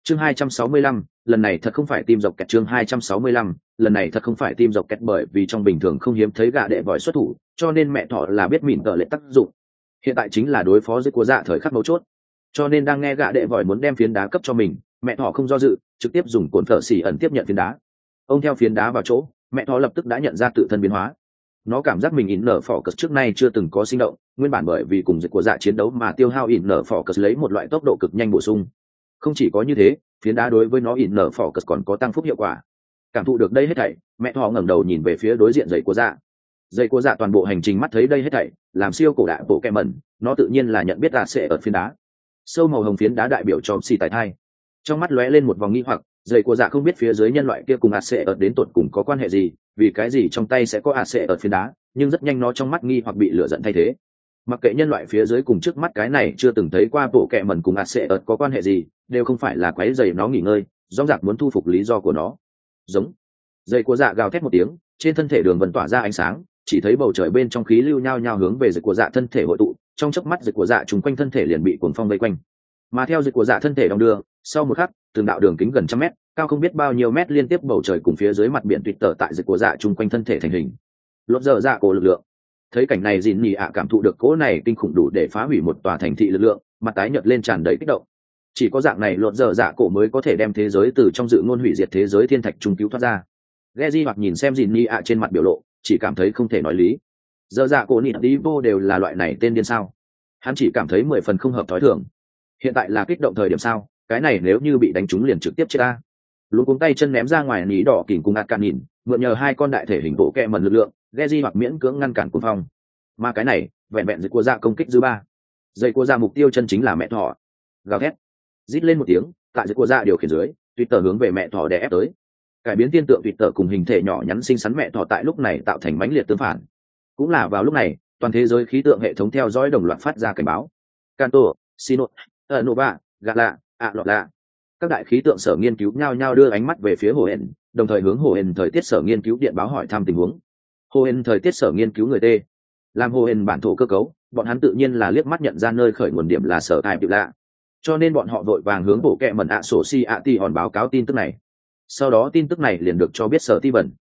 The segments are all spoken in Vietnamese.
Chương 265, lần này thật không phải tim dọc kẹt. Chương 265, lần này thật không phải tim dọc kẹt, bởi vì trong bình thường không hiếm thấy gạ đệ vòi xuất thủ, cho nên mẹ thỏ là biết mỉn tợ lệ tác dụng. Hiện tại chính là đối phó với của dạ thời khắc mấu chốt. Cho nên đang nghe gạ đệ vòi muốn đem phiến đá cấp cho mình, mẹ thỏ không do dự, trực tiếp dùng cồn phở xỉ ẩn tiếp nhận phiến đá. Ông theo phiến đá vào chỗ, mẹ thỏ lập tức đã nhận ra tự thân biến hóa. Nó cảm giác mình in nở phỏ cất trước nay chưa từng có sinh động, nguyên bản bởi vì cùng dịch của dạ chiến đấu mà tiêu hao in nở phỏ cất lấy một loại tốc độ cực nhanh bổ sung. Không chỉ có như thế, phiến đá đối với nó in nở phỏ cất còn có tăng phúc hiệu quả. Cảm thụ được đây hết thảy, mẹ thỏ ngẩng đầu nhìn về phía đối diện dậy của dạ. Dậy của dạ toàn bộ hành trình mắt thấy đây hết thảy, làm siêu cổ đại bộ kẹ mẩn, nó tự nhiên là nhận biết là sẽ ở phiến đá. Sâu màu hồng phiến đá đại biểu cho xì tại thai. Trong mắt lóe lên một vòng nghi hoặc, dậy của dạ không biết phía dưới nhân loại kia cùng sẽ ở đến tột cùng có quan hệ gì, vì cái gì trong tay sẽ có sẽ ở phiến đá, nhưng rất nhanh nó trong mắt nghi hoặc bị lửa giận thay thế. Mặc kệ nhân loại phía dưới cùng trước mắt cái này chưa từng thấy qua bộ kẹ mẩn cùng sẽ ở có quan hệ gì, đều không phải là quấy rầy nó nghỉ ngơi, rõ ràng muốn thu phục lý do của nó. Giống. Dậy của dạ gào thét một tiếng, trên thân thể đường vân tỏa ra ánh sáng, chỉ thấy bầu trời bên trong khí lưu nhao nhao hướng về dậy của dạ thân thể hội tụ, trong chớp mắt dậy của dạ trùng quanh thân thể liền bị cuồng phong vây quanh. Mà theo dậy của dạ thân thể đong đưa, sau một khắc, từng đạo đường kính gần trăm mét, cao không biết bao nhiêu mét liên tiếp bầu trời cùng phía dưới mặt biển tuyệt tở tại dậy của dạ trùng quanh thân thể thành hình. Lột dở dạ cổ lực lượng. Thấy cảnh này dìn nhì ạ cảm thụ được cỗ này kinh khủng đủ để phá hủy một tòa thành thị lực lượng, mặt tái nhợt lên tràn đầy kích động. Chỉ có dạng này lột dở dạ cổ mới có thể đem thế giới từ trong dự ngôn hủy diệt thế giới thiên thạch trung cứu thoát ra. Geji hoặc nhìn xem dìn nhì ạ trên mặt biểu lộ, chỉ cảm thấy không thể nói lý. Dở dạ cổ nịt đi vô đều là loại này tên điên sao? Hắn chỉ cảm thấy 10 phần không hợp thói thường. Hiện tại là kích động thời điểm sao? Cái này nếu như bị đánh trúng liền trực tiếp chết ta. Luôn cuống tay chân ném ra ngoài ní đỏ kỉnh cùng ạt cạn nhìn, mượn nhờ hai con đại thể hình bộ kẹ mần lực lượng, Geji hoặc miễn cưỡng ngăn cản cuồng phong. Mà cái này, vẹn vẹn dịch của dạ công kích dư ba. Dây của dạ mục tiêu chân chính là mẹ thỏ. Gào thét, rít lên một tiếng, tại dịch của dạ điều khiển dưới, Twitter hướng về mẹ thỏ đè ép tới. Cải biến tiên tượng Twitter cùng hình thể nhỏ nhắn xinh xắn mẹ thỏ tại lúc này tạo thành mãnh liệt tương phản. Cũng là vào lúc này, toàn thế giới khí tượng hệ thống theo dõi đồng loạt phát ra cảnh báo. Kanto, Sinot, Nova, Gala, Lọla. Các đại khí tượng sở nghiên cứu nhao nhao đưa ánh mắt về phía Hồ Hển, đồng thời hướng Hồ Hển thời tiết sở nghiên cứu điện báo hỏi thăm tình huống. Hồ Hển thời tiết sở nghiên cứu người T. Làm Hồ Hển bản thổ cơ cấu, bọn hắn tự nhiên là liếc mắt nhận ra nơi khởi nguồn điểm là sở tài biểu lạ. Cho nên bọn họ vội vàng hướng bộ kệ mẩn sổ si ti hòn báo cáo tin tức này. Sau đó tin tức này liền được cho biết Sở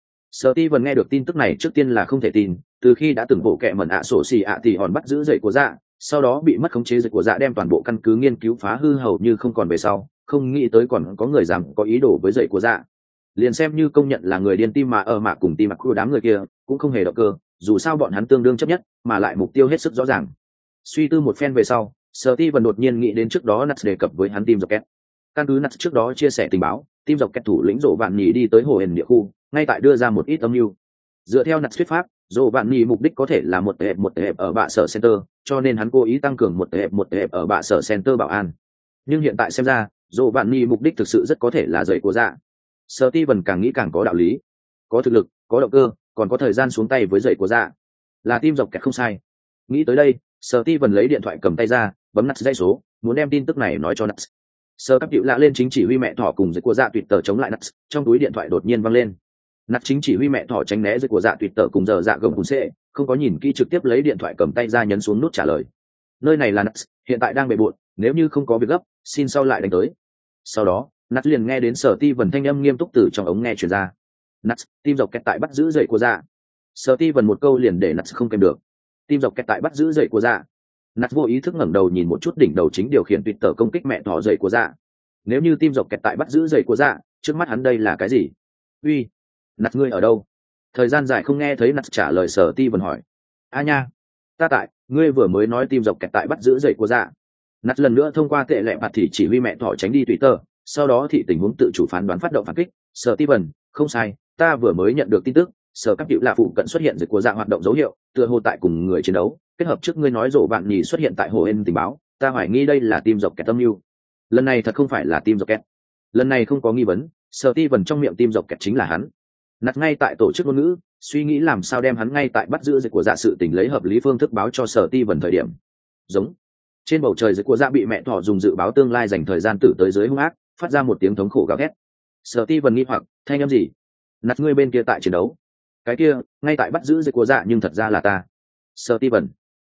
Ti Vân nghe được tin tức này trước tiên là không thể tin, từ khi đã từng bộ kệ mẩn sổ si ti hòn bắt giữ dậy của dạ, sau đó bị mất khống chế dậy của dạ đem toàn bộ căn cứ nghiên cứu phá hư hầu như không còn về sau, không nghĩ tới còn có người dám có ý đồ với dậy của dạ. Liền xem như công nhận là người điên tim mà ở mạ cùng tim mặc của đám người kia cũng không hề động cơ, dù sao bọn hắn tương đương chấp nhất, mà lại mục tiêu hết sức rõ ràng. Suy tư một phen về sau, Sở Ti Vân đột nhiên nghĩ đến trước đó Nuts đề cập với hắn Team Rocket. Căn cứ Nuts trước đó chia sẻ tình báo, Team Rocket thủ lĩnh Dỗ Vạn Nhì đi tới hồ hền địa khu, ngay tại đưa ra một ít âm mưu. Dựa theo Nuts thuyết pháp, Dỗ Vạn Nhì mục đích có thể là một tệ hẹp ở bạ sở center, cho nên hắn cố ý tăng cường một tệ hẹp ở bạ sở center bảo an. Nhưng hiện tại xem ra, Dỗ Vạn Nhì mục đích thực sự rất có thể là dậy của dạ. Sở Ti Vân càng nghĩ càng có đạo lý, có thực lực, có động cơ, còn có thời gian xuống tay với dậy của dạ. Là Team Rocket không sai. Nghĩ tới đây, Sở Ti Vân lấy điện thoại cầm tay ra, bấm Nuts dây số, muốn đem tin tức này nói cho Nuts. Sở Cáp Diệu lạ lên chính chỉ huy mẹ thỏ cùng dây của dạ Twitter chống lại Nuts, trong túi điện thoại đột nhiên vang lên. Nuts chính chỉ huy mẹ thỏ tránh né dây của dạ Twitter cùng giờ dạ gồng cùng xệ, không có nhìn kỹ trực tiếp lấy điện thoại cầm tay ra nhấn xuống nút trả lời. Nơi này là Nuts, hiện tại đang bề bộn, nếu như không có việc gấp, xin sau lại đánh tới. Sau đó, Nuts liền nghe đến Sở Ti Vân thanh âm nghiêm túc từ trong ống nghe truyền ra. Nuts, Team Rocket tại bắt giữ dậy của dạ. Sở Ti Vân một câu liền để Nuts không kèm được. Team Rocket tại bắt giữ dậy của dạ. Nuts vô ý thức ngẩng đầu nhìn một chút đỉnh đầu chính điều khiển Twitter công kích mẹ thỏ dậy của dạ. Nếu như Team Rocket tại bắt giữ dậy của dạ, trước mắt hắn đây là cái gì? Uy, Nuts ngươi ở đâu? Thời gian dài không nghe thấy Nuts trả lời Sở Ti Vân hỏi. A nha, ta tại, ngươi vừa mới nói Team Rocket tại bắt giữ dậy của dạ. Nuts lần nữa thông qua tệ lệ bạt thì chỉ huy mẹ thỏ tránh đi Twitter, sau đó thị tình huống tự chủ phán đoán phát động phản kích. Sở Ti Vân, không sai, ta vừa mới nhận được tin tức, Sở Cáp Diệu là phụ cận xuất hiện dịch của dạ hoạt động dấu hiệu, tựa hồ tại cùng người chiến đấu, kết hợp trước ngươi nói Dỗ Vạn Nhì xuất hiện tại hồ hên tình báo, ta hoài nghi đây là Team Rocket tâm mưu. Lần này thật không phải là Team Rocket. Lần này không có nghi vấn, Sở Ti Vân trong miệng Team Rocket chính là hắn. Nặt ngay tại tổ chức ngôn ngữ, suy nghĩ làm sao đem hắn ngay tại bắt giữ dịch của dạ sự tình lấy hợp lý phương thức báo cho Sở Ti Vân thời điểm. Giống. Trên bầu trời dịch của dạ bị mẹ thỏ dùng dự báo tương lai dành thời gian tử tới dưới hung ác, phát ra một tiếng thống khổ gào thét. Sở Ti Vân nghi hoặc, thanh âm gì? Nặt ngươi bên kia tại chiến đấu. Cái kia, ngay tại bắt giữ dịch của dạ nhưng thật ra là ta. Sở Ti Vân.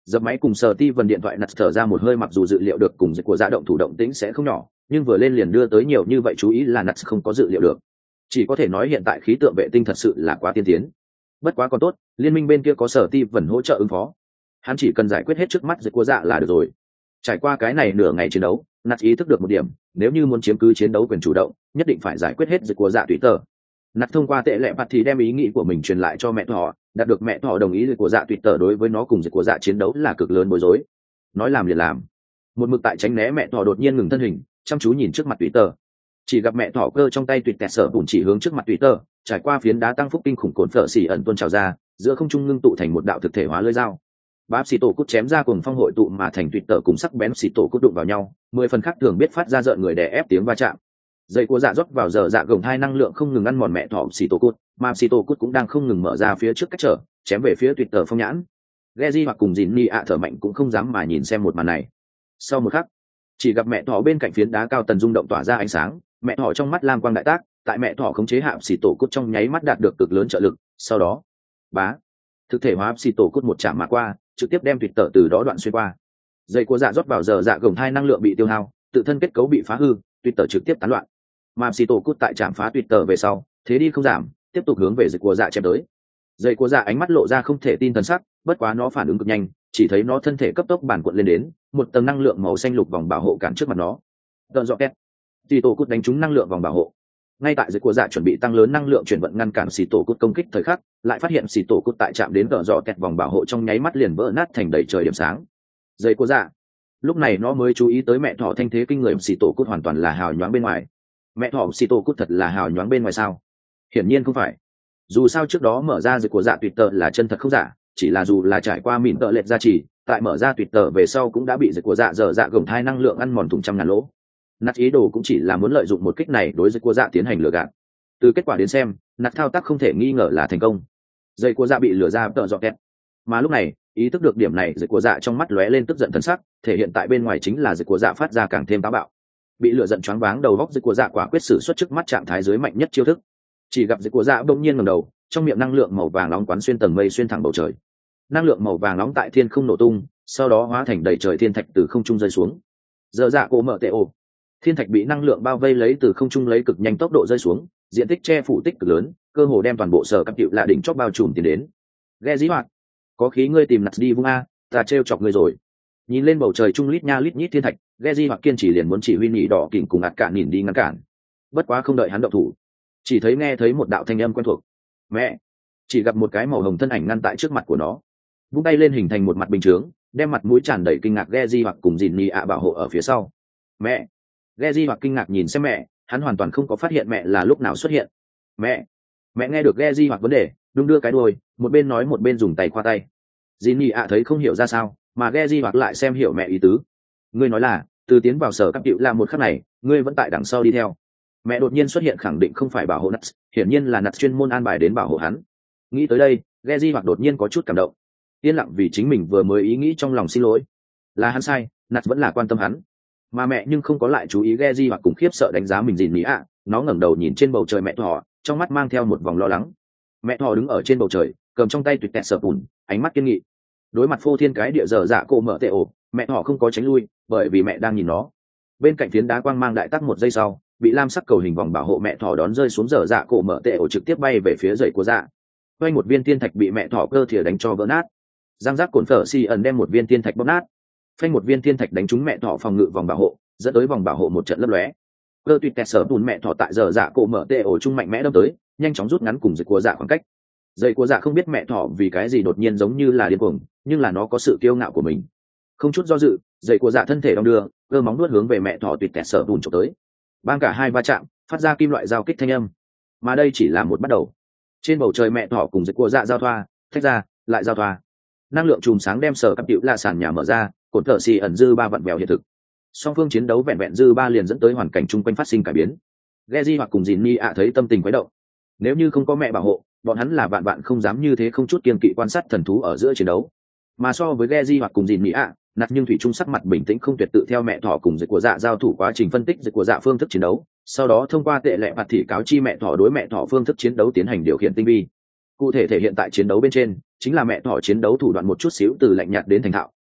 Dập máy cùng sờ ti vần điện thoại nặt thở ra một hơi, mặc dù dự liệu được cùng dịch của dạ động thủ động tĩnh sẽ không nhỏ, nhưng vừa lên liền đưa tới nhiều như vậy chú ý là nặt không có dự liệu được. Chỉ có thể nói hiện tại khí tượng vệ tinh thật sự là quá tiên tiến. Bất quá còn tốt, liên minh bên kia có sở ti vần hỗ trợ ứng phó, hắn chỉ cần giải quyết hết trước mắt dịch của dạ là được rồi. Trải qua cái này nửa ngày chiến đấu, nặt ý thức được một điểm, nếu như muốn chiếm cứ chiến đấu quyền chủ động, nhất định phải giải quyết hết dịch của dạ tùy tờ. Nặt thông qua tệ lệ mặt thì đem ý nghĩ của mình truyền lại cho mẹ thỏ, đạt được mẹ thỏ đồng ý dịch của dạ tùy tờ đối với nó cùng dịch của dạ chiến đấu là cực lớn bối rối. Nói làm liền làm. Một mực tại tránh né mẹ thỏ đột nhiên ngừng thân hình, chăm chú nhìn trước mặt tùy tờ. Chỉ gặp mẹ thỏ cơ trong tay tuyệt tẹt sở bùn chỉ hướng trước mặt tùy tờ, trải qua phiến đá tăng phúc kinh khủng cồn phở xỉ ẩn tuôn trào ra, giữa không trung ngưng tụ thành một đạo thực thể hóa lưỡi dao. Báp xì tổ cút chém ra cùng phong hội tụ mà thành tuyệt tờ cùng sắc bén xì tổ cút đụng vào nhau, 10 phần khác thường biết phát ra rợn người đè ép tiếng va chạm. Dây của dạ rót vào giờ dạ gồng hai năng lượng không ngừng ăn mòn mẹ thỏ xì tổ cút, mà xì tổ cút cũng đang không ngừng mở ra phía trước cách trở, chém về phía tuyệt tờ phong nhãn. Geji hoặc cùng Jinny ạ thở mạnh cũng không dám mà nhìn xem một màn này. Sau một khắc, chỉ gặp mẹ thỏ bên cạnh phiến đá cao tần rung động tỏa ra ánh sáng, mẹ thỏ trong mắt lam quang đại tác, tại mẹ thỏ khống chế hạ xì tổ cút trong nháy mắt đạt được cực lớn trợ lực. Sau đó, bá, thực thể hóa xì tổ cút một chạm mà qua, trực tiếp đem tuyệt tờ từ đó đoạn xuyên qua. Dây của dạ rót vào giờ dạ gồng hai năng lượng bị tiêu hao, tự thân kết cấu bị phá hư, tuyệt tờ trực tiếp tán loạn. Mà xì tổ cút tại chạm phá tuyệt tờ về sau, thế đi không giảm, tiếp tục hướng về dây của dạ chém tới. Dây của dạ ánh mắt lộ ra không thể tin thần sắc, bất quá nó phản ứng cực nhanh, chỉ thấy nó thân thể cấp tốc bản cuộn lên đến, một tầng năng lượng màu xanh lục vòng bảo hộ cản trước mặt nó. Đợt dọ két, xì tổ cút đánh trúng năng lượng vòng bảo hộ. Ngay tại dây của dạ chuẩn bị tăng lớn năng lượng chuyển vận ngăn cản xì tổ cút công kích thời khắc, lại phát hiện xì tổ cút tại chạm đến đợt dọ két vòng bảo hộ trong nháy mắt liền vỡ nát thành đầy trời điểm sáng. Dây của dạ, lúc này nó mới chú ý tới mẹ thỏ thanh thế kinh người xì tổ cút hoàn toàn là hào nhoáng bên ngoài. Mẹ thỏ xì tổ cút thật là hào nhoáng bên ngoài sao? Hiển nhiên không phải. Dù sao trước đó mở ra dịch của dạ tuyệt tờ là chân thật không giả, chỉ là dù là trải qua mìn tợ lệch gia trì, tại mở ra tuyệt tờ về sau cũng đã bị dịch của dạ dở dạ gồng thai năng lượng ăn mòn thùng trăm ngàn lỗ. Nát ý đồ cũng chỉ là muốn lợi dụng một kích này đối dịch của dạ tiến hành lừa gạt. Từ kết quả đến xem, nát thao tác không thể nghi ngờ là thành công. Dây của dạ bị lừa ra tợ dọ kẹt. Mà lúc này, ý thức được điểm này, dịch của dạ trong mắt lóe lên tức giận thần sắc, thể hiện tại bên ngoài chính là dịch của dạ phát ra càng thêm táo bạo. Bị lừa giận choáng váng đầu góc dịch của dạ quả quyết sử xuất trước mắt trạng thái dưới mạnh nhất chiêu thức. Chỉ gặp dịch của dạ bỗng nhiên ngẩng đầu, trong miệng năng lượng màu vàng nóng quán xuyên tầng mây xuyên thẳng bầu trời. Năng lượng màu vàng nóng tại thiên không nổ tung, sau đó hóa thành đầy trời thiên thạch từ không trung rơi xuống. Giờ dạ cổ mở tệ ồ, thiên thạch bị năng lượng bao vây lấy từ không trung lấy cực nhanh tốc độ rơi xuống, diện tích che phủ tích cực lớn, cơ hồ đem toàn bộ sở cấp hiệu là đỉnh chóp bao trùm tiến đến. Ghe dĩ hoạt, có khí ngươi tìm nặt đi vung a, ta trêu chọc ngươi rồi. Nhìn lên bầu trời trung lít nha lít nhít thiên thạch, ghe dĩ hoạt kiên trì liền muốn chỉ huy nhị đỏ kỉnh cùng ạt cạn nhìn đi ngăn cản. Bất quá không đợi hắn động thủ, chỉ thấy nghe thấy một đạo thanh âm quen thuộc. Mẹ! Chỉ gặp một cái màu hồng thân ảnh ngăn tại trước mặt của nó, vung tay lên hình thành một mặt bình chướng, đem mặt mũi tràn đầy kinh ngạc Geji hoặc cùng Jinny ạ bảo hộ ở phía sau. Mẹ! Geji hoặc kinh ngạc nhìn xem mẹ, hắn hoàn toàn không có phát hiện mẹ là lúc nào xuất hiện. Mẹ! Mẹ nghe được Geji hoặc vấn đề, đung đưa cái đuôi, một bên nói một bên dùng tay khoa tay. Jinny ạ thấy không hiểu ra sao, mà Geji hoặc lại xem hiểu mẹ ý tứ. Ngươi nói là, từ tiến vào sở cấp hiệu là một khắc này, ngươi vẫn tại đằng sau đi theo. Mẹ đột nhiên xuất hiện khẳng định không phải bảo hộ Nuts, hiển nhiên là Nuts chuyên môn an bài đến bảo hộ hắn. Nghĩ tới đây, Geji hoặc đột nhiên có chút cảm động. Yên lặng vì chính mình vừa mới ý nghĩ trong lòng xin lỗi. Là hắn sai, Nuts vẫn là quan tâm hắn. Mà mẹ nhưng không có lại chú ý Geji hoặc cùng khiếp sợ đánh giá mình gìn mỹ ạ. Nó ngẩng đầu nhìn trên bầu trời mẹ thỏ, trong mắt mang theo một vòng lo lắng. Mẹ thỏ đứng ở trên bầu trời, cầm trong tay tuyệt tẹt sờ bùn, ánh mắt kiên nghị. Đối mặt phô thiên cái địa dở dạ cô mở tệ ổ, mẹ thỏ không có tránh lui, bởi vì mẹ đang nhìn nó. Bên cạnh phiến đá quang mang đại tắc một giây sau, bị lam sắc cầu hình vòng bảo hộ mẹ thỏ đón rơi xuống dở dạ cổ mở tệ ổ trực tiếp bay về phía dậy của dạ. Quanh một viên tiên thạch bị mẹ thỏ cơ thìa đánh cho vỡ nát. Giang giác cồn phở xì ẩn đem một viên tiên thạch bóp nát. Phanh một viên tiên thạch đánh trúng mẹ thỏ phòng ngự vòng bảo hộ, dẫn tới vòng bảo hộ một trận lấp lóe. Cơ tuyệt tẹt sở bùn mẹ thỏ tại dở dạ cổ mở tệ ổ trung mạnh mẽ đâm tới, nhanh chóng rút ngắn cùng dậy của dạ khoảng cách. Dậy của dạ không biết mẹ thỏ vì cái gì đột nhiên giống như là điên cuồng, nhưng là nó có sự kiêu ngạo của mình. Không chút do dự, dậy của dạ thân thể đong đưa, cơ móng nuốt hướng về mẹ thỏ tuyệt tẹt sở bùn chụp tới. Bang cả hai va chạm, phát ra kim loại giao kích thanh âm. Mà đây chỉ là một bắt đầu. Trên bầu trời mẹ thỏ cùng dịch của dạ giao thoa, tách ra, lại giao thoa. Năng lượng chùm sáng đem sở cấp hiệu là sàn nhà mở ra, cột thở xì ẩn dư ba vặn vẹo hiện thực. Song phương chiến đấu vẹn vẹn dư ba liền dẫn tới hoàn cảnh chung quanh phát sinh cải biến. Geji hoặc cùng Jinny ạ thấy tâm tình quấy động. Nếu như không có mẹ bảo hộ, bọn hắn là vạn vạn không dám như thế không chút kiêng kỵ quan sát thần thú ở giữa chiến đấu. Mà so với Geji hoặc cùng Jinny ạ, nạt nhưng thủy trung sắc mặt bình tĩnh không tuyệt tự theo mẹ thỏ cùng dịch của dạ giao thủ quá trình phân tích dịch của dạ phương thức chiến đấu, sau đó thông qua tệ lệ mặt thị cáo chi mẹ thỏ đối mẹ thỏ phương thức chiến đấu tiến hành điều khiển tinh vi. Cụ thể thể hiện tại chiến đấu bên trên chính là mẹ thỏ chiến đấu thủ đoạn một chút xíu từ lạnh nhạt đến thành thạo,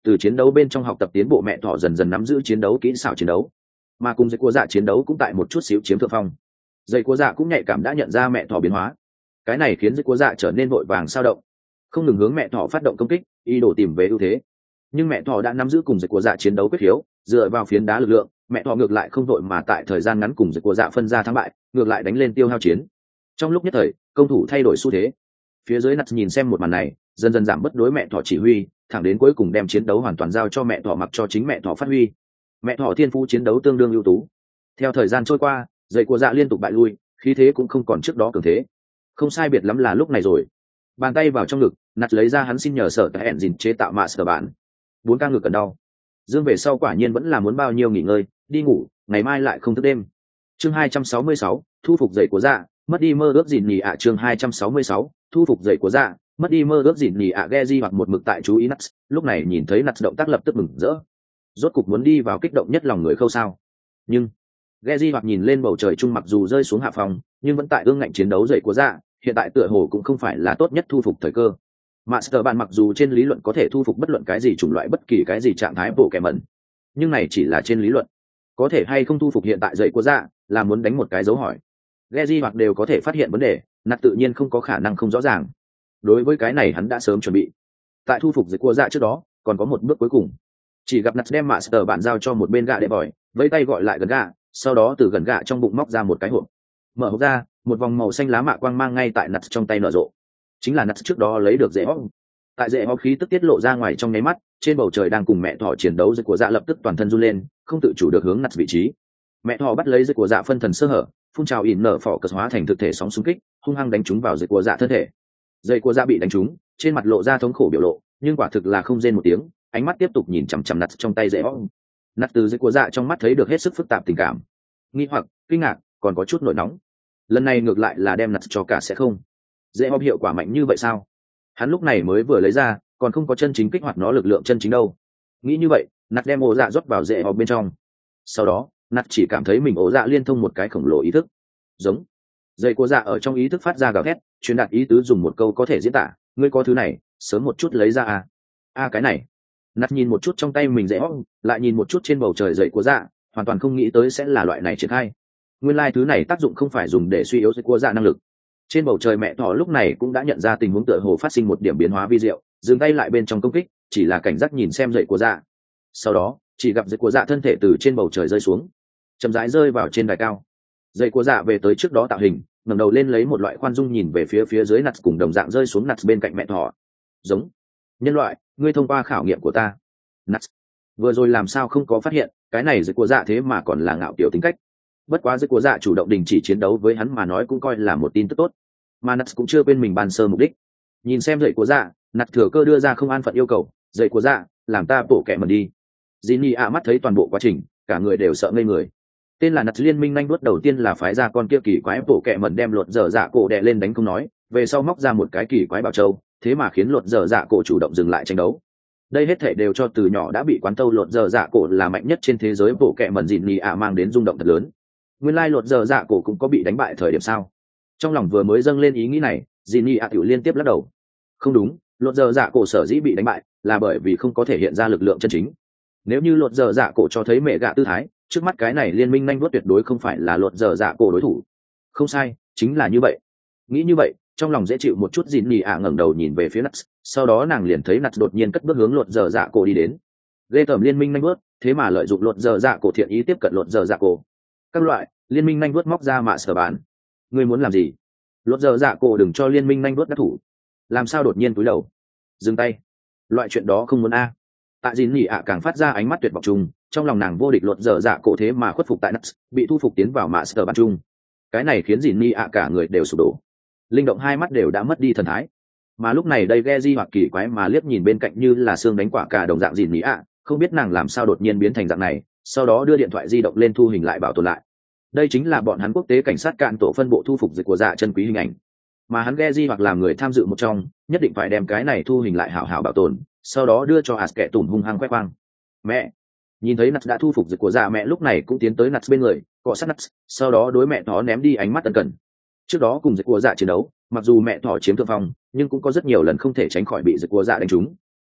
từ chiến đấu bên trong học tập tiến bộ mẹ thỏ dần dần nắm giữ chiến đấu kỹ xảo chiến đấu, mà cùng dây cua dạ chiến đấu cũng tại một chút xíu chiếm thượng phong. Dây cua dạ cũng nhạy cảm đã nhận ra mẹ thỏ biến hóa, cái này khiến dây cua dạ trở nên vội vàng sao động, không ngừng hướng mẹ thỏ phát động công kích, ý đồ tìm về ưu thế. Nhưng mẹ thỏ đã nắm giữ cùng dây cua dạ chiến đấu quyết khiếu, dựa vào phiến đá lực lượng, mẹ thỏ ngược lại không vội mà tại thời gian ngắn cùng dây cua dạ phân ra thắng bại, ngược lại đánh lên tiêu hao chiến. Trong lúc nhất thời, công thủ thay đổi xu thế. Phía dưới Nats nhìn xem một màn này, dần dần giảm bớt đối mẹ thỏ chỉ huy, thẳng đến cuối cùng đem chiến đấu hoàn toàn giao cho mẹ thỏ, mặc cho chính mẹ thỏ phát huy. Mẹ thỏ thiên phú chiến đấu tương đương ưu tú. Theo thời gian trôi qua, dây cua dạ liên tục bại lui, khí thế cũng không còn trước đó cường thế. Không sai biệt lắm là lúc này rồi. Bàn tay vào trong ngực, Nats lấy ra hắn xin nhờ sở tại Engine chế tạo mạ sở bản. 4 ca ngực cần đau. Dương về sau quả nhiên vẫn là muốn bao nhiêu nghỉ ngơi, đi ngủ, ngày mai lại không thức đêm. Chương 266, thu phục dậy của dạ, mất đi mơ ước gìn nhỉ ạ. Chương 266, thu phục dậy của dạ, mất đi mơ ước gìn nhỉ ạ. Geji hoặc một mực tại chú ý Nats, lúc này nhìn thấy Nats động tác lập tức mừng rỡ. Rốt cục muốn đi vào kích động nhất lòng người khâu sao. Nhưng Geji hoặc nhìn lên bầu trời trung, mặc dù rơi xuống hạ phòng, nhưng vẫn tại ương ngạnh chiến đấu dậy của dạ, hiện tại tựa hồ cũng không phải là tốt nhất thu phục thời cơ. Master bạn mặc dù trên lý luận có thể thu phục bất luận cái gì chủng loại, bất kỳ cái gì trạng thái bộ kẻ mẩn, nhưng này chỉ là trên lý luận. Có thể hay không thu phục hiện tại dậy của dạ là muốn đánh một cái dấu hỏi. Geji hoặc đều có thể phát hiện vấn đề, Nats tự nhiên không có khả năng không rõ ràng. Đối với cái này hắn đã sớm chuẩn bị. Tại thu phục dậy của dạ trước đó, còn có một bước cuối cùng. Chỉ gặp Nats đem Master bạn giao cho một bên gạ đệ bòi, vẫy tay gọi lại gần gạ, sau đó từ gần gạ trong bụng móc ra một cái hộp. Mở hộp ra, một vòng màu xanh lá mạ quang mang ngay tại Nats trong tay nở rộ. Chính là Nats trước đó lấy được dễ hóc. Tại dễ hóc khí tức tiết lộ ra ngoài trong nháy mắt, trên bầu trời đang cùng mẹ thỏ chiến đấu, dây của dạ lập tức toàn thân run lên, không tự chủ được hướng Nats vị trí. Mẹ thỏ bắt lấy dây của dạ phân thần sơ hở, phun trào ỉn nở phỏ cờ hóa thành thực thể sóng xung kích, hung hăng đánh trúng vào dây của dạ thân thể. Dây của dạ bị đánh trúng, trên mặt lộ ra thống khổ biểu lộ, nhưng quả thực là không rên một tiếng, ánh mắt tiếp tục nhìn chằm chằm Nats trong tay dễ hóc. Nats từ dây của dạ trong mắt thấy được hết sức phức tạp tình cảm, nghi hoặc, kinh ngạc, còn có chút nổi nóng. Lần này ngược lại là đem Nats cho cả sẽ không. Dễ hóc hiệu quả mạnh như vậy sao? Hắn lúc này mới vừa lấy ra, còn không có chân chính kích hoạt nó lực lượng chân chính đâu. Nghĩ như vậy, Nats đem ổ dạ rót vào dễ hóc bên trong. Sau đó, Nats chỉ cảm thấy mình ổ dạ liên thông một cái khổng lồ ý thức. Giống. Dây của dạ ở trong ý thức phát ra gào thét, truyền đạt ý tứ dùng một câu có thể diễn tả, ngươi có thứ này, sớm một chút lấy ra à. Cái này. Nats nhìn một chút trong tay mình dễ hóc, lại nhìn một chút trên bầu trời dậy của dạ, hoàn toàn không nghĩ tới sẽ là loại này triển khai. Nguyên lai thứ này tác dụng không phải dùng để suy yếu dây của dạ năng lực. Trên bầu trời mẹ thỏ lúc này cũng đã nhận ra tình huống tựa hồ phát sinh một điểm biến hóa vi diệu, dừng tay lại bên trong công kích, chỉ là cảnh giác nhìn xem dậy của dạ. Sau đó, chỉ gặp dậy của dạ thân thể từ trên bầu trời rơi xuống, chậm rãi rơi vào trên đài cao. Dậy của dạ về tới trước đó tạo hình, ngẩng đầu lên lấy một loại khoan dung nhìn về phía dưới Nats, cùng đồng dạng rơi xuống Nats bên cạnh mẹ thỏ. Giống. Nhân loại, ngươi thông qua khảo nghiệm của ta. Nats vừa rồi làm sao không có phát hiện, cái này dậy của dạ thế mà còn là ngạo kiểu tính cách. Bất quá dậy của dạ chủ động đình chỉ chiến đấu với hắn mà nói cũng coi là một tin tức tốt. Mà Nats cũng chưa quên mình ban sơ mục đích. Nhìn xem dậy của dạ, Nats thừa cơ đưa ra không an phận yêu cầu, dậy của dạ, làm ta bổ kẹ mần đi. Jinny ạ mắt thấy toàn bộ quá trình, cả người đều sợ ngây người. Tên là Nats liên minh nhanh đuốt đầu tiên là phái ra con kia kỳ quái bổ kẹ mần đem lột dở dạ cổ đè lên đánh không nói, về sau móc ra một cái kỳ quái bảo châu, thế mà khiến lột dở dạ cổ chủ động dừng lại tranh đấu. Đây hết thể đều cho từ nhỏ đã bị quán tâu lột dở dạ cổ là mạnh nhất trên thế giới bổ kẹ mần Jinny ạ mang đến rung động thật lớn. Nguyên lai lột dở dạ cổ cũng có bị đánh bại thời điểm sao? Trong lòng vừa mới dâng lên ý nghĩ này, Jinny ạ tiểu liên tiếp lắc đầu. Không đúng, lột dở dạ cổ sở dĩ bị đánh bại là bởi vì không có thể hiện ra lực lượng chân chính. Nếu như lột dở dạ cổ cho thấy mẹ gạ tư thái, trước mắt cái này liên minh nhanh vuốt tuyệt đối không phải là lột dở dạ cổ đối thủ. Không sai, chính là như vậy. Nghĩ như vậy, trong lòng dễ chịu một chút. Jinny ạ ngẩng đầu nhìn về phía Nats, sau đó nàng liền thấy Nats đột nhiên cất bước hướng lột dở dạ cổ đi đến. Ghê tởm liên minh nhanh vuốt, thế mà lợi dụng lột dở dạ cổ thiện ý tiếp cận lột dở dạ cổ. Các loại, liên minh nhanh vuốt móc ra mạ sở bán. Ngươi muốn làm gì? Lột dở dạ cổ đừng cho liên minh nhanh vuốt đắc thủ. Làm sao đột nhiên cúi đầu? Dừng tay. Loại chuyện đó không muốn a. Tại Jinny ạ càng phát ra ánh mắt tuyệt vọng chung, trong lòng nàng vô địch lột dở dạ cổ thế mà khuất phục tại Nats, bị thu phục tiến vào mạ sở bán chung. Cái này khiến Jinny ạ cả người đều sụp đổ. Linh động hai mắt đều đã mất đi thần thái. Mà lúc này đây Geji hoặc kỳ quái mà liếc nhìn bên cạnh như là xương đánh quả cả đồng dạng Jinny ạ, không biết nàng làm sao đột nhiên biến thành dạng này, sau đó đưa điện thoại di động lên thu hình lại bảo tồn lại. Đây chính là bọn hắn quốc tế cảnh sát cạn tổ phân bộ thu phục dịch của dạ chân quý hình ảnh, mà hắn Geji hoặc làm người tham dự một trong, nhất định phải đem cái này thu hình lại hảo hảo bảo tồn, sau đó đưa cho As kẻ tủm hung hăng khoe khoang. Mẹ. Nhìn thấy Nats đã thu phục dịch của dạ, mẹ lúc này cũng tiến tới Nats bên người, cọ sát Nats, sau đó đối mẹ nó ném đi ánh mắt ân cần. Trước đó cùng dịch của dạ chiến đấu, mặc dù mẹ thỏ chiếm thượng phong, nhưng cũng có rất nhiều lần không thể tránh khỏi bị dịch của dạ đánh trúng.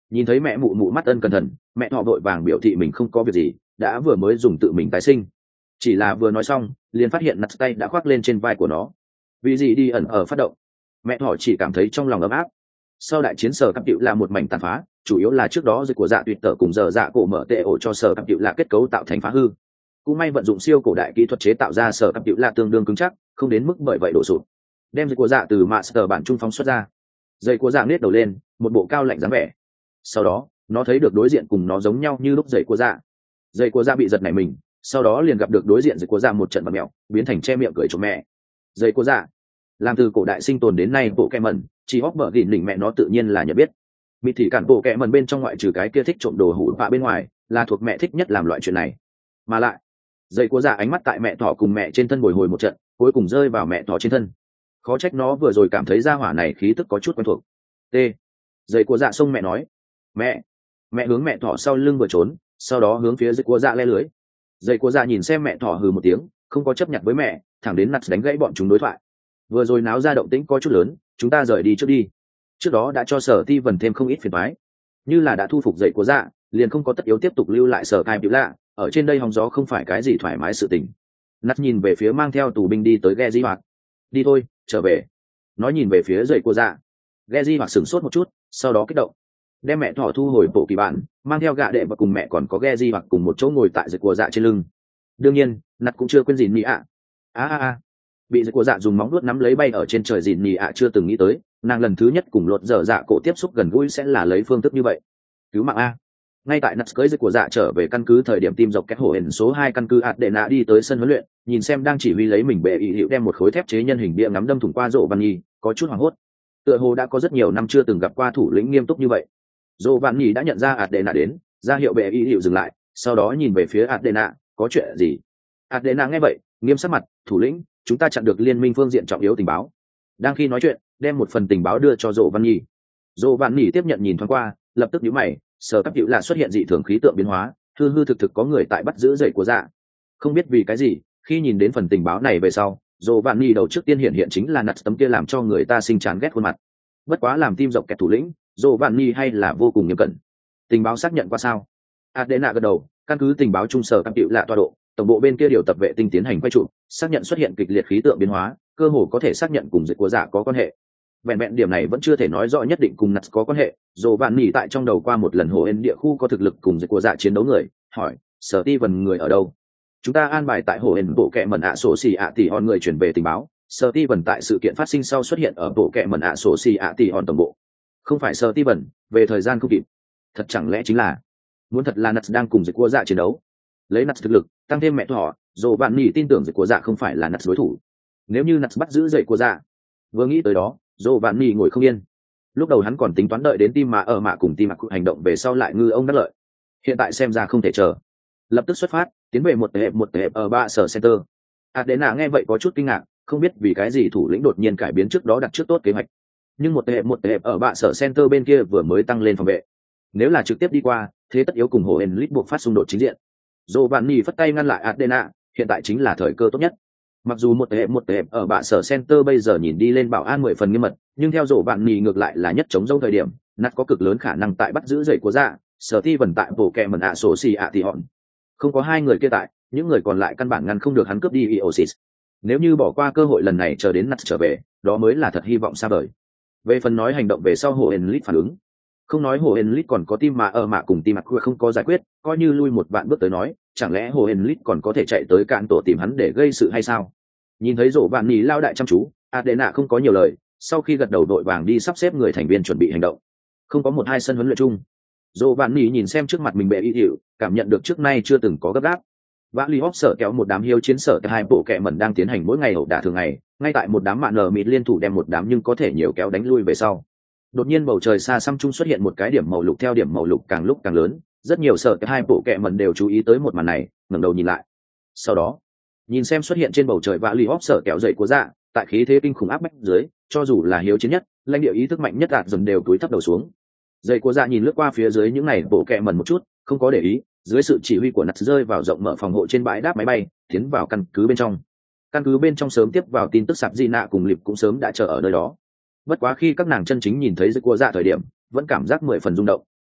Nhìn thấy mẹ mụ mụ mắt ân cẩn thận, mẹ thỏ vội vàng biểu thị mình không có việc gì, đã vừa mới dùng tự mình tái sinh. Chỉ là vừa nói xong liền phát hiện nặt tay đã khoác lên trên vai của nó. Vì gì đi ẩn ở phát động, mẹ thỏ chỉ cảm thấy trong lòng ấm áp. Sau đại chiến sở cắp cựu là một mảnh tàn phá, chủ yếu là trước đó dịch của dạ tuyệt tở cùng giờ dạ cổ mở tệ ổ cho sở cắp cựu là kết cấu tạo thành phá hư. Cũng may vận dụng siêu cổ đại kỹ thuật chế tạo ra sở cắp cựu là tương đương cứng chắc, không đến mức bởi vậy đổ sụt. Đem dịch của dạ từ master bản trung phóng xuất ra, dây của dạ nết đầu lên một bộ cao lạnh dáng vẻ. Sau đó nó thấy được đối diện cùng nó giống nhau như lúc dây của dạ. Dây của dạ bị giật nảy mình, sau đó liền gặp được đối diện dây của dạ một trận bật mẹo, biến thành che miệng cười cho mẹ. Dây của dạ làm từ cổ đại sinh tồn đến nay bộ kẹ mẩn, chỉ hóc bở gỉn đỉnh mẹ nó tự nhiên là nhận biết. Mịt thì cản bộ kẹ mẩn bên trong ngoại trừ cái kia thích trộm đồ hủ bạ bên ngoài, là thuộc mẹ thích nhất làm loại chuyện này. Mà lại dây của dạ ánh mắt tại mẹ thỏ cùng mẹ trên thân bồi hồi một trận, cuối cùng rơi vào mẹ thỏ trên thân. Khó trách nó vừa rồi cảm thấy ra hỏa này khí tức có chút quen thuộc. T. Dây của dạ xông mẹ nói, mẹ hướng mẹ thỏ sau lưng vừa trốn, sau đó hướng phía dây của dạ le lưới. Dây của dạ nhìn xem mẹ thỏ hừ một tiếng, không có chấp nhận với mẹ, thẳng đến nặt đánh gãy bọn chúng đối thoại. Vừa rồi náo ra động tĩnh có chút lớn, chúng ta rời đi trước đi. Trước đó đã cho sở ti vần thêm không ít phiền toái, như là đã thu phục dậy của dạ, liền không có tất yếu tiếp tục lưu lại sở cai biểu lạ, ở trên đây hòng gió không phải cái gì thoải mái sự tình. Nặt nhìn về phía mang theo tù binh đi tới ghe di hoạt, đi thôi trở về. Nó nhìn về phía dậy của dạ, ghe di hoạt sửng sốt một chút, sau đó kích động đem mẹ thỏ thu hồi bộ kỳ bản, mang theo gạ đệ và cùng mẹ còn có ghe di hoạt cùng một chỗ ngồi tại dậy của dạ trên lưng. Đương nhiên nặt cũng chưa quên gì mỹ ạ. Bị dậy của dạ dùng móng vuốt nắm lấy bay ở trên trời dìn nhì ạ chưa từng nghĩ tới nàng lần thứ nhất cùng lột dở dạ cổ tiếp xúc gần gũi sẽ là lấy phương thức như vậy. Cứu mạng a. Ngay tại nặt cưới dậy của dạ trở về căn cứ thời điểm tim dọc kép hổ hển số 2 căn cứ ạt đệ nạ đi tới sân huấn luyện, nhìn xem đang chỉ huy lấy mình bệ ý hiệu đem một khối thép chế nhân hình bia ngắm đâm thủng qua rộ văn nhi, có chút hoảng hốt. Tựa hồ đã có rất nhiều năm chưa từng gặp qua thủ lĩnh nghiêm túc như vậy. Rộ văn nhi đã nhận ra ạt đệ nạ đến, ra hiệu bệ ý hiệu dừng lại, sau đó nhìn về phía ạt đệ nạ, có chuyện gì? Ạt đệ nạ nghe vậy nghiêm sắc mặt, thủ lĩnh, chúng ta chặn được liên minh phương diện trọng yếu tình báo. Đang khi nói chuyện đem một phần tình báo đưa cho Dỗ Văn Nhi. Dỗ Văn Nhi tiếp nhận nhìn thoáng qua, lập tức nhíu mày, sở cấp hữu là xuất hiện dị thường khí tượng biến hóa, hư hư thực thực có người tại bắt giữ dậy của dạ. Không biết vì cái gì, khi nhìn đến phần tình báo này về sau, Dỗ Văn Nhi đầu trước tiên hiện chính là nặt tấm kia làm cho người ta sinh chán ghét khuôn mặt. Bất quá làm tim dọc kẹt thủ lĩnh, Dỗ Văn Nhi hay là vô cùng nghiêm cẩn. Tình báo xác nhận qua sao? Adena gật đầu, căn cứ tình báo trung sở cấp hữu là tọa độ, tổng bộ bên kia điều tập vệ tinh tiến hành quay trụ, xác nhận xuất hiện kịch liệt khí tượng biến hóa, cơ hồ có thể xác nhận cùng dịch của dạ có quan hệ. Vẹn điểm này vẫn chưa thể nói rõ nhất định cùng nặt có quan hệ. Dồ vạn nỉ tại trong đầu qua một lần hồ ên địa khu có thực lực cùng dịch của dạ chiến đấu người, hỏi sở ti vần người ở đâu. Chúng ta an bài tại hồ ên bộ kệ mẩn ạ sổ xì ạ tỷ hòn người chuyển về tình báo. Sở ti vần tại sự kiện phát sinh sau xuất hiện ở bộ kệ mẩn ạ sổ xì ạ tỷ hòn tổng bộ. Không phải sở ti vần, về thời gian không kịp. Thật chẳng lẽ chính là muốn thật là nặt đang cùng dịch của dạ chiến đấu, lấy nặt thực lực tăng thêm mẹ thỏ, dồ bạn nỉ tin tưởng dịch của dạ không phải là nặt đối thủ. Nếu như nặt bắt giữ dậy của dạ, vừa nghĩ tới đó dồ bạn nỉ ngồi không yên. Lúc đầu hắn còn tính toán đợi đến tim mà ở mạ cùng tim mặc hành động về sau lại ngư ông đắc lợi, hiện tại xem ra không thể chờ, lập tức xuất phát tiến về một tệ hẹp ở ba sở center. Adena nghe vậy có chút kinh ngạc, không biết vì cái gì thủ lĩnh đột nhiên cải biến trước đó đặt trước tốt kế hoạch. Nhưng một tệ hẹp ở bạ sở center bên kia vừa mới tăng lên phòng vệ, nếu là trực tiếp đi qua thế tất yếu cùng hồ enlit buộc phát xung đột chính diện. Dỗ Vạn Nhi phất tay ngăn lại Adena, hiện tại chính là thời cơ tốt nhất. Mặc dù một tệ ở bạ sở center bây giờ nhìn đi lên bảo an 10 phần nghiêm mật, nhưng theo Dỗ Vạn Nhi ngược lại là nhất chống dâu thời điểm, nát có cực lớn khả năng tại bắt giữ dậy của dạ, sở ti vần tại bộ kẹ mẩn ạ sổ xì ạ thì hòn. Không có hai người kia tại, những người còn lại căn bản ngăn không được hắn cướp đi Eosis. Nếu như bỏ qua cơ hội lần này chờ đến nát trở về, đó mới là thật hy vọng xa vời. Về phần nói hành động về sau hồ enlit phản ứng, không nói hồ enlit còn có tim mà ở mạ cùng tim mặc không có giải quyết, coi như lui một vạn bước tới nói, chẳng lẽ hồ enlit còn có thể chạy tới cạn tổ tìm hắn để gây sự hay sao? Nhìn thấy Dỗ Vạn Nhi lao đại chăm chú, Adena không có nhiều lời, sau khi gật đầu đội vàng đi sắp xếp người thành viên chuẩn bị hành động. Không có một hai sân huấn luyện chung, Dỗ Vạn Nhi nhìn xem trước mặt mình bệ y hiệu, cảm nhận được trước nay chưa từng có gấp gáp. Vã Li Hop sở kéo một đám hiếu chiến sở hai bộ kệ mẩn đang tiến hành mỗi ngày ẩu đả thường ngày, ngay tại một đám mạn nở mịt liên thủ đem một đám nhưng có thể nhiều kéo đánh lui về sau. Đột nhiên bầu trời xa xăm trung xuất hiện một cái điểm màu lục, theo điểm màu lục càng lúc càng lớn, rất nhiều sở hai bộ kệ mẩn đều chú ý tới một màn này, ngẩng đầu nhìn lại. Sau đó, nhìn xem xuất hiện trên bầu trời Vã Li Hop sở kéo dậy của dạ, tại khí thế kinh khủng áp bách dưới, cho dù là hiếu chiến nhất, lãnh địa ý thức mạnh nhất đạt dần đều túi thấp đầu xuống. Dậy của dạ nhìn lướt qua phía dưới những này bộ kệ mẩn một chút, không có để ý, dưới sự chỉ huy của nặt rơi vào rộng mở phòng hộ trên bãi đáp máy bay, tiến vào căn cứ bên trong. Căn cứ bên trong sớm tiếp vào tin tức sạp di nạ cùng liệp cũng sớm đã chờ ở nơi đó. Bất quá khi các nàng chân chính nhìn thấy dây cua dạ thời điểm, vẫn cảm giác 10 phần rung động.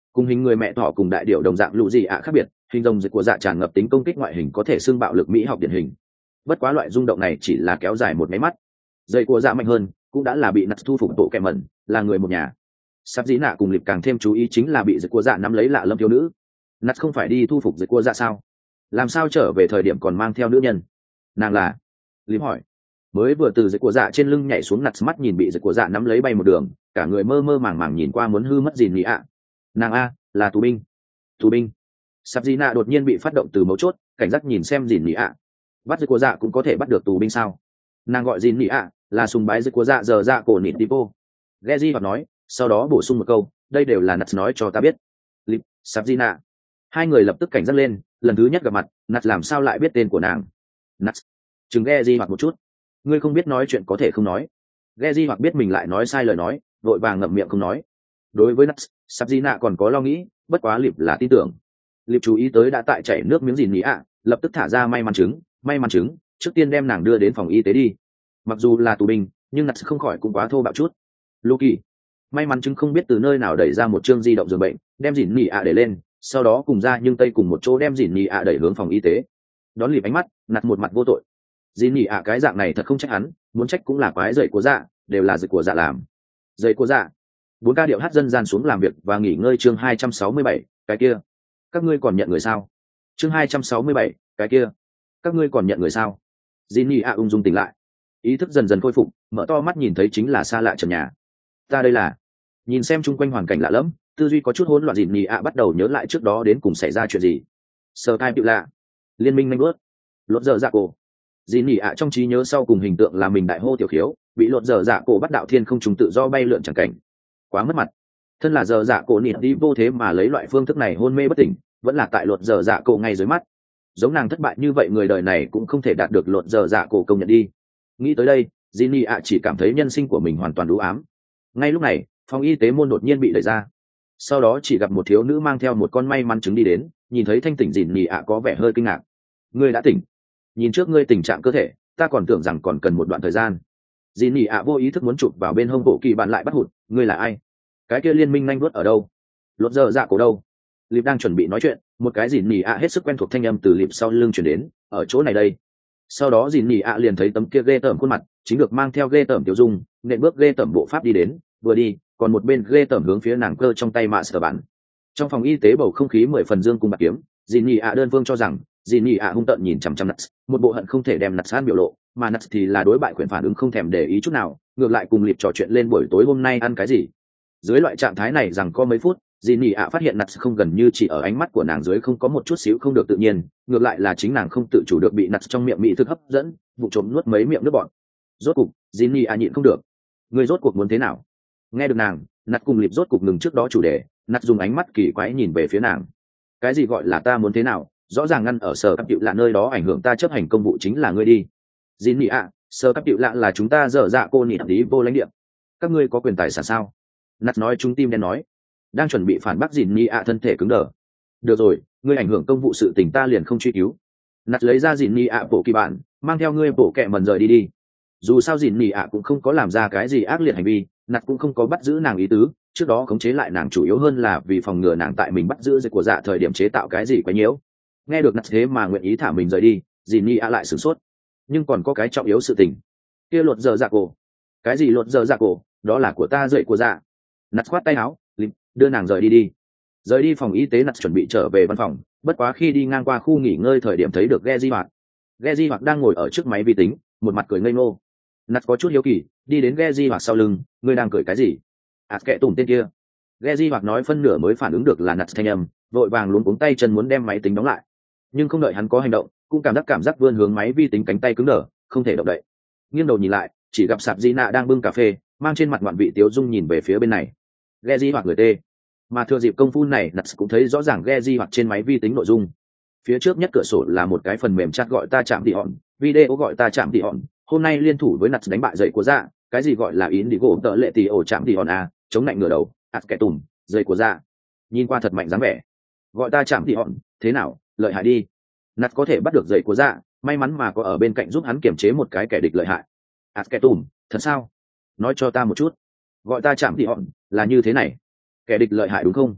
Cùng hình người mẹ thỏ cùng đại điệu đồng dạng lũ gì ạ khác biệt, hình rồng dịch của dạ tràn ngập tính công kích ngoại hình có thể xưng bạo lực mỹ học điển hình. Bất quá loại rung động này chỉ là kéo dài một máy mắt. Dây của dạ mạnh hơn, cũng đã là bị nặt thu phục bộ kẻ mẩn, là người một nhà. Sắp dĩ nạ cùng Liệp càng thêm chú ý chính là bị dịch của dạ nắm lấy lạ lâm thiếu nữ. Nặt không phải đi thu phục dịch của dạ sao? Làm sao trở về thời điểm còn mang theo nữ nhân? Nàng là? Liệp hỏi. Mới vừa từ dịch của dạ trên lưng nhảy xuống, nặt mắt nhìn bị dịch của dạ nắm lấy bay một đường, cả người mơ mơ màng màng nhìn qua muốn hư mất gì nhỉ ạ. Nàng a là tù binh. Tù binh. Sắp dĩ nạ đột nhiên bị phát động từ mấu chốt, cảnh giác nhìn xem gì nhỉ ạ. Bắt dịch của dạ cũng có thể bắt được tù binh sao? Nàng gọi gì nhỉ ạ là sùng bái dịch của dạ giờ dạ cổ nịt tipo. Geji hoặc nói, sau đó bổ sung một câu, đây đều là nặt nói cho ta biết. Lip, Sắp dĩ nạ. Hai người lập tức cảnh giác lên, lần thứ nhất gặp mặt, nặt làm sao lại biết tên của nàng? Nặt. Chừng Geji hoặc một chút. Ngươi không biết nói chuyện có thể không nói. Geji hoặc biết mình lại nói sai lời nói, vội vàng ngậm miệng không nói. Đối với Nuts, Sắp Di Nạ còn có lo nghĩ, bất quá Liệp là tin tưởng. Liệp chú ý tới đã tại chảy nước miếng gì nhỉ ạ, lập tức thả ra may mắn trứng, trước tiên đem nàng đưa đến phòng y tế đi. Mặc dù là tù binh, nhưng Nuts không khỏi cũng quá thô bạo chút. Loki, may mắn trứng không biết từ nơi nào đẩy ra một chương di động giường bệnh, đem dỉn nhỉ ạ để lên, sau đó cùng ra nhưng tây cùng một chỗ đem dỉn nhỉ ạ đẩy hướng phòng y tế. Đón Liệp ánh mắt, Nuts một mặt vô tội. Dĩ nhỉ ạ cái dạng này thật không trách hắn, muốn trách cũng là quái dậy của dạ, đều là dậy của dạ làm. Dậy của dạ. 4 ca điệu hát dân gian xuống làm việc và nghỉ ngơi chương 267, cái kia. Các ngươi còn nhận người sao? Chương 267, cái kia. Các ngươi còn nhận người sao? Dĩ nhỉ ạ ung dung tỉnh lại. Ý thức dần dần khôi phục, mở to mắt nhìn thấy chính là xa lạ trần nhà. Ta đây là. Nhìn xem chung quanh hoàn cảnh lạ lẫm, tư duy có chút hỗn loạn dĩ nhỉ ạ bắt đầu nhớ lại trước đó đến cùng xảy ra chuyện gì. Sơ cai bịu lạ. Liên minh nhanh bước. Lột dở dạ cổ. Dĩ nỉ ạ trong trí nhớ sau cùng hình tượng là mình đại hô tiểu khiếu, bị lột dở dạ cổ bắt đạo thiên không trùng tự do bay lượn chẳng cảnh, quá mất mặt. Thân là dở dạ cổ nịt đi vô thế mà lấy loại phương thức này hôn mê bất tỉnh, vẫn là tại lột dở dạ cổ ngay dưới mắt. Giống nàng thất bại như vậy người đời này cũng không thể đạt được lột dở dạ cổ công nhận đi. Nghĩ tới đây, Dĩ nỉ ạ chỉ cảm thấy nhân sinh của mình hoàn toàn u ám. Ngay lúc này, phòng y tế môn đột nhiên bị đẩy ra. Sau đó chỉ gặp một thiếu nữ mang theo một con may mắn trứng đi đến, nhìn thấy thanh tỉnh Dĩ nỉ ạ có vẻ hơi kinh ngạc. Ngươi đã tỉnh? Nhìn trước ngươi tình trạng cơ thể, ta còn tưởng rằng còn cần một đoạn thời gian. Dĩ nỉ ạ vô ý thức muốn chụp vào bên hông bộ kỳ bạn lại bắt hụt, ngươi là ai? Cái kia liên minh nhanh vuốt ở đâu? Lột dở dạ cổ đâu? Liệp đang chuẩn bị nói chuyện, một cái dĩ nỉ ạ hết sức quen thuộc thanh âm từ Liệp sau lưng chuyển đến, ở chỗ này đây. Sau đó dĩ nỉ ạ liền thấy tấm kia ghê tởm khuôn mặt, chính được mang theo ghê tởm tiểu dung, nện bước ghê tởm bộ pháp đi đến, vừa đi, còn một bên ghê tởm hướng phía nàng cơ trong tay mạ sở bản. Trong phòng y tế bầu không khí 10 phần dương cùng bạc kiếm, dĩ nỉ ạ đơn phương cho rằng dì nỉ ạ hung tợn nhìn chằm chằm Nuts, một bộ hận không thể đem Nuts biểu lộ, mà Nuts thì là đối bại quyền phản ứng không thèm để ý chút nào, ngược lại cùng Liệp trò chuyện lên buổi tối hôm nay ăn cái gì. Dưới loại trạng thái này rằng có mấy phút, dì nỉ ạ phát hiện Nuts không gần như chỉ ở ánh mắt của nàng dưới không có một chút xíu không được tự nhiên, ngược lại là chính nàng không tự chủ được bị Nuts trong miệng mỹ thực hấp dẫn, vụ trộm nuốt mấy miệng nước bọt. Rốt cục, dì nỉ ạ nhịn không được. Người rốt cuộc muốn thế nào? Nghe được nàng, Nuts cùng Liệp rốt cục ngừng trước đó chủ đề, Nuts dùng ánh mắt kỳ quái nhìn về phía nàng. Cái gì gọi là ta muốn thế nào? Rõ ràng ngăn ở sở cấp tiệu lạ nơi đó ảnh hưởng ta chấp hành công vụ chính là ngươi đi. Dĩ nỉ ạ, sở cấp tiệu lạ là chúng ta dở dạ cô nịt tí vô lãnh địa. Các ngươi có quyền tài sản sao? Nặt nói chúng tim đen nói. Đang chuẩn bị phản bác dĩ nỉ ạ thân thể cứng đờ. Được rồi, ngươi ảnh hưởng công vụ sự tình ta liền không truy cứu. Nặt lấy ra dĩ nỉ ạ bộ kỳ bản, mang theo ngươi bộ kẹ mần rời đi đi. Dù sao dĩ nỉ ạ cũng không có làm ra cái gì ác liệt hành vi, Nặt cũng không có bắt giữ nàng ý tứ. Trước đó khống chế lại nàng chủ yếu hơn là vì phòng ngừa nàng tại mình bắt giữ dịch của dạ thời điểm chế tạo cái gì quá nhiễu. Nghe được Nặt thế mà nguyện ý thả mình rời đi, dì ni ạ lại sửng sốt. Nhưng còn có cái trọng yếu sự tình. Kia lột dở dạ cổ. Cái gì lột dở dạ cổ? Đó là của ta dậy của dạ. Nặt khoát tay áo, đưa nàng rời đi đi. Rời đi phòng y tế, Nặt chuẩn bị trở về văn phòng, bất quá khi đi ngang qua khu nghỉ ngơi thời điểm thấy được Geji Hoạt. Geji Hoạt đang ngồi ở trước máy vi tính, một mặt cười ngây ngô. Nặt có chút hiếu kỳ, đi đến Geji Hoạt sau lưng, ngươi đang cười cái gì? Kệ tủm tên kia. Geji Hoạt nói phân nửa mới phản ứng được là Nặt thanh âm, vội vàng luống cuống tay chân muốn đem máy tính đóng lại. Nhưng không đợi hắn có hành động, cũng cảm giác vươn hướng máy vi tính cánh tay cứng đờ, không thể động đậy. Nghiêng đầu nhìn lại, chỉ gặp Sạp Di Nạ đang bưng cà phê, mang trên mặt ngoạn vị tiếu dung nhìn về phía bên này. Geji Hoạt người tê. Mà thừa dịp công phu này, Nặt cũng thấy rõ ràng Geji Hoạt trên máy vi tính nội dung. Phía trước nhất cửa sổ là một cái phần mềm chat gọi ta chạm tỉ hòn, video gọi ta chạm tỉ hòn. Hôm nay liên thủ với Nặt đánh bại dậy của dạ, cái gì gọi là ín đi gỗ tợ lệ tỉ ổ chạm tỉ hòn à, chống lạnh ngửa đầu, kẻ tùm, dậy của dạ. Nhìn qua thật mạnh dáng vẻ. Gọi ta chạm tỉ hòn, thế nào, lợi hại đi. Nặt có thể bắt được dậy của dạ, may mắn mà có ở bên cạnh giúp hắn kiểm chế một cái kẻ địch lợi hại. Kẻ tùm, thật sao? Nói cho ta một chút. Gọi ta chạm tỉ hòn, là như thế này. Kẻ địch lợi hại đúng không?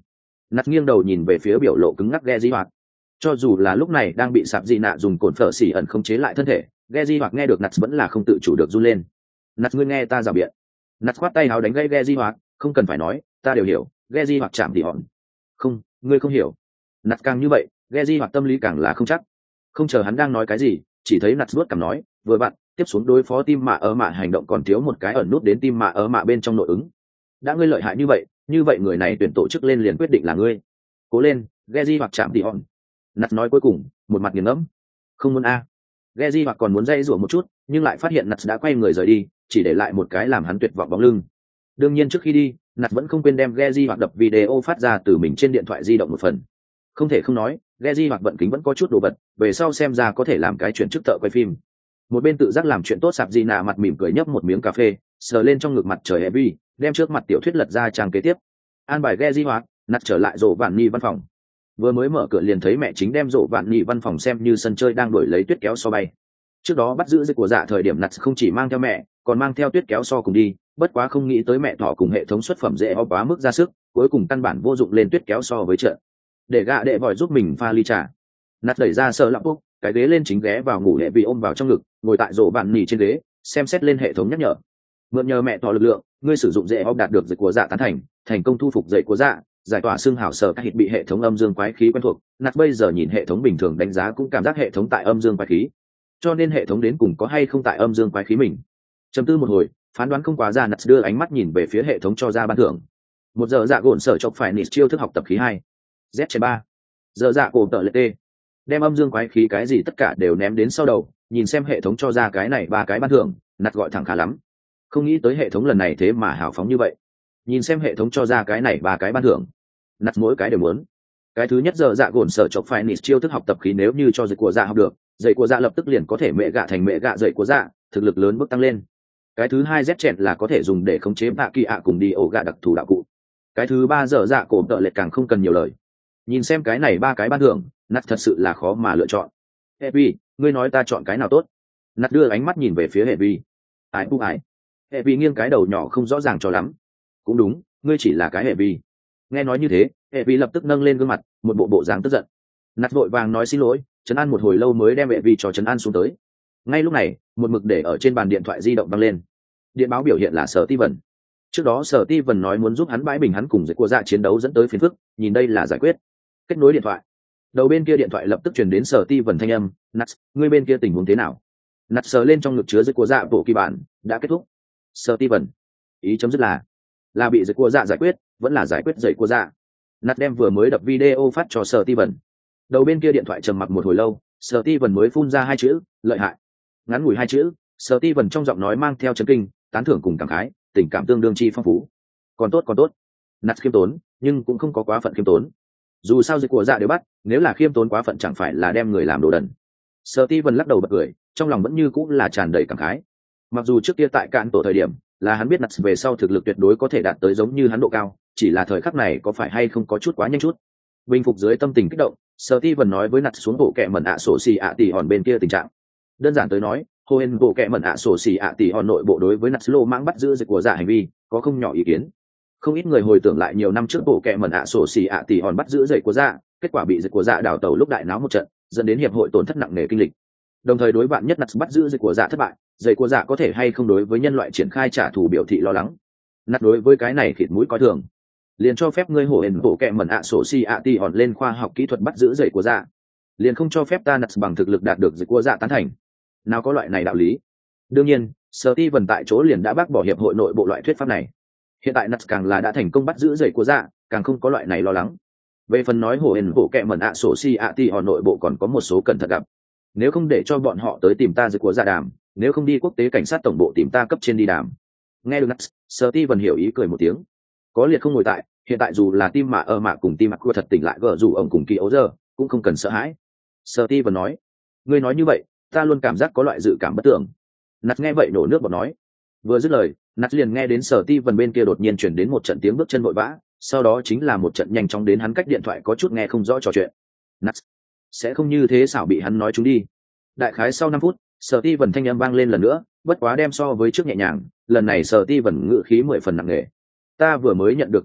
Nạt nghiêng đầu nhìn về phía biểu lộ cứng ngắc Geji Hoạt. Cho dù là lúc này đang bị sạp dị nạ dùng cồn phở xỉ ẩn khống chế lại thân thể, Geji Hoạt nghe được Nạt vẫn là không tự chủ được run lên. Nạt, ngươi nghe ta rào biện. Nạt khoát tay áo đánh gây Geji Hoạt, không cần phải nói, ta đều hiểu. Geji Hoạt chạm thì hòn. Không, ngươi không hiểu. Nạt càng như vậy, Geji Hoạt tâm lý càng là không chắc. Không chờ hắn đang nói cái gì, chỉ thấy Nạt vuốt cằm nói, vừa vặn tiếp xuống đối phó tim mạ ở mạ hành động còn thiếu một cái ẩn nút đến tim mạ ở mạ bên trong nội ứng. Đã ngươi lợi hại như vậy người này tuyển tổ chức lên liền quyết định là ngươi. Cố lên, Geji Hoặc chạm thì hòn. Nạt nói cuối cùng, một mặt nghiền ngẫm. Không muốn a. Geji Hoặc còn muốn dây rủa một chút, nhưng lại phát hiện Nạt đã quay người rời đi, chỉ để lại một cái làm hắn tuyệt vọng bóng lưng. Đương nhiên trước khi đi, Nạt vẫn không quên đem Geji Hoặc đập video phát ra từ mình trên điện thoại di động một phần. Không thể không nói, Geji Hoặc vận kính vẫn có chút đồ vật, về sau xem ra có thể làm cái chuyện trước thợ quay phim. Một bên tự giác làm chuyện tốt sạp di nạ mặt mỉm cười nhấp một miếng cà phê, sờ lên trong ngực mặt trời heavy, đem trước mặt tiểu thuyết lật ra trang kế tiếp. An bài Geji Hoặc Nạt trở lại rổ vạn ni văn phòng. Vừa mới mở cửa liền thấy mẹ chính đem rổ vạn ni văn phòng xem như sân chơi đang đuổi lấy tuyết kéo so bay. Trước đó bắt giữ dây của dạ thời điểm Nạt không chỉ mang theo mẹ, còn mang theo tuyết kéo so cùng đi, bất quá không nghĩ tới mẹ thỏ cùng hệ thống xuất phẩm dễ ho quá mức ra sức, cuối cùng căn bản vô dụng lên tuyết kéo so với trận. Để gạ đệ vòi giúp mình pha ly trà. Nạt đẩy ra sợ lặng bốc, cái ghế lên chính ghé vào ngủ hệ vì ôm vào trong ngực, ngồi tại rổ vạn nỉ trên ghế, xem xét lên hệ thống nhắc nhở. Mượn nhờ mẹ thỏ lực lượng, ngươi sử dụng dễ ho đạt được dây của dạ tán thành công thu phục dây của dạ, giải tỏa xương hảo sở các hít bị hệ thống âm dương quái khí quen thuộc. Nạt bây giờ nhìn hệ thống bình thường đánh giá cũng cảm giác hệ thống tại âm dương quái khí, cho nên hệ thống đến cùng có hay không tại âm dương quái khí mình. Trầm tư một hồi, phán đoán không quá ra, Nạt đưa ánh mắt nhìn về phía hệ thống cho ra ban thưởng. Một giờ dạ gồn sở chọc phải nịt chiêu thức học tập khí 2. Z3. Giờ dạ cổ tợ lệ tê. Đem âm dương quái khí cái gì tất cả đều ném đến sau đầu, nhìn xem hệ thống cho ra cái này ba cái ban thưởng, Nạt gọi thẳng khá lắm. Không nghĩ tới hệ thống lần này thế mà hào phóng như vậy. Nhìn xem hệ thống cho ra cái này ba cái ban thưởng, Nạt mỗi cái đều muốn. Cái thứ nhất giờ dạ gồn sở chọc phải nịt chiêu thức học tập khí, nếu như cho dạy của dạ học được, dạy của dạ lập tức liền có thể mẹ gạ thành mẹ gạ dạy của dạ, thực lực lớn bước tăng lên. Cái thứ hai Z chẹn là có thể dùng để khống chế bạ kỳ ạ cùng đi ổ gạ đặc thù đạo cụ. Cái thứ ba giờ dạ cổ tợ lệ càng không cần nhiều lời. Nhìn xem cái này ba cái ban thưởng, Nạt thật sự là khó mà lựa chọn. Heavy, ngươi nói ta chọn cái nào tốt? Nạt đưa ánh mắt nhìn về phía Heavy. Ai bu ai? Heavy nghiêng cái đầu nhỏ không rõ ràng cho lắm. Cũng đúng, ngươi chỉ là cái Heavy. Nghe nói như thế, Heavy lập tức nâng lên gương mặt, một bộ dáng tức giận. Nạt vội vàng nói xin lỗi, trấn an một hồi lâu mới đem Heavy cho trấn an xuống tới. Ngay lúc này, một mực để ở trên bàn điện thoại di động vang lên. Điện báo biểu hiện là Sở Ti Vân. Trước đó Sở Ti Vân nói muốn giúp hắn bãi bình hắn cùng dạy của dạ chiến đấu dẫn tới phiền phức, nhìn đây là giải quyết. Kết nối điện thoại. Đầu bên kia điện thoại lập tức truyền đến Sở Ti Vân thanh âm, "Nạt, ngươi bên kia tình huống thế nào?" Nạt sờ lên trong ngực chứa dạy của dạ bộ kỳ bản, đã kết thúc. Sở Ti Vân. Ý chấm dứt là bị dạy của dạ giải quyết, vẫn là giải quyết dạy của dạ. Nạt đem vừa mới đập video phát cho Sở Ti Vân. Đầu bên kia điện thoại trầm mặc một hồi lâu, Sở Ti Vân mới phun ra hai chữ, lợi hại. Ngắn ngủi hai chữ, Sở Ti Vân trong giọng nói mang theo chấn kinh, tán thưởng cùng cảm khái, tình cảm tương đương chi phong phú. Còn tốt. Nạt khiêm tốn, nhưng cũng không có quá phận khiêm tốn. Dù sao dịch của dạ đều bắt, nếu là khiêm tốn quá phận chẳng phải là đem người làm đồ đần. Sở Ti Vân lắc đầu bật cười, trong lòng vẫn như cũng là tràn đầy cảm khái. Mặc dù trước kia tại cạn tổ thời điểm, là hắn biết Nạt về sau thực lực tuyệt đối có thể đạt tới giống như hắn độ cao, chỉ là thời khắc này có phải hay không có chút quá nhanh chút. Bình phục dưới tâm tình kích động, Sở Ti Vân nói với Nạt xuống bộ kệ mẩn ạ sổ xì ạ tỷ hòn bên kia tình trạng. Đơn giản tới nói, Hohen bộ kệ mẩn ạ sổ xì ạ tỷ hòn nội bộ đối với Nạt lô mãng bắt giữ dịch của dạ hành vi có không nhỏ ý kiến. Không ít người hồi tưởng lại nhiều năm trước bộ kệ mẩn ạ sổ xì ạ tỷ hòn bắt giữ dậy của dạ, kết quả bị dịch của dạ đảo tàu lúc đại náo một trận, dẫn đến hiệp hội tổn thất nặng nề kinh lịch. Đồng thời đối bạn nhất Nạt bắt giữ dịch của dạ thất bại, dậy của dạ có thể hay không đối với nhân loại triển khai trả thù biểu thị lo lắng. Nạt đối với cái này khịt mũi coi thường, liền cho phép ngươi Hohen bộ kệ mẩn ạ sổ xì ạ tỷ hòn lên khoa học kỹ thuật bắt giữ dậy của dạ, liền không cho phép ta Nạt bằng thực lực đạt được dịch của dạ tán thành. Nào có loại này đạo lý. Đương nhiên, Sở Ti Vân tại chỗ liền đã bác bỏ hiệp hội nội bộ loại thuyết pháp này. Hiện tại Nats càng là đã thành công bắt giữ dậy của dạ, càng không có loại này lo lắng. Về phần nói hồ hển bộ kệ mẩn ạ sổ si ạ thì họ nội bộ còn có một số cẩn thận gặp. Nếu không để cho bọn họ tới tìm ta dậy của dạ đàm, nếu không đi quốc tế cảnh sát tổng bộ tìm ta cấp trên đi đàm. Nghe được Nats, Sở Ti Vân hiểu ý cười một tiếng. Có liệt không ngồi tại, hiện tại dù là tim mạ cùng tim mạ thật tỉnh lại gỡ dù ông cùng kỳ ấu giờ, cũng không cần sợ hãi. Sở Ti Vân nói, ngươi nói như vậy, ta luôn cảm giác có loại dự cảm bất tưởng. Nats nghe vậy nổ nước bọt nói. Vừa dứt lời, Nats liền nghe đến Sở Ti Vân bên kia đột nhiên chuyển đến một trận tiếng bước chân vội vã, sau đó chính là một trận nhanh chóng đến hắn cách điện thoại có chút nghe không rõ trò chuyện. Nats sẽ không như thế xảo bị hắn nói chúng đi. Đại khái sau 5 phút, Sở Ti Vân thanh âm vang lên lần nữa, bất quá đem so với trước nhẹ nhàng, lần này Sở Ti Vân ngữ khí 10 phần nặng nề. Ta vừa mới nhận được tin tức,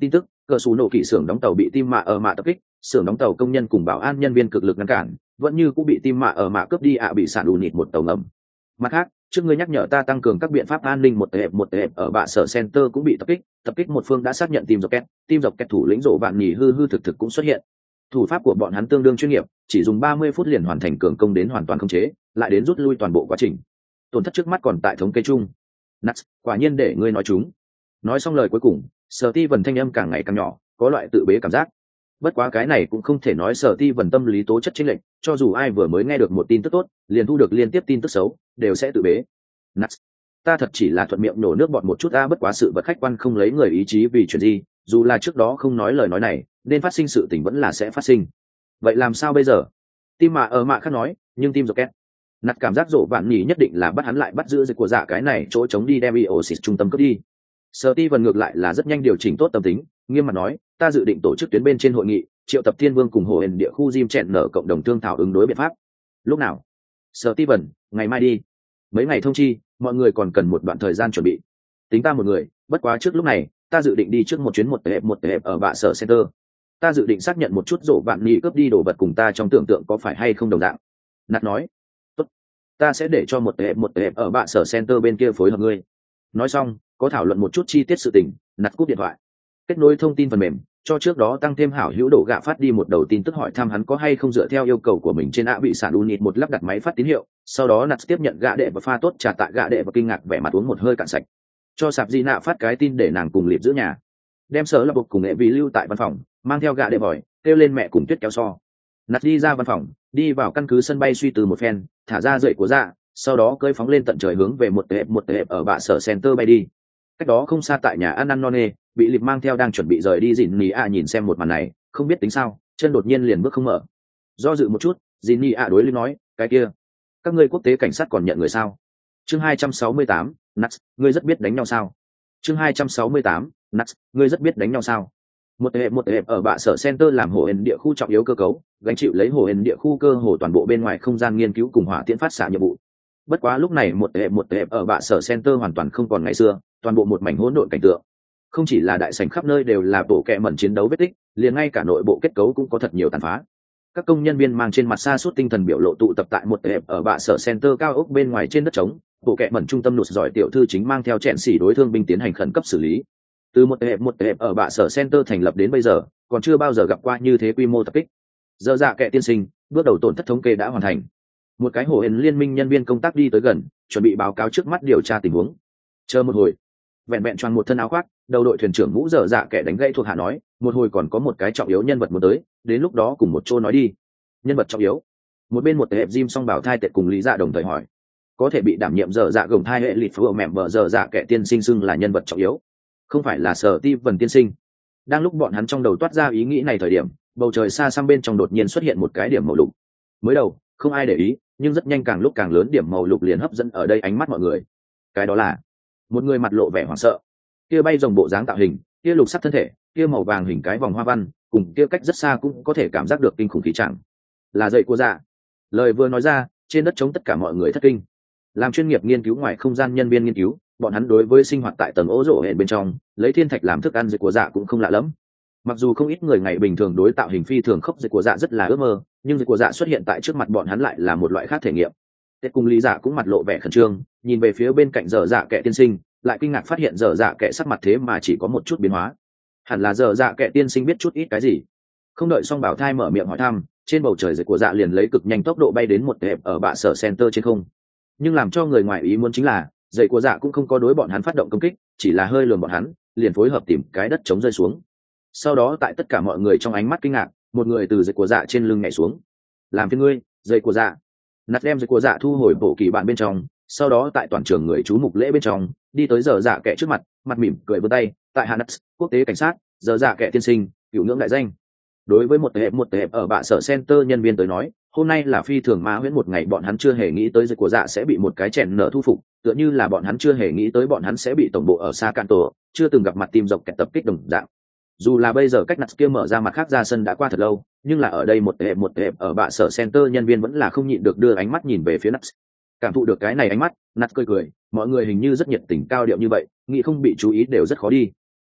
cờ xù nổ kỵ xưởng đóng tàu bị tim mạ ở mạ tập kích, xưởng đóng tàu công nhân cùng bảo an nhân viên cực lực ngăn cản, vẫn như cũng bị tim mạ ở mạ cướp đi bị sản ù nịt một tàu ngầm. Mặt khác, trước ngươi nhắc nhở ta tăng cường các biện pháp an ninh một tệp ở bạ sở center cũng bị tập kích một phương đã xác nhận tim dọc kẹt thủ lĩnh rộ vạn nhì hư thực cũng xuất hiện. Thủ pháp của bọn hắn tương đương chuyên nghiệp, chỉ dùng 30 phút liền hoàn thành cường công đến hoàn toàn khống chế, lại đến rút lui toàn bộ quá trình. Tổn thất trước mắt còn tại thống kê chung. Nuts, quả nhiên để ngươi nói chúng. Nói xong lời cuối cùng, Steven thanh âm càng ngày càng nhỏ, có loại tự bế cảm giác. Bất quá cái này cũng không thể nói Steven tâm lý tố chất chênh lệch, cho dù ai vừa mới nghe được một tin tức tốt, liền thu được liên tiếp tin tức xấu, đều sẽ tự bế. Nuts, ta thật chỉ là thuận miệng nổ nước bọt một chút bất quá sự vật khách quan không lấy người ý chí vì chuyện gì, dù là trước đó không nói lời nói này, nên phát sinh sự tình vẫn là sẽ phát sinh. Vậy làm sao bây giờ? Tim mà ở mạ khác nói, nhưng tim Rocket. Nặt cảm giác rộ vạn nhỉ nhất định là bắt hắn lại bắt giữ dịch của dạ cái này chỗ chống đi đem Iosis trung tâm cướp đi. Steven ngược lại là rất nhanh điều chỉnh tốt tâm tính, nghiêm mặt nói, ta dự định tổ chức tuyến bên trên hội nghị, triệu tập Thiên Vương cùng Hồ Hền địa khu Jim chẹn nở cộng đồng thương thảo ứng đối biện pháp. Lúc nào? Steven, ngày mai đi. Mấy ngày thông chi, mọi người còn cần một đoạn thời gian chuẩn bị. Tính ta một người, bất quá trước lúc này, ta dự định đi trước một chuyến một tệp ở bạ sở center. Ta dự định xác nhận một chút rộ vạn nhỉ cướp đi đồ vật cùng ta trong tưởng tượng có phải hay không đồng dạng. Nạt nói, tốt, ta sẽ để cho một tệp ở bạ sở center bên kia phối hợp ngươi. Nói xong, có thảo luận một chút chi tiết sự tình, Nạt cúp điện thoại. Kết nối thông tin phần mềm, cho trước đó tăng thêm hảo hữu đổ gạ phát đi một đầu tin tức hỏi thăm hắn có hay không dựa theo yêu cầu của mình trên bị sản unit một lắp đặt máy phát tín hiệu. Sau đó Nạt tiếp nhận gạ đệ và pha tốt trà tại gạ đệ và kinh ngạc vẻ mặt uống một hơi cạn sạch. Cho sạp di nạ phát cái tin để nàng cùng liệp giữ nhà, đem sở lập buộc cùng nghệ vì lưu tại văn phòng, mang theo gạ đệ vòi kêu lên mẹ cùng tuyết kéo so. Nạt đi ra văn phòng, đi vào căn cứ sân bay suy từ một phen, thả ra dậy của dạ, sau đó cơi phóng lên tận trời hướng về một tệp ở bạ sở center bay đi. Cách đó không xa tại nhà ăn non nê, bị liệp mang theo đang chuẩn bị rời đi dìn nỉ nhìn xem một màn này, không biết tính sao, chân đột nhiên liền bước không mở. Do dự một chút, dìn nỉ đối liệp nói, cái kia, các ngươi quốc tế cảnh sát còn nhận người sao? Chương 268, Nuts, ngươi rất biết đánh nhau sao? Chương 268, Nuts, ngươi rất biết đánh nhau sao? Một tệp ở bạ sở center làm hồ hền địa khu trọng yếu cơ cấu, gánh chịu lấy hồ hền địa khu cơ hồ toàn bộ bên ngoài không gian nghiên cứu cùng hỏa tiễn phát xạ nhiệm vụ. Bất quá lúc này một tệp ở bạ sở center hoàn toàn không còn ngày xưa, toàn bộ một mảnh hỗn độn cảnh tượng. Không chỉ là đại sảnh khắp nơi đều là bộ kệ mẩn chiến đấu vết tích, liền ngay cả nội bộ kết cấu cũng có thật nhiều tàn phá. Các công nhân viên mang trên mặt sa sút tinh thần biểu lộ tụ tập tại một tệp ở bạ sở center cao ốc bên ngoài trên đất trống, bộ kệ mẩn trung tâm nụt giỏi tiểu thư chính mang theo chẹn xỉ đối thương binh tiến hành khẩn cấp xử lý. Từ một tệp ở bạ sở center thành lập đến bây giờ, còn chưa bao giờ gặp qua như thế quy mô tập kích. Giờ dạ kệ tiên sinh, bước đầu tổn thất thống kê đã hoàn thành. Một cái hồ hển liên minh nhân viên công tác đi tới gần, chuẩn bị báo cáo trước mắt điều tra tình huống. Chờ một hồi, vẹn choàng một thân áo khoác, đầu đội thuyền trưởng mũ dở dạ kệ đánh gãy thuộc hạ nói, một hồi còn có một cái trọng yếu nhân vật muốn tới, đến lúc đó cùng một chỗ nói đi. Nhân vật trọng yếu? Một bên một tệp Jim song bảo thai tệ cùng lý dạ đồng thời hỏi. Có thể bị đảm nhiệm dở dạ gồng thai hệ lịt phù mẹm bờ dở dạ kệ tiên sinh xưng là nhân vật trọng yếu, không phải là Sở Ti Vân tiên sinh. Đang lúc bọn hắn trong đầu toát ra ý nghĩ này thời điểm, bầu trời xa xăm bên trong đột nhiên xuất hiện một cái điểm màu lục. Mới đầu không ai để ý, nhưng rất nhanh càng lúc càng lớn điểm màu lục liền hấp dẫn ở đây ánh mắt mọi người. Cái đó là một người mặt lộ vẻ hoảng sợ, kia bay rồng bộ dáng tạo hình, kia lục sắc thân thể, kia màu vàng hình cái vòng hoa văn, cùng kia cách rất xa cũng có thể cảm giác được kinh khủng khí trạng. Là dậy của dạ. Lời vừa nói ra, trên đất trống tất cả mọi người thất kinh. Làm chuyên nghiệp nghiên cứu ngoài không gian nhân viên nghiên cứu, bọn hắn đối với sinh hoạt tại tầng ố rổ hệ bên trong, lấy thiên thạch làm thức ăn dậy của dạ cũng không lạ lắm. Mặc dù không ít người ngày bình thường đối tạo hình phi thường khốc dậy của dạ rất là ước mơ, nhưng dậy của dạ xuất hiện tại trước mặt bọn hắn lại là một loại khác thể nghiệm. Tết cùng lý dạ cũng mặt lộ vẻ khẩn trương, nhìn về phía bên cạnh dở dạ kệ tiên sinh, lại kinh ngạc phát hiện dở dạ kệ sắc mặt thế mà chỉ có một chút biến hóa. Hẳn là dở dạ kệ tiên sinh biết chút ít cái gì. Không đợi song bảo thai mở miệng hỏi thăm, trên bầu trời dậy của dạ liền lấy cực nhanh tốc độ bay đến một tệp ở bạ sở center trên không. Nhưng làm cho người ngoài ý muốn chính là dậy của dạ cũng không có đối bọn hắn phát động công kích, chỉ là hơi lườm bọn hắn, liền phối hợp tìm cái đất chống rơi xuống. Sau đó tại tất cả mọi người trong ánh mắt kinh ngạc, một người từ dậy của dạ trên lưng nhảy xuống. Làm phiền ngươi, dậy của dạ. Nạt đem dậy của dạ thu hồi bộ kỳ bạn bên trong, sau đó tại toàn trường người chú mục lễ bên trong, đi tới dở dạ kệ trước mặt, mặt mỉm cười vươn tay, tại Hanas, quốc tế cảnh sát, dở dạ kệ tiên sinh, cửu ngưỡng đại danh. Đối với một tệp ở bạ sở center nhân viên tới nói, hôm nay là phi thường ma huyễn một ngày, bọn hắn chưa hề nghĩ tới dậy của dạ sẽ bị một cái chèn nở thu phục, tựa như là bọn hắn chưa hề nghĩ tới bọn hắn sẽ bị tổng bộ ở xa cạn tổ, chưa từng gặp mặt team dọc kẹt tập kích đồng dạng. Dù là bây giờ cách nạt kia mở ra mặt khác ra sân đã qua thật lâu, nhưng là ở đây một tệp ở bạ sở center nhân viên vẫn là không nhịn được đưa ánh mắt nhìn về phía nạt. Cảm thụ được cái này ánh mắt, nạt cười cười, mọi người hình như rất nhiệt tình cao điệu như vậy, nghĩ không bị chú ý đều rất khó đi.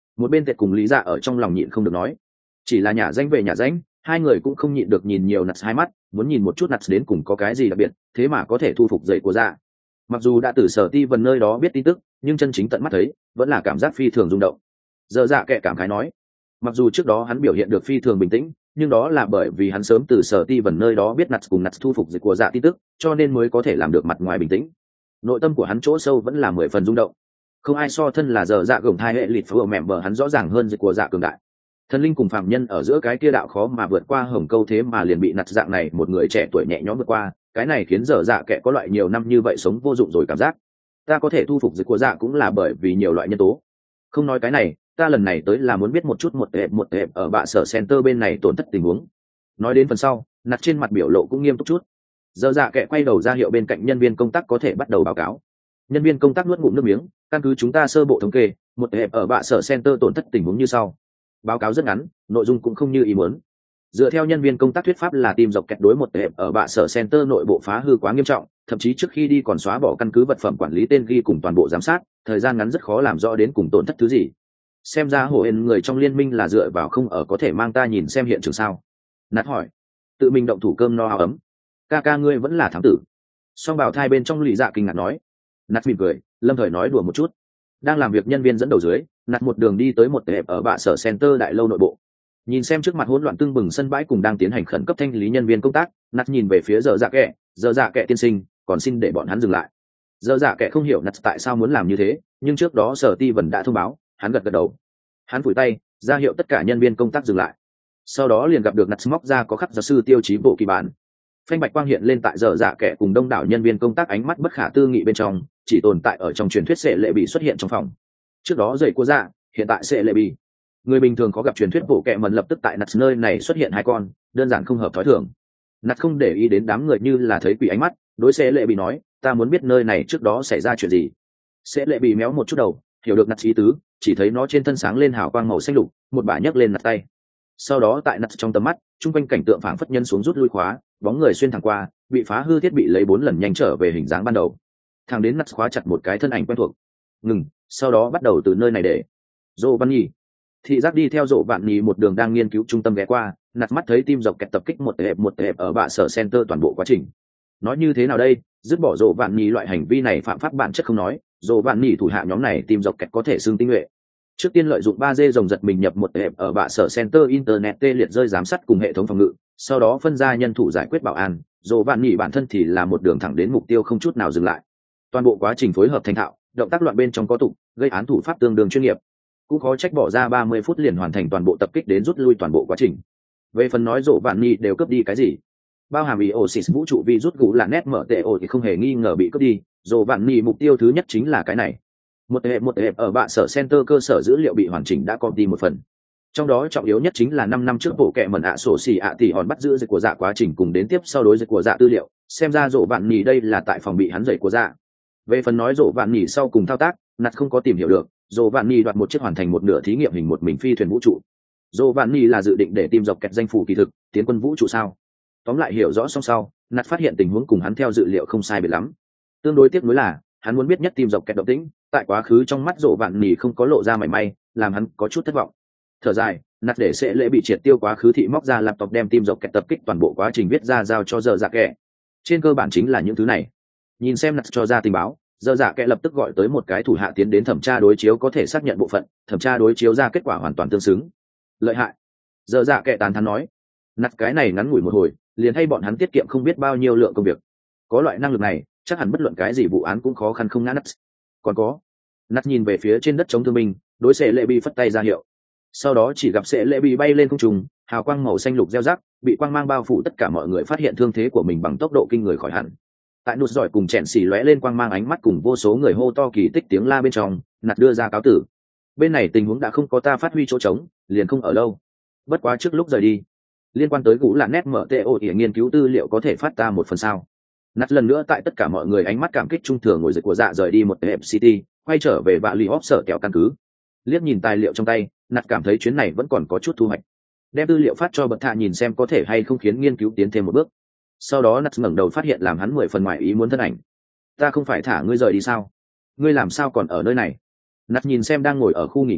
Một bên tệ cùng lý dạ ở trong lòng nhịn không được nói, chỉ là nhà danh về nhà danh, hai người cũng không nhịn được nhìn nhiều nặt hai mắt, muốn nhìn một chút nặt đến cùng có cái gì đặc biệt, thế mà có thể thu phục dậy của dạ. Mặc dù đã từ sở ti vần nơi đó biết tin tức, nhưng chân chính tận mắt thấy vẫn là cảm giác phi thường rung động. Giờ dạ kệ cảm khái nói, mặc dù trước đó hắn biểu hiện được phi thường bình tĩnh, nhưng đó là bởi vì hắn sớm từ sở ti vần nơi đó biết nặt cùng nặt thu phục dậy của dạ tin tức, cho nên mới có thể làm được mặt ngoài bình tĩnh. Nội tâm của hắn chỗ sâu vẫn là 10 phần rung động. Không ai so thân là giờ dạ gồng hai hệ lịt phở mềm bờ hắn rõ ràng hơn dậy của dạ cường đại. Thần linh cùng phạm nhân ở giữa cái kia đạo khó mà vượt qua hồng câu, thế mà liền bị nặt dạng này một người trẻ tuổi nhẹ nhõm vượt qua, cái này khiến dở dạ kệ có loại nhiều năm như vậy sống vô dụng rồi cảm giác. Ta có thể thu phục dịch của dạ cũng là bởi vì nhiều loại nhân tố. Không nói cái này, ta lần này tới là muốn biết một chút một tệp ở bạ sở center bên này tổn thất tình huống. Nói đến phần sau, nặt trên mặt biểu lộ cũng nghiêm túc chút. Dở dạ kệ quay đầu ra hiệu bên cạnh nhân viên công tác có thể bắt đầu báo cáo. Nhân viên công tác nuốt ngụm nước miếng, căn cứ chúng ta sơ bộ thống kê, một tệp ở bạ sở center tổn thất tình huống như sau. Báo cáo rất ngắn, nội dung cũng không như ý muốn. Dựa theo nhân viên công tác thuyết pháp là team dọc kẹt đối một tệp ở bạ sở center nội bộ phá hư quá nghiêm trọng, thậm chí trước khi đi còn xóa bỏ căn cứ vật phẩm quản lý tên ghi cùng toàn bộ giám sát, thời gian ngắn rất khó làm rõ đến cùng tổn thất thứ gì. Xem ra hồ hên người trong liên minh là dựa vào không ở có thể mang ta nhìn xem hiện trường sao. Nát hỏi, tự mình động thủ cơm no áo ấm, ca ca ngươi vẫn là thám tử. Song bảo thai bên trong lì dạ kinh ngạc nói. Nát mỉm cười, lâm thời nói đùa một chút. Đang làm việc nhân viên dẫn đầu dưới, nát một đường đi tới một tệp ở bạ sở center đại lâu nội bộ. Nhìn xem trước mặt hỗn loạn tương bừng sân bãi cùng đang tiến hành khẩn cấp thanh lý nhân viên công tác, nát nhìn về phía giờ dạ kệ tiên sinh, còn xin để bọn hắn dừng lại. Giờ dạ kệ không hiểu nát tại sao muốn làm như thế, nhưng trước đó sở ti vần đã thông báo, hắn gật gật đầu. Hắn phủi tay ra hiệu tất cả nhân viên công tác dừng lại. Sau đó liền gặp được nát móc ra có khắc giáo sư tiêu chí bộ kỳ bản. Phanh bạch quang hiện lên tại giờ dạ kệ cùng đông đảo nhân viên công tác ánh mắt bất khả tư nghị bên trong, chỉ tồn tại ở trong truyền thuyết sẽ lệ bị xuất hiện trong phòng. Trước đó dậy của dạ, hiện tại sẽ lệ bị. Người bình thường có gặp truyền thuyết bộ kệ mần lập tức tại nặt nơi này xuất hiện hai con, đơn giản không hợp thói thường. Nặt không để ý đến đám người như là thấy quỷ ánh mắt, đối sẽ lệ bị nói, ta muốn biết nơi này trước đó xảy ra chuyện gì. Sẽ lệ bị méo một chút đầu, hiểu được nặt ý tứ, chỉ thấy nó trên thân sáng lên hào quang màu xanh lục, một bả nhấc lên nặt tay. Sau đó tại nặt trong tầm mắt, trung quanh cảnh tượng phảng phất nhân xuống rút lui khóa, bóng người xuyên thẳng qua, bị phá hư thiết bị lấy 4 lần nhanh trở về hình dáng ban đầu. Thằng đến nặt khóa chặt một cái thân ảnh quen thuộc. Ngừng, sau đó bắt đầu từ nơi này để. Dô Văn Nhi. Thị giác đi theo Dỗ Vạn Nhì một đường đang nghiên cứu trung tâm ghé qua, nạt mắt thấy team dọc kẹt tập kích một tệp ở bạ sở center toàn bộ quá trình. Nói như thế nào đây, dứt bỏ Dỗ Vạn Nhì loại hành vi này phạm pháp bản chất không nói, Dỗ Vạn Nhì thủ hạ nhóm này team dọc kẹt có thể xưng tinh nhuệ. Trước tiên lợi dụng 3G rồng giật mình nhập một tệp ở bạ sở center internet tê liệt rơi giám sát cùng hệ thống phòng ngự, sau đó phân ra nhân thủ giải quyết bảo an, Dỗ Vạn Nhì bản thân thì là một đường thẳng đến mục tiêu không chút nào dừng lại. Toàn bộ quá trình phối hợp thành thạo, động tác loạn bên trong có tục, gây án thủ pháp tương đương chuyên nghiệp. Cũng khó trách bỏ ra 30 phút liền hoàn thành toàn bộ tập kích đến rút lui toàn bộ quá trình. Về phần nói Dỗ Vạn Nhi đều cướp đi cái gì, bao hàm Iosis vũ trụ virus gũ là nét mở tệ ổ thì không hề nghi ngờ bị cướp đi. Dỗ Vạn Nhi mục tiêu thứ nhất chính là cái này. Một tệp ở bạ sở center cơ sở dữ liệu bị hoàn chỉnh đã copy một phần. Trong đó trọng yếu nhất chính là 5 năm trước bộ kệ mẩn sổ xỉ tỷ hòn bắt giữ dịch của dạ quá trình cùng đến tiếp sau đối dịch của dạ tư liệu, xem ra Dỗ Vạn Nhi đây là tại phòng bị hắn dậy của dạ. Về phần nói Dỗ Vạn Nhi sau cùng thao tác, nạt không có tìm hiểu được. Dỗ Vạn Nhi đoạt một chiếc hoàn thành một nửa thí nghiệm hình một mình phi thuyền vũ trụ. Dỗ Vạn Nhi là dự định để team dọc kẹt danh phủ kỳ thực tiến quân vũ trụ sao? Tóm lại hiểu rõ xong sau, nạt phát hiện tình huống cùng hắn theo dự liệu không sai biệt lắm. Tương đối tiếc nuối là hắn muốn biết nhất team dọc kẹt động tĩnh, tại quá khứ trong mắt Dỗ Vạn Nhi không có lộ ra mảy may, làm hắn có chút thất vọng. Thở dài, nạt để sẽ lễ bị triệt tiêu quá khứ thị móc ra laptop đem team dọc kẹt tập kích toàn bộ quá trình viết ra giao cho giờ dạ kệ. Trên cơ bản chính là những thứ này. Nhìn xem nạt cho ra tình báo, giờ dạ kệ lập tức gọi tới một cái thủ hạ tiến đến thẩm tra đối chiếu có thể xác nhận bộ phận, thẩm tra đối chiếu ra kết quả hoàn toàn tương xứng. Lợi hại. Giờ dạ kệ tán thán nói, nạt cái này ngắn ngủi một hồi liền thay bọn hắn tiết kiệm không biết bao nhiêu lượng công việc. Có loại năng lực này chắc hẳn bất luận cái gì vụ án cũng khó khăn không ngã nát. Còn có, nạt nhìn về phía trên đất chống thương binh, đối sẽ lệ bị phất tay ra hiệu. Sau đó chỉ gặp sẽ lệ bị bay lên không trung, hào quang màu xanh lục gieo rắc, bị quang mang bao phủ, tất cả mọi người phát hiện thương thế của mình bằng tốc độ kinh người khỏi hẳn. Tại nút giỏi cùng chèn xì lóe lên quang mang ánh mắt cùng vô số người hô to kỳ tích tiếng la bên trong, nạt đưa ra cáo tử. Bên này tình huống đã không có ta phát huy chỗ trống, liền không ở lâu. Bất quá trước lúc rời đi, liên quan tới gũ là nét mở tệ ổ ỉa nghiên cứu tư liệu có thể phát ta một phần sao? Nạt lần nữa tại tất cả mọi người ánh mắt cảm kích trung thường ngồi dịch của dạ rời đi một tệp city, quay trở về vạ lì óp sở kẹo căn cứ. Liếc nhìn tài liệu trong tay, nạt cảm thấy chuyến này vẫn còn có chút thu hoạch. Đem tư liệu phát cho bậc thạ nhìn xem có thể hay không khiến nghiên cứu tiến thêm một bước. Sau đó nạt ngẩng đầu phát hiện làm hắn 10 phần ngoài ý muốn thân ảnh. Ta không phải thả ngươi rời đi sao? Ngươi làm sao còn ở nơi này? Nạt nhìn xem đang ngồi ở khu nghỉ ngơi,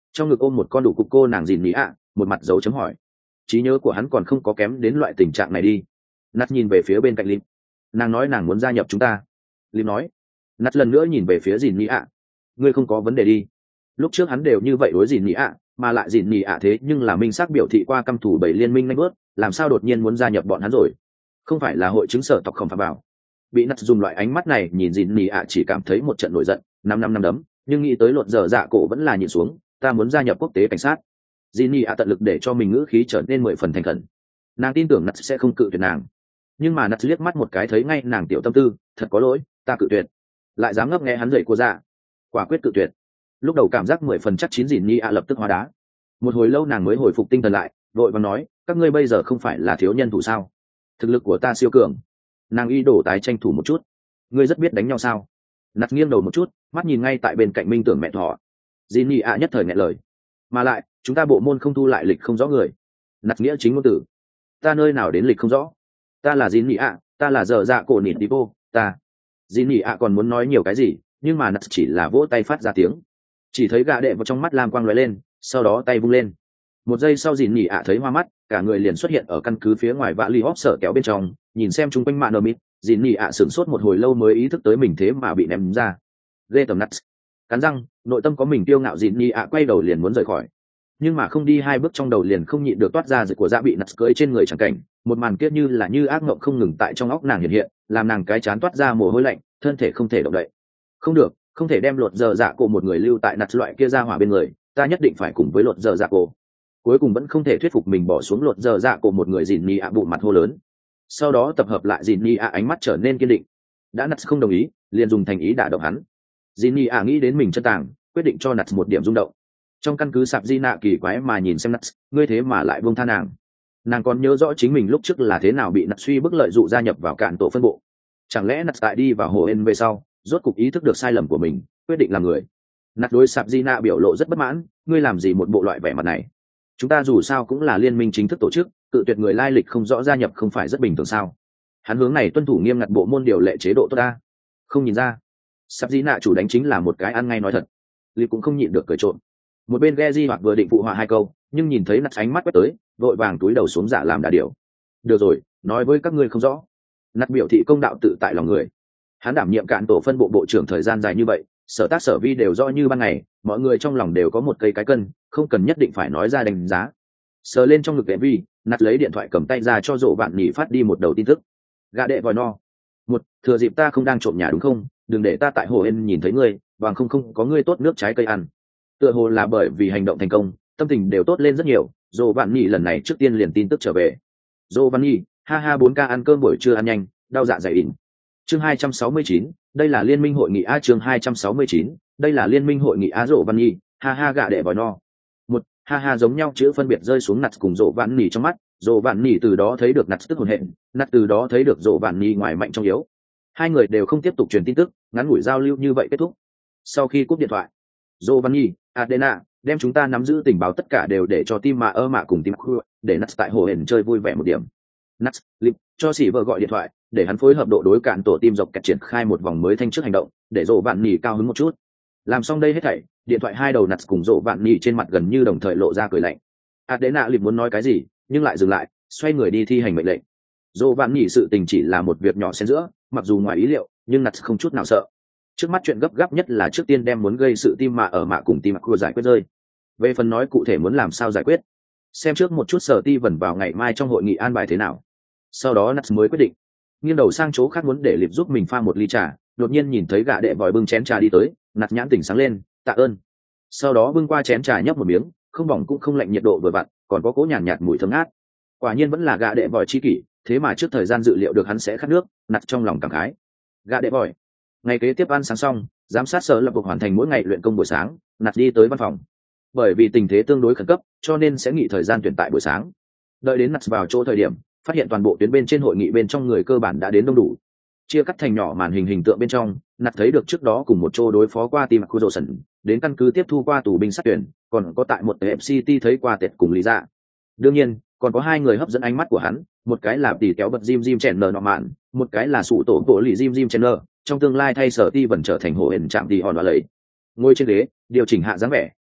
trong ngực ôm một con đủ cục cô nàng dìn nhị ạ, một mặt dấu chấm hỏi. Trí nhớ của hắn còn không có kém đến loại tình trạng này đi. Nat nhìn về phía bên cạnh Lim. Nàng nói nàng muốn gia nhập chúng ta. Lim nói. Nat lần nữa nhìn về phía dìn nhị ạ. Ngươi không có vấn đề đi. Lúc trước hắn đều như vậy đối dìn nhị ạ, mà lại dìn nhị ạ thế nhưng là minh xác biểu thị qua căm thủ bảy liên minh nanh bớt, làm sao đột nhiên muốn gia nhập bọn hắn rồi? Không phải là hội chứng sở tộc không phạm vào. Bị Nat dùng loại ánh mắt này nhìn dìn nhị ạ chỉ cảm thấy một trận nổi giận, năm đấm, nhưng nghĩ tới lột dở dạ cổ vẫn là nhìn xuống, ta muốn gia nhập quốc tế cảnh sát. Dìn nhị ạ tận lực để cho mình ngữ khí trở nên 10 phần thành khẩn. Nàng tin tưởng Nat sẽ không cự tuyệt nàng, nhưng mà Nat liếc mắt một cái thấy ngay nàng tiểu tâm tư, thật có lỗi, ta cự tuyệt. Lại dám ngấp nghe hắn dậy cô ra, quả quyết cự tuyệt. Lúc đầu cảm giác 10 phần chắc chín dìn nhị ạ lập tức hóa đá. Một hồi lâu nàng mới hồi phục tinh thần lại, vội vàng nói, các ngươi bây giờ không phải là thiếu nhân thủ sao? Thực lực của ta siêu cường. Nàng y đổ tái tranh thủ một chút. Ngươi rất biết đánh nhau sao? Nat nghiêng đầu một chút, mắt nhìn ngay tại bên cạnh minh tưởng mẹ thỏ. Dìn nhị ạ nhất thời nghẹn lời. Mà lại, chúng ta bộ môn không thu lại lịch không rõ người. Nat nghĩa chính ngôn tử. Ta nơi nào đến lịch không rõ? Ta là dìn nhị ạ, ta là dở dạ cổ nịt đi vô, ta. Dìn nhị ạ còn muốn nói nhiều cái gì, nhưng mà Nat chỉ là vỗ tay phát ra tiếng. Chỉ thấy gã đệ vào trong mắt lam quang lóe lên, sau đó tay vung lên. Một giây sau dìn nhị ạ thấy hoa mắt, cả người liền xuất hiện ở căn cứ phía ngoài vạ li hóp sở kéo bên trong, nhìn xem chung quanh mạn ở mít, dìn nhị ạ sửng sốt một hồi lâu mới ý thức tới mình thế mà bị ném ra. Ghê tầm Nat. Cắn răng, nội tâm có mình tiêu ngạo dìn nhị ạ quay đầu liền muốn rời khỏi. Nhưng mà không đi 2 bước trong đầu liền không nhịn được toát ra dịch của dạ bị Nat cưỡi trên người chẳng cảnh, một màn kia như là như ác mộng không ngừng tại trong óc nàng hiện hiện, làm nàng cái chán toát ra mồ hôi lạnh, thân thể không thể động đậy. Không được, không thể đem lột dở dạ cổ một người lưu tại Nat loại kia ra hỏa bên người, ta nhất định phải cùng với lột dở dạ cổ. Cuối cùng vẫn không thể thuyết phục mình bỏ xuống lột dở dạ cổ một người dìn nhị ạ bụng mặt hô lớn. Sau đó tập hợp lại dìn nhị ạ ánh mắt trở nên kiên định. Đã Nat không đồng ý, liền dùng thành ý đả động hắn. Dìn nhị ạ nghĩ đến mình chân tàng, quyết định cho Nat một điểm rung động. Trong căn cứ sạp di nạ kỳ quái mà nhìn xem Nat, ngươi thế mà lại buông tha nàng. Nàng còn nhớ rõ chính mình lúc trước là thế nào bị Nat suy bức lợi dụ gia nhập vào cạn tổ phân bộ. Chẳng lẽ Nat tại đi vào hồ en về sau, rốt cục ý thức được sai lầm của mình, quyết định làm người. Nat đối sạp di nạ biểu lộ rất bất mãn, ngươi làm gì một bộ loại vẻ mặt này? Chúng ta dù sao cũng là liên minh chính thức tổ chức, cự tuyệt người lai lịch không rõ gia nhập không phải rất bình thường sao? Hắn hướng này tuân thủ nghiêm ngặt bộ môn điều lệ chế độ tốt ta. Không nhìn ra, sạp di nạ chủ đánh chính là một cái ăn ngay nói thật. Lý cũng không nhịn được cười trộm. Một bên Geji hoặc vừa định phụ họa 2 câu, nhưng nhìn thấy Nat ánh mắt quét tới, vội vàng túi đầu xuống giả làm đà điều. Được rồi, nói với các ngươi không rõ. Nat biểu thị công đạo tự tại lòng người. Hắn đảm nhiệm cạn tổ phân bộ bộ trưởng thời gian dài như vậy, sở tác sở vi đều rõ như ban ngày, mọi người trong lòng đều có một cây cái cân, không cần nhất định phải nói ra đánh giá. Sờ lên trong ngực vi, Nat lấy điện thoại cầm tay ra cho rộ bạn nhỉ phát đi một đầu tin tức. Gà đệ vòi no. Một, thừa dịp ta không đang trộm nhà đúng không? Đừng để ta tại hồ en nhìn thấy ngươi, bằng không có ngươi tốt nước trái cây ăn. Tựa hồ là bởi vì hành động thành công, tâm tình đều tốt lên rất nhiều. Rộ bạn nhỉ lần này trước tiên liền tin tức trở về. Rộ bạn nhỉ, ha 4K ăn cơm buổi trưa ăn nhanh, đau dạ dày ỉn. Chương 269, đây là liên minh hội nghị a. Chương 269, đây là liên minh hội nghị a. Rộ bạn nhỉ, ha gạ đệ vòi no. Một, ha giống nhau chữ phân biệt rơi xuống Nat cùng Rộ bạn nhỉ trong mắt. Rộ bạn nhỉ từ đó thấy được Nat tức hồn hện, Nat từ đó thấy được Rộ bạn nhỉ ngoài mạnh trong yếu. Hai người đều không tiếp tục truyền tin tức, ngắn ngủi giao lưu như vậy kết thúc. Sau khi cúp điện thoại, Rộ bạn nhỉ, Adena, đem chúng ta nắm giữ tình báo tất cả đều để cho team mạ cùng team crew, để Nat tại hồ hển chơi vui vẻ một điểm. Nat, Lip, cho sĩ vợ gọi điện thoại, để hắn phối hợp độ đối cạn tổ team dọc kẹt triển khai một vòng mới thanh trước hành động, để Rộ bạn nhỉ cao hứng một chút. Làm xong đây hết thảy, điện thoại hai đầu Nat cùng Rộ bạn nhỉ trên mặt gần như đồng thời lộ ra cười lạnh. Adena Lip muốn nói cái gì, nhưng lại dừng lại, xoay người đi thi hành mệnh lệnh. Rộ bạn nhỉ sự tình chỉ là một việc nhỏ xen giữa, mặc dù ngoài ý liệu, nhưng Nat không chút nào sợ. Trước mắt chuyện gấp gáp nhất là trước tiên đem muốn gây sự team mạ cùng team crew giải quyết rơi. Về phần nói cụ thể muốn làm sao giải quyết, xem trước một chút sở ti vẩn vào ngày mai trong hội nghị an bài thế nào. Sau đó Nat mới quyết định nghiêng đầu sang chỗ khác muốn để Lịp giúp mình pha một ly trà, đột nhiên nhìn thấy gã đệ vòi bưng chén trà đi tới, Nat nhãn tỉnh sáng lên, tạ ơn. Sau đó bưng qua chén trà nhấp một miếng, không bỏng cũng không lạnh, nhiệt độ vừa vặn, còn có cỗ nhạt mùi thơm ngát. Quả nhiên vẫn là gã đệ vòi chi kỷ, thế mà trước thời gian dự liệu được hắn sẽ khát nước, Nat trong lòng cảm khái. Gã đệ vòi. Ngày kế tiếp ăn sáng xong, giám sát sở lập cuộc hoàn thành mỗi ngày luyện công buổi sáng, Nat đi tới văn phòng. Bởi vì tình thế tương đối khẩn cấp, cho nên sẽ nghỉ thời gian tuyển tại buổi sáng. Đợi đến Nat vào chỗ thời điểm, phát hiện toàn bộ tuyến bên trên hội nghị bên trong người cơ bản đã đến đông đủ. Chia cắt thành nhỏ màn hình tượng bên trong, Nat thấy được trước đó cùng một chỗ đối phó qua team Kurosan, đến căn cứ tiếp thu qua tù binh sát tuyển, còn có tại một FCT thấy qua Tệt cùng Lý Dạ. Đương nhiên, còn có 2 người hấp dẫn ánh mắt của hắn, một cái là tỷ kéo bật Jim Chandler nọ mạn, một cái là sụ tổ bộ lì Jim Chandler, trong tương lai thay sở ti vẫn trở thành hộ hển chạm đi hòn và lấy. Ngồi trên ghế, điều chỉnh hạ dáng vẻ,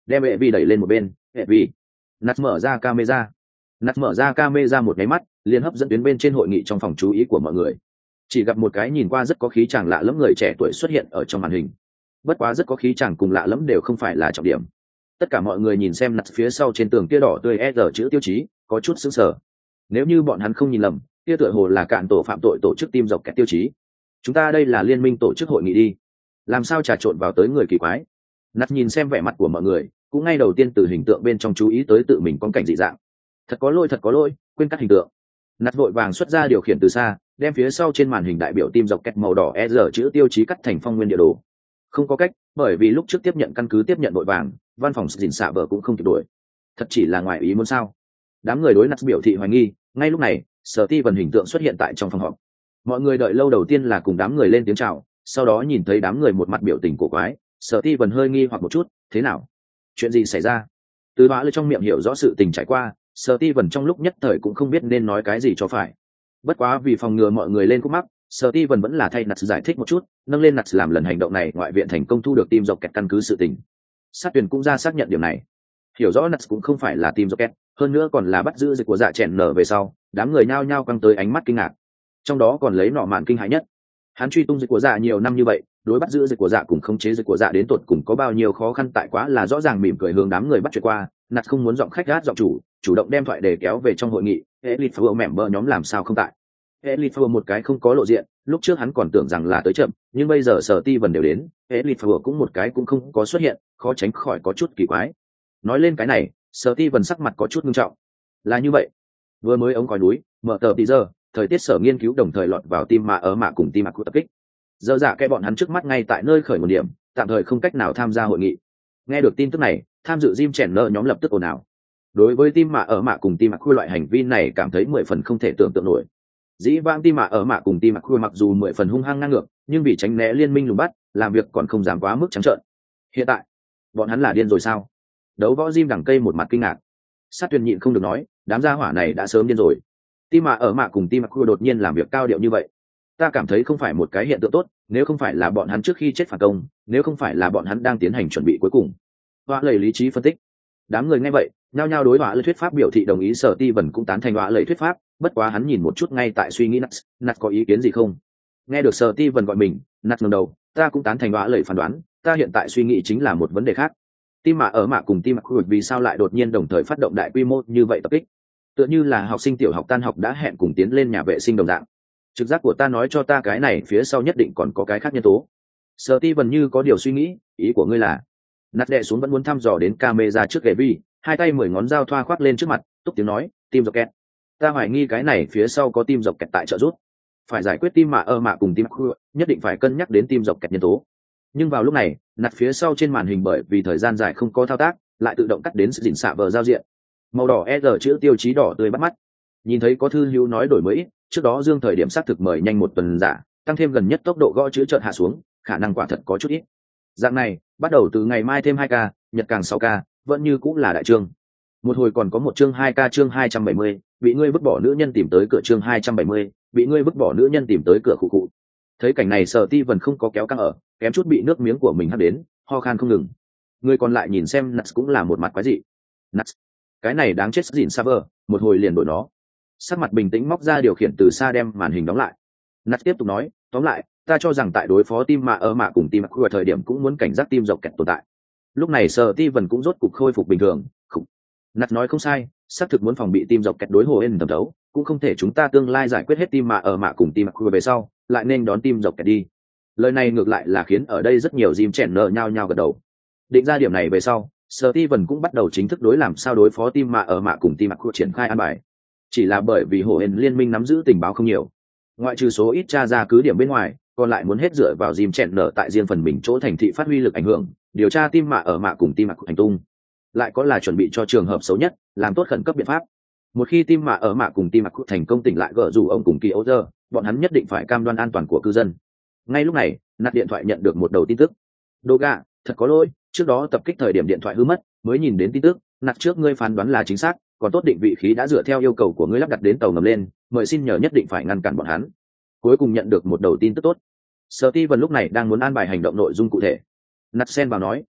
đem hệ vi đẩy lên một bên. Hệ vi, nạt mở ra camera. Nạt mở ra camera một cái mắt, liền hấp dẫn tuyến bên trên hội nghị trong phòng chú ý của mọi người. Chỉ gặp một cái nhìn qua rất có khí chàng lạ lẫm người trẻ tuổi xuất hiện ở trong màn hình. Bất quá rất có khí chàng cùng lạ lẫm đều không phải là trọng điểm. Tất cả mọi người nhìn xem nạt phía sau trên tường kia đỏ tươi R chữ tiêu chí, có chút sững sờ. Nếu như bọn hắn không nhìn lầm, kia tựa hồ là cạn tổ phạm tội tổ chức team dọc kẹt tiêu chí. Chúng ta đây là liên minh tổ chức hội nghị đi, làm sao trà trộn vào tới người kỳ quái. Nạt nhìn xem vẻ mặt của mọi người, cũng ngay đầu tiên từ hình tượng bên trong chú ý tới tự mình con cảnh dị dạng. Thật có lỗi, quên cắt hình tượng. Nạt vội vàng xuất ra điều khiển từ xa, đem phía sau trên màn hình đại biểu team dọc kẹt màu đỏ R chữ tiêu chí cắt thành phong nguyên địa đồ. Không có cách, bởi vì lúc trước tiếp nhận căn cứ tiếp nhận vội vàng, văn phòng dình xạ bờ cũng không kịp đuổi. Thật chỉ là ngoài ý muốn sao? Đám người đối Nạt biểu thị hoài nghi. Ngay lúc này, Sở Ti Vân hình tượng xuất hiện tại trong phòng họp. Mọi người đợi lâu đầu tiên là cùng đám người lên tiếng chào, sau đó nhìn thấy đám người một mặt biểu tình cổ quái, Sở Ti Vân hơi nghi hoặc một chút, thế nào? Chuyện gì xảy ra? Từ bã lưỡi trong miệng hiểu rõ sự tình trải qua, Sở Ti Vân trong lúc nhất thời cũng không biết nên nói cái gì cho phải. Bất quá vì phòng ngừa mọi người lên khúc mắc, Sở Ti Vân vẫn là thay Nạt giải thích một chút, nâng lên Nạt làm lần hành động này ngoại viện thành công thu được team dọc kẹt căn cứ sự tình. Sát tuyển cũng ra xác nhận điểm này. Hiểu rõ Nạt cũng không phải là team dọc kẹt, hơn nữa còn là bắt giữ dịch của dạ chèn nở về sau, đám người nhao nhao căng tới ánh mắt kinh ngạc. Trong đó còn lấy nọ mạn kinh hãi nhất. Hắn truy tung dịch của dạ nhiều năm như vậy, đối bắt giữ dịch của dạ cùng khống chế dịch của dạ đến tột cùng có bao nhiêu khó khăn tại quá là rõ ràng, mỉm cười hướng đám người bắt chuyện qua. Nạt không muốn giọng khách gát giọng chủ động đem thoại để kéo về trong hội nghị. Elite Four mẻm bơ nhóm làm sao không tại? Elite Four một cái không có lộ diện, lúc trước hắn còn tưởng rằng là tới chậm, nhưng bây giờ Sở Ti Vân đều đến, Elite Four cũng một cái cũng không có xuất hiện, khó tránh khỏi có chút kỳ quái. Nói lên cái này, Sở Ti Vân sắc mặt có chút nghiêm trọng. Là như vậy, vừa mới ống còi núi mở tờ tí giờ, thời tiết sở nghiên cứu đồng thời lọt vào tim mạ ở mạ cùng tim mạ cụ tập kích. Giờ dạ cái bọn hắn trước mắt ngay tại nơi khởi nguồn điểm, tạm thời không cách nào tham gia hội nghị. Nghe được tin tức này, tham dự Jim chèn nợ nhóm lập tức ồn ào. Đối với tim mạ ở mạ cùng tim mạ khu loại hành vi này cảm thấy 10 phần không thể tưởng tượng nổi. Dĩ vãng tim mạ ở mạ cùng tim mạ khu mặc dù 10 phần hung hăng ngang ngược, nhưng vì tránh né liên minh lùng bắt, làm việc còn không dám quá mức trắng trợn. Hiện tại, bọn hắn là điên rồi sao? Đấu võ Jim đằng cây một mặt kinh ngạc. Sát Tuyền nhịn không được nói, đám gia hỏa này đã sớm điên rồi. Tim mạ ở mạ cùng tim mạ khu đột nhiên làm việc cao điệu như vậy, ta cảm thấy không phải một cái hiện tượng tốt. Nếu không phải là bọn hắn trước khi chết phản công, nếu không phải là bọn hắn đang tiến hành chuẩn bị cuối cùng. Họa lầy lý trí phân tích. Đám người nghe vậy, nhao nhao đối họa lầy thuyết pháp biểu thị đồng ý. Sở Ti Vân cũng tán thành họa lầy thuyết pháp, bất quá hắn nhìn một chút ngay tại suy nghĩ Nat có ý kiến gì không. Nghe được Sở Ti Vân gọi mình, Nat ngẩng đầu, ta cũng tán thành họa lầy phán đoán, ta hiện tại suy nghĩ chính là một vấn đề khác. Tim mạ ở mạ cùng tim mạ khu vì sao lại đột nhiên đồng thời phát động đại quy mô như vậy tập kích? Tựa như là học sinh tiểu học tan học đã hẹn cùng tiến lên nhà vệ sinh đồng dạng. Trực giác của ta nói cho ta cái này phía sau nhất định còn có cái khác nhân tố. Sở Ti Vân như có điều suy nghĩ, ý của ngươi là? Nát đè xuống vẫn muốn thăm dò đến camera trước Gaby, hai tay 10 ngón dao thoa khoác lên trước mặt, túc tiếng nói, tim dọc kẹt. Ta hoài nghi cái này phía sau có tim dọc kẹt tại trợ giúp. Phải giải quyết tim mạ ở mạ cùng tim khu, nhất định phải cân nhắc đến tim dọc kẹt nhân tố. Nhưng vào lúc này, nạt phía sau trên màn hình bởi vì thời gian dài không có thao tác, lại tự động cắt đến sự dình xạ vờ giao diện. Màu đỏ R chữ tiêu chí đỏ tươi bắt mắt. Nhìn thấy có thư hữu nói đổi mới, trước đó dương thời điểm xác thực mời nhanh một tuần giả, tăng thêm gần nhất tốc độ gõ chữ chợt hạ xuống, khả năng quả thật có chút ít. Dạng này, bắt đầu từ ngày mai thêm 2 ca, nhật càng 6 ca, vẫn như cũng là đại chương. Một hồi còn có một chương 2 ca chương 270, bị ngươi vứt bỏ nữ nhân tìm tới cửa chương 270, bị ngươi vứt bỏ nữ nhân tìm tới cửa khụ khụ. Thấy cảnh này Sở Ti Vân không có kéo căng ở, kém chút bị nước miếng của mình hắt đến, ho khan không ngừng. Người còn lại nhìn xem Nuts cũng là một mặt quái dị. Nuts, cái này đáng chết dịn Saber, một hồi liền đổi nó. Sắc mặt bình tĩnh móc ra điều khiển từ xa đem màn hình đóng lại. Nuts tiếp tục nói, tóm lại, ta cho rằng tại đối phó team mạ ở mạ cùng team khu ở thời điểm cũng muốn cảnh giác team dọc kẹt tồn tại. Lúc này Sở Ti Vân cũng rốt cục khôi phục bình thường. Nuts nói không sai, xác thực muốn phòng bị team dọc kẹt đối hồ ên thẩm thấu, cũng không thể chúng ta tương lai giải quyết hết team mạ ở mạ cùng team khu về sau, lại nên đón team dọc kẹt đi. Lời này ngược lại là khiến ở đây rất nhiều Jim chèn nợ nhao nhao gật đầu. Định ra điểm này về sau, Sở Ti Vân cũng bắt đầu chính thức đối làm sao đối phó team mạ ở mạ cùng team khu triển khai an bài. Chỉ là bởi vì hồ ên liên minh nắm giữ tình báo không nhiều, ngoại trừ số ít tra ra cứ điểm bên ngoài, còn lại muốn hết dựa vào Jim chèn nợ tại riêng phần mình chỗ thành thị phát huy lực ảnh hưởng, điều tra team mạ ở mạ cùng team khu hành tung. Lại có là chuẩn bị cho trường hợp xấu nhất, làm tốt khẩn cấp biện pháp. Một khi team mạ ở mạ cùng team khu thành công tỉnh lại gỡ rủ ông cùng kỳ ấu giờ, bọn hắn nhất định phải cam đoan an toàn của cư dân. Ngay lúc này, nạt điện thoại nhận được một đầu tin tức. Đô gà, thật có lỗi, trước đó tập kích thời điểm điện thoại hư mất, mới nhìn đến tin tức. Nạt trước ngươi phán đoán là chính xác, còn tốt định vị khí đã dựa theo yêu cầu của ngươi lắp đặt đến tàu ngầm lên, mời xin nhờ nhất định phải ngăn cản bọn hắn. Cuối cùng nhận được một đầu tin tức tốt. Sở Ti Vân lúc này đang muốn an bài hành động nội dung cụ thể. Nạt xen vào nói,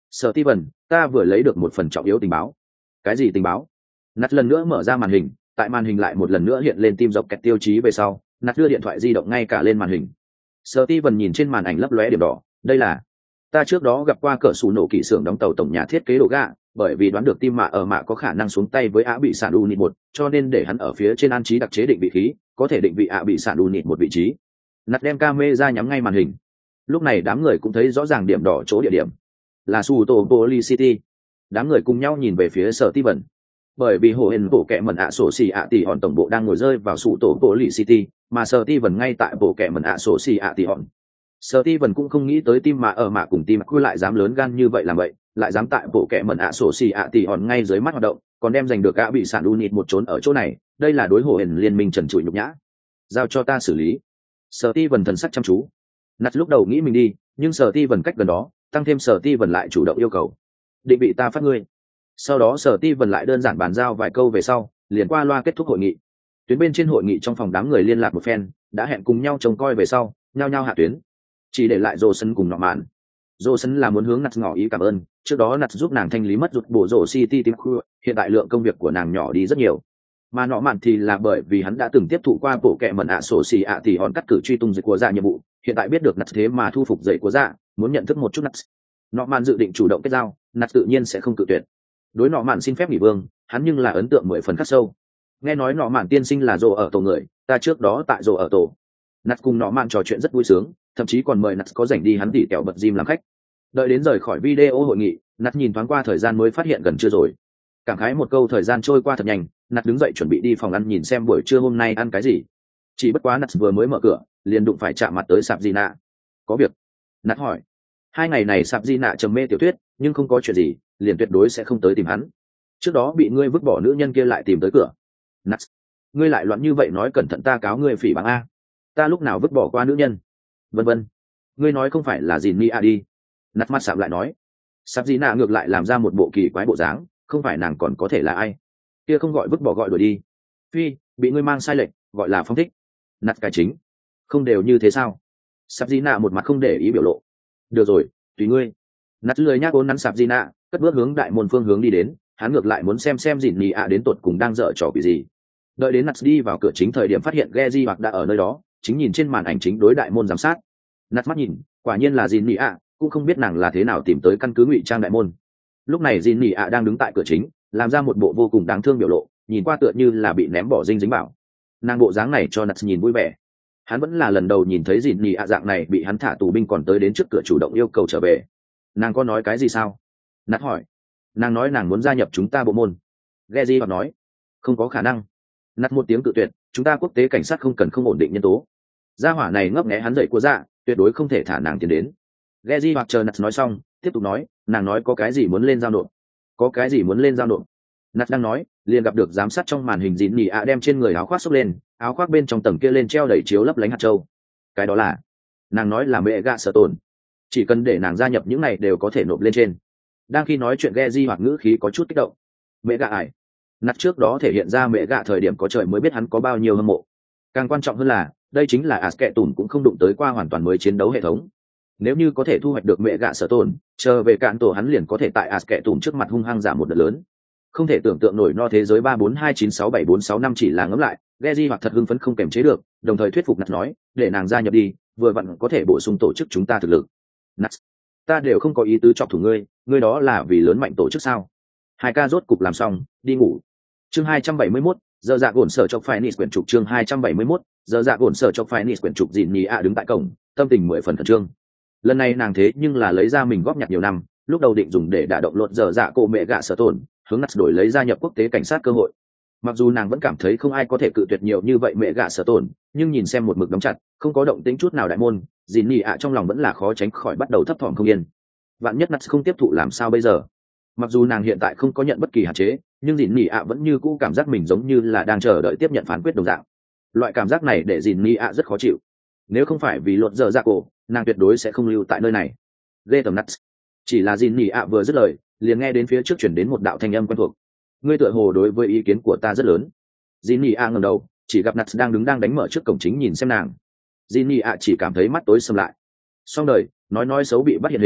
Sở Ti Vân, ta vừa lấy được một phần trọng yếu tình báo. Cái gì tình báo? Nat lần nữa mở ra màn hình, tại màn hình lại một lần nữa hiện lên tim dọc kẹt tiêu chí về sau, Nat đưa điện thoại di động ngay cả lên màn hình. Sở Ti Vân nhìn trên màn ảnh lấp lóe điểm đỏ, đây là ta trước đó gặp qua cỡ sủ nổ kỹ xưởng đóng tàu tổng nhà thiết kế đồ gạ, bởi vì đoán được tim mạ ở mạ có khả năng xuống tay với ạ bị sản unit một, cho nên để hắn ở phía trên an trí đặc chế định vị khí, có thể định vị ạ bị sản unit một vị trí. Nat đem camera nhắm ngay màn hình. Lúc này đám người cũng thấy rõ ràng điểm đỏ chỗ địa điểm, là Suto Poly City. Đám người cùng nhau nhìn về phía Sở Ti Vân. Bởi vì hồ hển bộ kẹ mẩn ạ sổ xì ạ tỷ hòn tổng bộ đang ngồi rơi vào Suto Poly City, mà Sở Ti Vân ngay tại bộ kẹ mẩn ạ sổ xì ạ tỷ hòn. Sở Ti Vân cũng không nghĩ tới tim mà ở mạ cùng tim quy lại dám lớn gan như vậy làm vậy, lại dám tại bộ kẹ mẩn ạ sổ xì ạ tỷ hòn ngay dưới mắt hoạt động, còn đem giành được ạ bị sản unit một trốn ở chỗ này, đây là đối hồ hển liên minh trần trụi nhục nhã. Giao cho ta xử lý. Sở Ti Vân thần sắc chăm chú. Nat lúc đầu nghĩ mình đi, nhưng Sở Ti Vân cách gần đó, tăng thêm Sở Ti Vân lại chủ động yêu cầu định vị ta phát ngươi. Sau đó Sở Ti Vân lại đơn giản bàn giao vài câu về sau, liền qua loa kết thúc hội nghị. Tuyến bên trên hội nghị trong phòng đám người liên lạc một phen, đã hẹn cùng nhau trông coi về sau, nhao nhao hạ tuyến, chỉ để lại Johnson cùng nọ mạn. Johnson là muốn hướng Nat ngỏ ý cảm ơn, trước đó Nat giúp nàng thanh lý mất rụt bộ rổ City Team Crew, hiện tại lượng công việc của nàng nhỏ đi rất nhiều. Mà nọ mạn thì là bởi vì hắn đã từng tiếp thụ qua bộ kệ mẩn ạ sổ xì ạ thì hòn cắt cử truy tung dịch của dạ nhiệm vụ, hiện tại biết được Nat thế mà thu phục dậy của dạ, muốn nhận thức một chút Nat. Nọ mạn dự định chủ động kết giao, Nat tự nhiên sẽ không cự tuyệt. Đối nọ mạn xin phép nghỉ vương, hắn nhưng là ấn tượng 10 phần khắc sâu. Nghe nói nọ mạn tiên sinh là rồ ở tổ người, ta trước đó tại rồ ở tổ. Nat cùng nọ mạn trò chuyện rất vui sướng, thậm chí còn mời Nat có rảnh đi hắn tỉ kẹo bật gym làm khách. Đợi đến rời khỏi video hội nghị, Nat nhìn thoáng qua thời gian mới phát hiện gần trưa rồi. Cảm khái một câu thời gian trôi qua thật nhanh, Nat đứng dậy chuẩn bị đi phòng ăn nhìn xem buổi trưa hôm nay ăn cái gì. Chỉ bất quá Nat vừa mới mở cửa, liền đụng phải chạm mặt tới Sạp Di Nạ. Có việc? Nat hỏi. 2 ngày này Sạp Di Nạ trầm mê tiểu thuyết, nhưng không có chuyện gì, liền tuyệt đối sẽ không tới tìm hắn. Trước đó bị ngươi vứt bỏ nữ nhân kia lại tìm tới cửa. Nat, ngươi lại loạn như vậy nói cẩn thận ta cáo ngươi phỉ báng a. Ta lúc nào vứt bỏ qua nữ nhân? Vân vân. Ngươi nói không phải là gì Nia đi? Nat mắt sạm lại nói. Sạp Di Nạ ngược lại làm ra một bộ kỳ quái bộ dáng, không phải nàng còn có thể là ai? Kia không gọi vứt bỏ gọi đuổi đi. Phi, bị ngươi mang sai lệch, gọi là phong thích. Nat cải chính. Không đều như thế sao? Sạp Di Nạ một mặt không để ý biểu lộ. Được rồi, tùy ngươi. Nat lười nhác ốn nắn Sạp Di Nạ, cất bước hướng đại môn phương hướng đi đến, hắn ngược lại muốn xem dìn nhì ạ đến tột cùng đang dở trò quỷ gì. Đợi đến Nat đi vào cửa chính thời điểm phát hiện Geji hoặc đã ở nơi đó, chính nhìn trên màn ảnh chính đối đại môn giám sát. Nat mắt nhìn, quả nhiên là dìn nhì ạ, cũng không biết nàng là thế nào tìm tới căn cứ ngụy trang đại môn. Lúc này dìn nhì ạ đang đứng tại cửa chính, làm ra một bộ vô cùng đáng thương biểu lộ, nhìn qua tựa như là bị ném bỏ dinh dính bảo. Nàng bộ dáng này cho Nat nhìn vui vẻ. Hắn vẫn là lần đầu nhìn thấy dìn nhì ạ dạng này bị hắn thả tù binh còn tới đến trước cửa chủ động yêu cầu trở về. Nàng có nói cái gì sao? Nat hỏi. Nàng nói nàng muốn gia nhập chúng ta bộ môn. Geji nói. Không có khả năng. Nat một tiếng cự tuyệt, chúng ta quốc tế cảnh sát không cần không ổn định nhân tố. Gia hỏa này ngấp nghé hắn dậy của dạ, tuyệt đối không thể thả nàng tiến đến. Geji hoặc chờ Nat nói xong, tiếp tục nói, nàng nói có cái gì muốn lên giao nộp. Có cái gì muốn lên giao nộp? Nat đang nói, liền gặp được giám sát trong màn hình dìn nhì ạ đem trên người áo khoác xốc lên, áo khoác bên trong tầng kia lên treo đầy chiếu lấp lánh hạt châu. Cái đó là, nàng nói là mẹ gạ sở tồn, chỉ cần để nàng gia nhập những này đều có thể nộp lên trên. Đang khi nói chuyện Geji hoặc ngữ khí có chút kích động. Mẹ gạ ải. Nat trước đó thể hiện ra mẹ gạ thời điểm có trời mới biết hắn có bao nhiêu hâm mộ. Càng quan trọng hơn là, đây chính là Askệ Tùn cũng không đụng tới qua hoàn toàn mới chiến đấu hệ thống. Nếu như có thể thu hoạch được mẹ gạ sở tồn, chờ về cạn tổ hắn liền có thể tại Askệ Tùn trước mặt hung hăng giảm một đợt lớn. Không thể tưởng tượng nổi no thế giới 342967465 chỉ là ngẫm lại, Geji hoặc thật hưng phấn không kềm chế được, đồng thời thuyết phục Nat nói, để nàng gia nhập đi, vừa vặn có thể bổ sung tổ chức chúng ta thực lực. Nat, ta đều không có ý tứ chọc thủ ngươi đó là vì lớn mạnh tổ chức sao? 2K rốt cục làm xong, đi ngủ. Chương 271, giờ dạ gổn sở chọc phải nịt quyển trục chương 271, giờ dạ gổn sở chọc phải nịt quyển trục dìn nhì ạ đứng tại cổng, tâm tình 10 phần khẩn trương. Lần này nàng thế nhưng là lấy ra mình góp nhặt nhiều năm, lúc đầu định dùng để đả động lột giờ dạ cô mẹ gạ sở tổn, hướng Nat đổi lấy gia nhập quốc tế cảnh sát cơ hội. Mặc dù nàng vẫn cảm thấy không ai có thể cự tuyệt nhiều như vậy mẹ gạ sở tổn, nhưng nhìn xem một mực đóng chặt, không có động tĩnh chút nào đại môn, dìn nhì ạ trong lòng vẫn là khó tránh khỏi bắt đầu thấp thỏm không yên. Vạn nhất Nat không tiếp thụ làm sao bây giờ? Mặc dù nàng hiện tại không có nhận bất kỳ hạn chế, nhưng dìn nhì ạ vẫn như cũ cảm giác mình giống như là đang chờ đợi tiếp nhận phán quyết đồng dạng. Loại cảm giác này để dìn nhì ạ rất khó chịu. Nếu không phải vì lột giờ dạ cổ, nàng tuyệt đối sẽ không lưu tại nơi này. Ghê tởm Nat. Chỉ là dìn nhì ạ vừa dứt lời, liền nghe đến phía trước chuyển đến một đạo thanh âm quen thuộc. Ngươi tựa hồ đối với ý kiến của ta rất lớn. Dìn nhì ạ ngẩng đầu, chỉ gặp Nat đang đánh mở trước cổng chính nhìn xem nàng. Dìn nhì ạ chỉ cảm thấy mắt tối sầm lại. Xong đời, nói xấu bị bắt hiện hình,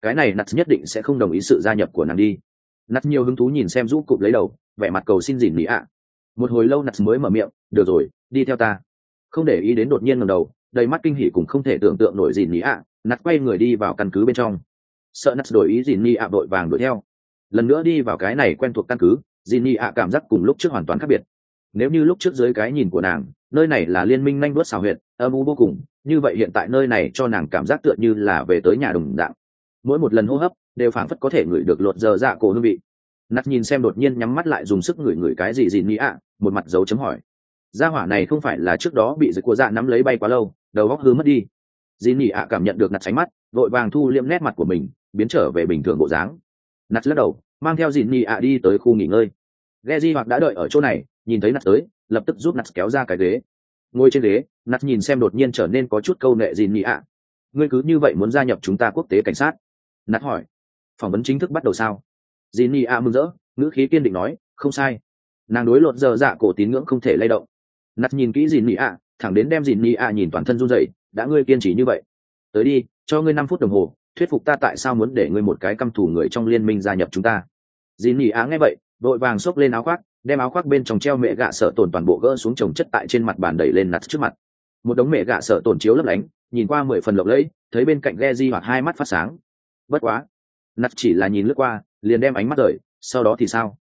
cái này nặt nhất định sẽ không đồng ý sự gia nhập của nàng đi. Nặt nhiều hứng thú nhìn xem rũ cụp lấy đầu, vẻ mặt cầu xin dìn nỉ ạ. Một hồi lâu nặt mới mở miệng, được rồi, đi theo ta. Không để ý đến đột nhiên ngẩng đầu, đầy mắt kinh hỉ cũng không thể tưởng tượng nổi dìn nỉ ạ, nặt quay người đi vào căn cứ bên trong. Sợ nặt đổi ý dìn nỉ ạ vội vàng đuổi theo. Lần nữa đi vào cái này quen thuộc căn cứ, dìn nỉ ạ cảm giác cùng lúc trước hoàn toàn khác biệt. Nếu như lúc trước dưới cái nhìn của nàng, nơi này là liên minh nhanh đuốt xào huyệt, âm u vô cùng, như vậy hiện tại nơi này cho nàng cảm giác tựa như là về tới nhà đồng dạng. Mỗi một lần hô hấp đều phảng phất có thể ngửi được lột giờ dạ cổ hương vị. Nát nhìn xem đột nhiên nhắm mắt lại dùng sức ngửi cái gì dìn nỉ ạ, một mặt dấu chấm hỏi. Gia hỏa này không phải là trước đó bị giật của dạ nắm lấy bay quá lâu, đầu óc hư mất đi. Dìn nỉ ạ cảm nhận được nát tránh mắt, vội vàng thu liệm nét mặt của mình, biến trở về bình thường bộ dáng. Nát lắc đầu, mang theo dìn nỉ ạ đi tới khu nghỉ ngơi. Geji hoặc đã đợi ở chỗ này, nhìn thấy nát tới, lập tức giúp nát kéo ra cái ghế. Ngồi trên ghế, nát nhìn xem đột nhiên trở nên có chút câu nệ dìn nỉ ạ. Ngươi cứ như vậy muốn gia nhập chúng ta quốc tế cảnh sát? Nát hỏi. Phỏng vấn chính thức bắt đầu sao? Dìn nỉ ạ mừng rỡ, ngữ khí kiên định nói, không sai. Nàng đối lột giờ dạ cổ tín ngưỡng không thể lay động. Nát nhìn kỹ dìn nỉ ạ, thẳng đến đem dìn nỉ ạ nhìn toàn thân run rẩy. Đã ngươi kiên trì như vậy, tới đi, cho ngươi 5 phút đồng hồ, thuyết phục ta tại sao muốn để ngươi một cái căm thù người trong liên minh gia nhập chúng ta. Dìn nỉ ạ nghe vậy, đội vàng xốc lên áo khoác, đem áo khoác bên trong treo mẹ gạ sợ tổn toàn bộ gỡ xuống chồng chất tại trên mặt bàn đẩy lên nát trước mặt. Một đống mẹ gạ sợ tổn chiếu lấp lánh, nhìn qua 10 phần lộng lẫy, thấy bên cạnh Geji hoặc hai mắt phát sáng. Bất quá, nát chỉ là nhìn lướt qua, liền đem ánh mắt rời, sau đó thì sao?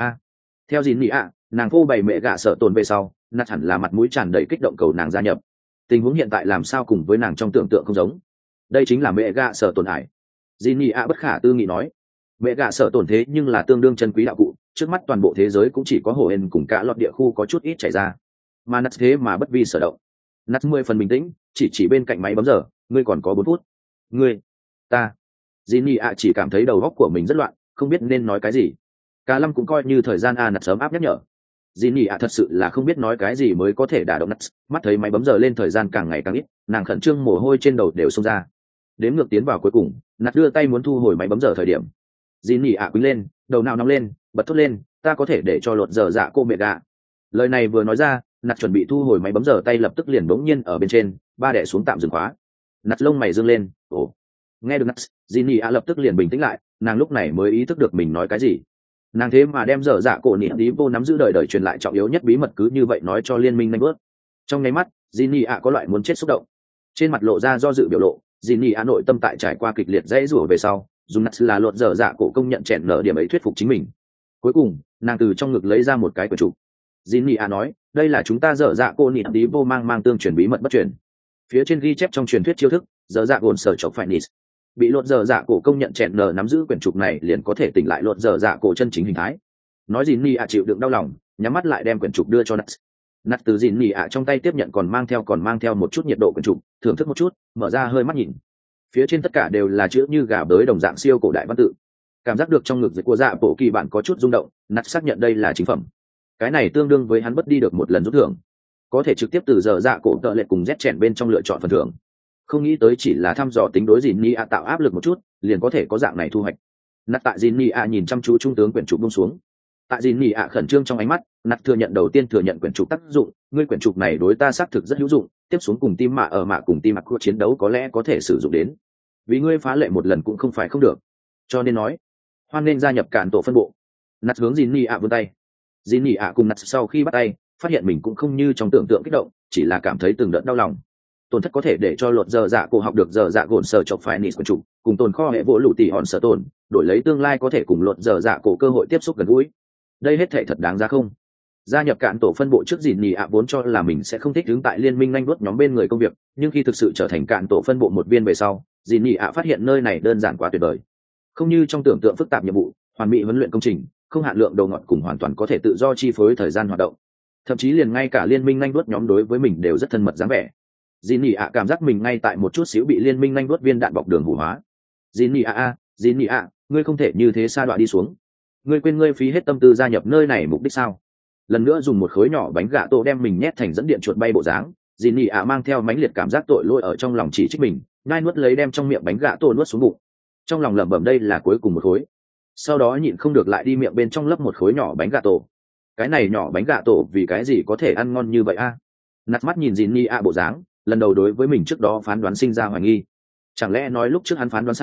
Theo dìn nỉ ạ, nàng phô bày mẹ gạ sợ tổn về sau, nát hẳn là mặt mũi tràn đầy kích động cầu nàng gia nhập. Tình huống hiện tại làm sao cùng với nàng trong tưởng tượng không giống. Đây chính là mẹ gạ sợ tổn ải. Dìn nỉ ạ bất khả tư nghị nói. Mẹ gạ sợ tổn thế nhưng là tương đương chân quý đạo cụ, trước mắt toàn bộ thế giới cũng chỉ có hồ hên cùng cả lọt địa khu có chút ít chảy ra, mà nát thế mà bất vi sở động. Nát 10 phần bình tĩnh, chỉ bên cạnh máy bấm giờ, ngươi còn có 4 phút. Ngươi, ta. Jinny ạ chỉ cảm thấy đầu óc của mình rất loạn, không biết nên nói cái gì. Cả lâm cũng coi như thời gian nát sớm áp nhắc nhở. Jinny ạ thật sự là không biết nói cái gì mới có thể đả động nát, mắt thấy máy bấm giờ lên thời gian càng ngày càng ít, nàng khẩn trương mồ hôi trên đầu đều xông ra. Đếm ngược tiến vào cuối cùng, nát đưa tay muốn thu hồi máy bấm giờ thời điểm. Jinny ạ quýnh lên, đầu não nóng lên, bật thốt lên, ta có thể để cho lột giờ dạ cô mẹ gạ. Lời này vừa nói ra, nạt chuẩn bị thu hồi máy bấm giờ tay lập tức liền bỗng nhiên ở bên trên, ba đẻ xuống tạm dừng khóa. Nạt lông mày dương lên, ồ. Nghe được nạt, Jinny a lập tức liền bình tĩnh lại, nàng lúc này mới ý thức được mình nói cái gì. Nàng thế mà đem giờ dạ cổ nị tí vô nắm giữ đời đời truyền lại trọng yếu nhất bí mật cứ như vậy nói cho liên minh nhanh bước. Trong nháy mắt, Jinny a có loại muốn chết xúc động. Trên mặt lộ ra do dự biểu lộ, Jinny a nội tâm tại trải qua kịch liệt dãy rủa về sau, dùng nạt là lột giờ dạ cổ công nhận chèn nở điểm ấy thuyết phục chính mình. Cuối cùng, nàng từ trong ngực lấy ra một cái quyển trục. Jinny a nói, đây là chúng ta dở dạ cô nịt tí vô mang tương truyền bí mật bất truyền. Phía trên ghi chép trong truyền thuyết chiêu thức, dở dạ gồn sở chọc phải nịt. Bị lột dở dạ cổ công nhận chèn nở nắm giữ quyển trục này liền có thể tỉnh lại lột dở dạ cổ chân chính hình thái. Nói Jinny a chịu đựng đau lòng, nhắm mắt lại đem quyển trục đưa cho Nat. Nat từ Jinny a trong tay tiếp nhận còn mang theo một chút nhiệt độ quyển trục, thưởng thức một chút, mở ra hơi mắt nhìn. Phía trên tất cả đều là chữ như gà bới đồng dạng siêu cổ đại văn tự. Cảm giác được trong ngực của dạ bộ kỳ bạn có chút rung động, Nat xác nhận đây là chính phẩm. Cái này tương đương với hắn bất đi được một lần rút thưởng, có thể trực tiếp từ giờ dạ cổ tợ lệ cùng Z chèn bên trong lựa chọn phần thưởng. Không nghĩ tới chỉ là thăm dò tính đối Jinny a tạo áp lực một chút, liền có thể có dạng này thu hoạch. Nat tại Jinny a nhìn chăm chú trung tướng quyển trục buông xuống. Tại Jinny a khẩn trương trong ánh mắt, Nat thừa nhận quyển trục tác dụng, ngươi quyển trục này đối ta xác thực rất hữu dụng, tiếp xuống cùng team mạ ở mạ cùng team mặc chiến đấu có lẽ có thể sử dụng đến. Vì ngươi phá lệ một lần cũng không phải không được, cho nên nói hoan nên gia nhập cản tổ phân bộ. Nat hướng Jinny a vươn tay. Jinny a cùng Nat sau khi bắt tay, phát hiện mình cũng không như trong tưởng tượng kích động, chỉ là cảm thấy từng đợt đau lòng. Tổn thất có thể để cho lột giờ dạ cổ học được giờ dạ gồn sở chọc phải nịt của chủ, cùng tồn kho hệ vỗ lũ tỷ hòn sở tồn, đổi lấy tương lai có thể cùng lột giờ dạ cổ cơ hội tiếp xúc gần gũi. Đây hết thảy thật đáng giá không? Gia nhập cản tổ phân bộ trước Jinny a vốn cho là mình sẽ không thích đứng tại liên minh nhanh đuốt nhóm bên người công việc, nhưng khi thực sự trở thành cản tổ phân bộ một viên về sau, Jinny a phát hiện nơi này đơn giản quá tuyệt vời. Không như trong tưởng tượng phức tạp nhiệm vụ, hoàn mỹ huấn luyện công trình, không hạn lượng đầu ngọt cùng hoàn toàn có thể tự do chi phối thời gian hoạt động. Thậm chí liền ngay cả liên minh nhanh đuốt nhóm đối với mình đều rất thân mật dáng vẻ. Jinny a cảm giác mình ngay tại một chút xíu bị liên minh nhanh đuốt viên đạn bọc đường hủ hóa. Jinny a, ngươi không thể như thế sa đọa đi xuống. Ngươi quên ngươi phí hết tâm tư gia nhập nơi này mục đích sao? Lần nữa dùng một khối nhỏ bánh gà tổ đem mình nhét thành dẫn điện chuột bay bộ dáng, Jinny a mang theo mãnh liệt cảm giác tội lỗi ở trong lòng chỉ trích mình, nhai nuốt lấy đem trong miệng bánh gà tổ nuốt xuống bụng. Trong lòng lẩm bẩm đây là cuối cùng một khối. Sau đó nhịn không được lại đi miệng bên trong lấp một khối nhỏ bánh gà tổ. Cái này nhỏ bánh gà tổ vì cái gì có thể ăn ngon như vậy a? Nạt mắt nhìn Jinny a bộ dáng, lần đầu đối với mình trước đó phán đoán sinh ra hoài nghi. Chẳng lẽ nói lúc trước hắn phán đoán sai,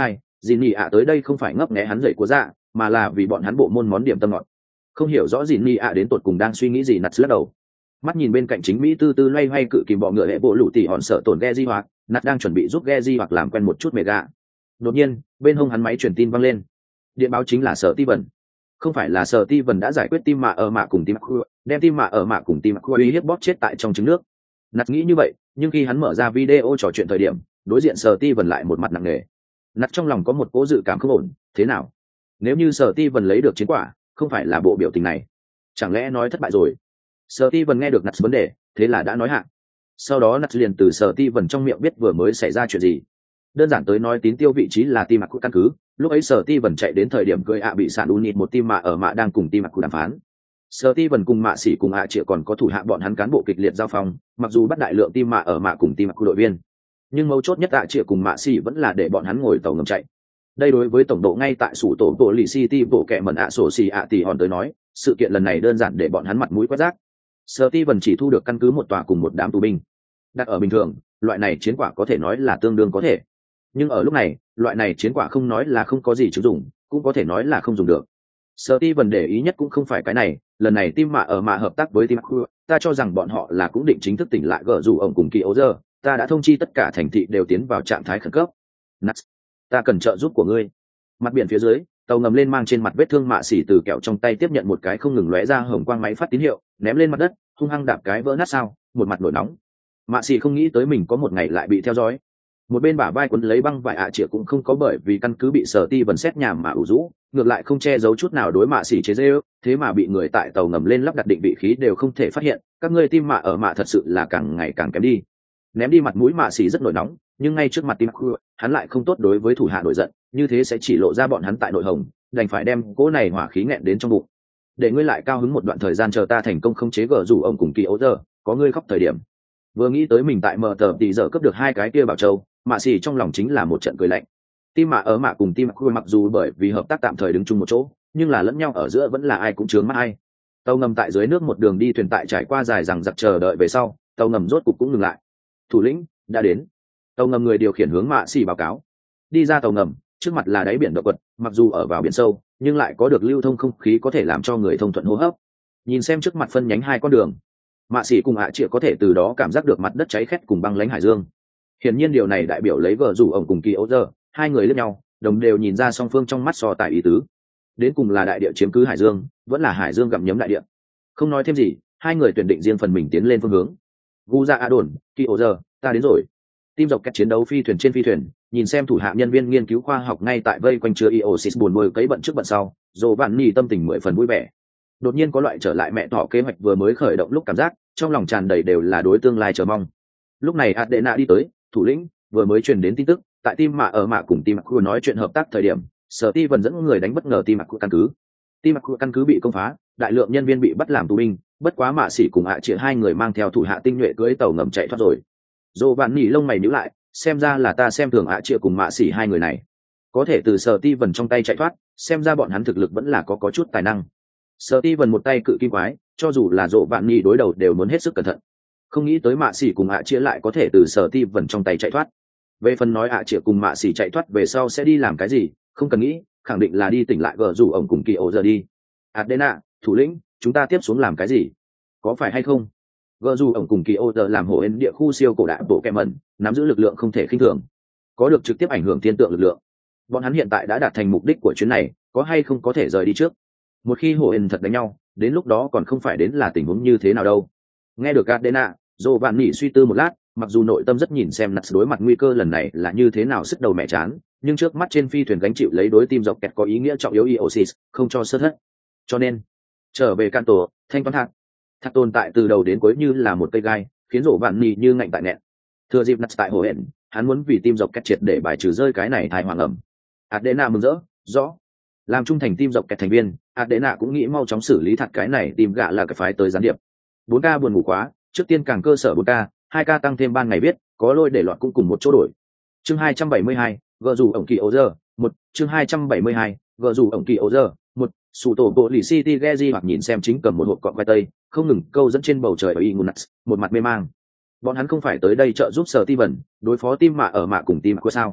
Jinny ạ tới đây không phải ngấp nghé hắn dậy của dạ mà là vì bọn hắn bộ môn món điểm tâm ngọt. Không hiểu rõ Jinny ạ đến tột cùng đang suy nghĩ gì. Nặt lắc đầu, mắt nhìn bên cạnh chính mỹ tư tư loay hoay cự kìm bọ ngựa hệ bộ lũ tỉ hòn sợ tổn ghe di hoặc nặt đang chuẩn bị giúp ghe di hoặc làm quen một chút mẹ gà. Đột nhiên bên hông hắn máy truyền tin văng lên, điện báo chính là Sở Ti Vân. Không phải là Sở Ti Vân đã giải quyết tim mạ ở mạ cùng tim Aqua, đem tim mạ ở mạ cùng tim Aqua uy hiếp bóp chết tại trong trứng nước. Nặt nghĩ như vậy, nhưng khi hắn mở ra video trò chuyện thời điểm, đối diện Sở Ti Vân lại một mặt nặng nề. Nặt trong lòng có một cố dự cảm không ổn. Thế nào? Nếu như Sở Ti Vân lấy được chiến quả, không phải là bộ biểu tình này, chẳng lẽ nói thất bại rồi? Sở Ti Vân nghe được Nặt vấn đề, thế là đã nói hạ. Sau đó Nặt liền từ Sở Ti Vân trong miệng biết vừa mới xảy ra chuyện gì. Đơn giản tới nói, tín tiêu vị trí là tim Aqua căn cứ. Lúc ấy Sở Ti Vân chạy đến thời điểm cưỡi bị sạn unit một tim mạ ở mạ đang cùng tim Aqua đàm phán. Sở Ti Vân cùng mạ sĩ cùng chĩa còn có thủ hạ bọn hắn cán bộ kịch liệt giao phong, mặc dù bắt đại lượng tim mạ ở mạ cùng tim Aqua đội viên, nhưng mấu chốt nhất chĩa cùng mạ sĩ vẫn là để bọn hắn ngồi tàu ngầm chạy. Đây đối với tổng độ ngay tại sủ tổ bộ lì city bộ kẹ mẩn sổ xì tỷ hòn tới nói, sự kiện lần này đơn giản để bọn hắn mặt mũi quét rác. Sở Ti Vân chỉ thu được căn cứ một tòa cùng một đám tù binh. Đặt ở bình thường, loại này chiến quả có thể nói là tương đương có thể. Nhưng ở lúc này, loại này chiến quả không nói là không có gì chứng dụng, cũng có thể nói là không dùng được. Sở Ti Vân để ý nhất cũng không phải cái này, lần này tim mạ ở mạ hợp tác với tim Aqua, ta cho rằng bọn họ là cũng định chính thức tỉnh lại gỡ rủ ổng cùng kỳ ấu giờ, ta đã thông chi tất cả thành thị đều tiến vào trạng thái khẩn cấp. Nuts, ta cần trợ giúp của ngươi. Mặt biển phía dưới, tàu ngầm lên mang trên mặt vết thương mạ xỉ từ kẹo trong tay tiếp nhận một cái không ngừng lóe ra hồng quang máy phát tín hiệu, ném lên mặt đất, hung hăng đạp cái vỡ nát sao, một mặt nổi nóng. Mạ xỉ không nghĩ tới mình có một ngày lại bị theo dõi. Một bên bả vai quấn lấy băng vải chĩa cũng không có bởi vì căn cứ bị Sở Ti Vân xét nhảm mà ủ rũ, ngược lại không che giấu chút nào đối mạ xỉ chế giễu, thế mà bị người tại tàu ngầm lên lắp đặt định vị khí đều không thể phát hiện, các ngươi tim mạ ở mạ thật sự là càng ngày càng kém đi. Ném đi mặt mũi mạ xỉ rất nổi nóng, nhưng ngay trước mặt tim hắn lại không tốt đối với thủ hạ nổi giận, như thế sẽ chỉ lộ ra bọn hắn tại nội hồng, đành phải đem cỗ này hỏa khí nghẹn đến trong bụng. Để ngươi lại cao hứng một đoạn thời gian chờ ta thành công không chế gờ rủ ông cùng kỳ ấu giờ, có ngươi khóc thời điểm. Vừa nghĩ tới mình tại mở tờ tỷ giờ cướp được hai cái kia bảo châu, mạ xỉ trong lòng chính là một trận cười lạnh. Tim mạ ở mạ cùng tim mặc dù bởi vì hợp tác tạm thời đứng chung một chỗ, nhưng là lẫn nhau ở giữa vẫn là ai cũng chướng mắt ai. Tàu ngầm tại dưới nước một đường đi thuyền tại trải qua dài rằng giặc chờ đợi về sau, tàu ngầm rốt cục cũng ngừng lại. Thủ lĩnh đã đến. Tàu ngầm người điều khiển hướng mạ xỉ báo cáo. Đi ra tàu ngầm, trước mặt là đáy biển động vật, mặc dù ở vào biển sâu, nhưng lại có được lưu thông không khí có thể làm cho người thông thuận hô hấp. Nhìn xem trước mặt phân nhánh hai con đường, mạ xỉ cùng chĩa có thể từ đó cảm giác được mặt đất cháy khét cùng băng lãnh hải dương. Hiển nhiên điều này đại biểu lấy gờ rủ ổng cùng kỳ ấu giờ, hai người lẫn nhau, đồng đều nhìn ra song phương trong mắt so tài ý tứ. Đến cùng là đại địa chiếm cứ hải dương, vẫn là hải dương gặm nhấm đại địa. Không nói thêm gì, hai người tuyển định riêng phần mình tiến lên phương hướng. Gu ra đồn, kỳ ấu giờ, ta đến rồi. Tim dọc kẹt chiến đấu phi thuyền trên phi thuyền, nhìn xem thủ hạ nhân viên nghiên cứu khoa học ngay tại vây quanh chứa Iosis buồn bồi cấy bận trước bận sau, Dỗ Vạn Nỉ tâm tình 10 phần vui vẻ. Đột nhiên có loại trở lại mẹ thỏ kế hoạch vừa mới khởi động lúc cảm giác, trong lòng tràn đầy đều là đối tương lai chờ mong. Lúc này Adena đi tới, thủ lĩnh vừa mới truyền đến tin tức, tại tim mạ ở mạ cùng tim Aqua nói chuyện hợp tác thời điểm, Sở Ti Vân dẫn người đánh bất ngờ tim Aqua căn cứ. Tim Aqua căn cứ bị công phá, đại lượng nhân viên bị bắt làm tù binh, bất quá mạ xỉ cùng chĩa hai người mang theo thủ hạ tinh nhuệ cưỡi tàu ngầm chạy thoát rồi. Dỗ Vạn Nỉ lông mày nhíu lại, xem ra là ta xem thường chĩa cùng mạ xỉ hai người này, có thể từ Sở Ti Vân trong tay chạy thoát, xem ra bọn hắn thực lực vẫn là có chút tài năng. Sở Ti Vân một tay cự kim quái, cho dù là Dỗ Vạn Nỉ đối đầu đều muốn hết sức cẩn thận. Không nghĩ tới mạ xỉ cùng chĩa lại có thể từ Sở Ti Vân trong tay chạy thoát. Về phần nói chĩa cùng mạ xỉ chạy thoát về sau sẽ đi làm cái gì, không cần nghĩ, khẳng định là đi tỉnh lại gờ rủ ổng cùng kỳ ổ giờ đi. Adena, thủ lĩnh, chúng ta tiếp xuống làm cái gì? Có phải hay không? Gờ rủ ổng cùng kỳ ổ giờ làm hổ ên địa khu siêu cổ đại bộ kẹ mẩn, nắm giữ lực lượng không thể khinh thường, có được trực tiếp ảnh hưởng thiên tượng lực lượng. Bọn hắn hiện tại đã đạt thành mục đích của chuyến này, có hay không có thể rời đi trước? Một khi hổ ên thật đánh nhau, đến lúc đó còn không phải đến là tình huống như thế nào đâu. Nghe được Adena, Dỗ Vạn Nỉ suy tư một lát, mặc dù nội tâm rất nhìn xem Nuts đối mặt nguy cơ lần này là như thế nào sức đầu mẹ chán, nhưng trước mắt trên phi thuyền gánh chịu lấy đối tim dọc kẹt có ý nghĩa trọng yếu Iosis, không cho sơ thất. Cho nên, trở về can tổ, thanh toán thạc tồn tại từ đầu đến cuối như là một cây gai, khiến Dỗ Vạn Nỉ như ngạnh tại nẹn. Thừa dịp Nuts tại hồ hẹn, hắn muốn vì tim dọc kẹt triệt để bài trừ rơi cái này thai hoàng ẩm. Adena mừng rỡ, rõ. Làm trung thành tim dọc kẹt thành viên, Adena cũng nghĩ mau chóng xử lý thật cái này tìm gạ là cái phái tới gián điệp. 4K buồn ngủ quá, trước tiên càng cơ sở 4K, 2K tăng thêm ban ngày viết, có lôi để loạt cũng cùng một chỗ đổi. Chương 272, gờ rủ ổng kỳ ấu giờ, 1, chương 272, gờ rủ ổng kỳ ấu giờ, 1, sủ tổ bộ lì City Gezi hoặc nhìn xem chính cầm một hộp cọng khoai tây, không ngừng câu dẫn trên bầu trời ở Ingunuts, một mặt mê mang. Bọn hắn không phải tới đây trợ giúp Sở Ti Vân đối phó tim mạ ở mạ cùng tim của sao?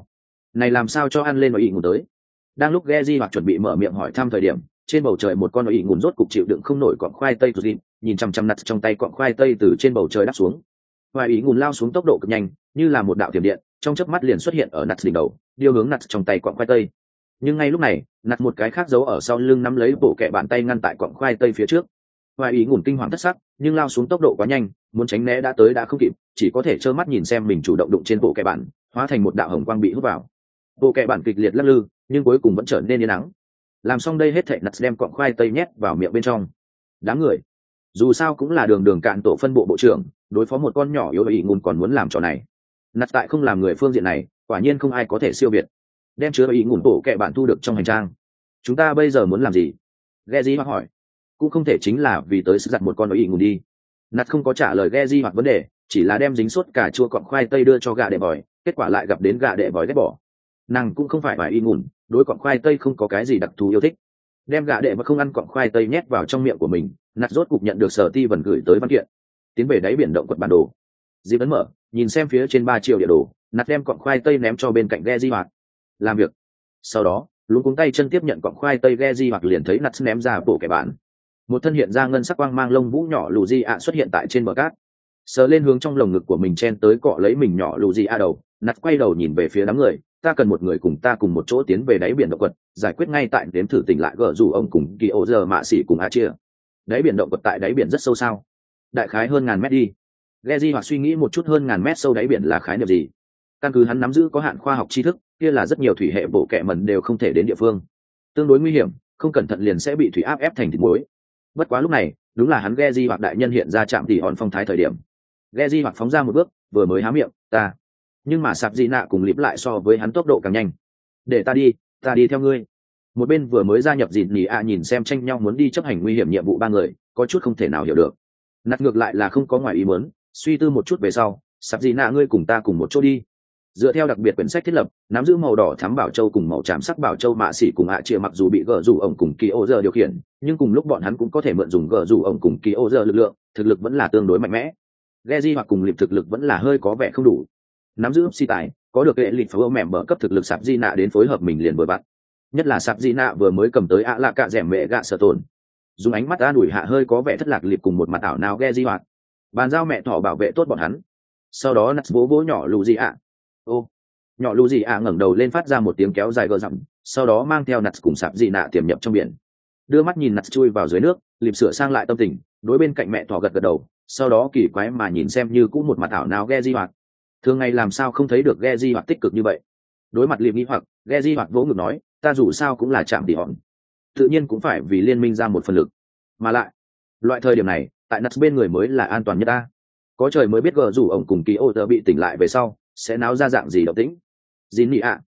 này làm sao cho ăn lên nội ỉ ngủ tới. Đang lúc Geji hoặc chuẩn bị mở miệng hỏi thăm thời điểm, trên bầu trời một con nội ỉ ngủ rốt cục chịu đựng không nổi cọng khoai tây tụt lịm, nhìn chăm chăm nặt trong tay cọng khoai tây từ trên bầu trời đáp xuống. Hoài ý ngùn lao xuống tốc độ cực nhanh, như là một đạo tiềm điện, trong chớp mắt liền xuất hiện ở nặt đỉnh đầu, điêu hướng nặt trong tay cọng khoai tây. Nhưng ngay lúc này, nặt một cái khác giấu ở sau lưng nắm lấy bộ kẹ bàn tay ngăn tại cọng khoai tây phía trước. Hoài ý ngùn kinh hoàng thất sắc, nhưng lao xuống tốc độ quá nhanh, muốn tránh né đã tới đã không kịp, chỉ có thể trơ mắt nhìn xem mình chủ động đụng trên bộ kẹ bàn, hóa thành một đạo hồng quang bị hút vào. Bộ kẹ bàn kịch liệt lắc lư, nhưng cuối cùng vẫn trở nên yên ắng. Làm xong đây hết thảy, nặt đem cọng khoai tây nhét vào miệng bên trong. Đám người, dù sao cũng là đường đường cạn tổ phân bộ bộ trưởng, đối phó một con nhỏ yếu ý ngùn còn muốn làm trò này. Nặt tại không làm người phương diện này, quả nhiên không ai có thể siêu việt. Đem chứa ý ngùn bộ kẹ bạn thu được trong hành trang. Chúng ta bây giờ muốn làm gì? Geji hoặc hỏi. Cũng không thể chính là vì tới sự giặt một con ý ngùn đi. Nặt không có trả lời Geji hoặc vấn đề, chỉ là đem dính sốt cà chua cọng khoai tây đưa cho gà đệ bòi, kết quả lại gặp đến gà đệ bòi ghét bỏ. Nàng cũng không phải ý ngùn, đối cọng khoai tây không có cái gì đặc thù yêu thích. Đem gà đệ mà không ăn cọng khoai tây nhét vào trong miệng của mình, Nặt rốt cục nhận được Sở Ti Vân gửi tới văn kiện. Tiến về đáy biển động quật bản đồ. Dì ấn mở, nhìn xem phía trên 3 triệu địa đồ, Nặt đem cọng khoai tây ném cho bên cạnh Geji hoặc làm việc. Sau đó, luống cuống tay chân tiếp nhận cọng khoai tây Geji hoặc liền thấy Nặt ném ra bộ kẻ bạn. Một thân hiện ra ngân sắc quang mang lông vũ nhỏ lù di ạ xuất hiện tại trên bờ cát, sờ lên hướng trong lồng ngực của mình chen tới cọ lấy mình nhỏ lù di ạ đầu. Nặt quay đầu nhìn về phía đám người, ta cần một người cùng ta cùng một chỗ tiến về đáy biển động quật, giải quyết ngay tại đếm thử tỉnh lại gỡ rủ ông cùng kỳ ô giờ mạ xỉ cùng a chia. Đáy biển động quật tại đáy biển rất sâu sao? Đại khái hơn 1000 mét đi. Geji hoặc suy nghĩ một chút, hơn 1000 mét sâu đáy biển là khái niệm gì? Căn cứ hắn nắm giữ có hạn khoa học tri thức, kia là rất nhiều thủy hệ bộ kệ mẩn đều không thể đến địa phương, tương đối nguy hiểm, không cẩn thận liền sẽ bị thủy áp ép thành thịt muối. Bất quá lúc này, đúng là hắn Geji hoặc đại nhân hiện ra chạm tỉ hòn phong thái thời điểm. Geji hoặc phóng ra một bước, vừa mới há miệng, ta. Nhưng mà sạp dị nạ cùng lịp lại so với hắn tốc độ càng nhanh. Để ta đi theo ngươi. Một bên vừa mới gia nhập dịn nhì ạ nhìn xem tranh nhau muốn đi chấp hành nguy hiểm nhiệm vụ 3 người, có chút không thể nào hiểu được. Nặt ngược lại là không có ngoài ý muốn, suy tư một chút về sau, sạp dị nạ ngươi cùng ta cùng một chỗ đi. Dựa theo đặc biệt quyển sách thiết lập, nắm giữ màu đỏ thắm bảo châu cùng màu tràm sắc bảo châu mạ xỉ cùng ạ chia mặc dù bị gờ rủ ổng cùng kỳ ô giờ điều khiển, nhưng cùng lúc bọn hắn cũng có thể mượn dùng gờ rủ ổng cùng kỳ ô giờ lực lượng, thực lực vẫn là tương đối mạnh mẽ. Geji hoặc cùng lịp thực lực vẫn là hơi có vẻ không đủ. Nắm giữ si tài, có được hệ lịch phở mềm bở cấp thực lực sạp di nạ đến phối hợp mình liền vừa bắt. Nhất là sạp di nạ vừa mới cầm tới ạ lạ cạ rẻm mẹ gạ sở tồn, dùng ánh mắt an ủi hạ hơi có vẻ thất lạc lịp cùng một mặt ảo nào Geji hoặc bàn giao mẹ thỏ bảo vệ tốt bọn hắn. Sau đó nắt vỗ vỗ nhỏ lù gì ạ. Ô, nhỏ lù gì ạ ngẩng đầu lên phát ra một tiếng kéo dài gờ rậm, sau đó mang theo nắt cùng sạp di nạ tiềm nhập trong biển. Đưa mắt nhìn nắt chui vào dưới nước, lịp sửa sang lại tâm tình, đối bên cạnh mẹ thỏ gật gật đầu, sau đó kỳ quái mà nhìn xem như cũng một mặt ảo nào Geji hoặc thường ngày làm sao không thấy được Geji hoặc tích cực như vậy. Đối mặt liệp nghĩ hoặc Geji hoặc vỗ ngực nói, ta dù sao cũng là chạm tỉ hòn, tự nhiên cũng phải vì liên minh ra một phần lực, mà lại loại thời điểm này tại nắt bên người mới là an toàn nhất ta. Có trời mới biết gờ rủ ông cùng kỳ ô tờ bị tỉnh lại về sau sẽ náo ra dạng gì động tĩnh. Dìn nị ạ,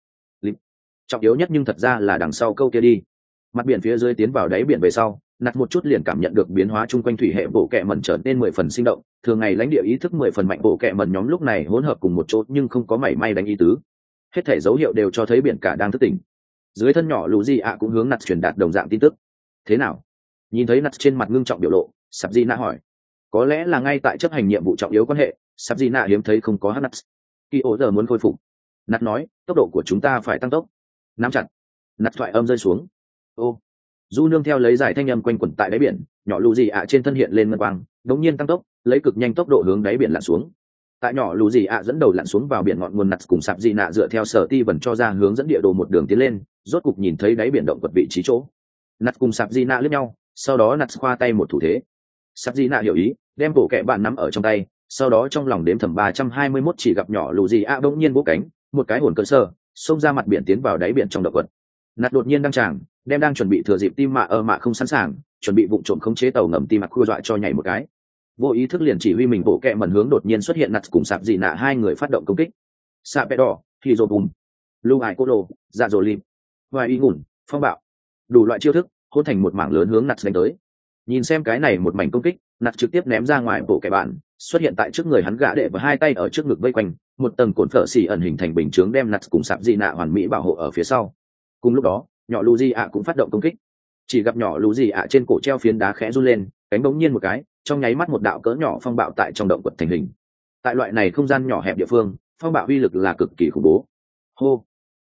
trọng yếu nhất nhưng thật ra là đằng sau câu kia đi. Mặt biển phía dưới tiến vào đáy biển về sau, nặt một chút liền cảm nhận được biến hóa chung quanh thủy hệ bộ kệ mẩn trở nên 10 phần sinh động, thường ngày lãnh địa ý thức 10 phần mạnh bộ kệ mẩn nhóm lúc này hỗn hợp cùng một chỗ nhưng không có mảy may đánh ý tứ. Hết thể dấu hiệu đều cho thấy biển cả đang thức tỉnh. Dưới thân nhỏ lù di ạ cũng hướng nặt truyền đạt đồng dạng tin tức. Thế nào? Nhìn thấy nặt trên mặt ngưng trọng biểu lộ, sạp di nạ hỏi. Có lẽ là ngay tại chấp hành nhiệm vụ trọng yếu quan hệ, sạp di nạ hiếm thấy không có hát nặt. Kỳ ố giờ muốn khôi phục. Nặt nói, tốc độ của chúng ta phải tăng tốc. Nắm chặt. Nặt thoại âm rơi xuống. Ô, du nương theo lấy giải thanh âm quanh quẩn tại đáy biển, nhỏ lù gì ạ trên thân hiện lên ngân quang, đống nhiên tăng tốc, lấy cực nhanh tốc độ hướng đáy biển lặn xuống. Tại nhỏ lù gì ạ dẫn đầu lặn xuống vào biển ngọn nguồn, nặt cùng sạp di nạ dựa theo Sở Ti Vân cho ra hướng dẫn địa đồ một đường tiến lên, rốt cục nhìn thấy đáy biển động vật vị trí chỗ. Nặt cùng sạp di nạ liếc nhau, sau đó nặt khoa tay một thủ thế. Sạp di nạ hiểu ý, đem bộ kệ bạn nắm ở trong tay, sau đó trong lòng đếm thầm 321 chỉ gặp nhỏ lù gì ạ bỗng nhiên vỗ cánh, một cái hồn cơ sơ, xông ra mặt biển tiến vào đáy biển trong động vật. Nặt đột nhiên đăng tràng, đem đang chuẩn bị thừa dịp tim mạ không sẵn sàng, chuẩn bị vụng trộm khống chế tàu ngầm tim mạ khua dọa cho nhảy một cái, vô ý thức liền chỉ huy mình bộ kệ mẩn hướng đột nhiên xuất hiện nặt cùng sạp dị nạ hai người phát động công kích. Sạp bẹ đỏ thì rồ bùm, lưu hải cô đồ dạ dồ lim, vài y ngủn phong bạo, đủ loại chiêu thức hôn thành một mảng lớn hướng nặt đánh tới. Nhìn xem cái này một mảnh công kích, nặt trực tiếp ném ra ngoài bộ kệ bạn, xuất hiện tại trước người hắn gã đệ và hai tay ở trước ngực vây quanh một tầng cồn phở xì ẩn hình thành bình chướng đem nặt cùng sạp dị nạ hoàn mỹ bảo hộ ở phía sau. Cùng lúc đó nhỏ lù di ạ cũng phát động công kích, chỉ gặp nhỏ lù di ạ trên cổ treo phiến đá khẽ run lên, cánh bỗng nhiên một cái, trong nháy mắt một đạo cỡ nhỏ phong bạo tại trong động quật thành hình. Tại loại này không gian nhỏ hẹp địa phương, phong bạo uy lực là cực kỳ khủng bố. Hô,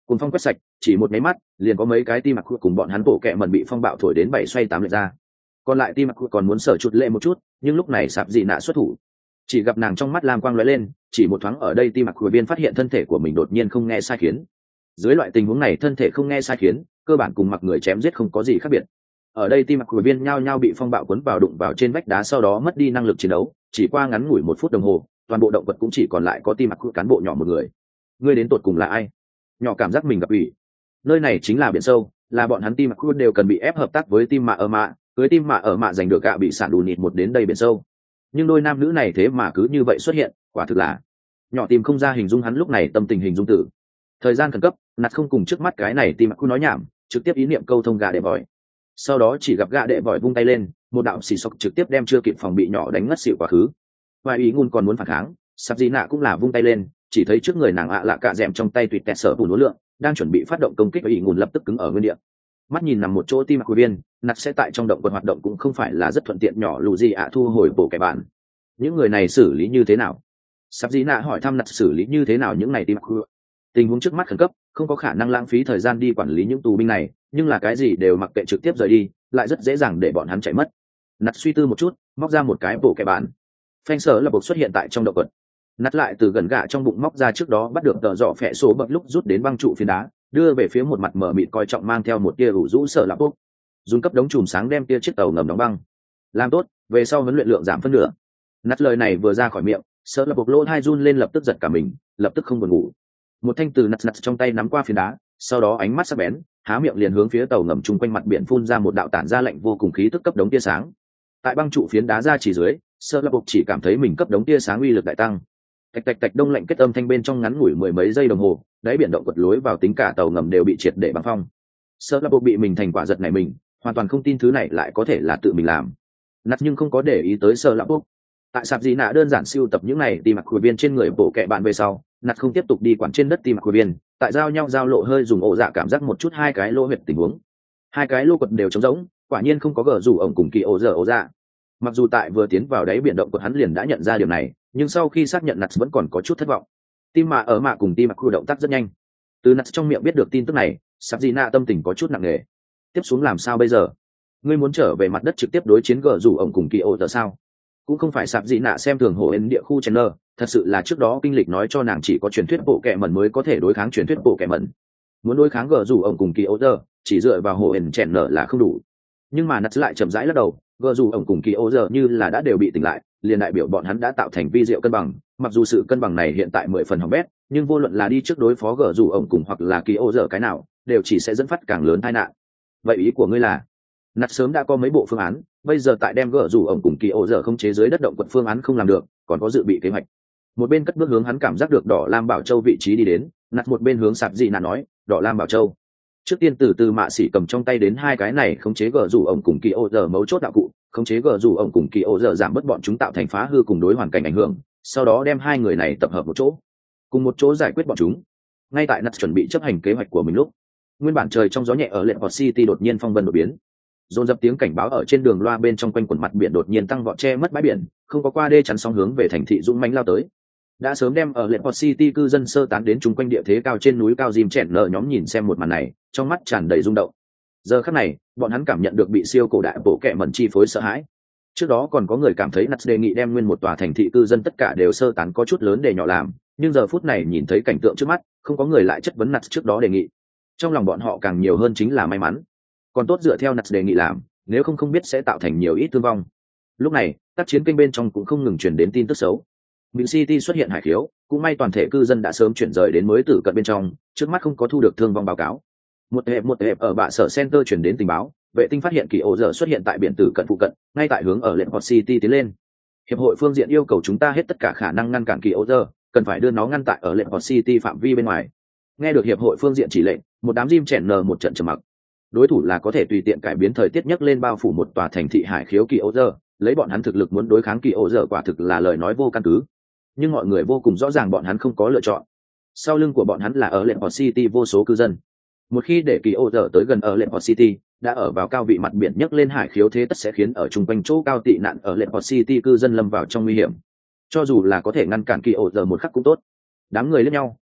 cùng phong quét sạch, chỉ một máy mắt liền có mấy cái tim mặc cùng bọn hắn bộ kẹ mẩn bị phong bạo thổi đến 7 xoay 8 lệch ra. Còn lại tim mặc còn muốn sở chụt lệ một chút, nhưng lúc này sạp dị nạ xuất thủ, chỉ gặp nàng trong mắt lam quang lóe lên, chỉ một thoáng ở đây tim mặc viên phát hiện thân thể của mình đột nhiên không nghe sai khiến. Dưới loại tình huống này thân thể không nghe sai khiến, cơ bản cùng mặc người chém giết không có gì khác biệt. Ở đây tim mặc viên nhao nhao bị phong bạo cuốn vào đụng vào trên vách đá, sau đó mất đi năng lực chiến đấu, chỉ qua ngắn ngủi 1 phút đồng hồ, toàn bộ động vật cũng chỉ còn lại có tim mặc cán bộ nhỏ một người. Ngươi đến tột cùng là ai? Nhỏ cảm giác mình gặp ủy. Nơi này chính là biển sâu, là bọn hắn tim mặc đều cần bị ép hợp tác với tim mạ ở mạ, cưới tim mạ ở mạ giành được gạ bị sản đủ nịt một đến đây biển sâu. Nhưng đôi nam nữ này thế mà cứ như vậy xuất hiện, quả thực là nhỏ tìm không ra hình dung hắn lúc này tâm tình hình dung tử. Thời gian khẩn cấp, nạt không cùng trước mắt cái này tim mặc nói nhảm, trực tiếp ý niệm câu thông gạ đệ vòi. Sau đó chỉ gặp gạ đệ vòi vung tay lên, một đạo xì sọc trực tiếp đem chưa kịp phòng bị nhỏ đánh ngất xỉu quá khứ. Ngoài ý ngôn còn muốn phản kháng, sắp gì nạ cũng là vung tay lên, chỉ thấy trước người nàng ạ lạ cạ dẹm trong tay tuyệt tẹt sở bùn núa lượng đang chuẩn bị phát động công kích, ý ngôn lập tức cứng ở nguyên địa. Mắt nhìn nằm một chỗ tim mặc viên, nạt sẽ tại trong động vật hoạt động cũng không phải là rất thuận tiện, nhỏ lù gì ạ thu hồi bộ kẻ bạn. Những người này xử lý như thế nào? Sắp gì nạ hỏi thăm nạt xử lý như thế nào những này tim mặc. Tình huống trước mắt khẩn cấp, không có khả năng lãng phí thời gian đi quản lý những tù binh này, nhưng là cái gì đều mặc kệ trực tiếp rời đi, lại rất dễ dàng để bọn hắn chạy mất. Nạt suy tư một chút, móc ra một cái bộ kẻ bạn. Phanh sở là buộc xuất hiện tại trong động vật. Nạt lại từ gần gạ trong bụng móc ra trước đó bắt được tờ dọ phẹ số bậc lúc rút đến băng trụ phiến đá, đưa về phía một mặt mở mịt coi trọng mang theo một tia ủ rũ sở lạp bốc, dùng cấp đống chùm sáng đem tia chiếc tàu ngầm đóng băng. Làm tốt, về sau huấn luyện lượng giảm phân nửa. Nạt lời này vừa ra khỏi miệng, sở lạp bốc lỗ hai run lên, lập tức giật cả mình, lập tức không buồn ngủ. Một thanh từ nạt trong tay nắm qua phiến đá, sau đó ánh mắt sắc bén, há miệng liền hướng phía tàu ngầm chung quanh mặt biển phun ra một đạo tản ra lạnh vô cùng khí tức cấp đống tia sáng. Tại băng trụ phiến đá ra chỉ dưới, sở lạp bốc chỉ cảm thấy mình cấp đống tia sáng uy lực đại tăng. Tạch tạch tạch đông lạnh kết âm thanh bên trong ngắn ngủi 10 mấy giây đồng hồ, đáy biển động quật lối vào tính cả tàu ngầm đều bị triệt để băng phong. Sơ lạp bộ bị mình thành quả giật này mình, hoàn toàn không tin thứ này lại có thể là tự mình làm. Nạt nhưng không có để ý tới sơ lạp bộ. Tại sạp gì nạ đơn giản siêu tập những này tìm mặc khuya viên trên người bộ kệ bạn về sau, Nạt không tiếp tục đi quản trên đất tìm mặc khuya viên, tại giao nhau giao lộ hơi dùng ổ dạ cảm giác một chút hai cái lô huyệt tình huống. Hai cái lô quật đều trống rỗng, quả nhiên không có gờ rủ ổng cùng kỳ ổ dạ. Mặc dù tại vừa tiến vào đáy biển động quật hắn liền đã nhận ra điều này, nhưng sau khi xác nhận Nạt vẫn còn có chút thất vọng. Tim mạ ở mạ cùng tim mặc khu động tác rất nhanh. Từ Nạt trong miệng biết được tin tức này, sắp gì nạ tâm tình có chút nặng nề. Tiếp xuống làm sao bây giờ? Ngươi muốn trở về mặt đất trực tiếp đối chiến gờ rủ ổng cùng kỳ ô giờ sao? Cũng không phải sắp gì nạ xem thường hồ ến địa khu Chandler, thật sự là trước đó kinh lịch nói cho nàng chỉ có truyền thuyết bộ kệ mẩn mới có thể đối kháng truyền thuyết bộ kệ mẩn. Muốn đối kháng gờ rủ ổng cùng kỳ ô giờ, chỉ dựa vào hồ ến Chandler là không đủ. Nhưng mà Nạt lại chậm rãi lắc đầu, gờ rủ ổng cùng kỳ ô giờ như là đã đều bị tỉnh lại, liền đại biểu bọn hắn đã tạo thành vi diệu cân bằng. Mặc dù sự cân bằng này hiện tại 10 phần hỏng bét, nhưng vô luận là đi trước đối phó gờ rủ ổng cùng hoặc là kỳ ô dở cái nào, đều chỉ sẽ dẫn phát càng lớn tai nạn. Vậy ý của ngươi là? Nạt sớm đã có mấy bộ phương án, bây giờ tại đem gờ rủ ổng cùng kỳ ô dở không chế dưới đất động quật phương án không làm được, còn có dự bị kế hoạch. Một bên cất bước hướng hắn cảm giác được đỏ lam bảo châu vị trí đi đến, Nạt một bên hướng sạp gì nạ nói, đỏ lam bảo châu. Trước tiên từ mạ sĩ cầm trong tay đến hai cái này khống chế gờ rủ ổng cùng kỳ ô dở mấu chốt đạo cụ, khống chế gờ rủ ổng cùng kỳ ô dở giảm bớt bọn chúng tạo thành phá hư cùng đối hoàn cảnh ảnh hưởng, sau đó đem hai người này tập hợp một chỗ, cùng một chỗ giải quyết bọn chúng. Ngay tại Nat chuẩn bị chấp hành kế hoạch của mình lúc, nguyên bản trời trong gió nhẹ ở lệ Port City đột nhiên phong vân đột biến, dồn dập tiếng cảnh báo ở trên đường loa bên trong quanh quần mặt biển đột nhiên tăng vọt che mất bãi biển, không có qua đê chắn sóng hướng về thành thị dũng mãnh lao tới. Đã sớm đem ở lệ Port City cư dân sơ tán đến chung quanh địa thế cao trên núi cao dìm chèn nợ nhóm nhìn xem một màn này, trong mắt tràn đầy rung động. Giờ khắc này, bọn hắn cảm nhận được bị siêu cổ đại bộ kệ mẩn chi phối sợ hãi. Trước đó còn có người cảm thấy Nat đề nghị đem nguyên một tòa thành thị cư dân tất cả đều sơ tán có chút lớn để nhỏ làm, nhưng giờ phút này nhìn thấy cảnh tượng trước mắt, không có người lại chất vấn Nat trước đó đề nghị. Trong lòng bọn họ càng nhiều hơn chính là may mắn. Còn tốt dựa theo Nat đề nghị làm, nếu không biết sẽ tạo thành nhiều ít thương vong. Lúc này, tác chiến kênh bên trong cũng không ngừng truyền đến tin tức xấu. Bình City xuất hiện hải khiếu, cũng may toàn thể cư dân đã sớm chuyển rời đến mới tử cận bên trong, trước mắt không có thu được thương vong báo cáo. Một hẹp ở bạ sở center chuyển đến tình báo, vệ tinh phát hiện kỳ ổ dở xuất hiện tại biển tử cận phụ cận, ngay tại hướng ở lệnh Port City tiến lên. Hiệp hội phương diện yêu cầu chúng ta hết tất cả khả năng ngăn cản kỳ ổ dở, cần phải đưa nó ngăn tại ở lệnh Port City phạm vi bên ngoài. Nghe được hiệp hội phương diện chỉ lệnh, một đám Jim chèn nở một trận trầm mặc. Đối thủ là có thể tùy tiện cải biến thời tiết nhất lên bao phủ một tòa thành thị hải khiếu kỳ ổ dở, lấy bọn hắn thực lực muốn đối kháng kỳ ổ dở quả thực là lời nói vô căn cứ. Nhưng mọi người vô cùng rõ ràng bọn hắn không có lựa chọn. Sau lưng của bọn hắn là ở lệnh Port City vô số cư dân. Một khi để kỳ ô dở tới gần ở lệnh Port City, đã ở vào cao vị mặt biển nhấc lên hải khiếu thế tất sẽ khiến ở chung quanh chỗ cao tị nạn ở lệnh Port City cư dân lâm vào trong nguy hiểm. Cho dù là có thể ngăn cản kỳ ô dở một khắc cũng tốt. Đám người lẫn nhau,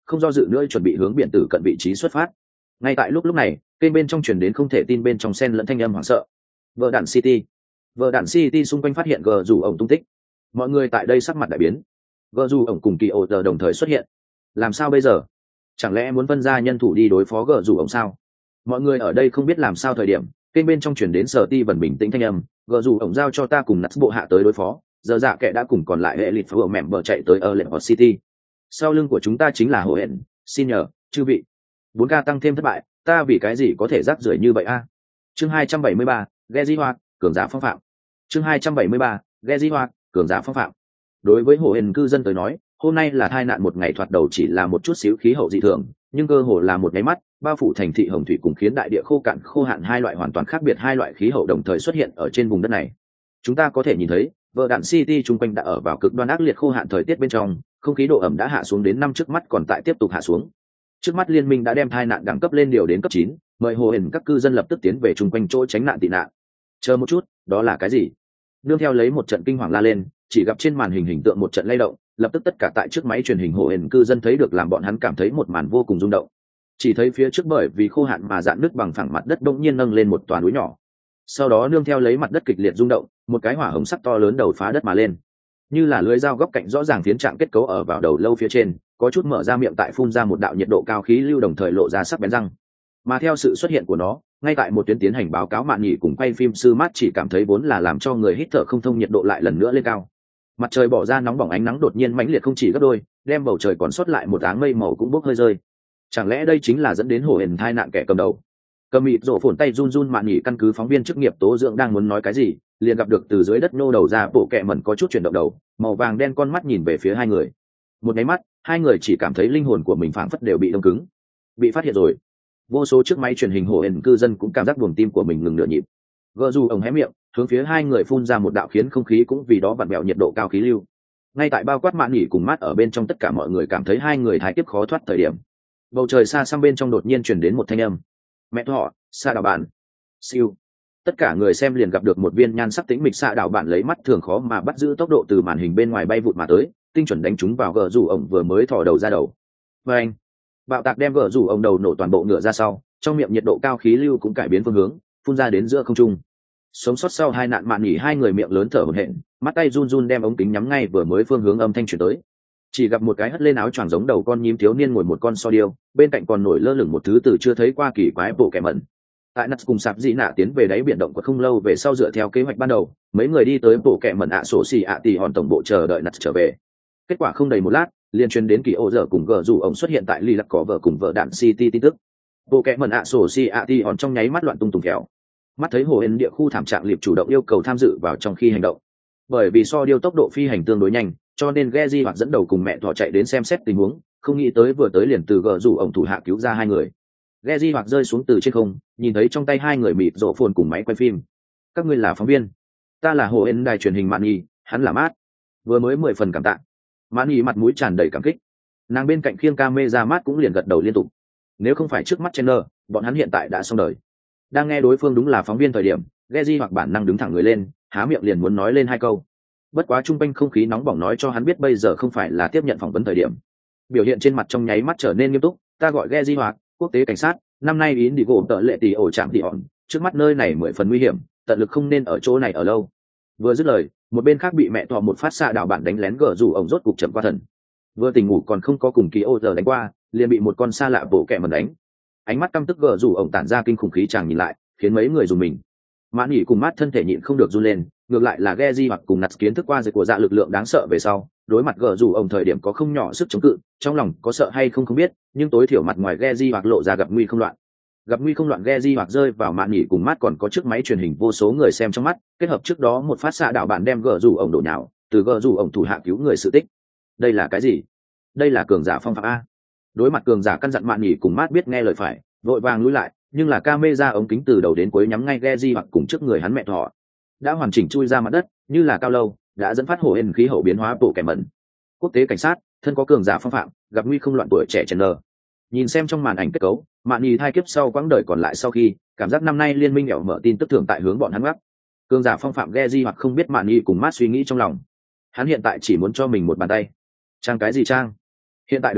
không do dự nữa chuẩn bị hướng biển tử cận vị trí xuất phát. Ngay tại lúc này, kênh bên trong truyền đến không thể tin bên trong sen lẫn thanh âm hoảng sợ. Vợ đạn City. Vợ đạn City xung quanh phát hiện gờ rủ ổng tung tích. Mọi người tại đây sắc mặt đại biến. Gờ rủ ổng cùng kỳ ổ giờ đồng thời xuất hiện. Làm sao bây giờ? Chẳng lẽ muốn phân ra nhân thủ đi đối phó gờ rủ ổng sao? Mọi người ở đây không biết làm sao thời điểm, kênh bên trong truyền đến Sở Ti Vân bình tĩnh thanh âm, gờ rủ ổng giao cho ta cùng nặt bộ hạ tới đối phó, giờ dạ kệ đã cùng còn lại hệ lịt phở mềm bờ chạy tới ở lệnh City. Sau lưng của chúng ta chính là hồ hẹn, xin nhờ chư vị. 4K tăng thêm thất bại, ta vì cái gì có thể rác rưởi như vậy a? Chương 273, Geji Hoạt, cường giả phong phạm. Chương 273, Geji Hoạt, cường giả phong phạm. Đối với hồ hẹn cư dân tới nói, hôm nay là tai nạn một ngày thoạt đầu chỉ là một chút xíu khí hậu dị thường, nhưng cơ hồ là một cái mắt, bao phủ thành thị hồng thủy cùng khiến đại địa khô cạn khô hạn hai loại hoàn toàn khác biệt hai loại khí hậu đồng thời xuất hiện ở trên vùng đất này. Chúng ta có thể nhìn thấy, vợ đạn City chung quanh đã ở vào cực đoan ác liệt khô hạn thời tiết bên trong, không khí độ ẩm đã hạ xuống đến 5 trước mắt còn tại tiếp tục hạ xuống. Trước mắt liên minh đã đem tai nạn đẳng cấp lên điều đến cấp 9, mời hồ hển các cư dân lập tức tiến về chung quanh chỗ tránh nạn tị nạn. Chờ một chút, đó là cái gì? Nương theo lấy một trận kinh hoàng la lên, chỉ gặp trên màn hình hình tượng một trận lay động, lập tức tất cả tại trước máy truyền hình hồ hển cư dân thấy được làm bọn hắn cảm thấy một màn vô cùng rung động. Chỉ thấy phía trước bởi vì khô hạn mà dạn nước bằng phẳng mặt đất bỗng nhiên nâng lên một tòa núi nhỏ. Sau đó nương theo lấy mặt đất kịch liệt rung động, một cái hỏa hồng sắc to lớn đầu phá đất mà lên, như là lưới dao góc cạnh rõ ràng phiến trạng kết cấu ở vào đầu lâu phía trên, có chút mở ra miệng tại phun ra một đạo nhiệt độ cao khí lưu đồng thời lộ ra sắc bén răng. Mà theo sự xuất hiện của nó, ngay tại một tuyến tiến hành báo cáo mạn nhị cùng quay phim sư mát chỉ cảm thấy vốn là làm cho người hít thở không thông nhiệt độ lại lần nữa lên cao. Mặt trời bỏ ra nóng bỏng ánh nắng đột nhiên mãnh liệt không chỉ gấp đôi, đem bầu trời còn sót lại một áng mây màu cũng bốc hơi rơi. Chẳng lẽ đây chính là dẫn đến hổ hển tai nạn kẻ cầm đầu? Cầm mịt rổ phồn tay run run mạn nhị căn cứ phóng viên chức nghiệp tố dưỡng đang muốn nói cái gì, liền gặp được từ dưới đất nô đầu ra bộ kẹ mẩn có chút chuyển động đầu, màu vàng đen con mắt nhìn về phía hai người. Một cái mắt, hai người chỉ cảm thấy linh hồn của mình phảng phất đều bị đông cứng. Bị phát hiện rồi. Vô số chiếc máy truyền hình hổ hển cư dân cũng cảm giác buồng tim của mình ngừng nửa nhịp. Gờ dù ổng hé miệng, hướng phía hai người phun ra một đạo khiến không khí cũng vì đó vặn vẹo nhiệt độ cao khí lưu. Ngay tại bao quát mạn nhị cùng mát ở bên trong tất cả mọi người cảm thấy hai người thái kiếp khó thoát thời điểm. Bầu trời xa xăm bên trong đột nhiên truyền đến một thanh âm. Mẹ thọ, xa đảo bạn. Siêu. Tất cả người xem liền gặp được một viên nhan sắc tĩnh mịch xạ đảo bạn lấy mắt thường khó mà bắt giữ tốc độ từ màn hình bên ngoài bay vụt mà tới, tinh chuẩn đánh trúng vào gờ rủ ổng vừa mới thò đầu ra đầu. Và anh, bạo tạc đem gờ rủ ổng đầu nổ toàn bộ ngựa ra sau, trong miệng nhiệt độ cao khí lưu cũng cải biến phương hướng, phun ra đến giữa không trung. Sống sót sau hai nạn mạn nghỉ hai người miệng lớn thở hổn hển, mắt tay run run đem ống kính nhắm ngay vừa mới phương hướng âm thanh truyền tới. Chỉ gặp một cái hất lên áo choàng giống đầu con nhím thiếu niên ngồi một con so điêu, bên cạnh còn nổi lơ lửng một thứ từ chưa thấy qua kỳ quái bộ kẻ mẩn. Tại Nuts cùng sạp dị nạ tiến về đáy biển động của không lâu về sau dựa theo kế hoạch ban đầu, mấy người đi tới bộ kẻ mẩn sổ xì tỉ hòn tổng bộ chờ đợi Nuts trở về. Kết quả không đầy một lát, liền truyền đến kỳ ô dở cùng gờ rủ ổng xuất hiện tại Ly Lặc có vợ cùng vợ đạn City tin tức. Bộ kẻ mẩn sổ xì tỉ hòn trong nháy mắt loạn tung tùng kéo. Mắt thấy hồ hển địa khu thảm trạng liệp chủ động yêu cầu tham dự vào trong khi hành động. Bởi vì so điêu tốc độ phi hành tương đối nhanh, cho nên Geji hoặc dẫn đầu cùng mẹ thỏ chạy đến xem xét tình huống, không nghĩ tới vừa tới liền từ gờ rủ ổng thủ hạ cứu ra hai người. Geji hoặc rơi xuống từ trên không, nhìn thấy trong tay hai người mịt rộ phồn cùng máy quay phim. Các ngươi là phóng viên? Ta là hồ hển đài truyền hình Mạn Nhi, hắn là Mát. Vừa mới 10 phần cảm tạ. Mạn Nhi mặt mũi tràn đầy cảm kích. Nàng bên cạnh khiêng camera Mát cũng liền gật đầu liên tục. Nếu không phải trước mắt Chandler, bọn hắn hiện tại đã xong đời. Đang nghe đối phương đúng là phóng viên thời điểm, Geji hoặc bản năng đứng thẳng người lên, há miệng liền muốn nói lên hai câu. Bất quá trung quanh không khí nóng bỏng nói cho hắn biết bây giờ không phải là tiếp nhận phỏng vấn thời điểm. Biểu hiện trên mặt trong nháy mắt trở nên nghiêm túc. Ta gọi Geji hoặc quốc tế cảnh sát, năm nay ý đi gỗ tợ lệ tỷ ổ chạm tỷ hòn, trước mắt nơi này 10 phần nguy hiểm, tận lực không nên ở chỗ này ở lâu. Vừa dứt lời, một bên khác bị mẹ thọ một phát xạ đảo bạn đánh lén gờ rủ ổng rốt cục chậm qua thần. Vừa tỉnh ngủ còn không có cùng ký ô giờ đánh qua, liền bị một con xa lạ bổ kẹ mần đánh. Ánh mắt căm tức gờ rủ ổng tản ra kinh khủng khí chàng nhìn lại, khiến mấy người dùng mình. Mãn nhị cùng Mát thân thể nhịn không được run lên, ngược lại là Geji hoặc cùng Nats kiến thức qua dịch của dạ lực lượng đáng sợ về sau, đối mặt gờ rủ ổng thời điểm có không nhỏ sức chống cự, trong lòng có sợ hay không không biết, nhưng tối thiểu mặt ngoài Geji hoặc lộ ra gặp nguy không loạn. Gặp nguy không loạn Geji hoặc rơi vào Mạn nhị cùng Mát còn có chiếc máy truyền hình vô số người xem trong mắt, kết hợp trước đó một phát xạ đảo bạn đem gờ rủ ổng đổ nhào, từ gờ rủ ổng thủ hạ cứu người sự tích. Đây là cái gì? Đây là cường giả phong phạm a. Đối mặt cường giả căn dặn Mạn nhị cùng Mát biết nghe lời phải, vội vàng lùi lại, nhưng là camera ống kính từ đầu đến cuối nhắm ngay Geji hoặc cùng trước người hắn mẹ thọ. Đã hoàn chỉnh chui ra mặt đất, như là cao lâu, đã dẫn phát hổ hển khí hậu biến hóa bộ kẻ mẩn. Quốc tế cảnh sát, thân có cường giả phong phạm, gặp nguy không loạn tuổi trẻ Chandler. Nhìn xem trong màn ảnh kết cấu, Mạn nhị thai kiếp sau quãng đời còn lại sau khi, cảm giác năm nay liên minh ẻo mở tin tức thường tại hướng bọn hắn gấp. Cường giả phong phạm Geji hoặc không biết Mạn nhị cùng Mát suy nghĩ trong lòng. Hắn hiện tại chỉ muốn cho mình một bàn tay. Trang cái gì trang? Hiện tại được rồi,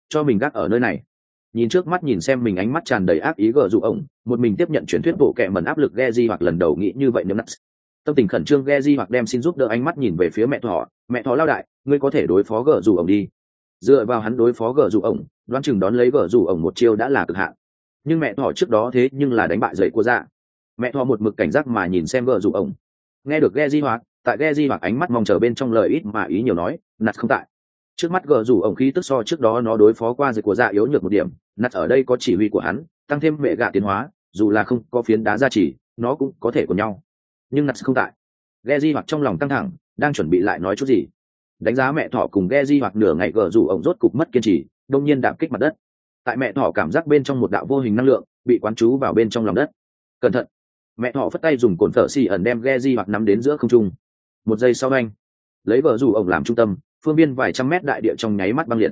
cho mình gác ở nơi này. Nhìn trước mắt nhìn xem mình ánh mắt tràn đầy ác ý gờ rủ ổng, một mình tiếp nhận truyền thuyết bộ kệ mẩn áp lực Geji hoặc lần đầu nghĩ như vậy nếu nát. Tâm tình khẩn trương Geji hoặc đem xin giúp đỡ, ánh mắt nhìn về phía mẹ thỏ lao đại, ngươi có thể đối phó gờ rủ ổng đi. Dựa vào hắn đối phó gờ rủ ổng, đoán chừng đón lấy gờ rủ ổng một chiêu đã là cực hạn. Nhưng mẹ thỏ trước đó thế nhưng là đánh bại dậy của dạ. Mẹ thỏ một mực cảnh giác mà nhìn xem gờ rủ ổng. Nghe được Geji hoặc, tại Geji hoặc ánh mắt mong chờ bên trong lời ít mà ý nhiều nói, nạt không tại. Trước mắt gờ rủ ổng khí tức so trước đó nó đối phó qua dậy của dạ yếu nhược một điểm, nạt ở đây có chỉ huy của hắn, tăng thêm mẹ gạ tiến hóa, dù là không có phiến đá gia trì, nó cũng có thể của nhau. Nhưng nạt không tại. Geji hoặc trong lòng căng thẳng, đang chuẩn bị lại nói chút gì. Đánh giá mẹ thỏ cùng Geji hoặc nửa ngày gờ rủ ổng rốt cục mất kiên trì, đông nhiên đạp kích mặt đất. Tại mẹ thỏ cảm giác bên trong một đạo vô hình năng lượng bị quán trú vào bên trong lòng đất. Cẩn thận! Mẹ thỏ phất tay dùng cồn phở xì ẩn đem Geji hoặc nắm đến giữa không trung. Một giây sau anh lấy gờ rủ ổng làm trung tâm, phương biên vài trăm mét đại địa trong nháy mắt băng liệt.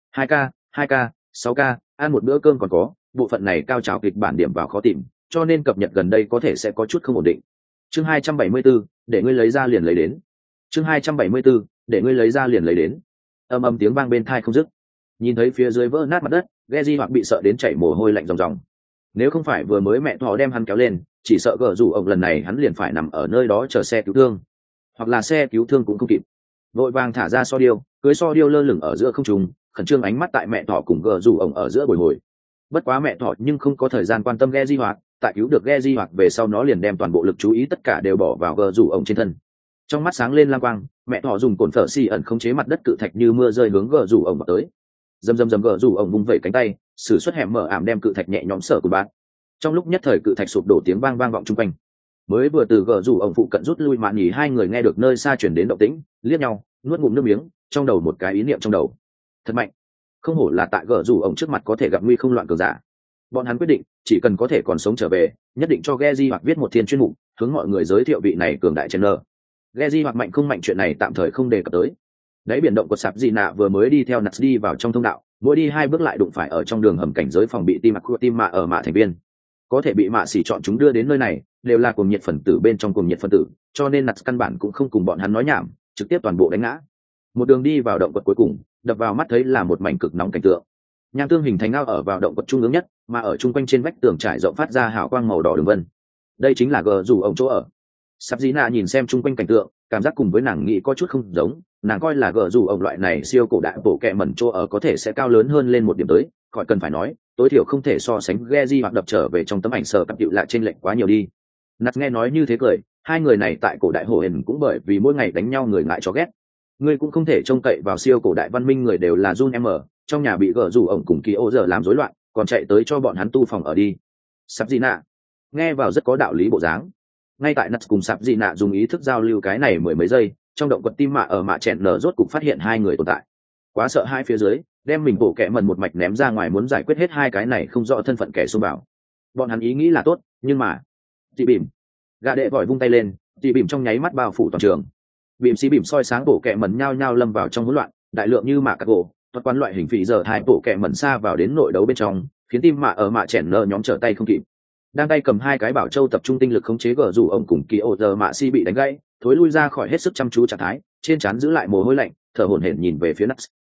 2K, 6K, ăn một bữa cơm còn có, bộ phận này cao trào kịch bản điểm vào khó tìm, cho nên cập nhật gần đây có thể sẽ có chút không ổn định. Chương 274, để ngươi lấy ra liền lấy đến. Chương 274, để ngươi lấy ra liền lấy đến. Âm âm tiếng vang bên tai không dứt. Nhìn thấy phía dưới vỡ nát mặt đất, Geji hoặc bị sợ đến chảy mồ hôi lạnh ròng ròng. Nếu không phải vừa mới mẹ thỏ đem hắn kéo lên, chỉ sợ gờ rủ ổng lần này hắn liền phải nằm ở nơi đó chờ xe cứu thương, hoặc là xe cứu thương cũng không kịp. Vội vàng thả ra so điêu, cưới so điêu lơ lửng ở giữa không trung, khẩn trương ánh mắt tại mẹ thỏ cùng gờ rủ ổng ở giữa bồi hồi. Bất quá mẹ thỏ nhưng không có thời gian quan tâm Geji hoặc, tại cứu được Geji hoặc về sau nó liền đem toàn bộ lực chú ý tất cả đều bỏ vào gờ rủ ổng trên thân. Trong mắt sáng lên lang quang, mẹ thỏ dùng cồn phở xì ẩn khống chế mặt đất cự thạch như mưa rơi hướng gờ rủ ổng vào tới. Dầm gờ rủ ổng vung vẩy cánh tay, sử xuất hẻm mở ảm đem cự thạch nhẹ nhõm sở của bạn. Trong lúc nhất thời cự thạch sụp đổ tiếng vang vọng chung quanh. Mới vừa từ gờ rủ ổng phụ cận rút lui mạn nhỉ, hai người nghe được nơi xa chuyển đến động tĩnh, liếc nhau, nuốt ngụm nước miếng, trong đầu một cái ý niệm trong đầu. Thật mạnh, không hổ là tại gờ rủ ổng trước mặt có thể gặp nguy không loạn cường giả. Bọn hắn quyết định, chỉ cần có thể còn sống trở về, nhất định cho Geji hoặc viết một thiên chuyên mục, hướng mọi người giới thiệu vị này cường đại channel. Geji hoặc mạnh không mạnh chuyện này tạm thời không đề cập tới. Đấy, biển động của sạp gì nạ vừa mới đi theo Nats đi vào trong thông đạo, mỗi đi 2 bước lại đụng phải ở trong đường hầm cảnh giới phòng bị tim mạ ở mạ thành viên. Có thể bị mạ xỉ chọn chúng đưa đến nơi này, đều là cuồng nhiệt phần tử bên trong cuồng nhiệt phần tử, cho nên Nats căn bản cũng không cùng bọn hắn nói nhảm, trực tiếp toàn bộ đánh ngã. Một đường đi vào động quật cuối cùng, đập vào mắt thấy là một mảnh cực nóng cảnh tượng. Nham tương hình thành ao ở vào động quật trung ương nhất, mà ở chung quanh trên vách tường trải rộng phát ra hào quang màu đỏ đường vân. Đây chính là gờ rủ ổng chỗ ở. Sắp dĩ nạ nhìn xem chung quanh cảnh tượng, cảm giác cùng với nàng nghĩ có chút không giống. Nàng coi là gờ rủ ổng loại này siêu cổ đại bộ kẹ mẩn chỗ ở có thể sẽ cao lớn hơn lên một điểm tới, khỏi cần phải nói, tối thiểu không thể so sánh Geji hoặc đập trở về trong tấm ảnh sờ cặp điệu lại trên lệnh quá nhiều đi. Nat nghe nói như thế cười, hai người này tại cổ đại hồ hển cũng bởi vì mỗi ngày đánh nhau người ngại cho ghét. Ngươi cũng không thể trông cậy vào siêu cổ đại văn minh, người đều là Jun M, trong nhà bị gờ rủ ổng cùng kỳ ô giờ làm rối loạn, còn chạy tới cho bọn hắn tu phòng ở đi. Sắp gì nạ nghe vào rất có đạo lý bộ dáng. Ngay tại Nat cùng Sắp gì nạ dùng ý thức giao lưu cái này mười mấy giây, trong động quật tim mạ ở mạ chẹn nở rốt cục phát hiện hai người tồn tại. Quá sợ hai phía dưới, đem mình bổ kẹ mần một mạch ném ra ngoài muốn giải quyết hết hai cái này không rõ thân phận kẻ xông vào. Bọn hắn ý nghĩ là tốt, nhưng mà chị bìm gà đệ vội vung tay lên, chị bìm trong nháy mắt bao phủ toàn trường. Bìm xí bìm soi sáng bổ kẹ mần nhao nhao lâm vào trong hỗn loạn, đại lượng như mạ cắt gỗ thuật quán loại hình phỉ giờ hai bổ kẹ mần xa vào đến nội đấu bên trong, khiến tim mạ ở mạ chèn nở nhóm trở tay không kịp. Đang tay cầm hai cái bảo châu tập trung tinh lực khống chế gờ rủ ông cùng kỳ ô giờ mạ si bị đánh gãy, thối lui ra khỏi hết sức chăm chú trạng thái, trên trán giữ lại mồ hôi lạnh, thở hổn hển nhìn về phía Nuts.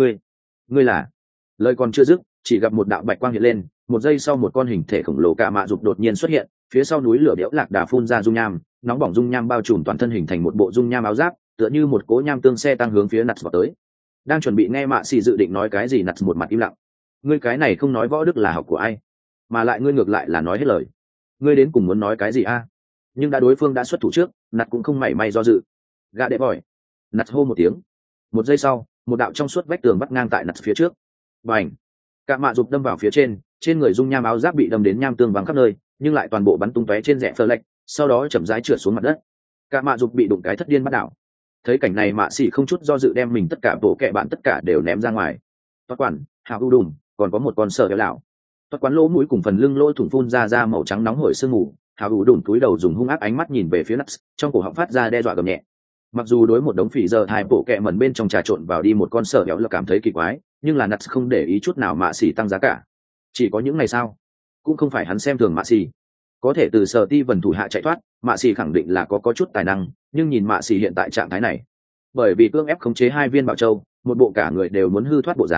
Ngươi là? Lời còn chưa dứt, chỉ gặp một đạo bạch quang hiện lên, một giây sau một con hình thể khổng lồ cạ mạ dục đột nhiên xuất hiện, phía sau núi lửa đẽo lạc đà phun ra dung nham, nóng bỏng dung nham bao trùm toàn thân hình thành một bộ dung nham áo giáp, tựa như một cỗ nham tương xe tăng hướng phía Nuts vào tới. Đang chuẩn bị nghe mạ xì dự định nói cái gì, Nuts một mặt im lặng. Ngươi cái này không nói võ đức là học của ai, mà lại ngươi ngược lại là nói hết lời. Ngươi đến cùng muốn nói cái gì a? Nhưng đối phương đã xuất thủ trước, Nuts cũng không mảy may do dự. Gã đệ vòi. Nuts hô một tiếng. Một giây sau, một đạo trong suốt vách tường bắt ngang tại Nuts phía trước. Bành! Cạ mạ dục đâm vào phía trên người dung nham áo giáp bị đâm đến nham tương văng khắp nơi, nhưng lại toàn bộ bắn tung tóe trên rẽ phơ lệch, sau đó chậm rãi trượt xuống mặt đất. Cạ mạ dục bị đụng cái thất điên bắt đảo. Thấy cảnh này mạ xỉ không chút do dự đem mình tất cả bộ kệ bạn tất cả đều ném ra ngoài. Toát quản, hào u đùm, còn có một con sờ kéo lão. Toát quán lỗ mũi cùng phần lưng lỗ thủng phun ra màu trắng nóng hổi sương mù, hào u đùm túi đầu dùng hung ác ánh mắt nhìn về phía Nuts, trong cổ họng phát ra đe dọa gầm nhẹ. Mặc dù đối một đống phỉ giờ hai bộ kệ mẩn bên trong trà trộn vào đi một con sờ kéo là cảm thấy kỳ quái, nhưng là Nuts không để ý chút nào mạ xỉ tăng giá cả. Chỉ có những ngày sao? Cũng không phải hắn xem thường mạ xỉ. Có thể từ sở ti vần thủ hạ chạy thoát, mạ xỉ khẳng định là có chút tài năng, nhưng nhìn mạ xỉ hiện tại trạng thái này, bởi vì cưỡng ép khống chế hai viên bảo châu, một bộ cả người đều muốn hư thoát bộ dáng,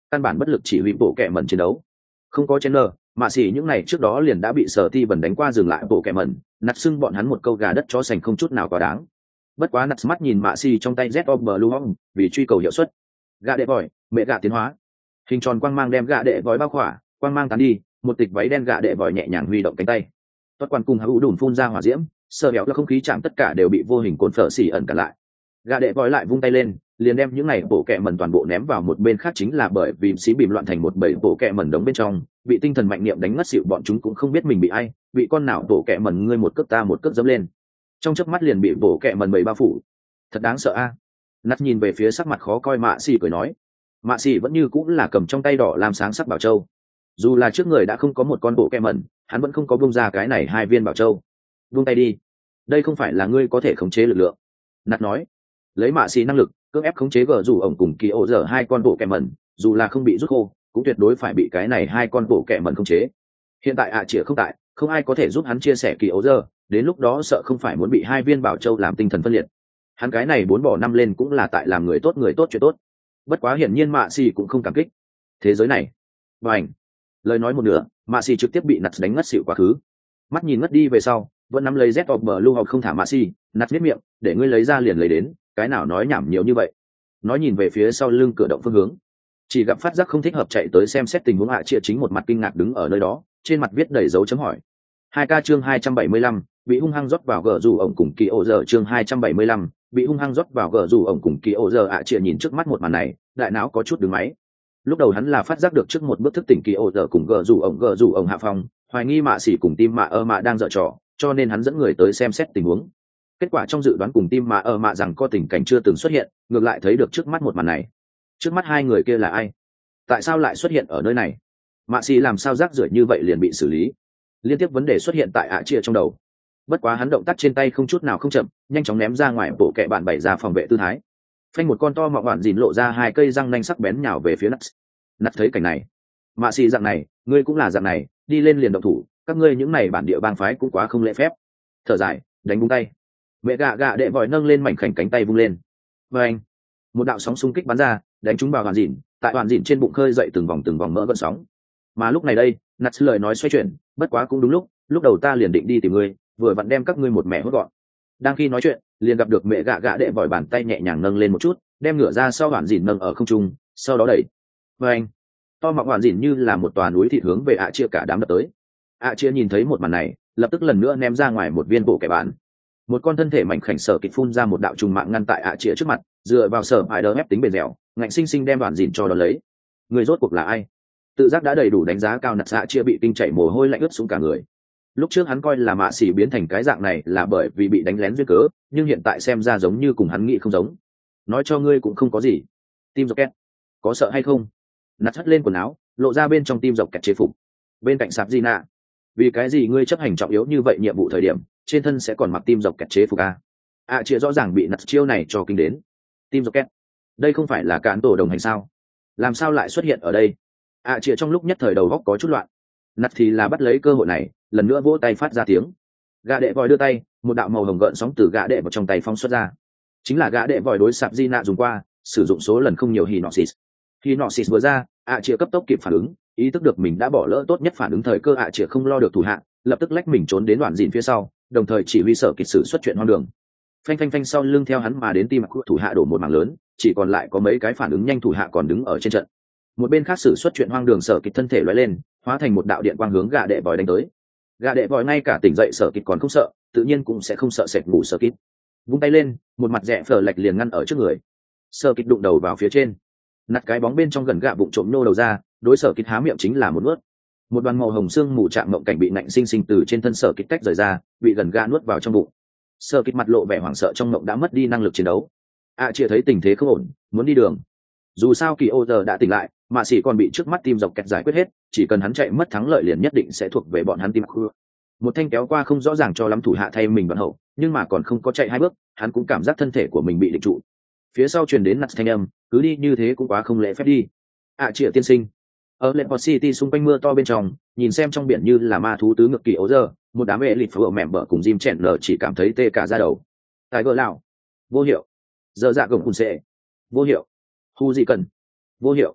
căn bản bất lực chỉ huy bộ kẹ mẩn chiến đấu. Không có chen lờ, mạ xỉ những này trước đó liền đã bị sở ti vần đánh qua dừng lại bộ kẹ mẩn, nặt xưng bọn hắn một câu gà đất chó sành không chút nào quá đáng. Bất quá nặt mắt nhìn mạ xỉ trong tay Z of Blue Home, vì truy cầu hiệu suất. Gà đệ vòi, mẹ gà tiến hóa. Hình tròn quang mang đem gà đệ vòi bao khỏa, quang mang tán đi, một tịch váy đen gà đệ vòi nhẹ nhàng huy động cánh tay. Toát quan cùng hữu đùn phun ra hỏa diễm, sơ béo là không khí chạm tất cả đều bị vô hình cồn phở xỉ ẩn cả lại. Gà đệ vòi lại vung tay lên, liền đem những này bộ kẹ mẩn toàn bộ ném vào một bên khác, chính là bởi vì xí bìm loạn thành một bầy bộ kẹ mẩn đống bên trong, bị tinh thần mạnh niệm đánh ngất xỉu, bọn chúng cũng không biết mình bị ai, bị con nào bộ kẹ mẩn ngươi một cước ta một cước dẫm lên, trong chớp mắt liền bị bộ kẹ mẩn bầy bao phủ. Thật đáng sợ a. Nát nhìn về phía sắc mặt khó coi mạ xỉ cười nói. Mạ xỉ vẫn như cũng là cầm trong tay đỏ làm sáng sắc bảo châu, dù là trước người đã không có một con bộ kẹ mẩn, hắn vẫn không có bung ra cái này hai viên bảo châu. Buông tay đi, đây không phải là ngươi có thể khống chế lực lượng. Nát nói. Lấy mạ xỉ năng lực cưỡng ép khống chế gờ rủ ổng cùng kỳ ổ dở hai con bộ kẹ mẩn, dù là không bị rút khô cũng tuyệt đối phải bị cái này hai con bộ kẹ mẩn khống chế. Hiện tại chĩa không tại, không ai có thể giúp hắn chia sẻ kỳ ổ dở, đến lúc đó sợ không phải muốn bị hai viên bảo châu làm tinh thần phân liệt. Hắn cái này 4 bỏ 5 lên cũng là tại làm người tốt chuyện tốt. Bất quá hiển nhiên mạ xỉ cũng không cảm kích thế giới này. Bành, lời nói một nửa, mạ xỉ trực tiếp bị nặt đánh ngất xỉu quá khứ. Mắt nhìn ngất đi về sau, vẫn nắm lấy Z of Blue học không thả mạ xỉ, nặt biết miệng, để ngươi lấy ra liền lấy đến, cái nào nói nhảm nhiều như vậy. Nói nhìn về phía sau lưng cửa động phương hướng, chỉ gặp phát giác không thích hợp chạy tới xem xét tình huống chia chính một mặt kinh ngạc đứng ở nơi đó, trên mặt viết đầy dấu chấm hỏi. 2K chương 275, bị hung hăng rót vào gờ rủ ổng cùng kỳ ổ giờ chương 275, bị hung hăng rót vào gờ rủ ổng cùng kỳ ổ giờ chia nhìn trước mắt một màn này, đại não có chút đứng máy. Lúc đầu hắn là phát giác được trước một bước thức tỉnh kỳ ổ giờ cùng gờ rủ ổng hạ phòng, hoài nghi mạ xỉ cùng tim mạ đang dở trò, cho nên hắn dẫn người tới xem xét tình huống. Kết quả trong dự đoán cùng tim mạ rằng có tình cảnh chưa từng xuất hiện, ngược lại thấy được trước mắt một màn này. Trước mắt hai người kia là ai? Tại sao lại xuất hiện ở nơi này? Mạ xỉ làm sao rác rưởi như vậy liền bị xử lý? Liên tiếp vấn đề xuất hiện tại chia trong đầu. Bất quá hắn động tác trên tay không chút nào không chậm, nhanh chóng ném ra ngoài bộ kệ bạn bày ra phòng vệ tư thái. Phanh một con to mọng bản dìn lộ ra hai cây răng nanh sắc bén nhào về phía Nuts. Nuts thấy cảnh này, mạ xỉ dạng này, ngươi cũng là dạng này, đi lên liền động thủ, các ngươi những này bản địa bang phái cũng quá không lễ phép. Thở dài, đánh búng tay. Mẹ gạ đệ vòi nâng lên mảnh khảnh cánh tay vung lên. Và anh, một đạo sóng xung kích bắn ra, đánh trúng vào hoàn dìn, tại hoàn dìn trên bụng khơi dậy từng vòng mỡ gợn sóng. Mà lúc này đây, Nuts lời nói xoay chuyển, bất quá cũng đúng lúc đầu ta liền định đi tìm ngươi, vừa vặn đem các ngươi một mẹ hốt gọn. Đang khi nói chuyện, liền gặp được mẹ gạ đệ vòi bàn tay nhẹ nhàng nâng lên một chút, đem ngửa ra sau hoàn dìn nâng ở không trung, sau đó đẩy. Và anh, to mọng hoàn dìn như là một tòa núi thịt hướng về chia cả đám đập tới. Chia nhìn thấy một màn này, lập tức lần nữa ném ra ngoài một viên bộ kẻ bạn. Một con thân thể mảnh khảnh sở kịch phun ra một đạo trùng mạng ngăn tại chia trước mặt, dựa vào sở hại đỡ ép tính bền dẻo, ngạnh sinh sinh đem đoạn dìn cho đó lấy. Người rốt cuộc là ai? Tự giác đã đầy đủ đánh giá cao, nặt chia bị kinh chảy mồ hôi lạnh ướt xuống cả người. Lúc trước hắn coi là mạ xỉ biến thành cái dạng này là bởi vì bị đánh lén duyên cớ, nhưng hiện tại xem ra giống như cùng hắn nghĩ không giống. Nói cho ngươi cũng không có gì. Tim dọc kẹt, có sợ hay không? Nặt hất lên quần áo, lộ ra bên trong tim dọc kẹt chế phục. Bên cạnh sạp Gina, vì cái gì ngươi chấp hành trọng yếu như vậy nhiệm vụ thời điểm trên thân sẽ còn mặc tim dọc kẹt chế phục chia rõ ràng bị nặt chiêu này cho kinh đến. Tim dọc kẹt, đây không phải là cán tổ đồng hành sao? Làm sao lại xuất hiện ở đây? Chia trong lúc nhất thời đầu góc có chút loạn. Nặt thì là bắt lấy cơ hội này, lần nữa vỗ tay phát ra tiếng. Gã đệ vòi đưa tay, một đạo màu hồng gợn sóng từ gã đệ vào trong tay phóng xuất ra. Chính là gã đệ vòi đối sạp Gina dùng qua, sử dụng số lần không nhiều Hinoxis. Hinoxis vừa ra, chia cấp tốc kịp phản ứng, ý thức được mình đã bỏ lỡ tốt nhất phản ứng thời cơ, chia không lo được thủ hạ, lập tức lách mình trốn đến đoạn dìn phía sau, đồng thời chỉ huy sở kịch sử xuất chuyện hoang đường. Phanh sau lưng theo hắn mà đến tim thủ hạ đổ một mảng lớn, chỉ còn lại có mấy cái phản ứng nhanh thủ hạ còn đứng ở trên trận. Một bên khác sử xuất chuyện hoang đường sở kịch thân thể lóe lên, hóa thành một đạo điện quang hướng gã đệ vòi đánh tới. Gã đệ vòi ngay cả tỉnh dậy sở kịch còn không sợ, tự nhiên cũng sẽ không sợ sệt ngủ sở kịch. Vung tay lên, một mặt rẽ phở lạch liền ngăn ở trước người. Sở kịch đụng đầu vào phía trên, nặt cái bóng bên trong gần gạ bụng trộm nô đầu ra, đối sở kịch há miệng chính là một nuốt. Một đoàn màu hồng xương mù chạm mộng cảnh bị nạnh sinh sinh từ trên thân sở kịch tách rời ra, bị gần gạ nuốt vào trong bụng. Sở kịch mặt lộ vẻ hoảng sợ, trong mộng đã mất đi năng lực chiến đấu. Chia thấy tình thế không ổn, muốn đi đường. Dù sao kỳ ô giờ đã tỉnh lại, mà xỉ còn bị trước mắt tim dọc kẹt giải quyết hết, chỉ cần hắn chạy mất thắng lợi liền nhất định sẽ thuộc về bọn hắn tim khu. Một thanh kéo qua không rõ ràng cho lắm thủ hạ thay mình đoạn hậu, nhưng mà còn không có chạy hai bước, hắn cũng cảm giác thân thể của mình bị định trụ. Phía sau truyền đến nặt thanh âm, cứ đi như thế cũng quá không lễ phép đi. Chia tiên sinh. Ở Leport City xung quanh mưa to bên trong, nhìn xem trong biển như là ma thú tứ ngược kỳ ấu giờ, một đám vệ lịt phở mềm bở cùng Jim chèn lờ chỉ cảm thấy tê cả da đầu. Tài gỡ lão, vô hiệu. Giờ dạ gồng cùng sệ, vô hiệu. Hu gì cần, vô hiệu.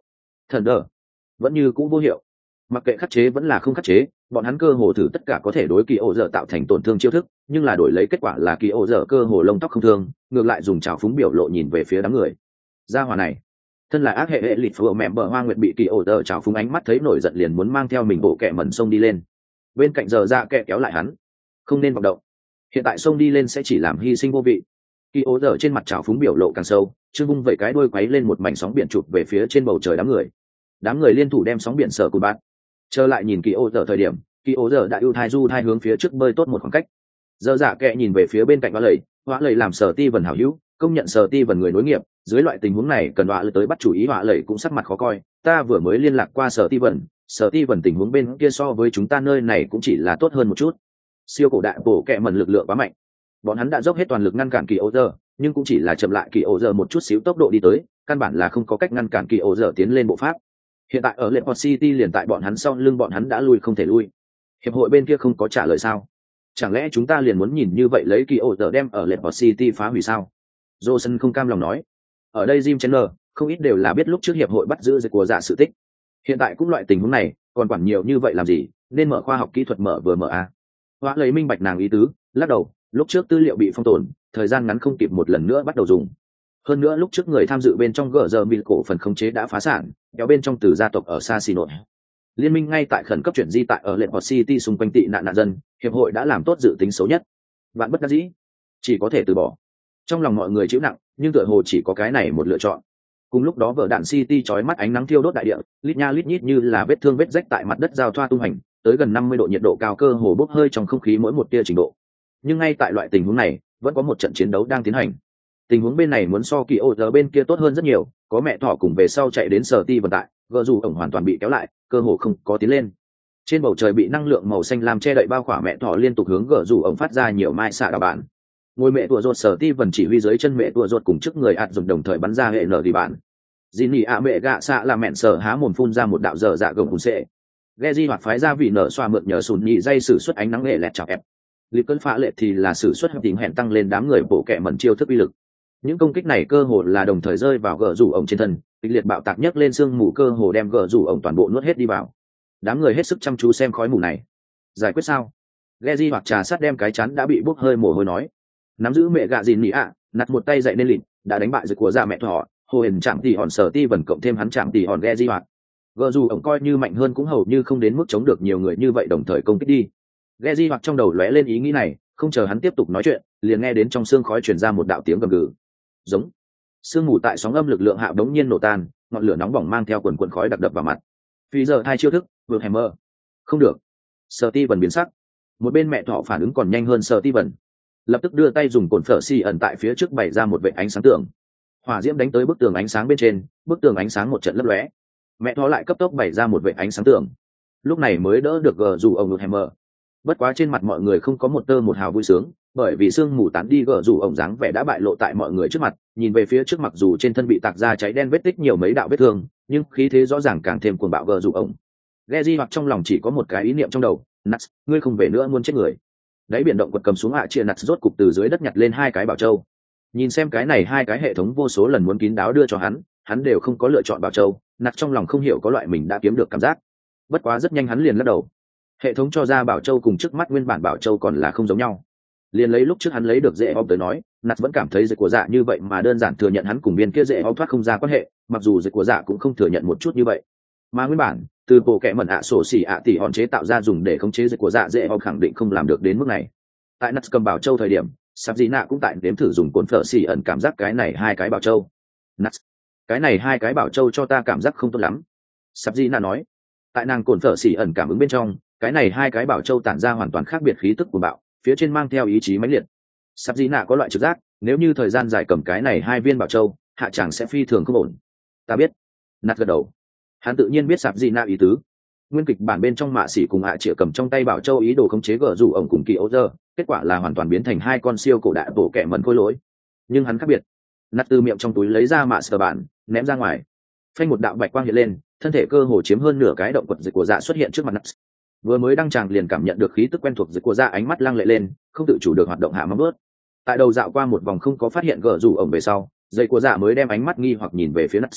Thần đờ vẫn như cũ vô hiệu, mặc kệ khắc chế vẫn là không khắc chế, bọn hắn cơ hồ thử tất cả có thể đối kỳ ô dở tạo thành tổn thương chiêu thức, nhưng là đổi lấy kết quả là kỳ ô dở cơ hồ lông tóc không thương, ngược lại dùng trào phúng biểu lộ nhìn về phía đám người. Gia hỏa này thân là ác hệ lịt phượng mẹ bờ Hoa Nguyệt bị kỳ ô dở trào phúng ánh mắt thấy nổi giận liền muốn mang theo mình bộ kẹ mẩn sông đi lên. Bên cạnh giờ ra kẹ kéo lại hắn, không nên vọng động, hiện tại sông đi lên sẽ chỉ làm hy sinh vô vị. Kỳ ô dở trên mặt trào phúng biểu lộ càng sâu, chưa vung vẩy cái đuôi quấy lên một mảnh sóng biển chụp về phía trên bầu trời đám người liên thủ đem sóng biển sở của bạn trở lại nhìn kỳ ô dở thời điểm, kỳ ô dở đã ưu thai du thai hướng phía trước bơi tốt một khoảng cách. Giờ dạ kệ nhìn về phía bên cạnh hóa lầy làm sở ti vần hảo hữu, công nhận sở ti vần người nối nghiệp, dưới loại tình huống này cần hóa lầy tới bắt chủ ý. Hóa lầy cũng sắc mặt khó coi, ta vừa mới liên lạc qua sở ti vần tình huống bên kia so với chúng ta nơi này cũng chỉ là tốt hơn một chút. Siêu cổ đại bổ kệ mẩn lực lượng quá mạnh, bọn hắn đã dốc hết toàn lực ngăn cản kỳ ô dở, nhưng cũng chỉ là chậm lại kỳ ô dở một chút xíu tốc độ đi tới, căn bản là không có cách ngăn cản kỳ ô dở tiến lên bộ pháp. Hiện tại ở Leopard City liền tại bọn hắn sau lưng bọn hắn đã lui không thể lui. Hiệp hội bên kia không có trả lời sao? Chẳng lẽ chúng ta liền muốn nhìn như vậy lấy kỳ ổ tờ đem ở Leopard City phá hủy sao? Johnson không cam lòng nói. Ở đây Jim Chandler không ít đều là biết lúc trước hiệp hội bắt giữ của dạ sự tích. Hiện tại cũng loại tình huống này, còn quản nhiều như vậy làm gì? Nên mở khoa học kỹ thuật mở vừa mở a. Hóa lấy minh bạch nàng ý tứ, lắc đầu, lúc trước tư liệu bị phong tồn, thời gian ngắn không kịp một lần nữa bắt đầu dùng. Hơn nữa lúc trước người tham dự bên trong gờ giờ mil cổ phần khống chế đã phá sản, kéo bên trong từ gia tộc ở xa xì nội. Liên minh ngay tại khẩn cấp chuyển di tại ở Leopard City xung quanh tị nạn dân, hiệp hội đã làm tốt dự tính xấu nhất. Vạn bất đắc dĩ, chỉ có thể từ bỏ. Trong lòng mọi người chịu nặng, nhưng tựa hồ chỉ có cái này một lựa chọn. Cùng lúc đó vở đạn City chói mắt ánh nắng thiêu đốt đại địa, lít nha lít nhít như là vết thương vết rách tại mặt đất giao thoa tung hành, tới gần 50 độ nhiệt độ cao cơ hồ bốc hơi trong không khí mỗi một tia trình độ. Nhưng ngay tại loại tình huống này, vẫn có một trận chiến đấu đang tiến hành. Tình huống bên này muốn so kỳ ô giờ bên kia tốt hơn rất nhiều, có mẹ thỏ cùng về sau chạy đến sở ti vận tải, gờ dù ổng hoàn toàn bị kéo lại, cơ hồ không có tiến lên. Trên bầu trời bị năng lượng màu xanh làm che đậy bao khỏa, mẹ thỏ liên tục hướng gờ dù ổng phát ra nhiều mai xạ đà bạn. Ngôi mẹ tua ruột sở ti vận chỉ huy dưới chân mẹ tua ruột cùng trước người ạt dùng đồng thời bắn ra hệ nở đi bạn. Jinny ạ mẹ gạ xạ là mẹn sở há mồm phun ra một đạo dở dạ gồng cùng sệ. Geji hoạt phái ra vị nở xoa mượn nhờ sùn nhị dây sử xuất ánh nắng lệ lẹt chọc ép. Liệp cơn phá lệ thì là sử xuất hợp tình hẹn tăng lên đám người bộ kệ mẩn chiêu thức uy lực. Những công kích này cơ hồ là đồng thời rơi vào gờ rủ ổng trên thân, kịch liệt bạo tạc nhấc lên sương mù cơ hồ đem gờ rủ ổng toàn bộ nuốt hết đi vào. Đám người hết sức chăm chú xem khói mù này. Giải quyết sao? Geji hoặc trà sát đem cái chắn đã bị bốc hơi mồ hôi nói. Nắm giữ mẹ gạ gìn nhỉ ạ, nặt một tay dậy nên lịt, đã đánh bại giật của già mẹ thỏ, hồ hển chạm tỉ hòn sở ti vần cộng thêm hắn chạm tỉ hòn Geji hoặc. Gờ rủ ổng coi như mạnh hơn cũng hầu như không đến mức chống được nhiều người như vậy đồng thời công kích đi. Geji hoặc trong đầu lóe lên ý nghĩ này, không chờ hắn tiếp tục nói chuyện, liền nghe đến trong xương khói truyền ra một đạo tiếng gầm gừ. Giống. Sương mù tại sóng âm lực lượng hạ đống nhiên nổ tan, ngọn lửa nóng bỏng mang theo quần quần khói đặc đập vào mặt. Phi giờ thay chiêu thức, vượt hammer. Không được. Sở ti vần biến sắc. Một bên mẹ thỏ phản ứng còn nhanh hơn Sở ti vần, lập tức đưa tay dùng cồn phở xì ẩn tại phía trước bày ra một vệt ánh sáng tường. Hỏa diễm đánh tới bức tường ánh sáng bên trên, bức tường ánh sáng một trận lấp lóe. Mẹ thỏ lại cấp tốc bày ra một vệt ánh sáng tường. Lúc này mới đỡ được gờ dù ông hammer. Bất quá trên mặt mọi người không có một tơ một hào vui sướng, bởi vì sương mù tán đi gờ rủ ổng dáng vẻ đã bại lộ tại mọi người trước mặt. Nhìn về phía trước, mặc dù trên thân bị tạc ra cháy đen vết tích nhiều mấy đạo vết thương, nhưng khí thế rõ ràng càng thêm cuồng bạo gờ rủ ổng. Geji hoặc trong lòng chỉ có một cái ý niệm trong đầu, Nuts, ngươi không về nữa muốn chết người. Đáy biển động quật cầm xuống chia Nuts rốt cục từ dưới đất nhặt lên hai cái bảo châu. Nhìn xem cái này hai cái hệ thống vô số lần muốn kín đáo đưa cho hắn đều không có lựa chọn bảo châu. Nuts trong lòng không hiểu có loại mình đã kiếm được cảm giác. Bất quá rất nhanh hắn liền lắc đầu. Hệ thống cho ra bảo châu cùng trước mắt nguyên bản bảo châu còn là không giống nhau. Liền lấy lúc trước hắn lấy được dễ ôm tới nói, Nạt vẫn cảm thấy dịch của dạ như vậy mà đơn giản thừa nhận hắn cùng viên kia dễ ôm thoát không ra quan hệ, mặc dù dịch của dạ cũng không thừa nhận một chút như vậy. Mà nguyên bản từ bộ kệ mẩn sổ xỉ tỷ hòn chế tạo ra dùng để khống chế dịch của dạ dễ ôm khẳng định không làm được đến mức này. Tại Nạt cầm bảo châu thời điểm, sắp gì nạ cũng tại đếm thử dùng cồn phở xỉ ẩn cảm giác cái này hai cái bảo châu. Nạt, cái này hai cái bảo châu cho ta cảm giác không tốt lắm. Sắp gì nạ nói. Tại nàng cồn phở xỉ ẩn cảm ứng bên trong, cái này hai cái bảo châu tản ra hoàn toàn khác biệt khí tức của bạo, phía trên mang theo ý chí mãnh liệt. Sắp gì nạ có loại trực giác, nếu như thời gian dài cầm cái này hai viên bảo châu, hạ chẳng sẽ phi thường không ổn. Ta biết. Nạt gật đầu. Hắn tự nhiên biết sắp gì nạ ý tứ. Nguyên kịch bản bên trong mạ sĩ cùng chĩa cầm trong tay bảo châu ý đồ khống chế gờ rủ ổng cùng kỳ ấu giờ, kết quả là hoàn toàn biến thành hai con siêu cổ đại bộ kẻ mẩn khôi lỗi. Nhưng hắn khác biệt. Nạt từ miệng trong túi lấy ra mạ sờ bản, ném ra ngoài. Phanh một đạo bạch quang hiện lên, thân thể cơ hồ chiếm hơn nửa cái động quật dịch của dạ xuất hiện trước mặt Nats. Vừa mới đăng tràng liền cảm nhận được khí tức quen thuộc dịch của dạ, ánh mắt lăng lệ lên, không tự chủ được hoạt động hạ móng bớt. Tại đầu dạo qua một vòng không có phát hiện gờ rủ ổng về sau, dây của dạ mới đem ánh mắt nghi hoặc nhìn về phía Nats.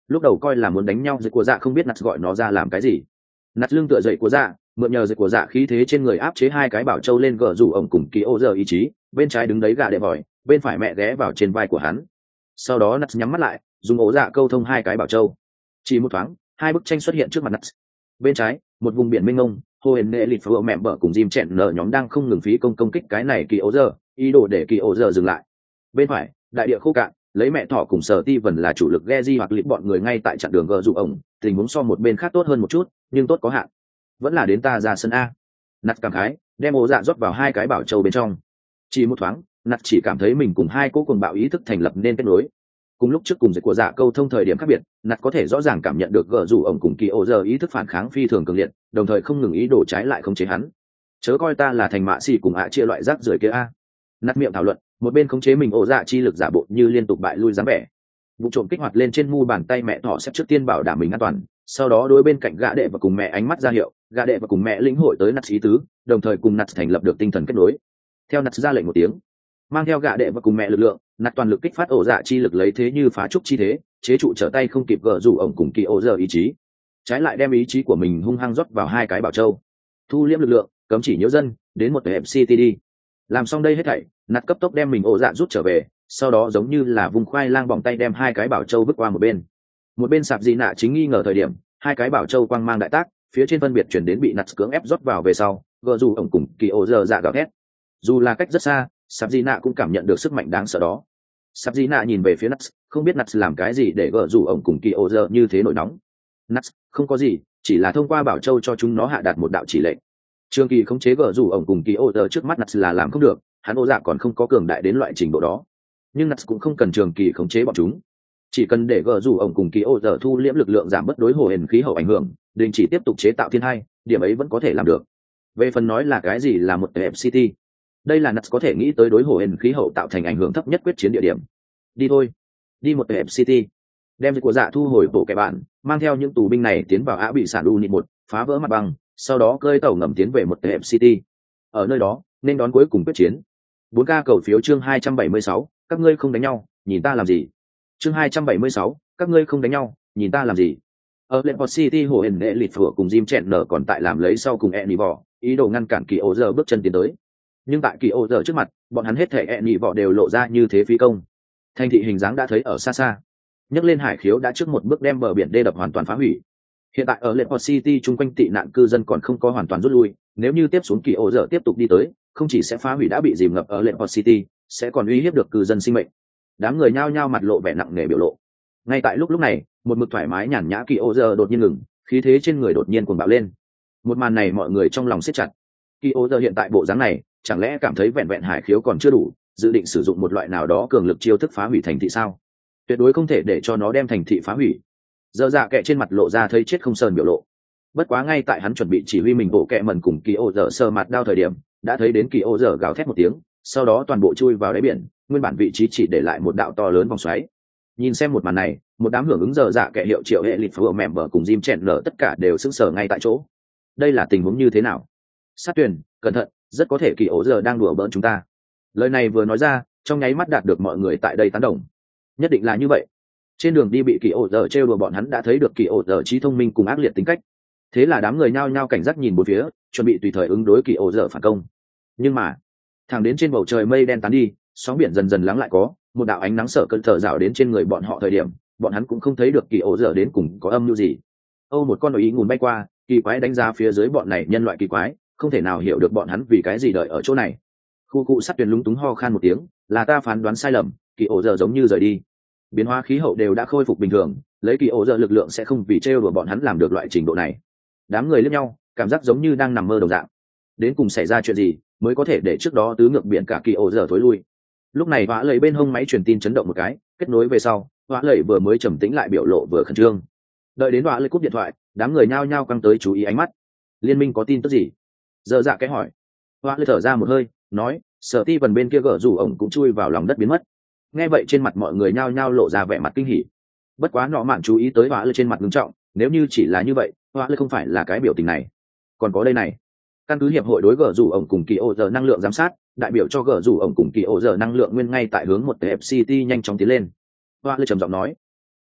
lúc đầu coi là muốn đánh nhau dậy của dạ không biết nạt gọi nó ra làm cái gì. Nạt lưng tựa dậy của dạ, mượn nhờ dậy của dạ khí thế trên người áp chế hai cái bảo châu lên gờ rủ ổng cùng kỳ ô giờ ý chí, bên trái đứng đấy gạ đệ vòi, bên phải mẹ ghé vào trên vai của hắn. Sau đó nạt nhắm mắt lại, dùng ổ dạ câu thông hai cái bảo châu. Chỉ một thoáng, hai bức tranh xuất hiện trước mặt nạt. Bên trái, một vùng biển mênh mông, hồ hển nệ lịt phở mẹ bờ cùng Jim chẹn nở nhóm đang không ngừng phí công kích cái này kỳ ô giờ, ý đồ để kỳ ô giờ dừng lại. Bên phải, đại địa khô cạn, lấy mẹ thỏ cùng sở ti vần là chủ lực Geji hoặc lịp bọn người ngay tại chặn đường gờ dụ ổng, tình huống so một bên khác tốt hơn một chút, nhưng tốt có hạn. Vẫn là đến ta ra sân a. Nạt cảm khái, đem ổ dạ rót vào hai cái bảo châu bên trong. Chỉ một thoáng, Nạt chỉ cảm thấy mình cùng hai cỗ cuồng bạo ý thức thành lập nên kết nối. Cùng lúc trước cùng dịch của dạ câu thông thời điểm khác biệt, Nạt có thể rõ ràng cảm nhận được gờ dụ ổng cùng kỳ ô giờ ý thức phản kháng phi thường cường liệt, đồng thời không ngừng ý đồ trái lại khống chế hắn. Chớ coi ta là thành mạ xì cùng ạ chia loại rác rưởi kia a. Nạt miệng thảo luận, một bên khống chế mình ổ dạ chi lực giả bộ như liên tục bại lui dáng vẻ. Vụ trộm kích hoạt lên trên mu bàn tay mẹ thỏ xếp trước tiên bảo đảm mình an toàn, sau đó đối bên cạnh gã đệ và cùng mẹ ánh mắt ra hiệu, gã đệ và cùng mẹ lĩnh hội tới Nạt ý tứ, đồng thời cùng Nạt thành lập được tinh thần kết nối. Theo Nạt ra lệnh một tiếng, mang theo gã đệ và cùng mẹ lực lượng, Nạt toàn lực kích phát ổ dạ chi lực lấy thế như phá trúc chi thế, chế trụ trở tay không kịp gỡ rủ ổng cùng kỳ ổ giờ ý chí, trái lại đem ý chí của mình hung hăng rót vào hai cái bảo châu, thu liễm lực lượng, cấm chỉ nhiễu dân, đến một hẹp city đi. Làm xong đây hết thảy, Nạt cấp tốc đem mình ổ dạ rút trở về, sau đó giống như là vùng khoai lang bỏng tay đem hai cái bảo châu vứt qua một bên. Một bên sạp dị nạ chính nghi ngờ thời điểm, hai cái bảo châu quang mang đại tác, phía trên phân biệt chuyển đến bị Nạt cưỡng ép rót vào về sau, gỡ rủ ổng cùng kỳ ổ giờ dạ gào thét. Dù là cách rất xa, sạp dị nạ cũng cảm nhận được sức mạnh đáng sợ đó. Sạp dị nạ nhìn về phía Nuts, không biết Nuts làm cái gì để gỡ rủ ổng cùng kỳ ô giờ như thế nổi nóng. Nuts, không có gì, chỉ là thông qua bảo châu cho chúng nó hạ đạt một đạo chỉ lệnh. Trường Kỳ khống chế gỡ rủ ổng cùng kỳ ô giờ trước mắt Nuts là làm không được, hắn ô dạ còn không có cường đại đến loại trình độ đó. Nhưng Nuts cũng không cần Trường Kỳ khống chế bọn chúng, chỉ cần để gỡ rủ ổng cùng kỳ ô giờ thu liễm lực lượng giảm bất đối hồ hển khí hậu ảnh hưởng, đình chỉ tiếp tục chế tạo thiên hai, điểm ấy vẫn có thể làm được. Về phần nói là cái gì là một FCT, đây là Nuts có thể nghĩ tới đối hồ hển khí hậu tạo thành ảnh hưởng thấp nhất quyết chiến địa điểm. Đi thôi, đi một FCT, đem của dạ thu hồi bộ kẻ bạn, mang theo những tù binh này tiến vào Á bị sản unit một, phá vỡ mặt băng, sau đó cơi tàu ngầm tiến về một FCT. Ở nơi đó nên đón cuối cùng quyết chiến. 4K cầu phiếu chương 276, các ngươi không đánh nhau, nhìn ta làm gì? Chương 276, các ngươi không đánh nhau, nhìn ta làm gì? Ở Leopard City hồ hển đệ lịt phửa cùng Jim chẹn nở còn tại làm lấy sau cùng Enivor, ý đồ ngăn cản kỳ ô giờ bước chân tiến tới. Nhưng tại kỳ ô giờ trước mặt, bọn hắn hết thể Enivor đều lộ ra như thế phí công. Thành thị hình dáng đã thấy ở xa xa, nhấc lên hải khiếu đã trước một bước đem bờ biển đê đập hoàn toàn phá hủy. Hiện tại ở Leopard City chung quanh tị nạn cư dân còn không có hoàn toàn rút lui, nếu như tiếp xuống kỳ ô giờ tiếp tục đi tới, không chỉ sẽ phá hủy đã bị dìm ngập ở Leopard City, sẽ còn uy hiếp được cư dân sinh mệnh. Đám người nhao nhao mặt lộ vẻ nặng nề biểu lộ. Ngay tại lúc này, một mực thoải mái nhàn nhã kỳ ô giờ đột nhiên ngừng, khí thế trên người đột nhiên cuồng bạo lên. Một màn này mọi người trong lòng siết chặt. Kỳ ô giờ hiện tại bộ dáng này, chẳng lẽ cảm thấy vẹn vẹn hải khiếu còn chưa đủ, dự định sử dụng một loại nào đó cường lực chiêu thức phá hủy thành thị sao? Tuyệt đối không thể để cho nó đem thành thị phá hủy. Dở dạ kệ trên mặt lộ ra thấy chết không sờn biểu lộ. Bất quá ngay tại hắn chuẩn bị chỉ huy mình bộ kệ mẩn cùng kỳ ô dở sơ mặt đao thời điểm, đã thấy đến kỳ ô dở gào thét một tiếng, sau đó toàn bộ chui vào đáy biển, nguyên bản vị trí chỉ để lại một đạo to lớn vòng xoáy. Nhìn xem một màn này, một đám hưởng ứng dở dạ kệ hiệu triệu hệ lịt phở mềm bờ cùng Jim chèn nở tất cả đều sững sờ ngay tại chỗ. Đây là tình huống như thế nào? Sát Tuyền, cẩn thận, rất có thể kỳ ô dở đang đùa bỡn chúng ta. Lời này vừa nói ra, trong nháy mắt đạt được mọi người tại đây tán đồng. Nhất định là như vậy. Trên đường đi bị kỳ ô dở trêu đùa bọn hắn đã thấy được kỳ ô dở trí thông minh cùng ác liệt tính cách. Thế là đám người nhao nhao cảnh giác nhìn bốn phía, chuẩn bị tùy thời ứng đối kỳ ô dở phản công. Nhưng mà, thẳng đến trên bầu trời mây đen tán đi, sóng biển dần dần lắng lại có, một đạo ánh nắng sợ cơn thở rào đến trên người bọn họ thời điểm, bọn hắn cũng không thấy được kỳ ô dở đến cùng có âm mưu gì. Một con ý ngùn bay qua, kỳ quái đánh giá phía dưới bọn này nhân loại kỳ quái, không thể nào hiểu được bọn hắn vì cái gì đợi ở chỗ này. Khu cụ Sát Tuyền lúng túng ho khan một tiếng, là ta phán đoán sai lầm, kỳ ô dở giống như rời đi. Biến hóa khí hậu đều đã khôi phục bình thường, lấy kỳ ô dở lực lượng sẽ không vì trêu đùa bọn hắn làm được loại trình độ này. Đám người liếc nhau, cảm giác giống như đang nằm mơ đồng dạng. Đến cùng xảy ra chuyện gì mới có thể để trước đó tứ ngược biển cả kỳ ô dở thối lui? Lúc này Vã Lầy bên hông máy truyền tin chấn động một cái, kết nối về sau, Vã Lầy vừa mới trầm tĩnh lại biểu lộ vừa khẩn trương. Đợi đến Vã Lầy cúp điện thoại, đám người nhao nhao căng tới chú ý ánh mắt. Liên minh có tin tức gì? Dở dạ cái hỏi. Vã Lầy thở ra một hơi, nói, Sở Ti Vân bên kia gỡ rủ ổng cũng chui vào lòng đất biến mất. Nghe vậy trên mặt mọi người nhao nhao lộ ra vẻ mặt kinh hỉ. Bất quá nọ mạn chú ý tới Vã Lầy trên mặt nghiêm trọng, nếu như chỉ là như vậy, Vã Lầy không phải là cái biểu tình này. Còn có đây này, căn cứ hiệp hội đối gỡ rủ ổng cùng kỳ ô giờ năng lượng giám sát, đại biểu cho gỡ rủ ổng cùng kỳ ô giờ năng lượng nguyên ngay tại hướng một FCT nhanh chóng tiến lên. Vã Lầy trầm giọng nói,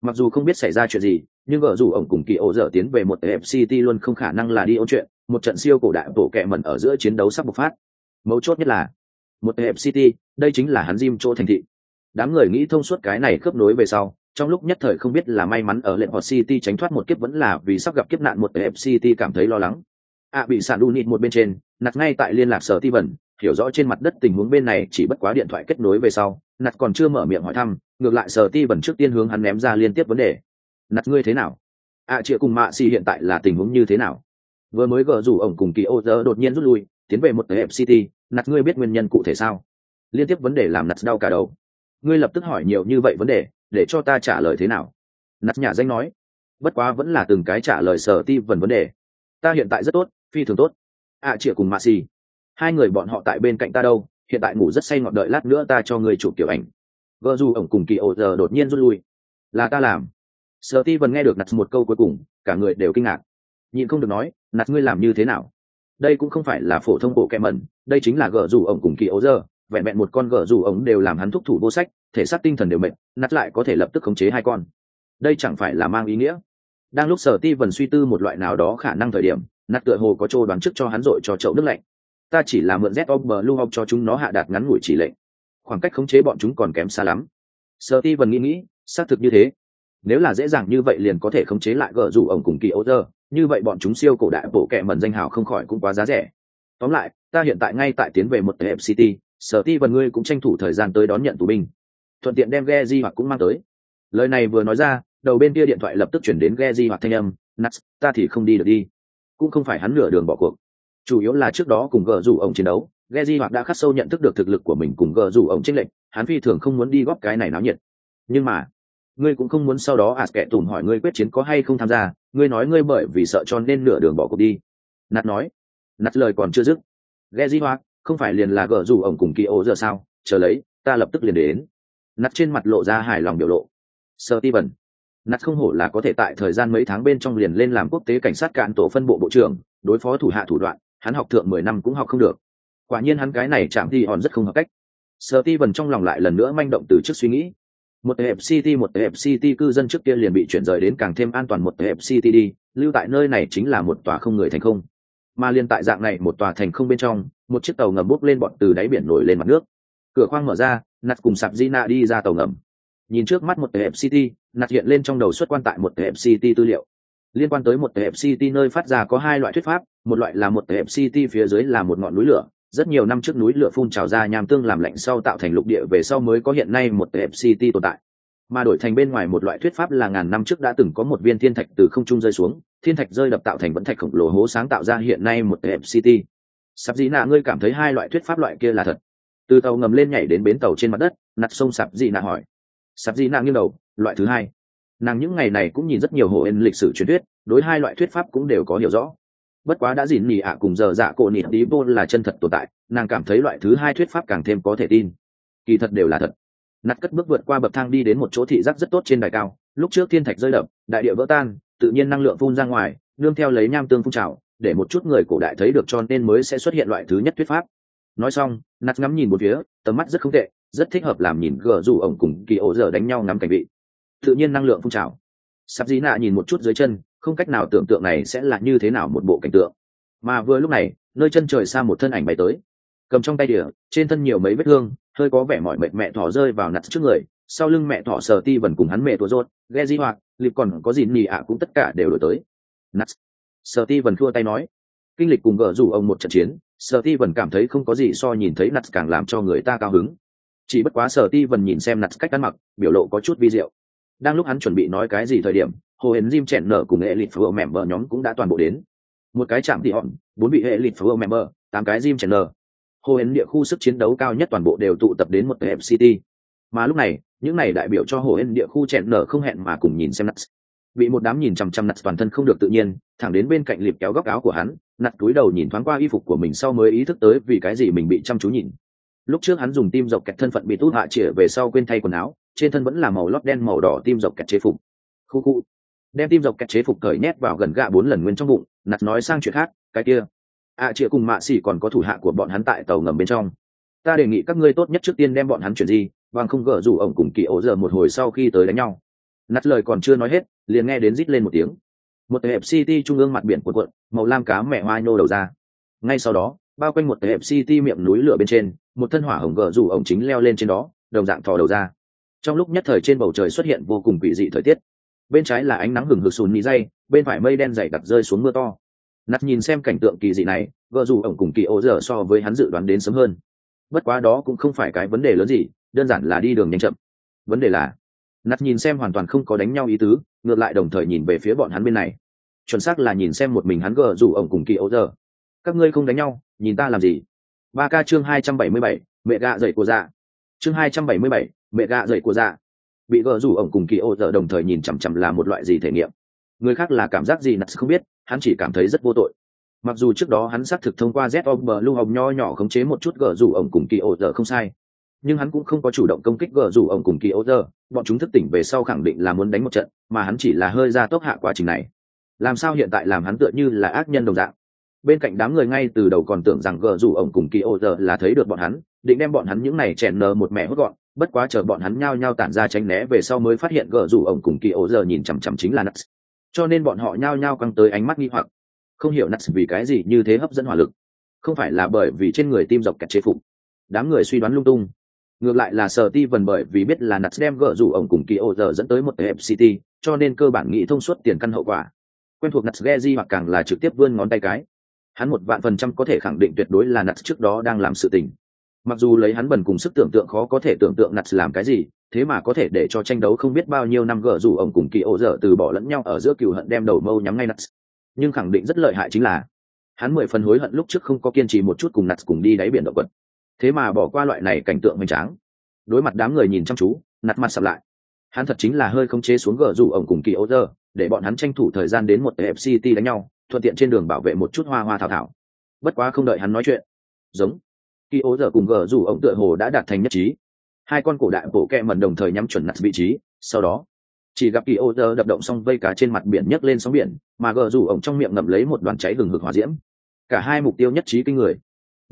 Mặc dù không biết xảy ra chuyện gì, nhưng gờ rủ ổng cùng kỳ ổ dở tiến về một fct luôn không khả năng là đi ôn chuyện. Một trận siêu cổ đại bộ kẹ mẩn ở giữa chiến đấu sắp bộc phát. Mấu chốt nhất là một fct, đây chính là hắn Jim chỗ thành thị. Đám người nghĩ thông suốt cái này khớp nối về sau, trong lúc nhất thời không biết là may mắn ở lệnh Hot City tránh thoát một kiếp vẫn là vì sắp gặp kiếp nạn một fct cảm thấy lo lắng. Bị sản unit một bên trên, nạt ngay tại liên lạc sở ti vần, hiểu rõ trên mặt đất tình huống bên này chỉ bất quá điện thoại kết nối về sau, nạt còn chưa mở miệng hỏi thăm, ngược lại sở ti vần trước tiên hướng hắn ném ra liên tiếp vấn đề. Nạt ngươi thế nào? Chịa cùng mạ xì hiện tại là tình huống như thế nào? Vừa mới gỡ rủ ổng cùng kỳ ô dơ đột nhiên rút lui, tiến về một fct, nạt ngươi biết nguyên nhân cụ thể sao? Liên tiếp vấn đề làm nạt đau cả đầu. Ngươi lập tức hỏi nhiều như vậy vấn đề, để cho ta trả lời thế nào? Nạt nhả danh nói, bất quá vẫn là từng cái trả lời sở ti vần vấn đề. Ta hiện tại rất tốt, phi thường tốt. Chịa cùng mạ xì, hai người bọn họ tại bên cạnh ta đâu, hiện tại ngủ rất say ngọt, đợi lát nữa ta cho người chụp kiểu ảnh. Gỡ rủ ổng cùng kỳ ô dơ đột nhiên rút lui, là ta làm. Sở ti vần nghe được nạt một câu cuối cùng, cả người đều kinh ngạc, nhịn không được nói, nạt ngươi làm như thế nào? Đây cũng không phải là phổ thông bộ kẹ mẩn, đây chính là gỡ rủ ổng cùng kỳ ấu giờ, vẹn vẹn một con gỡ rủ ổng đều làm hắn thúc thủ vô sách, thể xác tinh thần đều mệt, nạt lại có thể lập tức khống chế hai con. Đây chẳng phải là mang ý nghĩa? Đang lúc Sở ti vần suy tư một loại nào đó khả năng thời điểm, nạt tựa hồ có trô đoán trước cho hắn dội cho chậu nước lạnh. Ta chỉ là mượn Z of Blue Hawk cho chúng nó hạ đạt ngắn ngủi chỉ lệnh, khoảng cách khống chế bọn chúng còn kém xa lắm. Sở ti vần nghĩ, xác thực như thế. Nếu là dễ dàng như vậy liền có thể khống chế lại gỡ rủ ổng cùng kỳ ấu giờ, như vậy bọn chúng siêu cổ đại bộ kẹ mẩn danh hào không khỏi cũng quá giá rẻ. Tóm lại, ta hiện tại ngay tại tiến về một fct, Sở ti vần ngươi cũng tranh thủ thời gian tới đón nhận tù binh, thuận tiện đem Geji hoặc cũng mang tới. Lời này vừa nói ra, đầu bên kia điện thoại lập tức chuyển đến Geji hoặc thanh âm, Nuts, ta thì không đi được đi. Cũng không phải hắn nửa đường bỏ cuộc, chủ yếu là trước đó cùng gỡ rủ ổng chiến đấu, Geji hoặc đã khắc sâu nhận thức được thực lực của mình cùng gỡ rủ ổng chênh lệch, hắn phi thường không muốn đi góp cái này náo nhiệt. Nhưng mà ngươi cũng không muốn sau đó kẻ tùm hỏi ngươi quyết chiến có hay không tham gia, ngươi nói ngươi bởi vì sợ cho nên nửa đường bỏ cuộc đi. Nạt nói. Nạt lời còn chưa dứt, Geji hoa không phải liền là gỡ rủ ổng cùng kỳ ô giờ sao, chờ lấy, ta lập tức liền đến. Nạt trên mặt lộ ra hài lòng biểu lộ. Steven, Nạt không hổ là có thể tại thời gian mấy tháng bên trong liền lên làm quốc tế cảnh sát cạn tổ phân bộ bộ trưởng, đối phó thủ hạ thủ đoạn, hắn học thượng 10 năm cũng học không được. Quả nhiên hắn cái này chạm thì hòn rất không hợp cách. Steven trong lòng lại lần nữa manh động từ trước suy nghĩ. Một fct cư dân trước kia liền bị chuyển rời đến càng thêm an toàn một fct đi, lưu tại nơi này chính là một tòa không người thành không. Mà liên tại dạng này một tòa thành không bên trong, một chiếc tàu ngầm bốc lên bọn từ đáy biển nổi lên mặt nước. Cửa khoang mở ra, Nat cùng Sạp Gina đi ra tàu ngầm. Nhìn trước mắt một fct, Nat hiện lên trong đầu xuất quan tại một fct tư liệu. Liên quan tới một fct nơi phát ra có hai loại thuyết pháp, một loại là một fct phía dưới là một ngọn núi lửa, rất nhiều năm trước núi lửa phun trào ra nham tương làm lạnh sau tạo thành lục địa về sau mới có hiện nay một fct tồn tại. Mà đổi thành bên ngoài một loại thuyết pháp là ngàn năm trước đã từng có một viên thiên thạch từ không trung rơi xuống, thiên thạch rơi đập tạo thành vẫn thạch khổng lồ hố sáng tạo ra hiện nay một fct. Sạp Dị Nạ ngươi cảm thấy hai loại thuyết pháp loại kia là thật? Từ tàu ngầm lên nhảy đến bến tàu trên mặt đất, nặt sông Sạp Dị Nạ hỏi. Sạp Dị Nạ nghiêng đầu, loại thứ hai. Nàng những ngày này cũng nhìn rất nhiều hồ ên lịch sử truyền thuyết, đối hai loại thuyết pháp cũng đều có hiểu rõ. Bất quá đã dỉn nhì ạ cùng giờ dạ cổ nịt tí vô là chân thật tồn tại, nàng cảm thấy loại thứ hai thuyết pháp càng thêm có thể tin. Kỳ thật đều là thật. Nặt cất bước vượt qua bậc thang đi đến một chỗ thị giác rất tốt trên đài cao, lúc trước thiên thạch rơi đập, đại địa vỡ tan, tự nhiên năng lượng phun ra ngoài, nương theo lấy nham tương phun trào, để một chút người cổ đại thấy được cho nên mới sẽ xuất hiện loại thứ nhất thuyết pháp. Nói xong, Nặt ngắm nhìn một phía, tầm mắt rất không tệ, rất thích hợp làm nhìn gờ dù ổng cùng kỳ ổ giờ đánh nhau ngắm cảnh vị. Tự nhiên năng lượng phun trào. Sắp dí nạ nhìn một chút dưới chân, không cách nào tưởng tượng này sẽ là như thế nào một bộ cảnh tượng. Mà vừa lúc này, nơi chân trời xa một thân ảnh bay tới, cầm trong tay đĩa, trên thân nhiều mấy vết thương, hơi có vẻ mỏi mệt mẹ thỏ rơi vào nặt trước người, sau lưng mẹ thỏ sờ ti vần cùng hắn mẹ tua rốt, ghe di hoạt, lịp còn có gì nhì ạ cũng tất cả đều đổi tới. Nặt, sờ ti vần thua tay nói, kinh lịch cùng gỡ rủ ông một trận chiến, sờ ti vần cảm thấy không có gì so nhìn thấy nặt càng làm cho người ta cao hứng. Chỉ bất quá sờ ti vần nhìn xem nặt cách ăn mặc, biểu lộ có chút vi diệu. Đang lúc hắn chuẩn bị nói cái gì thời điểm, hồ hến Jim chẹn nở cùng hệ lịt phở member nhóm cũng đã toàn bộ đến. Một cái chạm tỉ hòn, 4 vị hệ lịt phở member, 8 cái Jim chẹn nở. Hồ hến địa khu sức chiến đấu cao nhất toàn bộ đều tụ tập đến một FCT. Mà lúc này, những này đại biểu cho hồ hến địa khu chẹn nở không hẹn mà cùng nhìn xem Nuts. Bị một đám nhìn chằm chằm Nuts toàn thân không được tự nhiên, thẳng đến bên cạnh lịp kéo góc áo của hắn, Nuts cúi đầu nhìn thoáng qua y phục của mình sau mới ý thức tới vì cái gì mình bị chăm chú nhìn. Lúc trước hắn dùng tim dọc kẹt thân phận bị tút hạ chĩa về sau quên thay quần áo, trên thân vẫn là màu lót đen màu đỏ tim dọc kẹt chế phục. Khu khu. Đem tim dọc kẹt chế phục cởi nhét vào gần gạ 4 lần nguyên trong bụng, Nuts nói sang chuyện khác, cái kia. Chĩa cùng mạ xỉ còn có thủ hạ của bọn hắn tại tàu ngầm bên trong. Ta đề nghị các ngươi tốt nhất trước tiên đem bọn hắn chuyển di, bằng không gỡ rủ ổng cùng kỳ ổ giờ một hồi sau khi tới đánh nhau. Nát lời còn chưa nói hết, liền nghe đến rít lên một tiếng. Một tệp city trung ương mặt biển cuộn cuộn, màu lam cá mẹ hoa nhô đầu ra. Ngay sau đó, bao quanh một tệp city miệng núi lửa bên trên, một thân hỏa hồng gờ rủ ổng chính leo lên trên đó, đồng dạng thò đầu ra. Trong lúc nhất thời trên bầu trời xuất hiện vô cùng quỷ dị thời tiết. Bên trái là ánh nắng hừng hực sùn mì dây, bên phải mây đen dày đặc rơi xuống mưa to. Nát nhìn xem cảnh tượng kỳ dị này, gờ rủ ổng cùng kỳ ô giờ so với hắn dự đoán đến sớm hơn. Bất quá đó cũng không phải cái vấn đề lớn gì, đơn giản là đi đường nhanh chậm. Vấn đề là Nát nhìn xem hoàn toàn không có đánh nhau ý tứ, ngược lại đồng thời nhìn về phía bọn hắn bên này. Chuẩn xác là nhìn xem một mình hắn gờ rủ ổng cùng kỳ ô giờ. Các ngươi không đánh nhau, nhìn ta làm gì? 3K chương 277, mẹ gạ dậy của dạ. Chương 277, mẹ gạ dậy của dạ. Bị gờ rủ ổng cùng kỳ ô giờ đồng thời nhìn chằm chằm là một loại gì thể nghiệm. Người khác là cảm giác gì Nát không biết, hắn chỉ cảm thấy rất vô tội. Mặc dù trước đó hắn xác thực thông qua Z of Blue hồng nho nhỏ khống chế một chút gờ rủ ổng cùng kỳ ô giờ không sai, nhưng hắn cũng không có chủ động công kích gờ rủ ổng cùng kỳ ô giờ. Bọn chúng thức tỉnh về sau khẳng định là muốn đánh một trận, mà hắn chỉ là hơi ra tốc hạ quá trình này. Làm sao hiện tại làm hắn tựa như là ác nhân đồng dạng? Bên cạnh đám người ngay từ đầu còn tưởng rằng gờ rủ ổng cùng kỳ ô giờ là thấy được bọn hắn, định đem bọn hắn những này chèn nờ một mẹ hốt gọn. Bất quá chờ bọn hắn nhao nhao tản ra tránh né về sau mới phát hiện gờ rủ ổng cùng kỳ ô giờ nhìn chằm chằm chính là Nuts, cho nên bọn họ nhao nhao căng tới ánh mắt nghi hoặc, không hiểu Nuts vì cái gì như thế hấp dẫn hỏa lực. Không phải là bởi vì trên người tim dọc kẹt chế phục? Đám người suy đoán lung tung. Ngược lại là Steven bởi vì biết là Nuts đem gỡ rủ ổng cùng kỳ ô giờ dẫn tới một tệp city, cho nên cơ bản nghĩ thông suốt tiền căn hậu quả. Quen thuộc Nuts Geji hoặc càng là trực tiếp vươn ngón tay cái. Hắn 100% có thể khẳng định tuyệt đối là Nuts trước đó đang làm sự tình. Mặc dù lấy hắn bần cùng sức tưởng tượng khó có thể tưởng tượng Nuts làm cái gì, thế mà có thể để cho tranh đấu không biết bao nhiêu năm gỡ rủ ổng cùng kỳ ô giờ từ bỏ lẫn nhau ở giữa cừu hận đem đầu mâu nhắm ngay Nuts. Nhưng khẳng định rất lợi hại chính là hắn 10 phần hối hận lúc trước không có kiên trì một chút cùng Nuts cùng đi đáy biển động vật. Thế mà bỏ qua loại này cảnh tượng hoành tráng. Đối mặt đám người nhìn chăm chú, Nặt mặt sầm lại. Hắn thật chính là hơi khống chế xuống gờ rủ ổng cùng kỳ ô giờ, để bọn hắn tranh thủ thời gian đến một FCT đánh nhau, thuận tiện trên đường bảo vệ một chút hoa hoa thảo thảo. Bất quá không đợi hắn nói chuyện, giống kỳ ô giờ cùng gờ rủ ổng tựa hồ đã đạt thành nhất trí. Hai con cổ đại bộ kẹ mẩn đồng thời nhắm chuẩn Nặt vị trí, sau đó chỉ gặp kỳ ô giờ đập động xong vây cá trên mặt biển nhấc lên sóng biển, mà gờ rủ ổng trong miệng ngậm lấy một đoàn cháy hừng hực hỏa diễm. Cả hai mục tiêu nhất trí kinh người.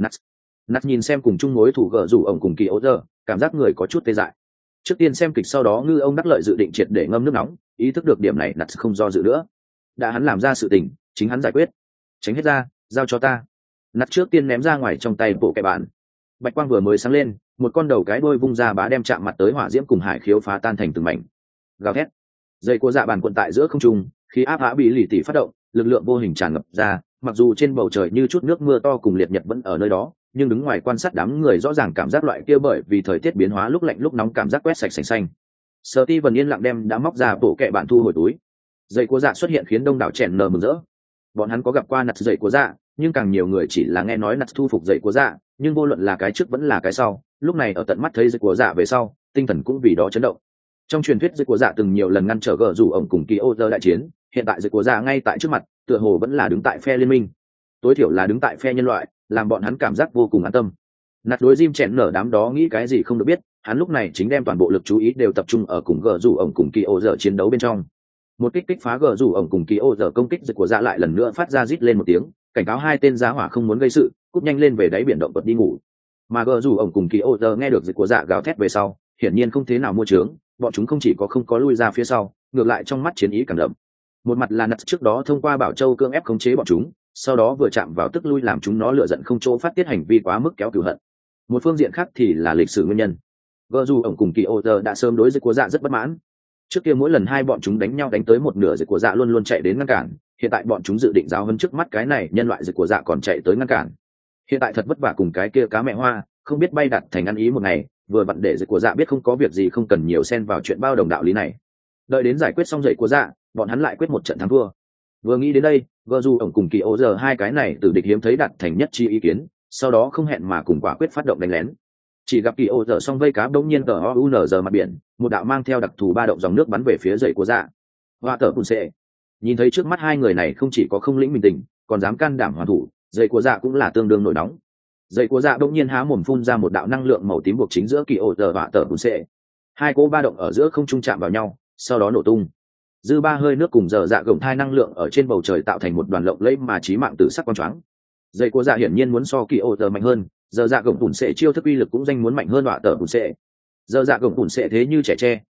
Nặt nhìn xem cùng chung mối thủ gờ rủ ổng cùng kỳ ô giờ, cảm giác người có chút tê dại. Trước tiên xem kịch sau đó ngư ông đắc lợi dự định triệt để ngâm nước nóng, ý thức được điểm này Nặt không do dự nữa. Đã hắn làm ra sự tình, chính hắn giải quyết. Tránh hết ra, giao cho ta. Nặt trước tiên ném ra ngoài trong tay bộ kẻ bạn. Bạch quang vừa mới sáng lên, một con đầu cái đôi vung ra bá đem chạm mặt tới hỏa diễm cùng hải khiếu phá tan thành từng mảnh. Gào thét. Dây của dạ bàn quận tại giữa không trung, khí áp áp bị lì tỉ phát động, lực lượng vô hình tràn ngập ra, mặc dù trên bầu trời như chút nước mưa to cùng liệt nhật vẫn ở nơi đó, nhưng đứng ngoài quan sát đám người rõ ràng cảm giác loại kia bởi vì thời tiết biến hóa lúc lạnh lúc nóng cảm giác quét sạch sành xanh. Steven yên lặng đem đã móc ra bộ kệ bạn thu hồi túi. Dây của dạ xuất hiện khiến đông đảo chèn nờ mừng rỡ. Bọn hắn có gặp qua Nặt dây của dạ, nhưng càng nhiều người chỉ là nghe nói Nặt thu phục dây của dạ, nhưng vô luận là cái trước vẫn là cái sau, lúc này ở tận mắt thấy dây của dạ về sau, tinh thần cũng vì đó chấn động. Trong truyền thuyết dây của dạ từng nhiều lần ngăn trở gờ rủ ổng cùng kỳ ô giờ đại chiến, hiện tại dây của dạ ngay tại trước mặt, tựa hồ vẫn là đứng tại phe liên minh, tối thiểu là đứng tại phe nhân loại, làm bọn hắn cảm giác vô cùng an tâm. Nạt đối Jim chèn nở đám đó nghĩ cái gì không được biết, hắn lúc này chính đem toàn bộ lực chú ý đều tập trung ở cùng gờ rủ ổng cùng kỳ ô giờ chiến đấu bên trong. Một kích phá gờ rủ ổng cùng kỳ ô giờ công kích giật của dạ lại lần nữa phát ra rít lên một tiếng, cảnh cáo hai tên giá hỏa không muốn gây sự, cút nhanh lên về đáy biển động vật đi ngủ. Mà gờ rủ ổng cùng kỳ ô giờ nghe được giật của dạ gào thét về sau, hiển nhiên không thế nào mua trướng, bọn chúng không chỉ có không có lui ra phía sau, ngược lại trong mắt chiến ý càng đậm. Một mặt là Nạt trước đó thông qua Bảo Châu cưỡng ép khống chế bọn chúng, sau đó vừa chạm vào tức lui làm chúng nó lựa giận không chỗ phát tiết hành vi quá mức kéo cửu hận. Một phương diện khác thì là lịch sử nguyên nhân. Gờ dù ổng cùng kỳ ô giờ đã sớm đối với của dạ rất bất mãn. Trước kia mỗi lần hai bọn chúng đánh nhau đánh tới một nửa dịch của dạ luôn luôn chạy đến ngăn cản, hiện tại bọn chúng dự định giáo hơn trước mắt cái này nhân loại dịch của dạ còn chạy tới ngăn cản. Hiện tại thật vất vả cùng cái kia cá mẹ hoa, không biết bay đặt thành ăn ý một ngày, vừa vặn để dịch của dạ biết không có việc gì không cần nhiều xen vào chuyện bao đồng đạo lý này. Đợi đến giải quyết xong dậy của dạ, bọn hắn lại quyết một trận thắng thua. Vừa nghĩ đến đây, gờ dù ổng cùng kỳ ô giờ hai cái này từ địch hiếm thấy đặt thành nhất chi ý kiến, sau đó không hẹn mà cùng quả quyết phát động đánh lén. Chỉ gặp kỳ ô giờ xong vây cá bỗng nhiên tờ OUNZ mặt biển, một đạo mang theo đặc thù ba động dòng nước bắn về phía dậy của dạ. Hoa tờ cùng sệ. Nhìn thấy trước mắt hai người này không chỉ có không lĩnh bình tĩnh, còn dám can đảm hoàn thủ, dậy của dạ cũng là tương đương nổi nóng. Dậy của dạ bỗng nhiên há mồm phun ra một đạo năng lượng màu tím buộc chính giữa kỳ ô giờ và tờ cùng sệ. Hai cỗ ba động ở giữa không trung chạm vào nhau, sau đó nổ tung. Dư ba hơi nước cùng dở dạ gồng thai năng lượng ở trên bầu trời tạo thành một đoàn lộng lẫy mà chí mạng tử sắc quang choáng. Dây của dạ hiển nhiên muốn so kỳ ô giờ mạnh hơn, dở dạ gồng tủn sệ chiêu thức uy lực cũng danh muốn mạnh hơn họa tờ tủn sệ. Dở dạ gồng tủn sệ thế như trẻ tre,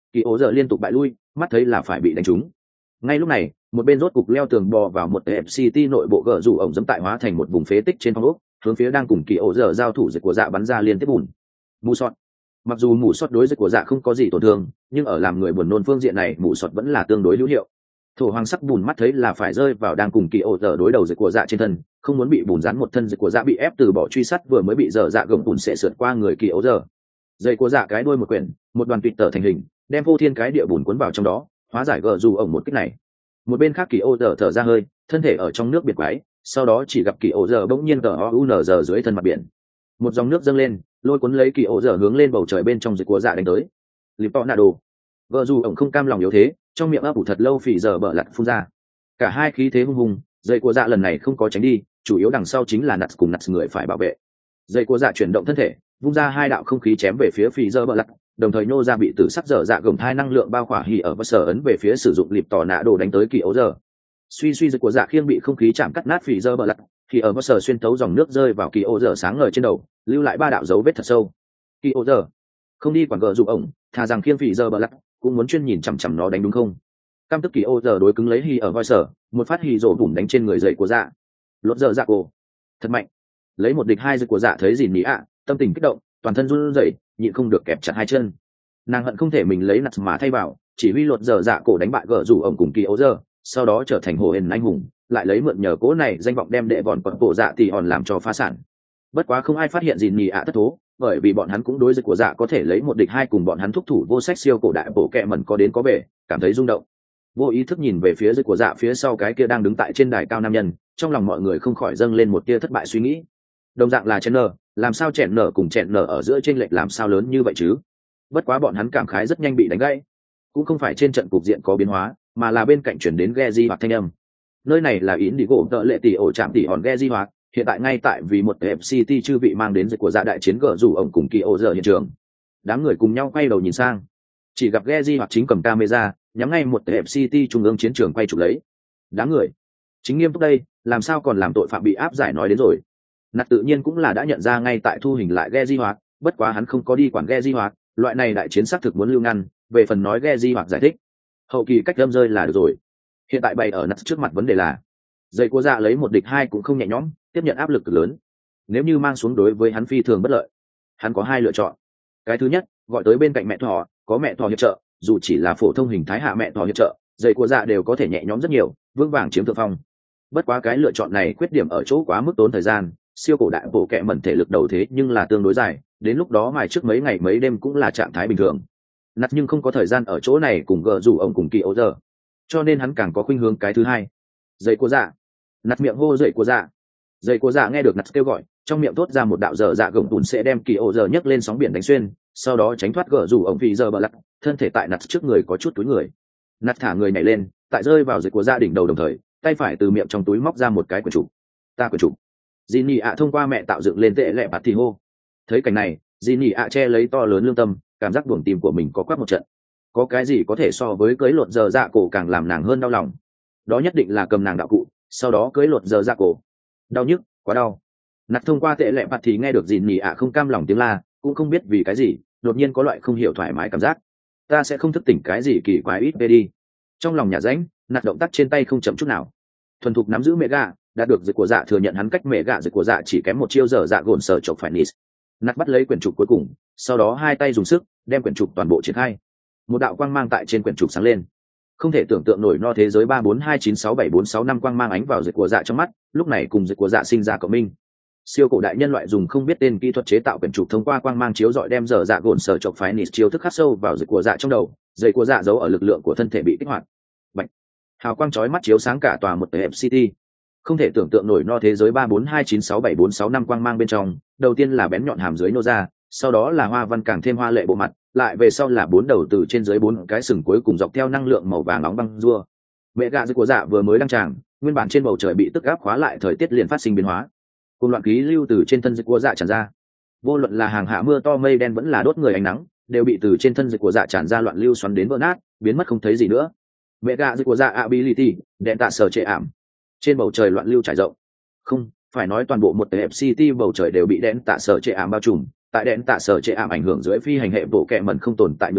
kỳ ố giờ liên tục bại lui, mắt thấy là phải bị đánh trúng. Ngay lúc này, một bên rốt cục leo tường bò vào một tệp city nội bộ gờ rủ ổng dẫm tại hóa thành một vùng phế tích trên phong ốc, hướng phía đang cùng kỳ ố giờ giao thủ dịch của dạ bắn ra liên tiếp bùn. Mù sọt. Mặc dù mù sọt đối dịch của dạ không có gì tổn thương, nhưng ở làm người buồn nôn phương diện này mù sọt vẫn là tương đối hữu hiệu. Thổ hoàng sắc bùn mắt thấy là phải rơi vào đang cùng kỳ ố giờ đối đầu dịch của dạ trên thân, không muốn bị bùn rán một thân dịch của dạ bị ép từ bỏ truy sát vừa mới bị dở dạ gồng bùn sẽ sượt qua người kỳ ố giờ. Dây của dạ cái đuôi một quyển, một đoàn tuyệt tở thành hình, đem vô thiên cái địa bùn cuốn vào trong đó, hóa giải gờ rủ ổng một kích này. Một bên khác kỳ ố giờ thở ra hơi, thân thể ở trong nước biệt quái, sau đó chỉ gặp kỳ ố giờ bỗng nhiên giờ dưới thân mặt biển, một dòng nước dâng lên, lôi cuốn lấy kỳ ố giờ hướng lên bầu trời bên trong dịch của dạ đánh tới. Lịp to nạ đồ, vợ dù ổng không cam lòng yếu thế, trong miệng ấp ủ thật lâu phì giờ bợ lặt phun ra. Cả hai khí thế hung hùng, dây của dạ lần này không có tránh đi, chủ yếu đằng sau chính là nặt cùng nặt người phải bảo vệ. Dây của dạ chuyển động thân thể, vung ra hai đạo không khí chém về phía phì giờ bợ lặt, đồng thời nô ra bị tử sắc dở dạ gồng hai năng lượng bao khỏa hỉ ở và sở ấn về phía sử dụng lịp tỏ nạ đồ đánh tới kỳ ố giờ. Suy dây của dạ khiêng bị không khí chạm cắt nát phì giờ bợ lặt, thì ở và sở xuyên tấu dòng nước rơi vào kỳ ố giờ sáng ngời trên đầu, lưu lại ba đạo dấu vết thật sâu. Kỳ ố giờ không đi quản gờ dụ ổng, thà rằng khiêng phì giờ bợ lặt cũng muốn chuyên nhìn chằm chằm nó đánh đúng không? Cam tức kỳ ố giờ đối cứng lấy hỉ ở voi sở, một phát hỉ rổ bùm đánh trên người dậy của dạ. Lột giờ dạ cổ thật mạnh, lấy một địch hai dây của dạ thấy gì nhỉ ạ, tâm tình kích động, toàn thân run rẩy, nhịn không được kẹp chặt hai chân. Nàng hận không thể mình lấy nặt mà thay vào, chỉ huy lột giờ dạ cổ đánh bại gờ rủ ổng cùng kỳ ố giờ, sau đó trở thành hồ hền anh hùng, lại lấy mượn nhờ cố này danh vọng đem đệ bọn quận cổ dạ thì hòn làm cho phá sản. Bất quá không ai phát hiện gì nhỉ ạ thất thố, bởi vì bọn hắn cũng đối dịch của dạ có thể lấy một địch hai cùng bọn hắn thúc thủ vô sách siêu cổ đại bộ kẹ mẩn có đến có về, cảm thấy rung động. Vô ý thức nhìn về phía dịch của dạ phía sau cái kia đang đứng tại trên đài cao nam nhân, trong lòng mọi người không khỏi dâng lên một tia thất bại suy nghĩ. Đồng dạng là Chandler, làm sao Chandler cùng Chandler ở giữa chênh lệch làm sao lớn như vậy chứ? Bất quá bọn hắn cảm khái rất nhanh bị đánh gãy, cũng không phải trên trận cục diện có biến hóa, mà là bên cạnh chuyển đến Geji hoặc thanh âm. Nơi này là yến đi gỗ tợ lệ tỷ ổ chạm tỷ hòn Geji hoặc hiện tại ngay tại vì một FCT chư vị mang đến dịch của dạ đại chiến gở rủ ổng cùng kỳ ổ giờ hiện trường. Đám người cùng nhau quay đầu nhìn sang, chỉ gặp Geji hoặc chính cầm camera nhắm ngay một FCT trung ương chiến trường quay chụp lấy. Đám người chính nghiêm túc đây, làm sao còn làm tội phạm bị áp giải nói đến rồi. Nạt tự nhiên cũng là đã nhận ra ngay tại thu hình lại Geji hoặc, bất quá hắn không có đi quản Geji hoặc, loại này đại chiến xác thực muốn lưu ngăn, về phần nói Geji hoặc giải thích hậu kỳ cách đâm rơi là được rồi. Hiện tại bày ở nặt trước mặt vấn đề là dây của dạ lấy một địch hai cũng không nhẹ nhõm, tiếp nhận áp lực cực lớn. Nếu như mang xuống đối với hắn phi thường bất lợi, hắn có hai lựa chọn. Cái thứ nhất, gọi tới bên cạnh mẹ thỏ, có mẹ thỏ hiệp trợ, dù chỉ là phổ thông hình thái hạ mẹ thỏ hiệp trợ, dây của dạ đều có thể nhẹ nhõm rất nhiều, vững vàng chiếm thượng phong. Bất quá cái lựa chọn này khuyết điểm ở chỗ quá mức tốn thời gian, siêu cổ đại bộ kệ mẩn thể lực đầu thế nhưng là tương đối dài, đến lúc đó mài trước mấy ngày mấy đêm cũng là trạng thái bình thường. Nặt nhưng không có thời gian ở chỗ này cùng gờ rủ ông cùng kỳ ố giờ, cho nên hắn càng có khuynh hướng cái thứ hai. Dậy của dạ, nặt miệng hô dậy của dạ. Dậy của dạ nghe được nặt kêu gọi, trong miệng thốt ra một đạo dở dạ gồng tùn sẽ đem kỳ ố giờ nhấc lên sóng biển đánh xuyên, sau đó tránh thoát gờ rủ ông vì giờ bờ lặt, thân thể tại nặt trước người có chút túi người. Nặt thả người nhảy lên, tại rơi vào dậy của dạ đỉnh đầu đồng thời, tay phải từ miệng trong túi móc ra một cái quyển trục. Ta quyển trục. Jinny ạ thông qua mẹ tạo dựng lên tệ lệ bạt thì hô. Thấy cảnh này, Jinny ạ che lấy to lớn lương tâm, cảm giác buồng tim của mình có quát một trận. Có cái gì có thể so với cưới lột giờ dạ cổ càng làm nàng hơn đau lòng? Đó nhất định là cầm nàng đạo cụ, sau đó cưới lột giờ dạ cổ. Đau nhức, quá đau. Nặt thông qua tệ lệ bạt thì nghe được Jinny ạ không cam lòng tiếng la, cũng không biết vì cái gì, đột nhiên có loại không hiểu thoải mái cảm giác. Ta sẽ không thức tỉnh cái gì kỳ quái ít về đi. Trong lòng nhà rãnh, nặt động tác trên tay không chậm chút nào. Thuần thục nắm giữ mẹ gà, đạt được dịch của dạ thừa nhận hắn cách mẹ gà dịch của dạ chỉ kém một chiêu giờ dạ gồn sở chọc phải nis. Nặt bắt lấy quyển trục cuối cùng, sau đó hai tay dùng sức đem quyển trục toàn bộ triển khai. Một đạo quang mang tại trên quyển trục sáng lên, không thể tưởng tượng nổi no thế giới 342967465 quang mang ánh vào dịch của dạ trong mắt, lúc này cùng dịch của dạ sinh ra cộng minh. Siêu cổ đại nhân loại dùng không biết tên kỹ thuật chế tạo quyển trục thông qua quang mang chiếu dọi đem giờ dạ gồn sở chọc phái nis chiếu thức khắc sâu vào dịch của dạ trong đầu, dây của dạ giấu ở lực lượng của thân thể bị kích hoạt. Bạch. Hào quang chói mắt chiếu sáng cả tòa một tệp city. Không thể tưởng tượng nổi no thế giới 342967465 quang mang bên trong, đầu tiên là bén nhọn hàm dưới nô ra, sau đó là hoa văn càng thêm hoa lệ bộ mặt, lại về sau là bốn đầu từ trên dưới bốn cái sừng cuối cùng dọc theo năng lượng màu vàng nóng băng rua. Mẹ gạ dưới của dạ vừa mới đăng tràng, nguyên bản trên bầu trời bị tức áp khóa lại, thời tiết liền phát sinh biến hóa. Cùng loạn khí lưu từ trên thân dưới của dạ tràn ra. Vô luận là hàng hạ mưa to mây đen vẫn là đốt người ánh nắng, đều bị từ trên thân dưới của dạ tràn ra loạn lưu xoắn đến vỡ nát, biến mất không thấy gì nữa. Mẹ gạ dưới của dạ ability, đèn tạ sở trệ ảm. Trên bầu trời loạn lưu trải rộng. Không, phải nói toàn bộ một tệp city bầu trời đều bị đèn tạ sở trệ ảm bao trùm. Tại đèn tạ sở trệ ảm ảnh hưởng dưới phi hành hệ bộ kẹ mẩn không tồn tại nhược điểm,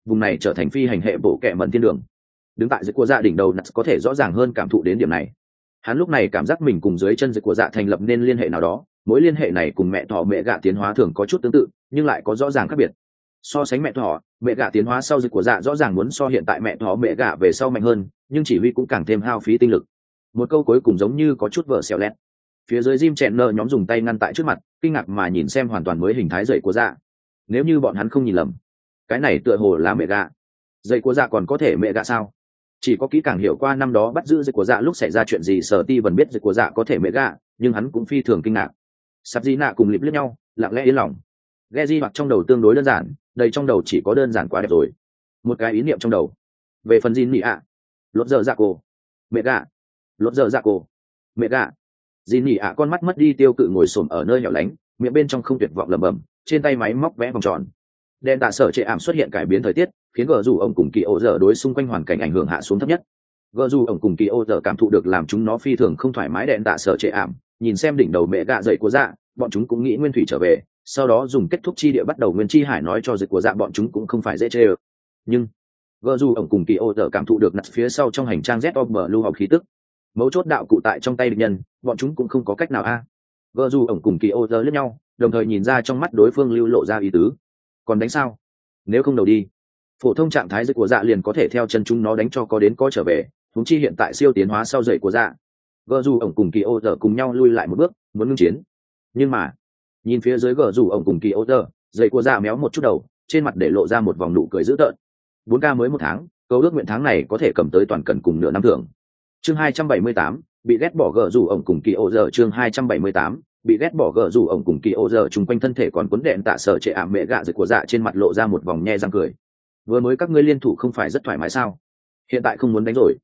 vùng này trở thành phi hành hệ bộ kệ mẩn thiên đường. Đứng tại dưới của dạ đỉnh đầu Nuts có thể rõ ràng hơn cảm thụ đến điểm này. Hắn lúc này cảm giác mình cùng dưới chân dưới của dạ thành lập nên liên hệ nào đó, mối liên hệ này cùng mẹ thỏ mẹ gạ tiến hóa thường có chút tương tự nhưng lại có rõ ràng khác biệt. So sánh mẹ thỏ mẹ gạ tiến hóa sau dưới của dạ rõ ràng muốn so hiện tại mẹ thỏ mẹ gạ về sau mạnh hơn, nhưng chỉ huy cũng càng thêm hao phí tinh lực. Một câu cuối cùng giống như có chút vợ xẻo lẹt. Phía dưới Jim Chandler nhóm dùng tay ngăn tại trước mặt, kinh ngạc mà nhìn xem hoàn toàn mới hình thái dậy của dạ. Nếu như bọn hắn không nhìn lầm, cái này tựa hồ là mẹ gạ. Dậy của dạ còn có thể mẹ gạ sao? Chỉ có kỹ càng hiểu qua năm đó bắt giữ dậy của dạ lúc xảy ra chuyện gì, Sở Ti vẫn biết dậy của dạ có thể mẹ gạ, nhưng hắn cũng phi thường kinh ngạc. Sắp Di Nạ cùng lịp liếc nhau, lặng lẽ yên lòng. Geji hoặc trong đầu tương đối đơn giản, đầy trong đầu chỉ có đơn giản quá đẹp rồi. Một cái ý niệm trong đầu. Về phần Jin Nị ạ, lột giờ dạ cô, mẹ gạ, lột giờ dạ cô, mẹ gạ. Jin Nị ạ con mắt mất đi tiêu cự ngồi xổm ở nơi hẻo lánh, miệng bên trong không tuyệt vọng lẩm bẩm, trên tay máy móc vẽ vòng tròn. Đen tạ sở trệ ảm xuất hiện cải biến thời tiết, khiến gờ dù ông cùng kỳ ô dở đối xung quanh hoàn cảnh ảnh hưởng hạ xuống thấp nhất. Gờ dù ông cùng kỳ ô dở cảm thụ được làm chúng nó phi thường không thoải mái. Đen tạ sở trệ ảm nhìn xem đỉnh đầu mẹ gạ dậy của dạ, bọn chúng cũng nghĩ nguyên thủy trở về, sau đó dùng kết thúc chi địa bắt đầu nguyên chi hải nói cho dậy của dạ bọn chúng cũng không phải dễ chê ơ. Nhưng gờ dù ông cùng kỳ ô dở cảm thụ được nặt phía sau trong hành trang z of bờ lưu học khí tức, mấu chốt đạo cụ tại trong tay địch nhân, bọn chúng cũng không có cách nào a. Gờ dù ông cùng kỳ ô dở liếc nhau, đồng thời nhìn ra trong mắt đối phương lưu lộ ra ý tứ. Còn đánh sao? Nếu không đầu đi, phổ thông trạng thái dậy của dạ liền có thể theo chân chúng nó đánh cho có đến có trở về, huống chi hiện tại siêu tiến hóa sau dậy của dạ. Gờ dù ổng cùng kỳ ô dở cùng nhau lui lại một bước, muốn ngưng chiến. Nhưng mà nhìn phía dưới gờ dù ổng cùng kỳ ô dở, dậy của dạ méo một chút đầu, trên mặt để lộ ra một vòng nụ cười dữ tợn. 4K mới một tháng, câu ước nguyện tháng này có thể cầm tới toàn cần cùng nửa năm thưởng. Chương 278, bị ghét bỏ gờ dù ổng cùng kỳ ô dở. Chương 278, bị ghét bỏ gờ dù ổng cùng kỳ ô dở. Chung quanh thân thể còn cuốn đệm tạ sở trệ ảm mẹ gạ dậy của dạ trên mặt lộ ra một vòng nhe răng cười. Vừa mới các ngươi liên thủ không phải rất thoải mái sao? Hiện tại không muốn đánh rồi.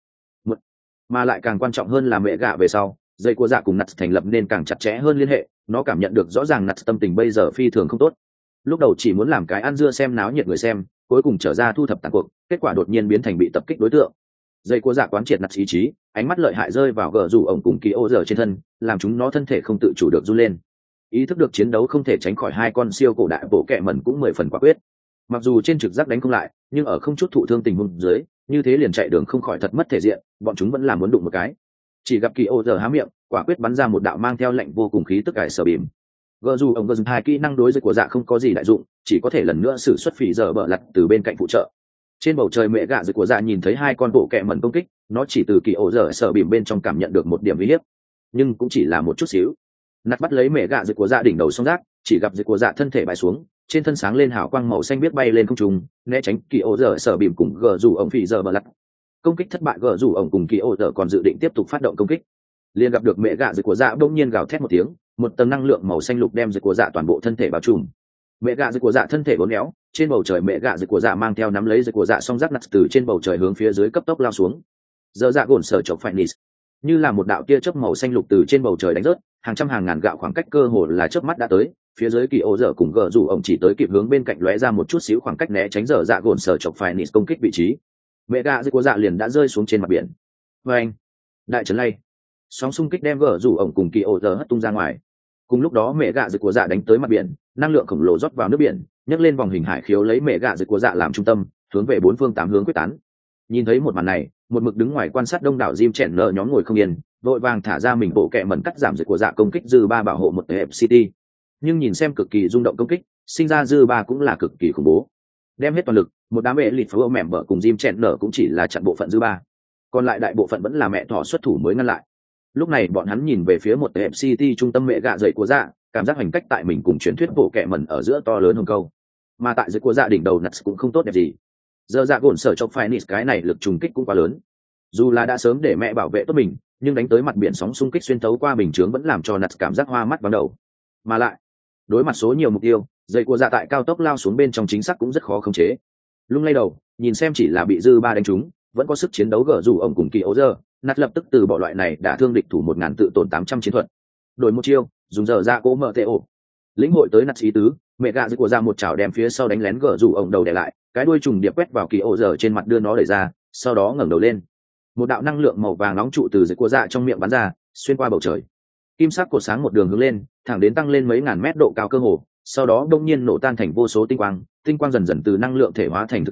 Mà lại càng quan trọng hơn là mẹ gạ về sau, dây của dạ cùng nặt thành lập nên càng chặt chẽ hơn liên hệ. Nó cảm nhận được rõ ràng nặt tâm tình bây giờ phi thường không tốt. Lúc đầu chỉ muốn làm cái ăn dưa xem náo nhiệt người xem, cuối cùng trở ra thu thập tàn cuộc, kết quả đột nhiên biến thành bị tập kích đối tượng. Dây của dạ quán triệt nặt ý chí, ánh mắt lợi hại rơi vào gờ rủ ổng cùng kỳ ô dở trên thân, làm chúng nó thân thể không tự chủ được run lên. Ý thức được chiến đấu không thể tránh khỏi hai con siêu cổ đại bộ kẹ mẩn cũng 10 phần quả quyết. Mặc dù trên trực giác đánh không lại, nhưng ở không chút thụ thương tình huống dưới, như thế liền chạy đường không khỏi thật mất thể diện, bọn chúng vẫn là muốn đụng một cái. Chỉ gặp kỳ ô giờ há miệng, quả quyết bắn ra một đạo mang theo lệnh vô cùng khí tức cải sở bìm. Gờ dù ông gờ dùng hai kỹ năng đối với của dạ không có gì đại dụng, chỉ có thể lần nữa sử xuất phỉ giờ bờ lật từ bên cạnh phụ trợ. Trên bầu trời mẹ gạ dưới của dạ nhìn thấy hai con bộ kẹ mẩn công kích, nó chỉ từ kỳ ô giờ sở bìm bên trong cảm nhận được một điểm uy hiếp, nhưng cũng chỉ là một chút xíu. Nặt bắt lấy mẹ gạ dưới của dạ đỉnh đầu song rác, chỉ gặp dưới của dạ thân thể bại xuống, trên thân sáng lên hào quang màu xanh biết bay lên không trung, né tránh kỳ ô giờ sở bìm cùng gờ rủ ổng phỉ giờ bờ lật. Công kích thất bại, gờ rủ ổng cùng kỳ ô giờ còn dự định tiếp tục phát động công kích, liền gặp được mẹ gạ dưới của dạ bỗng nhiên gào thét một tiếng, một tầng năng lượng màu xanh lục đem dưới của dạ toàn bộ thân thể bao trùm. Mẹ gạ dưới của dạ thân thể uốn éo, trên bầu trời mẹ gạ dưới của dạ mang theo nắm lấy dưới của dạ song rác nặt từ trên bầu trời hướng phía dưới cấp tốc lao xuống. Giờ dạ gồn sở chọc phải nịt, như là một đạo tia chớp màu xanh lục từ trên bầu trời đánh rớt, hàng trăm hàng ngàn gạo khoảng cách cơ hồ là chớp mắt đã tới. Phía dưới kỳ ô dở cùng gờ rủ ổng chỉ tới kịp hướng bên cạnh lóe ra một chút xíu khoảng cách né tránh giờ dạ gồn sở chọc phải nịt công kích vị trí. Mẹ gạ dưới của dạ liền đã rơi xuống trên mặt biển. Và anh, đại trấn lay, sóng xung kích đem gờ rủ ổng cùng kỳ ô dở hất tung ra ngoài. Cùng lúc đó mẹ gạ dưới của dạ đánh tới mặt biển, năng lượng khổng lồ rót vào nước biển, nhấc lên vòng hình hải khiếu lấy mẹ gạ dưới của dạ làm trung tâm, hướng về bốn phương tám hướng quyết tán. Nhìn thấy một màn này, một mực đứng ngoài quan sát đông đảo Jim chèn nợ nhóm ngồi không yên, vội vàng thả ra mình bộ kẹ mẩn cắt giảm dưới của dạ công kích dư ba bảo hộ một tệp city. Nhưng nhìn xem cực kỳ rung động công kích, sinh ra dư ba cũng là cực kỳ khủng bố. Đem hết toàn lực, một đám vệ lịt phở mẻm bở cùng Jim chèn nợ cũng chỉ là chặn bộ phận dư ba, còn lại đại bộ phận vẫn là mẹ thỏ xuất thủ mới ngăn lại. Lúc này bọn hắn nhìn về phía một tệp city trung tâm mẹ gạ dậy của dạ, cảm giác hành cách tại mình cùng truyền thuyết bộ kẹ mẩn ở giữa to lớn hơn câu. Mà tại dưới của dạ đỉnh đầu Nuts cũng không tốt đẹp gì. Giờ dạ gồn sở chọc phải nịt cái này lực trùng kích cũng quá lớn. Dù là đã sớm để mẹ bảo vệ tốt mình, nhưng đánh tới mặt biển sóng xung kích xuyên thấu qua bình chướng vẫn làm cho Nuts cảm giác hoa mắt vắng đầu. Mà lại, đối mặt số nhiều mục tiêu, dây của dạ tại cao tốc lao xuống bên trong chính xác cũng rất khó khống chế. Lung lay đầu, nhìn xem chỉ là bị dư ba đánh trúng, vẫn có sức chiến đấu gở dù ổng cùng kỳ ấu giờ, Nuts lập tức từ bỏ loại này đã thương địch thủ 1000 tự tổn 800 chiến thuật. Đổi một chiêu, dùng giờ dạ cố mở tệ ổ. Lĩnh hội tới Nuts ý tứ, mẹ gạ dưới của ra một chảo đem phía sau đánh lén gở rủ ổng đầu để lại, cái đuôi trùng điệp quét vào kỳ ổ giờ trên mặt đưa nó đẩy ra, sau đó ngẩng đầu lên. Một đạo năng lượng màu vàng nóng trụ từ dưới của dạ trong miệng bắn ra, xuyên qua bầu trời. Kim sắc cột sáng một đường hướng lên, thẳng đến tăng lên mấy ngàn mét độ cao cơ hồ, sau đó đông nhiên nổ tan thành vô số tinh quang dần dần từ năng lượng thể hóa thành thực thể,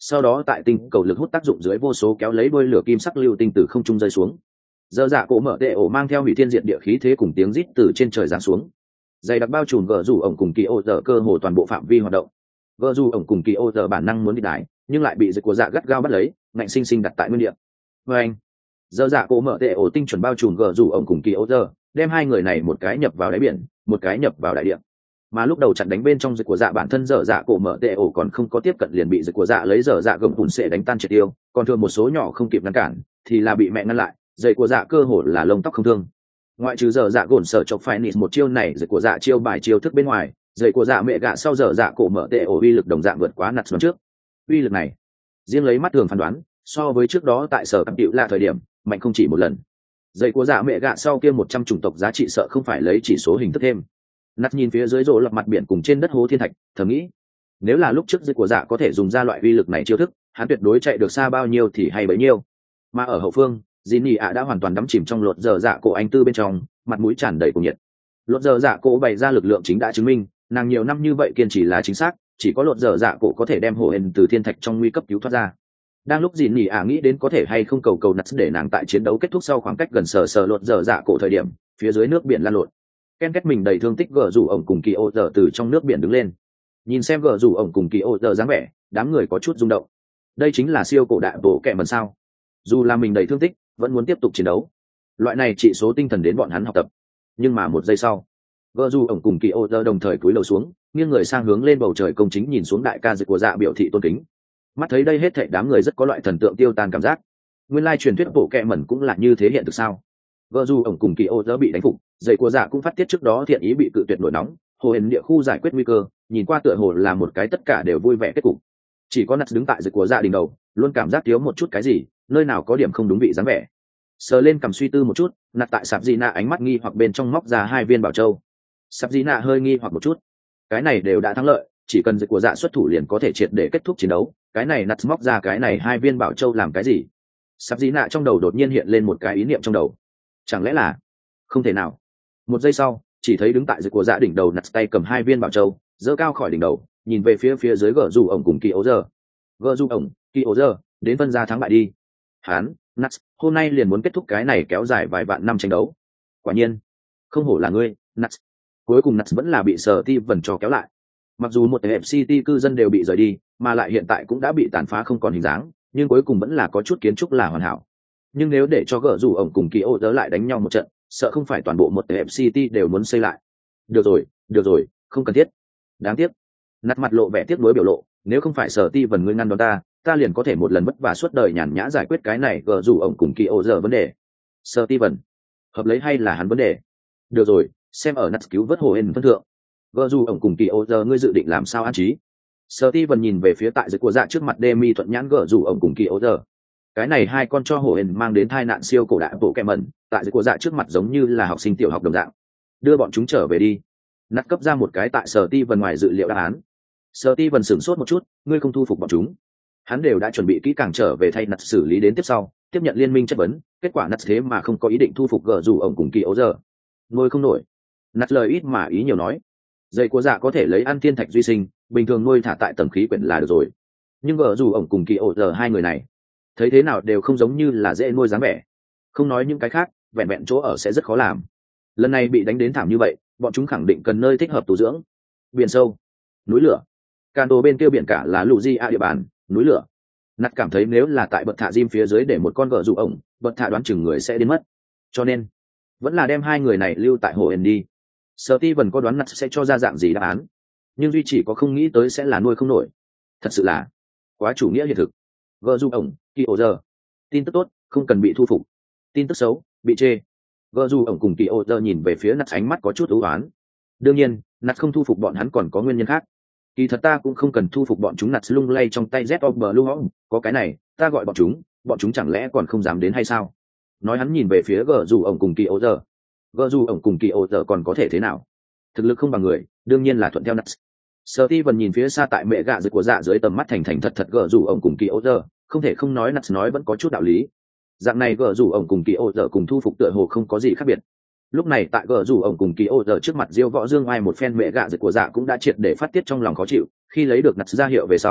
sau đó tại tinh cầu lực hút tác dụng dưới vô số kéo lấy đuôi lửa kim sắc lưu tinh từ không trung rơi xuống. Giờ dạ cổ mở tệ ổ mang theo hủy thiên diệt địa khí thế cùng tiếng rít từ trên trời giáng xuống, dày đặc bao trùm gờ rủ ổng cùng kỳ ô giờ cơ hồ toàn bộ phạm vi hoạt động. Gờ rủ ổng cùng kỳ ô giờ bản năng muốn đi đái, nhưng lại bị dịch của dạ gắt gao bắt lấy, ngạnh sinh sinh đặt tại nguyên địa. Và anh, giờ dạ cổ mở tệ ổ tinh chuẩn bao trùm gờ rủ ổng cùng kỳ ô giờ, đem hai người này một cái nhập vào đáy biển, một cái nhập vào đại địa. Mà lúc đầu chặn đánh bên trong dịch của dạ bản thân dở dạ cổ mở tệ ổ còn không có tiếp cận liền bị dịch của dạ lấy dở dạ gầm bùn sệ đánh tan triệt tiêu, còn thường một số nhỏ không kịp ngăn cản thì là bị mẹ ngăn lại, dây của dạ cơ hồ là lông tóc không thương. Ngoại trừ dở dạ gồn sở chọc phải nịt một chiêu này, dây của dạ chiêu bài chiêu thức bên ngoài, dây của dạ mẹ gạ sau dở dạ cổ mở tệ ổ uy lực đồng dạng vượt quá nạt lần trước. Uy lực này riêng lấy mắt thường phán đoán, so với trước đó tại sở cặp tiệu là thời điểm mạnh không chỉ một lần. Dây của dạ mẹ gạ sau kia 100 chủng tộc giá trị sợ không phải lấy chỉ số hình thức thêm. Nát nhìn phía dưới rỗ lập mặt biển cùng trên đất hố thiên thạch, thầm nghĩ, nếu là lúc trước dây của dạ có thể dùng ra loại uy lực này chiêu thức, hắn tuyệt đối chạy được xa bao nhiêu thì hay bấy nhiêu. Mà ở hậu phương, Jinny ạ đã hoàn toàn đắm chìm trong lột dở dạ cổ anh tư bên trong, mặt mũi tràn đầy cuồng nhiệt. Lột dở dạ cổ bày ra lực lượng chính đã chứng minh, nàng nhiều năm như vậy kiên trì là chính xác, chỉ có lột dở dạ cổ có thể đem hồ hên từ thiên thạch trong nguy cấp cứu thoát ra. Đang lúc Jinny ạ nghĩ đến có thể hay không cầu nát để nàng tại chiến đấu kết thúc sau khoảng cách gần sờ lột dở dạ cổ thời điểm, phía dưới nước biển lan lộn. Ken kết mình đầy thương tích gờ rủ ổng cùng kỳ ô giờ từ trong nước biển đứng lên, nhìn xem gờ rủ ổng cùng kỳ ô giờ dáng vẻ, đám người có chút rung động. Đây chính là siêu cổ đại bộ kệ mần sao? Dù là mình đầy thương tích, vẫn muốn tiếp tục chiến đấu. Loại này trị số tinh thần đến bọn hắn học tập. Nhưng mà một giây sau, gờ rủ ổng cùng kỳ ô giờ đồng thời cúi đầu xuống, nghiêng người sang hướng lên bầu trời công chính nhìn xuống đại ca dịch của dạ biểu thị tôn kính. Mắt thấy đây hết thảy đám người rất có loại thần tượng tiêu tan cảm giác. Nguyên lai truyền thuyết bộ kệ mần cũng là như thế hiện thực sao? Gờ rủ ổng cùng kỳ ô giờ bị đánh phục, dây của dạ cũng phát tiết trước đó thiện ý bị cự tuyệt nổi nóng, hồ hển địa khu giải quyết nguy cơ, nhìn qua tựa hồ là một cái tất cả đều vui vẻ kết cục. Chỉ có nát đứng tại dây của dạ đỉnh đầu, luôn cảm giác thiếu một chút cái gì, nơi nào có điểm không đúng vị dáng vẻ. Sờ lên cầm suy tư một chút, nát tại sạp di nạ ánh mắt nghi hoặc bên trong móc ra 2 viên bảo châu. Sạp di nạ hơi nghi hoặc một chút, cái này đều đã thắng lợi, chỉ cần dây của dạ xuất thủ liền có thể triệt để kết thúc chiến đấu, cái này nát móc ra cái này 2 viên bảo châu làm cái gì? Sạp di nạ trong đầu đột nhiên hiện lên một cái ý niệm trong đầu, chẳng lẽ là không thể nào. Một giây sau, chỉ thấy đứng tại dưới của dạ đỉnh đầu nặt tay cầm 2 viên bảo châu, giơ cao khỏi đỉnh đầu, nhìn về phía dưới gờ rủ ổng cùng kỳ ố giờ. Gờ rủ ổng, kỳ ố giờ, đến phân ra thắng bại đi. Hán, Nuts, hôm nay liền muốn kết thúc cái này kéo dài vài vạn năm tranh đấu. Quả nhiên, không hổ là ngươi, Nuts. Cuối cùng Nuts vẫn là bị Sở Ti vần cho kéo lại. Mặc dù một hẹp city cư dân đều bị rời đi, mà lại hiện tại cũng đã bị tàn phá không còn hình dáng, nhưng cuối cùng vẫn là có chút kiến trúc là hoàn hảo. Nhưng nếu để cho gờ rủ ổng cùng kỳ ố giờ lại đánh nhau một trận, sợ không phải toàn bộ một hẹp city đều muốn xây lại. Được rồi, không cần thiết. Đáng tiếc. Nát mặt lộ vẻ tiếc nuối biểu lộ, nếu không phải Sở Ti vần ngươi ngăn đón ta liền có thể một lần vất vả suốt đời nhàn nhã giải quyết cái này gờ rủ ổng cùng kỳ ô giờ vấn đề. Sở Ti vần, hợp lấy hay là hắn vấn đề? Được rồi, xem ở nát cứu vớt hồ hên phân thượng. Gờ rủ ổng cùng kỳ ô giờ ngươi dự định làm sao an trí? Sở Ti vần nhìn về phía tại dưới của dạ trước mặt Demi thuận nhãn gờ rủ ổng cùng kỳ ô giờ. Cái này 2 con cho hồ hên mang đến tai nạn siêu cổ đại bộ kẹ mẩn, tại dưới của dạ trước mặt giống như là học sinh tiểu học đồng dạng. Đưa bọn chúng trở về đi. Nát cấp ra một cái tại Sở Ti vần ngoài dự liệu đáp án. Sở Ti vần sửng sốt một chút, ngươi không thu phục bọn chúng. Hắn đều đã chuẩn bị kỹ càng trở về thay nát xử lý đến tiếp sau, tiếp nhận liên minh chất vấn, kết quả nát thế mà không có ý định thu phục gờ rủ ổng cùng kỳ ấu giờ. Nuôi không nổi. Nát lời ít mà ý nhiều nói. Dây của dạ có thể lấy ăn thiên thạch duy sinh, bình thường nuôi thả tại tầng khí quyển là được rồi. Nhưng gờ rủ ổng cùng kỳ ấu giờ 2 người này, thấy thế nào đều không giống như là dễ nuôi dáng vẻ. Không nói những cái khác, vẹn vẹn chỗ ở sẽ rất khó làm. Lần này bị đánh đến thảm như vậy, bọn chúng khẳng định cần nơi thích hợp tu dưỡng. Biển sâu, núi lửa, can đồ bên kia biển cả là lù di a địa bàn, núi lửa. Nát cảm thấy nếu là tại bậc thả diêm phía dưới để một con gờ rủ ổng, bậc thả đoán chừng người sẽ đến mất. Cho nên vẫn là đem 2 người này lưu tại hồ ẩn đi. Sở Ti vần có đoán nát sẽ cho ra dạng gì đáp án, nhưng duy chỉ có không nghĩ tới sẽ là nuôi không nổi. Thật sự là quá chủ nghĩa hiện thực. Gờ rủ ổng, kỳ ổ giờ. Tin tức tốt, không cần bị thu phục. Tin tức xấu, bị chê. Gờ rủ ổng cùng kỳ ổ giờ nhìn về phía nát ánh mắt có chút ưu oán. Đương nhiên, nát không thu phục bọn hắn còn có nguyên nhân khác. Kỳ thật ta cũng không cần thu phục bọn chúng. Nạt lung lay trong tay Z of Blue, có cái này ta gọi bọn chúng chẳng lẽ còn không dám đến hay sao? Nói hắn nhìn về phía gờ rủ ổng cùng kỳ ố giờ. Gờ rủ ổng cùng kỳ ố giờ còn có thể thế nào? Thực lực không bằng người, đương nhiên là thuận theo Nạt. Sở Ti vần nhìn phía xa tại mẹ gạ dưới của dạ dưới tầm mắt thành thật gờ rủ ổng cùng kỳ ố giờ, không thể không nói Nạt nói vẫn có chút đạo lý. Dạng này gờ rủ ổng cùng kỳ ố giờ cùng thu phục tựa hồ không có gì khác biệt. Lúc này tại gờ rủ ổng cùng kỳ ô giờ trước mặt Diêu Võ Dương ai một phen mẹ gạ giật của dạ cũng đã triệt để phát tiết trong lòng khó chịu, khi lấy được nặt ra hiệu về sau,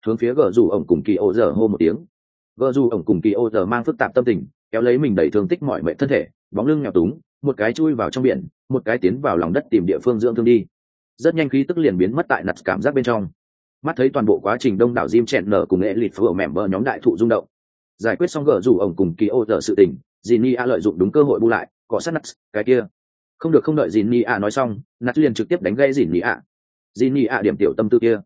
hướng phía gờ rủ ổng cùng kỳ ô giờ hô một tiếng. Gờ rủ ổng cùng kỳ ô giờ mang phức tạp tâm tình, kéo lấy mình đầy thương tích mọi mệnh thân thể, bóng lưng nghèo túng, một cái chui vào trong biển, một cái tiến vào lòng đất tìm địa phương dưỡng thương đi. Rất nhanh khí tức liền biến mất tại nặt cảm giác bên trong. Mắt thấy toàn bộ quá trình đông đảo Jim chẹn nở cùng nghệ lịt phở mềm bờ nhóm đại thụ rung động. Giải quyết xong gờ rủ ổng cùng kỳ ô giờ sự tình, Jinny A lợi dụng đúng cơ hội bu lại, cọ sát nặt, cái kia. Không được, không đợi Jinny A nói xong, nặt liền trực tiếp đánh gây Jinny A. Jinny A điểm tiểu tâm tư kia.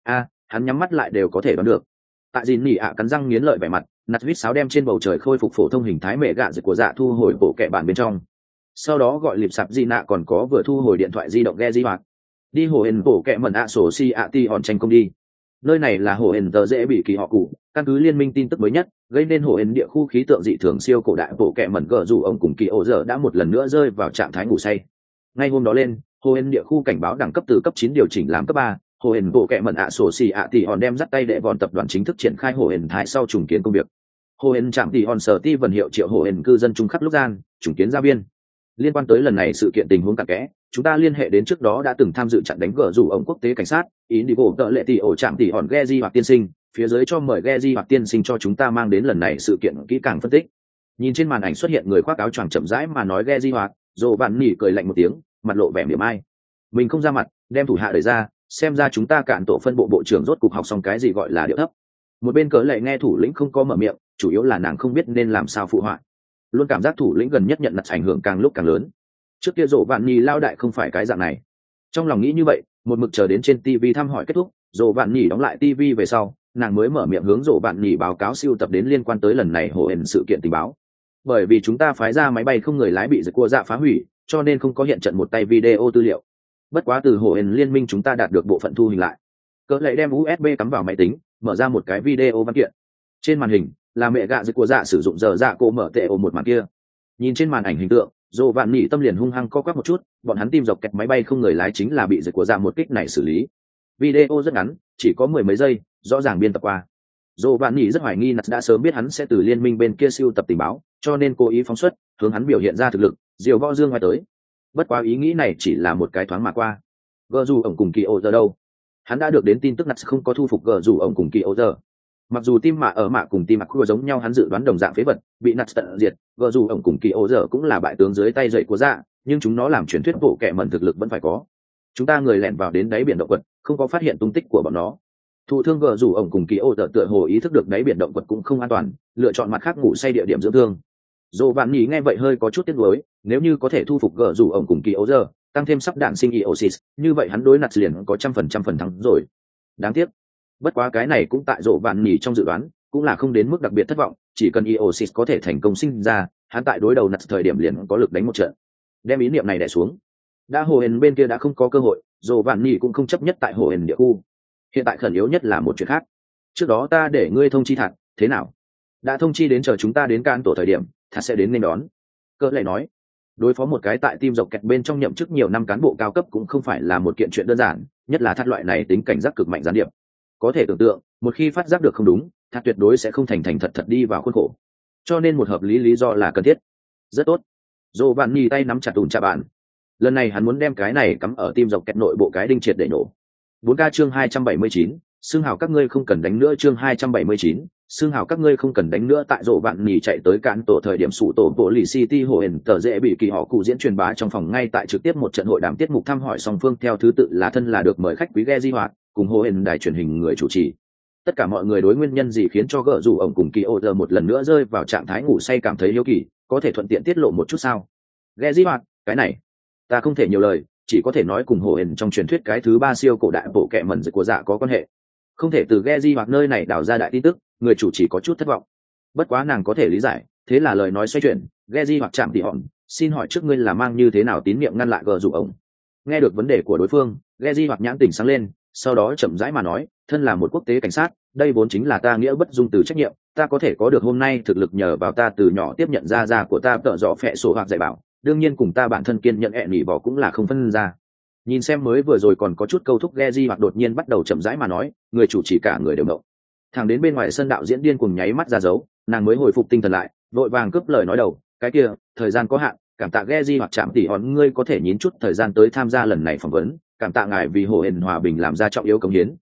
Hắn nhắm mắt lại đều có thể đoán được. Tại Jinny A cắn răng nghiến lợi vẻ mặt, nặt huýt sáo đem trên bầu trời khôi phục phổ thông hình thái mẹ gạ dịch của dạ thu hồi bộ kệ bản bên trong. Sau đó gọi lịp sạp di nạ còn có vừa thu hồi điện thoại di động ghe di hoạt đi hồ hển bổ kẹ mẩn ạ sổ si ạ ti hòn tranh công đi. Nơi này là hồ hển tờ dễ bị kỳ họ cụ, căn cứ liên minh tin tức mới nhất gây nên hồ hển địa khu khí tượng dị thường siêu cổ đại bổ kẹ mẩn gờ dù ông cùng kỳ ổ giờ đã một lần nữa rơi vào trạng thái ngủ say. Ngay hôm đó lên, hồ hển địa khu cảnh báo đẳng cấp từ cấp 9 điều chỉnh làm cấp 3. Hồ hển bổ kẹ mẩn ạ sổ si ạ ti hòn đem dắt tay đệ vòn tập đoàn chính thức triển khai hồ hển thái sau trùng kiến công việc. Hồ hển chạm ti hòn sở ti vần hiệu triệu hồ hển cư dân trung khắp lúc gian trùng kiến gia viên. Liên quan tới lần này sự kiện tình huống cặn kẽ, chúng ta liên hệ đến trước đó đã từng tham dự chặn đánh gờ rủ ông quốc tế cảnh sát Indigo tợ lệ tỷ ổ chạm tỷ hòn Geji hoặc tiên sinh, phía dưới cho mời Geji hoặc tiên sinh cho chúng ta mang đến lần này sự kiện kỹ càng phân tích. Nhìn trên màn ảnh xuất hiện người khoác áo choàng chậm rãi mà nói Geji hoặc, Dỗ Vạn Nỉ cười lạnh một tiếng, mặt lộ vẻ mỉa mai. Mình không ra mặt, đem thủ hạ đẩy ra, xem ra chúng ta cạn tổ phân bộ bộ trưởng rốt cục học xong cái gì gọi là điệu thấp. Một bên cỡ lệ nghe thủ lĩnh không có mở miệng, chủ yếu là nàng không biết nên làm sao phụ họa. Luôn cảm giác thủ lĩnh gần nhất nhận nặt ảnh hưởng càng lúc càng lớn. Trước kia Dỗ Vạn Nhi lao đại không phải cái dạng này. Trong lòng nghĩ như vậy, một mực chờ đến trên TV thăm hỏi kết thúc, Dỗ Vạn Nhi đóng lại TV về sau, nàng mới mở miệng hướng Dỗ Vạn Nhi báo cáo siêu tập đến liên quan tới lần này hồ hển sự kiện tình báo. Bởi vì chúng ta phái ra máy bay không người lái bị giật cua dạ phá hủy, cho nên không có hiện trận một tay video tư liệu. Bất quá từ hồ hển liên minh chúng ta đạt được bộ phận thu hình lại. Cỡ lệ đem USB cắm vào máy tính, mở ra một cái video văn kiện. Trên màn hình là mẹ gạ giật cua dạ sử dụng giờ dạ cô mở tệ ồ một màn kia. Nhìn trên màn ảnh hình tượng, Dỗ Vạn Nỉ tâm liền hung hăng co quắp một chút, bọn hắn tìm dọc kẹt máy bay không người lái chính là bị giật của dạ một kích này xử lý. Video rất ngắn, chỉ có 10 mấy giây, rõ ràng biên tập qua. Dỗ Vạn Nỉ rất hoài nghi Nats đã sớm biết hắn sẽ từ liên minh bên kia siêu tập tình báo, cho nên cố ý phóng xuất, hướng hắn biểu hiện ra thực lực, diều võ dương ngoài tới. Bất quá ý nghĩ này chỉ là một cái thoáng mà qua. Gờ dù ổng cùng kỳ ô giờ đâu? Hắn đã được đến tin tức Nats không có thu phục gờ dù ổng cùng kỳ ô giờ. Mặc dù tim mạ ở mạ cùng tim mạ khu giống nhau, hắn dự đoán đồng dạng phế vật bị nạt tận diệt, gờ dù ổng cùng kỳ ô giờ cũng là bại tướng dưới tay dậy của dạ, nhưng chúng nó làm truyền thuyết bộ kệ mẩn thực lực vẫn phải có. Chúng ta người lẻn vào đến đáy biển động vật, không có phát hiện tung tích của bọn nó. Thụ thương gờ dù ổng cùng kỳ ô giờ tựa hồ ý thức được đáy biển động vật cũng không an toàn, lựa chọn mặt khác ngủ say địa điểm dưỡng thương. Dỗ Vạn Nỉ nghe vậy hơi có chút tiếc nuối, nếu như có thể thu phục gờ dù ổng cùng kỳ ô giờ, tăng thêm sắp đạn sinh Eosis, như vậy hắn đối nạt liền có 100% phần thắng rồi. Đáng tiếc. Bất quá cái này cũng tại Dỗ Vạn Nỉ trong dự đoán, cũng là không đến mức đặc biệt thất vọng, chỉ cần Eosis có thể thành công sinh ra, hắn tại đối đầu nặt thời điểm liền có lực đánh một trận. Đem ý niệm này đè xuống. Đã hồ hển bên kia đã không có cơ hội, Dỗ Vạn Nỉ cũng không chấp nhất tại hồ hển địa khu. Hiện tại khẩn yếu nhất là một chuyện khác. Trước đó ta để ngươi thông chi Thạt, thế nào? Đã thông chi đến chờ chúng ta đến can tổ thời điểm, Thạt sẽ đến nên đón. Cỡ lại nói, đối phó một cái tại team dọc kẹt bên trong nhậm chức nhiều năm cán bộ cao cấp cũng không phải là một kiện chuyện đơn giản, nhất là Thạt loại này tính cảnh giác cực mạnh gián điệp. Có thể tưởng tượng, một khi phát giác được không đúng, Thạt tuyệt đối sẽ không thành thật đi vào khuôn khổ. Cho nên một hợp lý do là cần thiết. Rất tốt. Dỗ Vạn Nỉ tay nắm chặt tùn trà bàn. Lần này hắn muốn đem cái này cắm ở tim dọc kẹt nội bộ cái đinh triệt để nổ. 4K chương 279, xương hào các ngươi không cần đánh nữa chương 279, xương hào các ngươi không cần đánh nữa. Tại Dỗ Vạn Nỉ chạy tới cán tổ thời điểm sụ tổ bộ lì City hồ hển tờ dễ bị kỳ họ cụ diễn truyền bá trong phòng ngay tại trực tiếp một trận hội đàm tiết mục thăm hỏi song phương theo thứ tự là thân là được mời khách quý Geji hoạt cùng hồ hển đài truyền hình người chủ trì. Tất cả mọi người đối nguyên nhân gì khiến cho gỡ rủ ổng cùng kỳ ô giờ một lần nữa rơi vào trạng thái ngủ say cảm thấy hiếu kỳ, có thể thuận tiện tiết lộ một chút sao? Geji hoạt, cái này ta không thể nhiều lời, chỉ có thể nói cùng hồ hển trong truyền thuyết cái thứ 3 siêu cổ đại bộ kệ mẩn dịch của dạ có quan hệ. Không thể từ Geji hoặc nơi này đào ra đại tin tức, người chủ chỉ có chút thất vọng. Bất quá nàng có thể lý giải, thế là lời nói xoay chuyển, Geji hoặc chạm tỉ hòn, xin hỏi trước ngươi là mang như thế nào tín niệm ngăn lại gờ rủ ổng? Nghe được vấn đề của đối phương, Geji hoặc nhãn tỉnh sáng lên, sau đó chậm rãi mà nói, thân là một quốc tế cảnh sát, đây vốn chính là ta nghĩa bất dung từ trách nhiệm, ta có thể có được hôm nay thực lực nhờ vào ta từ nhỏ tiếp nhận ra của ta tợ dọ phệ sổ hoặc dạy bảo, đương nhiên cùng ta bản thân kiên nhận nghỉ bỏ cũng là không phân ra. Nhìn xem mới vừa rồi còn có chút câu thúc Geji hoặc đột nhiên bắt đầu chậm rãi mà nói, người chủ chỉ cả người đều động. Thẳng đến bên ngoài sân đạo diễn điên cuồng nháy mắt ra dấu, nàng mới hồi phục tinh thần lại, vội vàng cướp lời nói đầu, cái kia, thời gian có hạn, cảm tạ Geji hoặc chạm tỉ hòn ngươi có thể nhín chút thời gian tới tham gia lần này phỏng vấn, cảm tạ ngài vì hồ hển hòa bình làm ra trọng yếu cống hiến,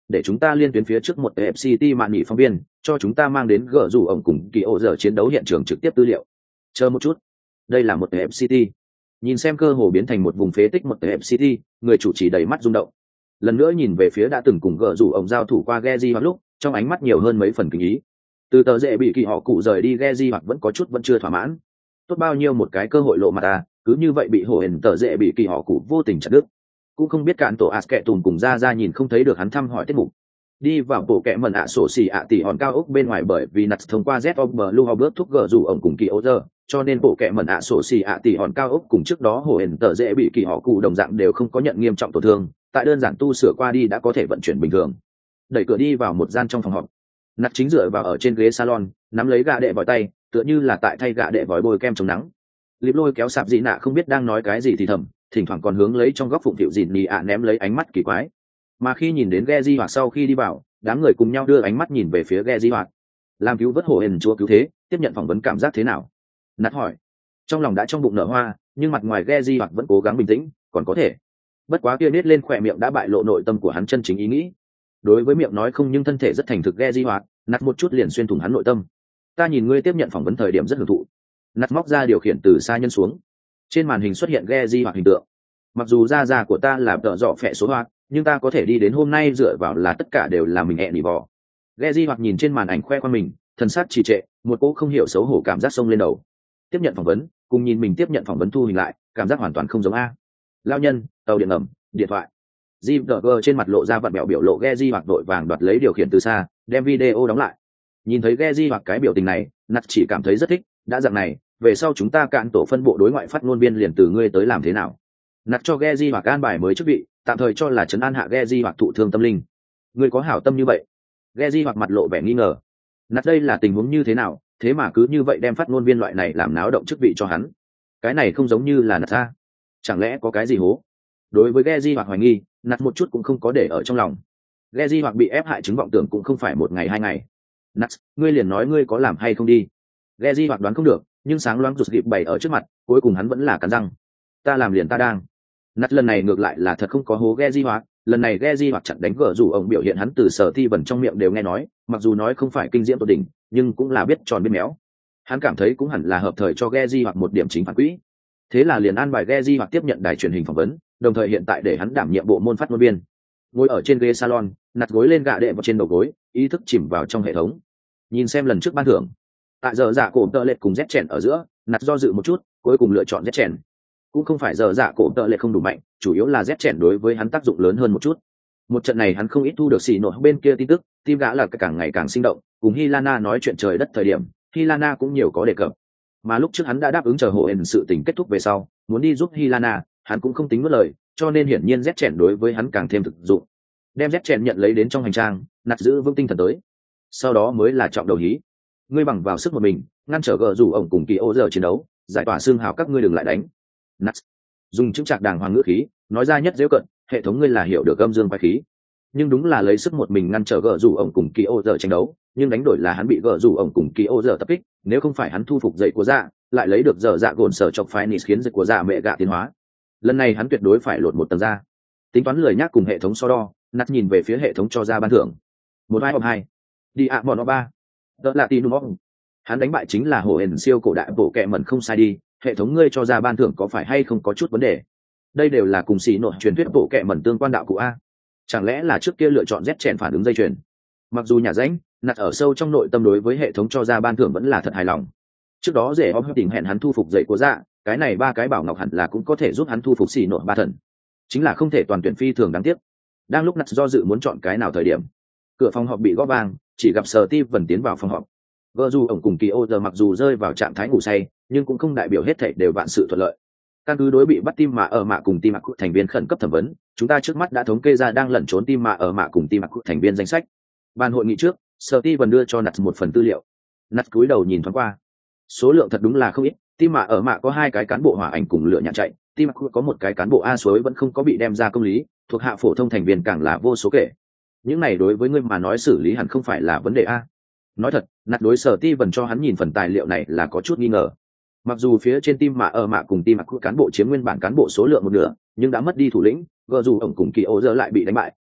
để chúng ta liên tuyến phía trước một fct mạn nghỉ phóng viên cho chúng ta mang đến gỡ rủ ổng cùng kỳ ô giờ chiến đấu hiện trường trực tiếp tư liệu. Chờ một chút, đây là một fct. Nhìn xem cơ hồ biến thành một vùng phế tích một fct, người chủ trì đầy mắt rung động. Lần nữa nhìn về phía đã từng cùng gỡ rủ ổng giao thủ qua Geji hoặc lúc trong ánh mắt nhiều hơn mấy phần kinh ý. Từ tờ dễ bị kỳ họ cụ rời đi Geji hoặc vẫn có chút vẫn chưa thỏa mãn. Tốt bao nhiêu một cái cơ hội lộ mặt à, cứ như vậy bị hổ hển tờ dễ bị kỳ họ cụ vô tình chặt đứt. Cũng không biết cạn tổ Askệ Tùn cùng ra nhìn không thấy được hắn thăm hỏi tiết mục. Đi vào bộ kẹ mần sổ xỉ tỉ hòn cao ốc bên ngoài bởi vì nặt thông qua Z of Blue Hobart thúc gỡ rủ ổng cùng kỳ ô giờ, cho nên bộ kẹ mần sổ xỉ tỉ hòn cao ốc cùng trước đó hổ hển tờ dễ bị kỳ họ cụ đồng dạng đều không có nhận nghiêm trọng tổn thương, tại đơn giản tu sửa qua đi đã có thể vận chuyển bình thường. Đẩy cửa đi vào một gian trong phòng họp, nặt chính dựa vào ở trên ghế salon, nắm lấy gạ đệ vòi tay, tựa như là tại thay gạ đệ vòi bôi kem chống nắng. Lịp Lôi kéo sạp dị nạ không biết đang nói cái gì thì thầm, thỉnh thoảng còn hướng lấy trong góc phụng thiệu dịn nhì ném lấy ánh mắt kỳ quái. Mà khi nhìn đến Geji hoặc sau khi đi vào, đám người cùng nhau đưa ánh mắt nhìn về phía Geji hoặc. Làm cứu vớt hổ hển chúa cứu thế, tiếp nhận phỏng vấn cảm giác thế nào? Nặt hỏi. Trong lòng đã trong bụng nở hoa, nhưng mặt ngoài Geji hoặc vẫn cố gắng bình tĩnh, còn có thể. Bất quá kia nết lên khỏe miệng đã bại lộ nội tâm của hắn chân chính ý nghĩ. Đối với miệng nói không nhưng thân thể rất thành thực Geji hoặc, nặt một chút liền xuyên thủng hắn nội tâm. Ta nhìn ngươi tiếp nhận phỏng vấn thời điểm rất hưởng thụ. Nặt móc ra điều khiển từ xa nhân xuống. Trên màn hình xuất hiện Geji hoặc hình tượng. Mặc dù da của ta là tợ dọ phẹ số hoạt, nhưng ta có thể đi đến hôm nay dựa vào là tất cả đều là mình nỉ vò. Geji hoặc nhìn trên màn ảnh khoe khoang mình, thần sắc trì trệ, một cô không hiểu xấu hổ cảm giác xông lên đầu. Tiếp nhận phỏng vấn, cùng nhìn mình tiếp nhận phỏng vấn thu hình lại, cảm giác hoàn toàn không giống a. Lao nhân, tàu điện ngầm, điện thoại. JG trên mặt lộ ra vặn bẹo biểu lộ Geji hoặc đội vàng đoạt lấy điều khiển từ xa, đem video đóng lại. Nhìn thấy Geji hoặc cái biểu tình này, nặt chỉ cảm thấy rất thích, đã dạng này, về sau chúng ta cạn tổ phân bộ đối ngoại phát ngôn viên liền từ ngươi tới làm thế nào? Nặt cho Geji hoặc an bài mới chức vị, tạm thời cho là trấn an hạ Geji hoặc thụ thương tâm linh. Ngươi có hảo tâm như vậy? Geji hoặc mặt lộ vẻ nghi ngờ. Nặt đây là tình huống như thế nào, thế mà cứ như vậy đem phát ngôn viên loại này làm náo động chức vị cho hắn? Cái này không giống như là nặt ta. Chẳng lẽ có cái gì hố? Đối với Geji hoặc hoài nghi, nặt một chút cũng không có để ở trong lòng. Geji hoặc bị ép hại chứng vọng tưởng cũng không phải một ngày hai ngày. Nặt, ngươi liền nói ngươi có làm hay không đi. Geji hoặc đoán không được, nhưng sáng loáng rụt dịp bày ở trước mặt, cuối cùng hắn vẫn là cắn răng. Ta làm liền ta đang. Nặt lần này ngược lại là thật không có hố Geji hoặc, lần này Geji hoặc chặn đánh gỡ rủ ông biểu hiện hắn từ sở thi vần trong miệng đều nghe nói, mặc dù nói không phải kinh diễm tột đỉnh, nhưng cũng là biết tròn biết méo. Hắn cảm thấy cũng hẳn là hợp thời cho Geji hoặc một điểm chính phản quỹ. Thế là liền an bài Geji hoặc tiếp nhận đài truyền hình phỏng vấn, đồng thời hiện tại để hắn đảm nhiệm bộ môn phát ngôn viên. Ngồi ở trên ghế salon, nặt gối lên gạ đệm vào trên đầu gối, ý thức chìm vào trong hệ thống. Nhìn xem lần trước ban thưởng. Tại giờ dạ cổ tợ lệch cùng Z chèn ở giữa, nặt do dự một chút, cuối cùng lựa chọn Z chèn. Cũng không phải giờ dạ cổ tợ lệch không đủ mạnh, chủ yếu là Z chèn đối với hắn tác dụng lớn hơn một chút. Một trận này hắn không ít thu được xì nổi bên kia tin tức, tim gã là càng ngày càng sinh động, cùng Hilana nói chuyện trời đất thời điểm, Hilana cũng nhiều có đề cập. Mà lúc trước hắn đã đáp ứng chờ hộ ẩn sự tình kết thúc về sau, muốn đi giúp Hilana, hắn cũng không tính mất lời, cho nên hiển nhiên Z chèn đối với hắn càng thêm thực dụng. Đem Z chèn nhận lấy đến trong hành trang, nặt giữ vững tinh thần tới. Sau đó mới là trọng đầu hí. Ngươi bằng vào sức một mình, ngăn trở gờ rủ ổng cùng kỳ ô giờ chiến đấu, giải tỏa xương hào các ngươi đừng lại đánh. Nặt dùng chứng trạc đàng hoàng ngữ khí, nói ra nhất dễ cận, hệ thống ngươi là hiểu được âm dương quái khí. Nhưng đúng là lấy sức một mình ngăn trở gờ rủ ổng cùng kỳ ô giờ tranh đấu, nhưng đánh đổi là hắn bị gờ rủ ổng cùng kỳ ô giờ tập kích, nếu không phải hắn thu phục dậy của dạ, lại lấy được giờ dạ gồn sở chọc phái nịt khiến dậy của dạ mẹ gạ tiến hóa. Lần này hắn tuyệt đối phải lột một tầng ra. Tính toán lười nhác cùng hệ thống so đo, nặt nhìn về phía hệ thống cho ra ban thưởng. 1-2-2. Đi ạ bọn nó 3. Đỡ là tin đúng. Hắn đánh bại chính là hổ hển siêu cổ đại bộ kẹ mẩn không sai đi, hệ thống ngươi cho ra ban thưởng có phải hay không có chút vấn đề. Đây đều là cùng xì nội truyền thuyết bộ kẹ mẩn tương quan đạo cụ a. Chẳng lẽ là trước kia lựa chọn Z chèn phản ứng dây chuyền? Mặc dù nhà ránh, nặt ở sâu trong nội tâm đối với hệ thống cho ra ban thưởng vẫn là thật hài lòng. Trước đó dễ hóm tình hẹn hắn thu phục dậy của dạ, cái này ba cái bảo ngọc hẳn là cũng có thể giúp hắn thu phục xì nội ba thần. Chính là không thể toàn tuyển phi thường đáng tiếc. Đang lúc nặt do dự muốn chọn cái nào thời điểm, cửa phòng họp bị gõ vang, chỉ gặp Sở Ti vẫn tiến vào phòng họp. Vợ dù ổng cùng kỳ ô giờ mặc dù rơi vào trạng thái ngủ say, nhưng cũng không đại biểu hết thảy đều vạn sự thuận lợi. Căn cứ đối bị bắt tim mà ở mạ cùng tim mạc thành viên khẩn cấp thẩm vấn, chúng ta trước mắt đã thống kê ra đang lẩn trốn tim mà ở mạ cùng tim mạc thành viên danh sách. Ban hội nghị trước, Sở Ti vẫn đưa cho nặt một phần tư liệu. Nặt cúi đầu nhìn thoáng qua, số lượng thật đúng là không ít. Tim mà ở mạ có 2 cái cán bộ hỏa ảnh cùng lửa nhạn chạy, tim mạc có 1 cái cán bộ a suối vẫn không có bị đem ra công lý, thuộc hạ phổ thông thành viên càng là vô số kể. Những này đối với ngươi mà nói xử lý hẳn không phải là vấn đề a. Nói thật, nặt đối Sở Ti vẫn cho hắn nhìn phần tài liệu này là có chút nghi ngờ. Mặc dù phía trên tim mà ở mạ cùng tim mạc cán bộ chiếm nguyên bản cán bộ số lượng một nửa, nhưng đã mất đi thủ lĩnh, gờ dù ổng cùng kỳ ô giờ lại bị đánh bại,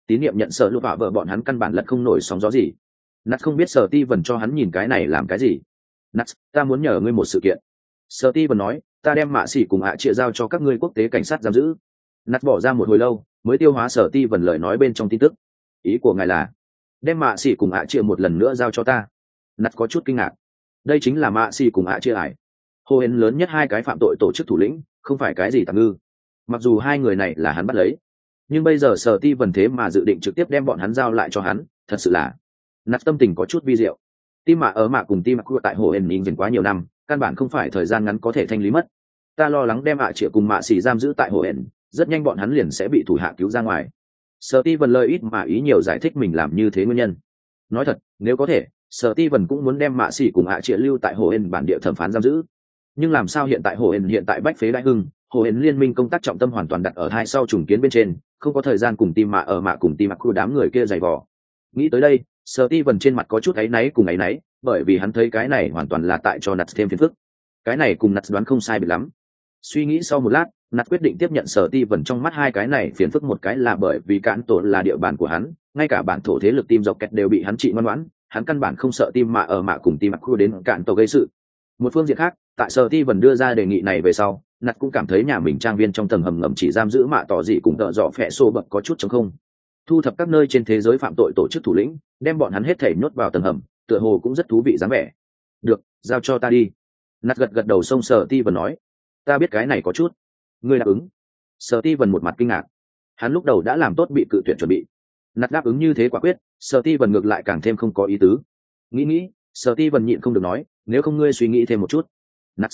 tín nhiệm nhận sợ lụt vạ vợ bọn hắn căn bản lật không nổi sóng gió gì. Nat không biết Sở Ti Vân cho hắn nhìn cái này làm cái gì. Nat, ta muốn nhờ ngươi một sự kiện. Sở Ti Vân nói, ta đem mạ xỉ cùng ạ chia giao cho các ngươi quốc tế cảnh sát giam giữ. Nat bỏ ra một hồi lâu mới tiêu hóa Sở Ti Vân lời nói bên trong tin tức. Ý của ngài là đem mạ xỉ cùng ạ chia một lần nữa giao cho ta. Nat có chút kinh ngạc. Đây chính là mạ xỉ cùng ạ chia ải. Hồ hến lớn nhất hai cái phạm tội tổ chức thủ lĩnh, không phải cái gì tạm ngư. Mặc dù hai người này là hắn bắt lấy, nhưng bây giờ Sở Ti Vân thế mà dự định trực tiếp đem bọn hắn giao lại cho hắn, thật sự là Nat tâm tình có chút vi diệu. Tim mạ ở mạ cùng tim mạ tại hồ hến nhìn quá nhiều năm, căn bản không phải thời gian ngắn có thể thanh lý mất. Ta lo lắng đem ạ triệu cùng mạ xỉ giam giữ tại hồ hến, rất nhanh bọn hắn liền sẽ bị thủ hạ cứu ra ngoài. Sở Ti Vân lời ít mà ý nhiều giải thích mình làm như thế nguyên nhân. Nói thật, nếu có thể, Sở Ti Vân cũng muốn đem mạ xỉ cùng ạ triệu lưu tại hồ hến bản địa thẩm phán giam giữ. Nhưng làm sao hiện tại hồ hến hiện tại bách phế đại hưng, hồ hến liên minh công tác trọng tâm hoàn toàn đặt ở hai sau trùng kiến bên trên, không có thời gian cùng tim mạ ở mạ cùng tim mạ khu đám người kia dày vò. Nghĩ tới đây, Sở Ti Vân trên mặt có chút áy náy cùng áy náy, bởi vì hắn thấy cái này hoàn toàn là tại cho Nat thêm phiền phức. Cái này cùng Nat đoán không sai biệt lắm. Suy nghĩ sau một lát, Nat quyết định tiếp nhận Sở Ti Vân trong mắt hai cái này phiền phức, một cái là bởi vì cạn tổ là địa bàn của hắn, ngay cả bản thổ thế lực tim dọc kẹt đều bị hắn trị ngoan ngoãn, hắn căn bản không sợ tim mạ ở mạ cùng tim mạ khu đến cạn tổ gây sự. Một phương diện khác, tại Sở Ti Vân đưa ra đề nghị này về sau, Nat cũng cảm thấy nhà mình trang viên trong tầng hầm ngầm chỉ giam giữ mạ tỏ dị cùng tợ dọ phẹ xô bậc có chút trống không. Thu thập các nơi trên thế giới phạm tội tổ chức thủ lĩnh, đem bọn hắn hết thảy nhốt vào tầng hầm, tựa hồ cũng rất thú vị dáng vẻ. Được, giao cho ta đi. Nat gật gật đầu, xông Sở Ti Vân nói, ta biết cái này có chút. Ngươi đáp ứng? Sở Ti Vân một mặt kinh ngạc. Hắn lúc đầu đã làm tốt bị cự tuyệt chuẩn bị. Nat đáp ứng như thế quả quyết, Sở Ti Vân ngược lại càng thêm không có ý tứ. Nghĩ, Sở Ti Vân nhịn không được nói, nếu không ngươi suy nghĩ thêm một chút. Nat,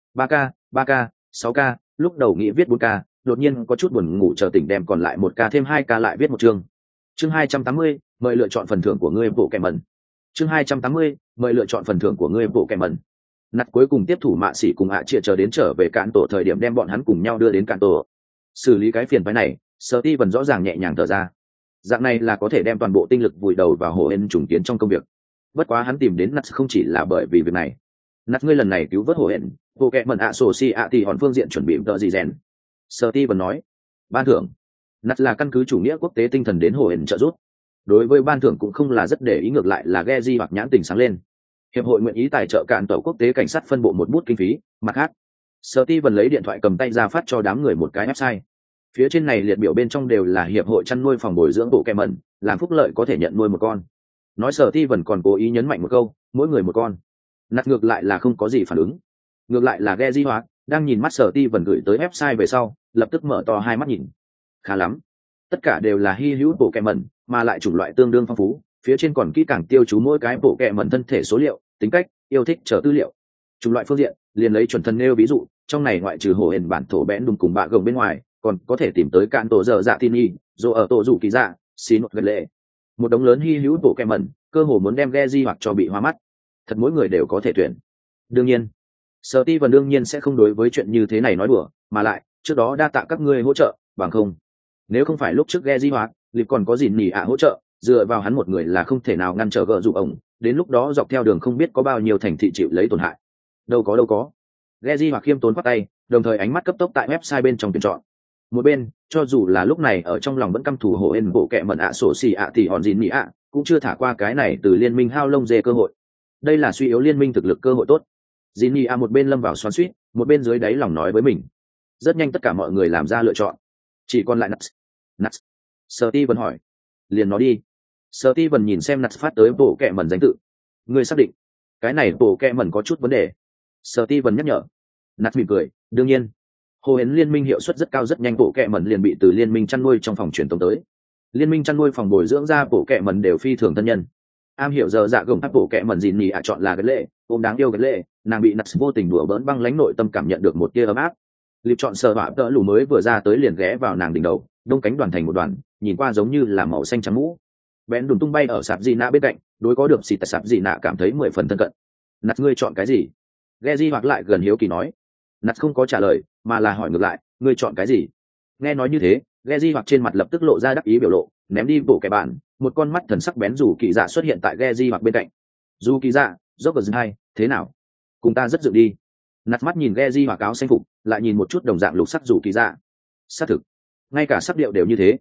3K, 6K, lúc đầu nghĩ viết 4K, đột nhiên có chút buồn ngủ, chờ tỉnh đem còn lại 1K thêm 2K lại viết một chương. Chương 280, mời lựa chọn phần thưởng của ngươi bộ kẻ mẩn. Chương 280, mời lựa chọn phần thưởng của ngươi bộ kẻ mẩn. Nat cuối cùng tiếp thủ mạ xỉ cùng ạ chia chờ đến trở về cạn tổ thời điểm đem bọn hắn cùng nhau đưa đến cạn tổ. Xử lý cái phiền phức này, Sở Ti Vân rõ ràng nhẹ nhàng thở ra. Dạng này là có thể đem toàn bộ tinh lực vùi đầu vào hồ hến trùng kiến trong công việc. Bất quá hắn tìm đến Nat không chỉ là bởi vì việc này. Nat, ngươi lần này cứu vớt hồ hến, bộ kẻ mẩn ạ sổ si ạ thì hòn phương diện chuẩn bị tợ gì rèn. Sở Ti Vân nói, ban thưởng. Nat là căn cứ chủ nghĩa quốc tế tinh thần đến hồ hến trợ giúp. Đối với ban thưởng cũng không là rất để ý, ngược lại là Geji hoặc nhãn tình sáng lên. Hiệp hội nguyện ý tài trợ cạn tổ quốc tế cảnh sát phân bộ một bút kinh phí. Mặt khác, Sở Ti Vân lấy điện thoại cầm tay ra phát cho đám người một cái website. Phía trên này liệt biểu bên trong đều là hiệp hội chăn nuôi phòng bồi dưỡng bộ kẹ mẩn, làm phúc lợi có thể nhận nuôi một con. Nói Sở Ti Vân còn cố ý nhấn mạnh một câu, mỗi người một con. Nạt ngược lại là không có gì phản ứng. Ngược lại là Geji Hoạt đang nhìn mắt Sở Ti Vân gửi tới website về sau, lập tức mở to hai mắt nhìn. Khá lắm, tất cả đều là hy hữu bộ kẹ mẩn, mà lại chủng loại tương đương phong phú. Phía trên còn kỹ càng tiêu chú mỗi cái bộ kẹ mẩn thân thể số liệu, tính cách, yêu thích chờ tư liệu. Chủng loại phương diện liền lấy chuẩn thân nêu ví dụ, trong này ngoại trừ hồ hển bản thổ bẽn đùng cùng bạ gồng bên ngoài, còn có thể tìm tới cạn tổ dở dạ tin y, dù ở tổ rủ kỳ dạ, xí nốt gần lệ. Một đống lớn hy hữu bộ kẹ mẩn, cơ hồ muốn đem Geji hoặc cho bị hoa mắt. Thật mỗi người đều có thể tuyển. Đương nhiên, Sở Ti Vân đương nhiên sẽ không đối với chuyện như thế này nói đùa, mà lại trước đó đa tạ các ngươi hỗ trợ, bằng không nếu không phải lúc trước Geji hoặc Lịp còn có gì nhỉ ạ hỗ trợ, dựa vào hắn một người là không thể nào ngăn trở gỡ dụ ổng, đến lúc đó dọc theo đường không biết có bao nhiêu thành thị chịu lấy tổn hại. Đâu có. Geji hoặc khiêm tốn bắt tay, đồng thời ánh mắt cấp tốc tại website bên trong tuyển chọn. Một bên, cho dù là lúc này ở trong lòng vẫn căm thù hồ hên bộ kệ mẩn ạ sổ xì ạ thì hòn gì nhỉ ạ, cũng chưa thả qua cái này từ liên minh hao lông dê cơ hội. Đây là suy yếu liên minh thực lực cơ hội tốt. Jinny a một bên lâm vào xoắn xuýt, một bên dưới đáy lòng nói với mình. Rất nhanh tất cả mọi người làm ra lựa chọn, chỉ còn lại Nuts. Sở Ti Vân hỏi, liền nói đi. Sở Ti Vân nhìn xem Nuts phát tới bộ kệ mẩn danh tự. Ngươi xác định cái này bộ kệ mẩn có chút vấn đề? Sở Ti Vân nhắc nhở. Nuts mỉm cười, đương nhiên. Hồ hến liên minh hiệu suất rất cao, rất nhanh bộ kệ mẩn liền bị từ liên minh chăn nuôi trong phòng truyền tống tới. Liên minh chăn nuôi phòng bồi dưỡng ra bộ kệ mẩn đều phi thường thân nhân. Am hiểu giờ dạ gồng áp bộ kệ mẩn gì nhỉ ạ chọn là cái lệ, ôm đáng yêu cái lệ, nàng bị Nuts vô tình đùa bỡn băng lãnh nội tâm cảm nhận được một tia ấm áp. Lịp chọn sờ họa tợ lù mới vừa ra tới liền ghé vào nàng đỉnh đầu, đông cánh đoàn thành một đoàn, nhìn qua giống như là màu xanh trắng mũ. Bén đùn tung bay ở sạp dị nạ bên cạnh, đối có được xịt tại sạp dị nạ cảm thấy 10 phần thân cận. Nặt, ngươi chọn cái gì? Geji hoặc lại gần hiếu kỳ nói. Nặt không có trả lời, mà là hỏi ngược lại, ngươi chọn cái gì? Nghe nói như thế, Geji hoặc trên mặt lập tức lộ ra đắc ý biểu lộ, ném đi bộ kẻ bạn, một con mắt thần sắc bén dù kỳ dạ xuất hiện tại Geji hoặc bên cạnh. Dù kỳ dạ, Joker hai, thế nào? Cùng ta rất dự đi. Nặt mắt nhìn Geji hoặc áo xanh phục, lại nhìn một chút đồng dạng lục sắc dù kỳ dạ. Xác thực, ngay cả sắc điệu đều như thế.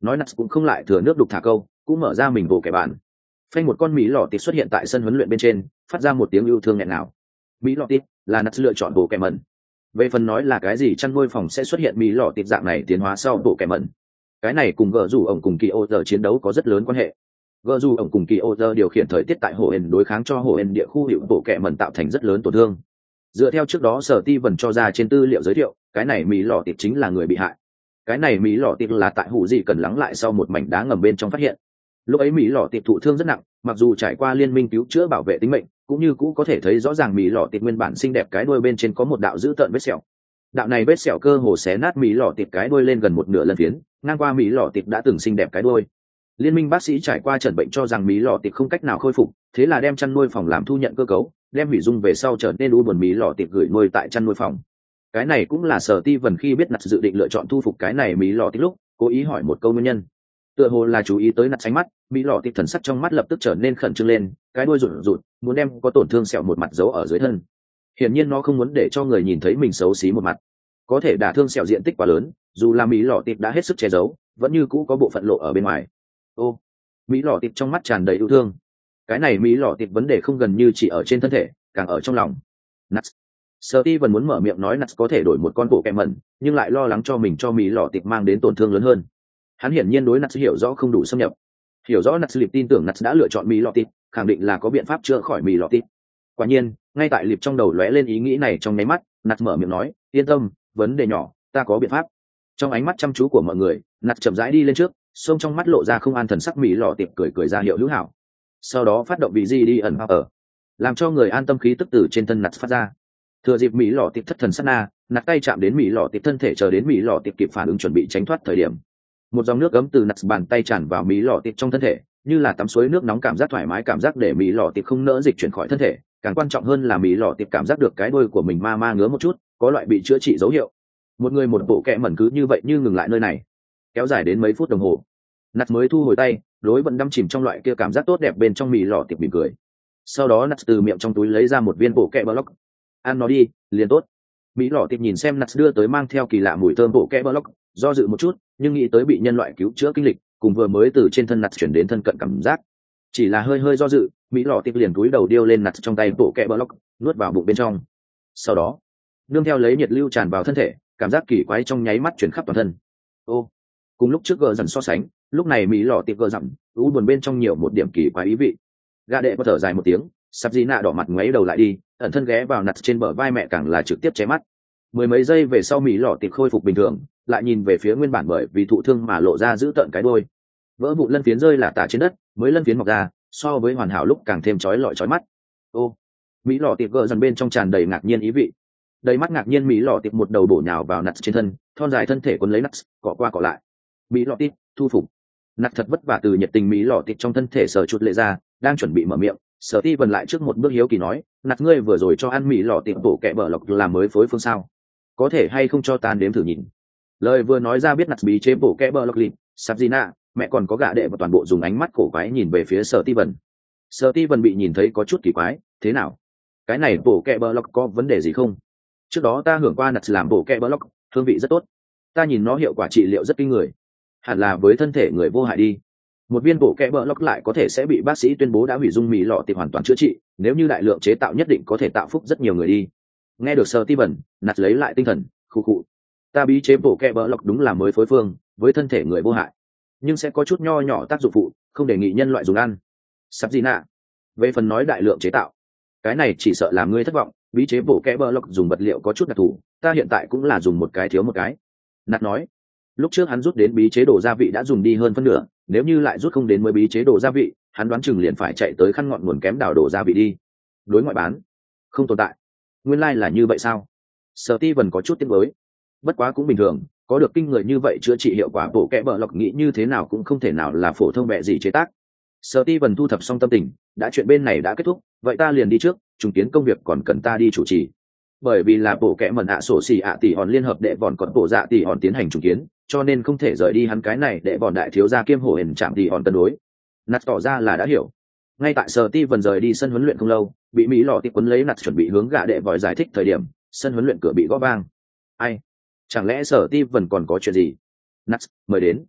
nói Nuts cũng không lại thừa nước đục thả câu, cũng mở ra mình bộ kẻ bạn. Phanh một con mỹ lọ tịt xuất hiện tại sân huấn luyện bên trên, phát ra một tiếng yêu thương nghẹn ngào. Mỹ lọ tịt là Nuts lựa chọn bộ kẻ mẩn. Về phần nói là cái gì chăn nuôi phòng sẽ xuất hiện mỹ lọ tịt dạng này tiến hóa sau bộ kẻ mẩn, cái này cùng gờ rủ ổng cùng kỳ ô giờ chiến đấu có rất lớn quan hệ. Gờ rủ ổng cùng kỳ ô giờ điều khiển thời tiết tại hồ ên đối kháng cho hồ ên địa khu hiệu bộ kẻ mẩn tạo thành rất lớn tổn thương. Dựa theo trước đó sở ti vần cho ra trên tư liệu giới thiệu, cái này mỹ lọ tịt chính là người bị hại. Cái này mỹ lọ tịt là tại hủ gì cần lắng lại sau một mảnh đá ngầm bên trong phát hiện. Lúc ấy mỹ lọ tịt thụ thương rất nặng, mặc dù trải qua liên minh cứu chữa bảo vệ tính mệnh, cũng như cũ có thể thấy rõ ràng mỹ lọ tịt nguyên bản xinh đẹp cái đuôi bên trên có một đạo dữ tợn vết sẹo. Đạo này vết sẹo cơ hồ xé nát mỹ lọ tịt cái đuôi lên gần một nửa lần phiến, ngang qua mỹ lọ tịt đã từng xinh đẹp cái đuôi. Liên minh bác sĩ trải qua chẩn bệnh cho rằng mỹ lọ tịt không cách nào khôi phục, thế là đem chăn nuôi phòng làm thu nhận cơ cấu, đem hủy dung về sau trở nên u buồn mỹ lọ tịt gửi nuôi tại chăn nuôi phòng. Cái này cũng là sở ti vần khi biết Nuts dự định lựa chọn thu phục cái này mỹ lọ tịt lúc cố ý hỏi một câu nguyên nhân. Tựa hồ là chú ý tới Nuts ánh mắt, mỹ lọ tịt thần sắc trong mắt lập tức trở nên khẩn trương lên, cái đuôi rụt rụt, muốn đem có tổn thương sẹo một mặt giấu ở dưới thân. Hiển nhiên nó không muốn để cho người nhìn thấy mình xấu xí một mặt. Có thể đả thương sẹo diện tích quá lớn, dù là mỹ lọ tịt đã hết sức che giấu, vẫn như cũ có bộ phận lộ ở bên ngoài. Ô, mỹ lọ tịt trong mắt tràn đầy yêu thương. Cái này mỹ lọ tịt vấn đề không gần như chỉ ở trên thân thể, càng ở trong lòng. Nuts. Steven muốn mở miệng nói Nuts có thể đổi một con bộ kẹm mẩn, nhưng lại lo lắng cho mình cho mỹ lọ tịt mang đến tổn thương lớn hơn. Hắn hiển nhiên đối Nuts hiểu rõ không đủ xâm nhập. Hiểu rõ Nuts tin tưởng Nuts đã lựa chọn mỹ lọ tịt, khẳng định là có biện pháp chữa khỏi mỹ lọ tịt. Quả nhiên, ngay tại liệp trong đầu lóe lên ý nghĩ này trong nháy mắt, Nuts mở miệng nói, yên tâm, vấn đề nhỏ, ta có biện pháp. Trong ánh mắt chăm chú của mọi người, Nuts chậm rãi đi lên trước, xông trong mắt lộ ra không an thần sắc mỹ lọ tịt cười ra hiệu hữu hảo. Sau đó phát động bị di đi ẩn ở, làm cho người an tâm khí tức từ trên thân Nuts phát ra. Thừa dịp mỹ lọ tịt thất thần sát na, Nuts tay chạm đến mỹ lọ tịt thân thể, chờ đến mỹ lọ tịt kịp phản ứng chuẩn bị tránh thoát thời điểm, một dòng nước ấm từ Nuts bàn tay tràn vào mỹ lọ tịt trong thân thể, như là tắm suối nước nóng, cảm giác thoải mái, cảm giác để mỹ lọ tịt không nỡ dịch chuyển khỏi thân thể. Càng quan trọng hơn là mỹ lọ tịt cảm giác được cái đuôi của mình ma ngứa một chút, có loại bị chữa trị dấu hiệu. Một người một bộ kẹ mẩn cứ như vậy như ngừng lại nơi này, kéo dài đến mấy phút đồng hồ. Nuts mới thu hồi tay, đối vẫn đắm chìm trong loại kia cảm giác tốt đẹp bên trong mỹ lọ tịt mỉm cười. Sau đó Nuts từ miệng trong túi lấy ra một viên bộ kẹ block. Ăn nó đi, liền tốt. Mỹ lọ tịt nhìn xem Nuts đưa tới mang theo kỳ lạ mùi thơm bộ kẹ block, do dự một chút, nhưng nghĩ tới bị nhân loại cứu chữa kinh lịch, cùng vừa mới từ trên thân Nuts chuyển đến thân cận cảm giác, chỉ là hơi do dự, mỹ lọ tịt liền cúi đầu điêu lên Nuts trong tay bộ kẹ block, nuốt vào bụng bên trong. Sau đó, nương theo lấy nhiệt lưu tràn vào thân thể, cảm giác kỳ quái trong nháy mắt chuyển khắp toàn thân. Ô, cùng lúc trước gờ dần so sánh, lúc này mỹ lọ tịt gờ dặm, u buồn bên trong nhiều một điểm kỳ quái ý vị. Gà đệ có thở dài một tiếng, sắp gì nạ đỏ mặt ngoáy đầu lại đi, ẩn thân ghé vào Nuts trên bờ vai mẹ, càng là trực tiếp che mắt. Mười mấy giây về sau mỹ lọ tịt khôi phục bình thường, lại nhìn về phía nguyên bản bởi vì thụ thương mà lộ ra giữ tợn cái đuôi. Vỡ vụn lân phiến rơi là tả trên đất, mới lân phiến mọc ra, so với hoàn hảo lúc càng thêm chói mắt. Ô, mỹ lọ tịt gờ dần bên trong tràn đầy ngạc nhiên ý vị. Đầy mắt ngạc nhiên mỹ lọ tịt một đầu bổ nhào vào Nuts trên thân, thon dài thân thể quấn lấy Nuts, cọ qua cọ lại. Mỹ lọ tịt thu phục. Nuts thật vất vả từ nhiệt tình mỹ lọ tịt trong thân thể sờ chút lệ ra, đang chuẩn bị mở miệng, Sở Ti Vân lại trước một bước hiếu kỳ nói, Nuts ngươi vừa rồi cho ăn mỹ lọ tịt bộ kẹ bờ lọc là mới phối phương sao? Có thể hay không cho ta nếm thử nhìn? Lời vừa nói ra biết Nuts bí chế bộ kẹ bờ lọc lịm, Sabrina, mẹ còn có gã đệ và toàn bộ dùng ánh mắt cổ quái nhìn về phía Sở Ti Vân. Sở Ti Vân bị nhìn thấy có chút kỳ quái, thế nào? Cái này bộ kẹ bờ lọc có vấn đề gì không? Trước đó ta hưởng qua Nuts làm bộ kẹ bờ lọc, hương vị rất tốt. Ta nhìn nó hiệu quả trị liệu rất kinh người. Hẳn là với thân thể người vô hại đi. Một viên bộ kẹ bờ lọc lại có thể sẽ bị bác sĩ tuyên bố đã hủy dung mỹ lọ tịt hoàn toàn chữa trị, nếu như đại lượng chế tạo nhất định có thể tạo phúc rất nhiều người đi. Nghe được Sở Ti Vân, Nuts lấy lại tinh thần, khụ khụ. Ta bí chế bộ kẹ bờ lọc đúng là mới phối phương, với thân thể người vô hại, nhưng sẽ có chút nho nhỏ tác dụng phụ, không đề nghị nhân loại dùng ăn. Sắp gì nạ? Về phần nói đại lượng chế tạo, cái này chỉ sợ làm ngươi thất vọng. Bí chế bộ kẹ bờ lọc dùng vật liệu có chút đặc thù, ta hiện tại cũng là dùng một cái thiếu một cái. Nuts nói, lúc trước hắn rút đến bí chế đồ gia vị đã dùng đi hơn phân nửa, nếu như lại rút không đến mới bí chế đồ gia vị, hắn đoán chừng liền phải chạy tới khăn ngọn nguồn kém đào đồ gia vị đi. Đối ngoại bán không tồn tại. Nguyên lai là như vậy sao? Sở Ti Vân có chút tiếc nuối. Bất quá cũng bình thường, có được kinh người như vậy chữa trị hiệu quả bộ kẽ bờ lọc nghĩ như thế nào cũng không thể nào là phổ thông bẹ gì chế tác. Sở Ti Vân thu thập xong tâm tình, đã chuyện bên này đã kết thúc, vậy ta liền đi trước, trùng kiến công việc còn cần ta đi chủ trì. Bởi vì là bộ kẽ mẩn sổ xì tỷ hòn liên hợp đệ vòn còn bộ dạ tỷ hòn tiến hành trùng kiến, cho nên không thể rời đi hắn cái này để bọn đại thiếu gia kiêm hổ hển chạm tỷ hòn cân đối. Nuts tỏ ra là đã hiểu. Ngay tại Sở Ti Vân rời đi sân huấn luyện không lâu, bị mỹ lọ tịt quấn lấy Nuts chuẩn bị hướng gã đệ vòi giải thích thời điểm, sân huấn luyện cửa bị gõ vang. Ai? Chẳng lẽ Sở Ti Vân còn có chuyện gì? Nuts, mời đến.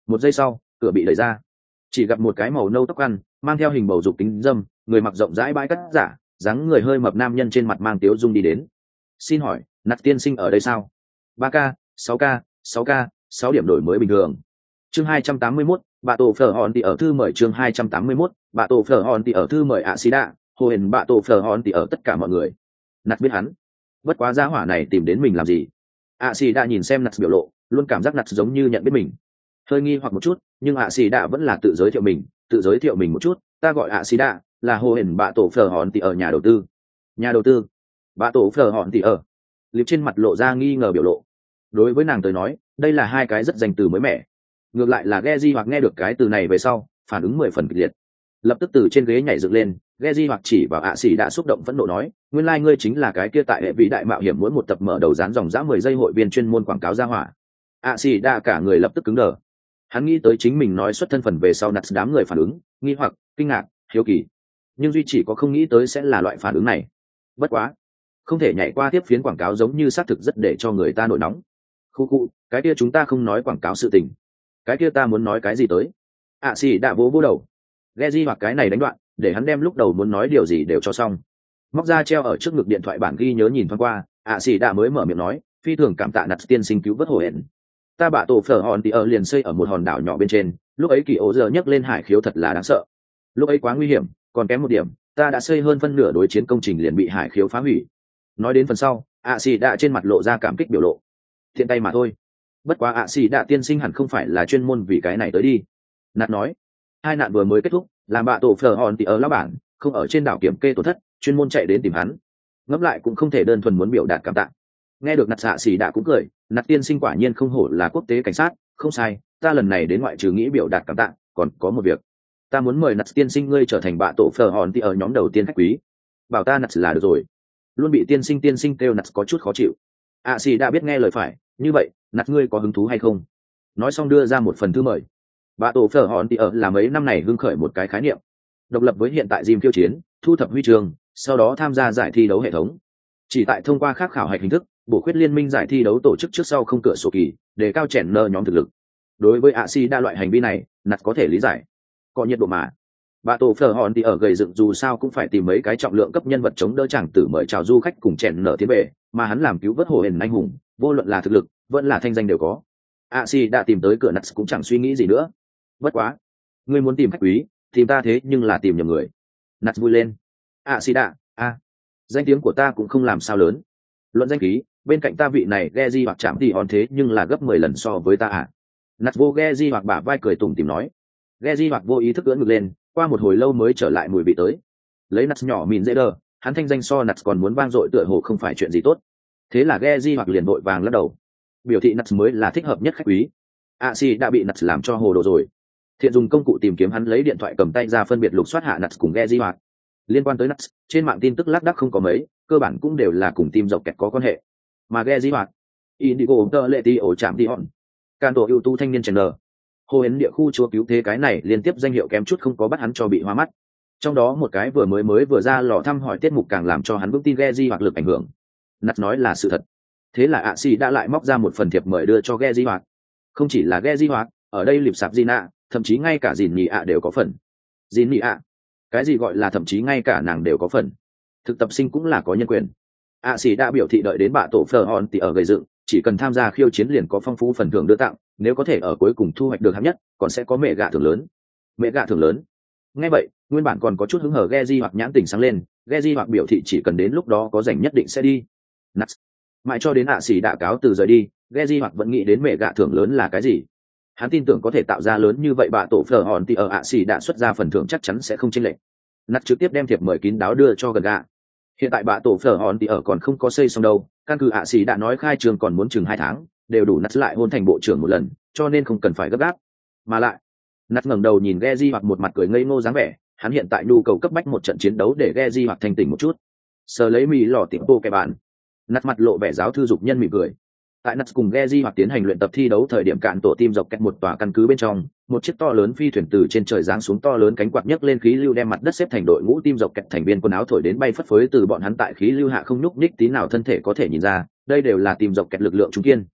Một giây sau, cửa bị đẩy ra, chỉ gặp một cái màu nâu tóc ăn, mang theo hình bầu dục kính dâm, người mặc rộng rãi bãi cắt giả, dáng người hơi mập nam nhân trên mặt mang tiếu dung đi đến. Xin hỏi, Nat tiên sinh ở đây sao? 3K, 6K, 6K, 6 điểm đổi mới bình thường. Chương 281, bà tổ phở hòn thì ở thư mời. Chương 281, bà tổ phở hòn thì ở thư mời ạ xí đạ, hồ hển bà tổ phở hòn thì ở tất cả mọi người. Nat biết hắn, bất quá gia hỏa này tìm đến mình làm gì? ạ xí đạ nhìn xem Nat biểu lộ, luôn cảm giác Nat giống như nhận biết mình. Hơi nghi hoặc một chút, nhưng ạ xí đạ vẫn là tự giới thiệu mình một chút. Ta gọi ạ xí đạ, là hồ hển bà tổ phở hòn thì ở nhà đầu tư. Nhà đầu tư? Bà tổ phở hòn thì ở. Liệp trên mặt lộ ra nghi ngờ biểu lộ. Đối với nàng tới nói, đây là hai cái rất danh từ mới mẻ. Ngược lại là Geji hoặc nghe được cái từ này về sau, phản ứng 10 phần kịch liệt. Lập tức từ trên ghế nhảy dựng lên, Geji hoặc chỉ vào ạ xỉ đã xúc động phẫn nộ nói, nguyên lai ngươi chính là cái kia tại hệ vị đại mạo hiểm mỗi một tập mở đầu dán dòng dã 10 giây hội viên chuyên môn quảng cáo ra hỏa. ạ xỉ đã cả người lập tức cứng đờ. Hắn nghĩ tới chính mình nói xuất thân phần về sau nặt đám người phản ứng, nghi hoặc, kinh ngạc, hiếu kỳ. Nhưng duy chỉ có không nghĩ tới sẽ là loại phản ứng này. Bất quá, không thể nhảy qua tiếp phiến quảng cáo giống như xác thực rất để cho người ta nổi nóng. Khu, cái kia chúng ta không nói quảng cáo sự tình. Cái kia ta muốn nói cái gì tới? ạ xỉ đã vỗ đầu. Geji hoặc cái này đánh đoạn, để hắn đem lúc đầu muốn nói điều gì đều cho xong. Móc ra treo ở trước ngực điện thoại bản ghi nhớ nhìn thoáng qua, ạ xỉ đã mới mở miệng nói, phi thường cảm tạ nặt tiên sinh cứu vớt hồ hẹn. Ta bạ tổ phở hòn thì ở liền xây ở một hòn đảo nhỏ bên trên, lúc ấy kỳ ố giờ nhấc lên hải khiếu thật là đáng sợ. Lúc ấy quá nguy hiểm, còn kém một điểm, ta đã xây hơn phân nửa đối chiến công trình liền bị hải khiếu phá hủy. Nói đến phần sau, ạ xỉ đã trên mặt lộ ra cảm kích biểu lộ. Thiện tay mà thôi. Bất quá ạ xỉ đã tiên sinh hẳn không phải là chuyên môn vì cái này tới đi. Nạt nói, hai nạn vừa mới kết thúc, làm bạ tổ phở hòn thì ở lão bản không ở trên đảo kiểm kê tổn thất, chuyên môn chạy đến tìm hắn. Ngẫm lại cũng không thể đơn thuần muốn biểu đạt cảm tạ. Nghe được nạt ạ xỉ đã cũng cười, nạt tiên sinh quả nhiên không hổ là quốc tế cảnh sát, không sai, ta lần này đến ngoại trừ nghĩ biểu đạt cảm tạ, còn có một việc. Ta muốn mời nạt tiên sinh ngươi trở thành bạ tổ phở hòn thì ở nhóm đầu tiên khách quý. Bảo ta nạt là được rồi. Luôn bị tiên sinh kêu nạt có chút khó chịu. ạ xỉ đã biết nghe lời phải, như vậy nạt ngươi có hứng thú hay không? Nói xong đưa ra một phần thư mời. Bạ tổ phở hòn thì ở là mấy năm này hưng khởi một cái khái niệm, độc lập với hiện tại gym khiêu chiến, thu thập huy chương, sau đó tham gia giải thi đấu hệ thống. Chỉ tại thông qua khác khảo hạch hình thức, bổ khuyết liên minh giải thi đấu tổ chức trước sau không cửa sổ kỳ, để cao chèn nơ nhóm thực lực. Đối với ạ xỉ đa loại hành vi này, nạt có thể lý giải. Có nhiệt độ mà. Bạ tổ phở hòn thì ở gầy dựng dù sao cũng phải tìm mấy cái trọng lượng cấp nhân vật chống đỡ chẳng tử mời chào du khách cùng chèn nở tiến về, mà hắn làm cứu vớt hồ hển anh hùng, vô luận là thực lực vẫn là thanh danh đều có. ạ xỉ đã tìm tới cửa nạt cũng chẳng suy nghĩ gì nữa. Bất quá, ngươi muốn tìm khách quý, tìm ta thế nhưng là tìm nhầm người. Nạt vui lên. ạ xỉ đã, danh tiếng của ta cũng không làm sao lớn. Luận danh khí, bên cạnh ta vị này Geji hoặc chạm thì hòn thế nhưng là gấp 10 lần so với ta à. Nạt vô Geji hoặc bả vai cười tủm tỉm nói. Geji hoặc vô ý thức ưỡn ngực lên, qua một hồi lâu mới trở lại mùi vị tới. Lấy Nạt nhỏ mìn dễ đờ, hắn thanh danh so Nạt còn muốn vang dội tựa hồ không phải chuyện gì tốt. Thế là Geji hoặc liền vội vàng lắc đầu, biểu thị Nạt mới là thích hợp nhất khách quý. Xỉ đã bị Nạt làm cho hồ đồ rồi. Thiện dùng công cụ tìm kiếm hắn lấy điện thoại cầm tay ra phân biệt lục soát hạ Nat cùng Geji hoạt. Liên quan tới Nat, trên mạng tin tức lác đác không có mấy, cơ bản cũng đều là cùng team dọc kẹt có quan hệ. Mà Geji hoạt, Indigo tơ lệ ti ổ chạm ti hòn, can tổ ưu tú thanh niên channel, hồ hến địa khu chúa cứu thế cái này liên tiếp danh hiệu kém chút không có bắt hắn cho bị hoa mắt. Trong đó một cái vừa vừa ra lò thăm hỏi tiết mục càng làm cho hắn vững tin Geji hoạt lực ảnh hưởng. Nat nói là sự thật. Thế là Xỉ đã lại móc ra một phần thiệp mời đưa cho Geji hoạt. Không chỉ là Geji hoạt, ở đây lịp sạp Gina, thậm chí ngay cả dìn nhị ạ đều có phần. Dìn nhị ạ? Cái gì gọi là thậm chí ngay cả nàng đều có phần? Thực tập sinh cũng là có nhân quyền. Xỉ đã biểu thị đợi đến bạ tổ phở hòn thì ở gây dựng, chỉ cần tham gia khiêu chiến liền có phong phú phần thưởng đưa tặng, nếu có thể ở cuối cùng thu hoạch được hạng nhất, còn sẽ có mẹ gạ thưởng lớn. Mẹ gạ thưởng lớn? Nghe vậy, nguyên bản còn có chút hứng hở Geji hoặc nhãn tình sáng lên, Geji hoặc biểu thị chỉ cần đến lúc đó có rảnh nhất định sẽ đi. Nuts. Mãi cho đến Xỉ đã cáo từ rời đi, Geji hoặc vẫn nghĩ đến mẹ gạ thưởng lớn là cái gì. Hắn tin tưởng có thể tạo ra lớn như vậy bạ tổ phở hòn thì ở Xỉ đã xuất ra phần thưởng chắc chắn sẽ không chênh lệch. Nat trực tiếp đem thiệp mời kín đáo đưa cho gần gạ. Hiện tại bạ tổ phở hòn thì ở còn không có xây xong đâu, căn cứ Xỉ đã nói khai trường còn muốn chừng 2 tháng, đều đủ Nat lại hôn thành bộ trưởng một lần, cho nên không cần phải gấp gáp. Mà lại, Nat ngẩng đầu nhìn Geji hoặc một mặt cười ngây ngô dáng vẻ, hắn hiện tại nhu cầu cấp bách một trận chiến đấu để Geji hoặc thanh tỉnh một chút. Sờ lấy mì lò tiệm bộ kẻ bạn. Nat mặt lộ vẻ giáo thư dục nhân mỉm cười. Tại Nats cùng Geji hoặc tiến hành luyện tập thi đấu thời điểm cạn tổ team dọc kẹt một tòa căn cứ bên trong, một chiếc to lớn phi thuyền từ trên trời giáng xuống, to lớn cánh quạt nhấc lên khí lưu đem mặt đất xếp thành đội ngũ team dọc kẹt thành viên quần áo thổi đến bay phất phới từ bọn hắn tại khí lưu hạ không nhúc nhích tí nào thân thể có thể nhìn ra, đây đều là team dọc kẹt lực lượng trung kiên.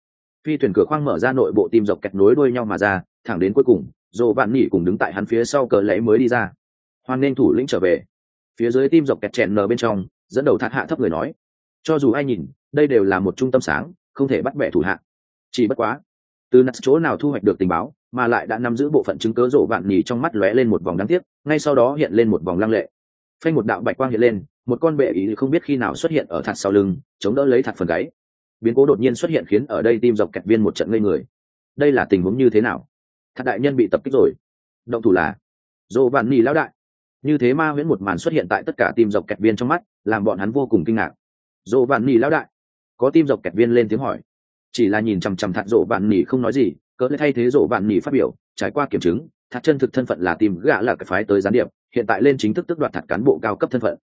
Phi thuyền cửa khoang mở ra, nội bộ tim dọc kẹt nối đuôi nhau mà ra, thẳng đến cuối cùng dồ vạn nỉ cùng đứng tại hắn phía sau cờ lẫy mới đi ra. Hoan nên thủ lĩnh trở về. Phía dưới tim dọc kẹt chèn nở bên trong, dẫn đầu Thạc hạ thấp người nói, cho dù ai nhìn đây đều là một trung tâm sáng, không thể bắt bẻ thủ hạ. Chỉ bất quá từ nặt chỗ nào thu hoạch được tình báo, mà lại đã nắm giữ bộ phận chứng cứ. Dồ vạn nỉ trong mắt lóe lên một vòng đáng tiếc, ngay sau đó hiện lên một vòng lăng lệ. Phanh, một đạo bạch quang hiện lên, một con bệ ý không biết khi nào xuất hiện ở Thạc sau lưng, chống đỡ lấy Thạc phần gáy. Biến cố đột nhiên xuất hiện khiến ở đây tim dọc kẹt viên một trận ngây người. Đây là tình huống như thế nào? Thạc đại nhân bị tập kích rồi. Động thủ là Dồ vạn nỉ lão đại. Như thế ma huyễn một màn xuất hiện tại tất cả tim dọc kẹt viên trong mắt, làm bọn hắn vô cùng kinh ngạc. Dồ vạn nỉ lão đại. Có tim dọc kẹt viên lên tiếng hỏi. Chỉ là nhìn chằm chằm Thạc Dồ vạn nỉ không nói gì, cỡ lấy thay thế Dồ vạn nỉ phát biểu. Trải qua kiểm chứng, Thạc chân thực thân phận là tìm gã là cái phái tới gián điệp, hiện tại lên chính thức tước đoạt Thạc cán bộ cao cấp thân phận.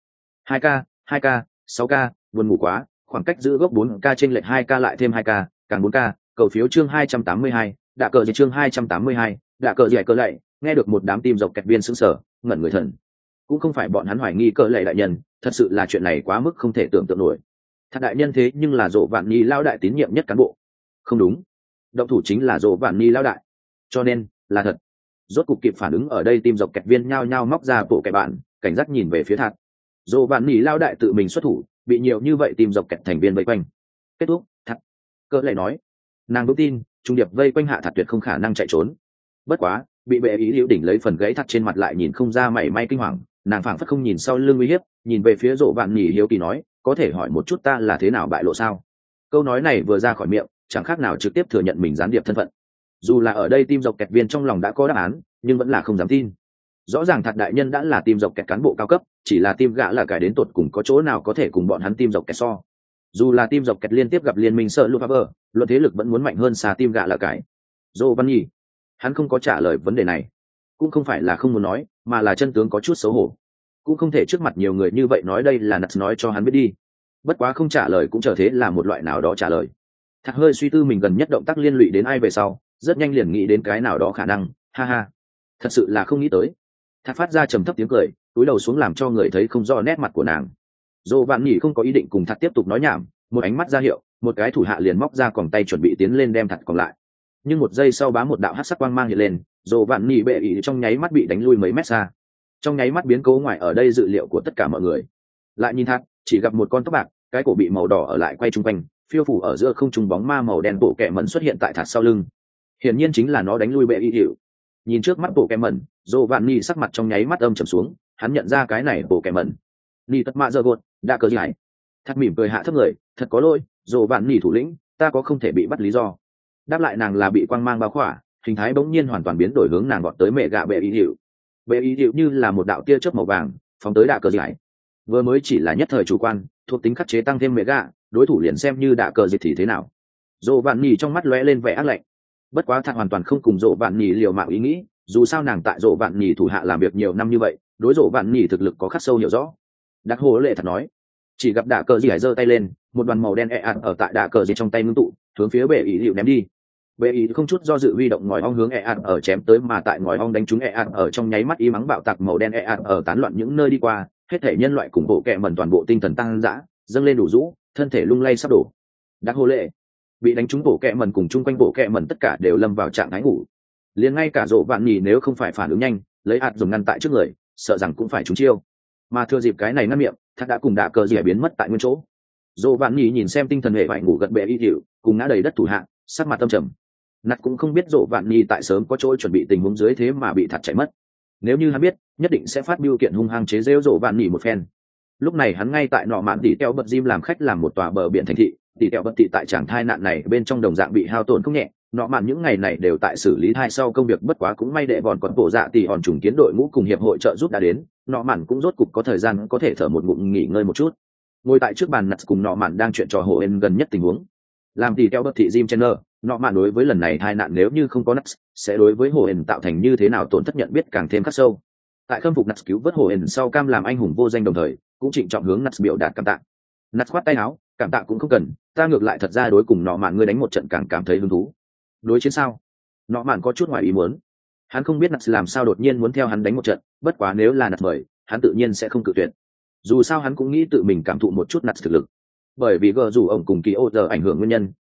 2K, 6K, buồn ngủ quá, khoảng cách giữ gốc 4K trên lệch 2K lại thêm 2K, càng 4K, cầu phiếu chương 282, đạ cờ gì chương 282, đạ cờ gì cờ lạy. Nghe được một đám tim dọc kẹt viên sững sờ, ngẩn người thần. Cũng không phải bọn hắn hoài nghi cờ lạy đại nhân, thật sự là chuyện này quá mức không thể tưởng tượng nổi. Thạc đại nhân thế nhưng là Dồ vạn nỉ lao đại tín nhiệm nhất cán bộ. Không đúng, động thủ chính là Dồ vạn nỉ lao đại, cho nên là thật. Rốt cục kịp phản ứng ở đây tim dọc kẹt viên nhao nhao móc ra bộ kẻ bạn, cảnh giác nhìn về phía Thạc. Dồ vạn nỉ lao đại tự mình xuất thủ, bị nhiều như vậy tim dọc kẹt thành viên vây quanh. Kết thúc. Thạc cỡ lại nói, nàng vững tin trung điệp vây quanh hạ Thạc tuyệt không khả năng chạy trốn. Bất quá bị bệ ý liễu đỉnh lấy phần gãy Thạc trên mặt lại nhìn không ra mảy may kinh hoàng, nàng phảng phất không nhìn sau lưng uy hiếp, nhìn về phía Dồ vạn nỉ hiếu kỳ nói, có thể hỏi một chút ta là thế nào bại lộ sao? Câu nói này vừa ra khỏi miệng, chẳng khác nào trực tiếp thừa nhận mình gián điệp thân phận. Dù là ở đây tim dọc kẹt viên trong lòng đã có đáp án, nhưng vẫn là không dám tin. Rõ ràng Thạc đại nhân đã là tim dọc kẹt cán bộ cao cấp, chỉ là tim gã là cải đến tột cùng có chỗ nào có thể cùng bọn hắn tim dọc kẹt so. Dù là tim dọc kẹt liên tiếp gặp liên minh sợ Lufaver, luận thế lực vẫn muốn mạnh hơn xa tim gã là cải. Dô Văn Nhi, hắn không có trả lời vấn đề này, cũng không phải là không muốn nói, mà là chân tướng có chút xấu hổ. Cũng không thể trước mặt nhiều người như vậy nói đây là Nats nói cho hắn biết đi. Bất quá không trả lời cũng trở thế là một loại nào đó trả lời. Thạc hơi suy tư mình gần nhất động tác liên lụy đến ai về sau, rất nhanh liền nghĩ đến cái nào đó khả năng, ha ha. Thật sự là không nghĩ tới. Thạc phát ra trầm thấp tiếng cười, cúi đầu xuống làm cho người thấy không rõ nét mặt của nàng. Dô Vạn Nỉ không có ý định cùng Thạc tiếp tục nói nhảm, một ánh mắt ra hiệu, một cái thủ hạ liền móc ra còng tay chuẩn bị tiến lên đem Thạc còn lại. Nhưng một giây sau bá một đạo hắc sắc quang mang hiện lên, Dô Vạn Nỉ bệ ý trong nháy mắt bị đánh lui mấy mét xa. Trong nháy mắt biến cố ngoài ở đây dự liệu của tất cả mọi người. Lại nhìn Thạc, chỉ gặp một con tóc bạc, cái cổ bị màu đỏ ở lại quay trung quanh, phiêu phủ ở giữa không trung bóng ma màu đen bộ kẹ mẩn xuất hiện tại Thạc sau lưng. Hiển nhiên chính là nó đánh lui bệ ý hiệu. Nhìn trước mắt bộ kẹ mẩn, Dô Vạn Nỉ sắc mặt trong nháy mắt âm trầm xuống, hắn nhận ra cái này bộ kẹ mẩn. Nỉ tất mạ giờ gột, đã cờ gì hải. Thạc mỉm cười hạ thấp người, thật có lỗi, Dô Vạn Nỉ thủ lĩnh, ta có không thể bị bắt lý do. Đáp lại nàng là bị quang mang bao khỏa, hình thái bỗng nhiên hoàn toàn biến đổi hướng nàng gọn tới mẹ gạ bệ ý hiệu. Bệ ý hiệu như là một đạo tia chớp màu vàng, phóng tới đạ cờ gì hải. Vừa mới chỉ là nhất thời chủ quan, thuộc tính khắc chế tăng thêm mẹ gạ, đối thủ liền xem như đạ cờ gì thì thế nào. Dô Vạn Nỉ trong mắt lóe lên vẻ ác lạnh. Bất quá Thạc hoàn toàn không cùng Dô Vạn Nỉ liều mạng ý nghĩ, dù sao nàng tại Dô Vạn Nỉ thủ hạ làm việc nhiều năm như vậy, đối Dô Vạn Nỉ thực lực có khắc sâu hiểu rõ. Đặc hồ lệ thật nói, chỉ gặp đạ cờ gì hải giơ tay lên, một đoàn màu đen ở tại đạ cờ gì trong tay ngưng tụ, hướng phía bệ ý hiệu ném đi. Bệ ý không chút do dự huy động ngòi ong hướng ở chém tới, mà tại ngòi ong đánh trúng ở trong nháy mắt y mắng bạo tạc màu đen ở tán loạn những nơi đi qua, hết thể nhân loại cùng bộ kẹ mẩn toàn bộ tinh thần tăng dã, dâng lên đủ rũ, thân thể lung lay sắp đổ. Đặc hồ lệ bị đánh trúng, bộ kẹ mẩn cùng chung quanh bộ kẹ mẩn tất cả đều lâm vào trạng thái ngủ. Liền ngay cả Dỗ Vạn Nỉ nếu không phải phản ứng nhanh, lấy dùng ngăn tại trước người, sợ rằng cũng phải trúng chiêu. Mà thừa dịp cái này ngăn miệng, Thạc đã cùng đạ cờ gì biến mất tại nguyên chỗ. Dỗ Vạn Nỉ nhìn xem tinh thần hệ vải ngủ gật bệ y hiệu, cùng ngã đầy đất thủ hạ, sắc mặt tâm trầm. Nạt cũng không biết Dỗ Vạn Nỉ tại sớm có chỗ chuẩn bị tình huống dưới thế mà bị Thạc chạy mất. Nếu như hắn biết, nhất định sẽ phát biểu kiện hung hăng chế giễu Dỗ Vạn Nỉ một phen. Lúc này hắn ngay tại nọ mạn tỉ teo bật gym làm khách làm một tòa bờ biển thành thị, tỉ teo bật thị tại tràng thai nạn này bên trong đồng dạng bị hao tổn không nhẹ. Nọ mạn những ngày này đều tại xử lý thai sau công việc, bất quá cũng may đệ vòn còn bộ dạ tỉ hòn trùng kiến đội ngũ cùng hiệp hội trợ giúp đã đến, nọ mạn cũng rốt cục có thời gian có thể thở một ngụm nghỉ ngơi một chút. Ngồi tại trước bàn Nạt cùng nọ mạn đang chuyện trò hồ ên gần nhất tình huống. Làm tỉ teo bật thị gym trainer, nọ mạn đối với lần này tai nạn nếu như không có Nat, sẽ đối với hồ ên tạo thành như thế nào tổn thất nhận biết càng thêm khắc sâu. Tại khâm phục Nat cứu vớt hồ ên sau cam làm anh hùng vô danh đồng thời, cũng trịnh trọng hướng Nat biểu đạt cảm tạ. Nat khoát tay áo, cảm tạ cũng không cần, ta ngược lại thật ra đối cùng nọ mạn ngươi đánh một trận càng cảm thấy hứng thú. Đối chiến sao? Nọ mạn có chút ngoài ý muốn. Hắn không biết Nat làm sao đột nhiên muốn theo hắn đánh một trận, bất quá nếu là Nat mời, hắn tự nhiên sẽ không cự tuyệt. Dù sao hắn cũng nghĩ tự mình cảm thụ một chút Nat thực lực. Bởi vì gờ dù ổng cùng kỳ ô giờ ảnh hưởng nguyên nhân,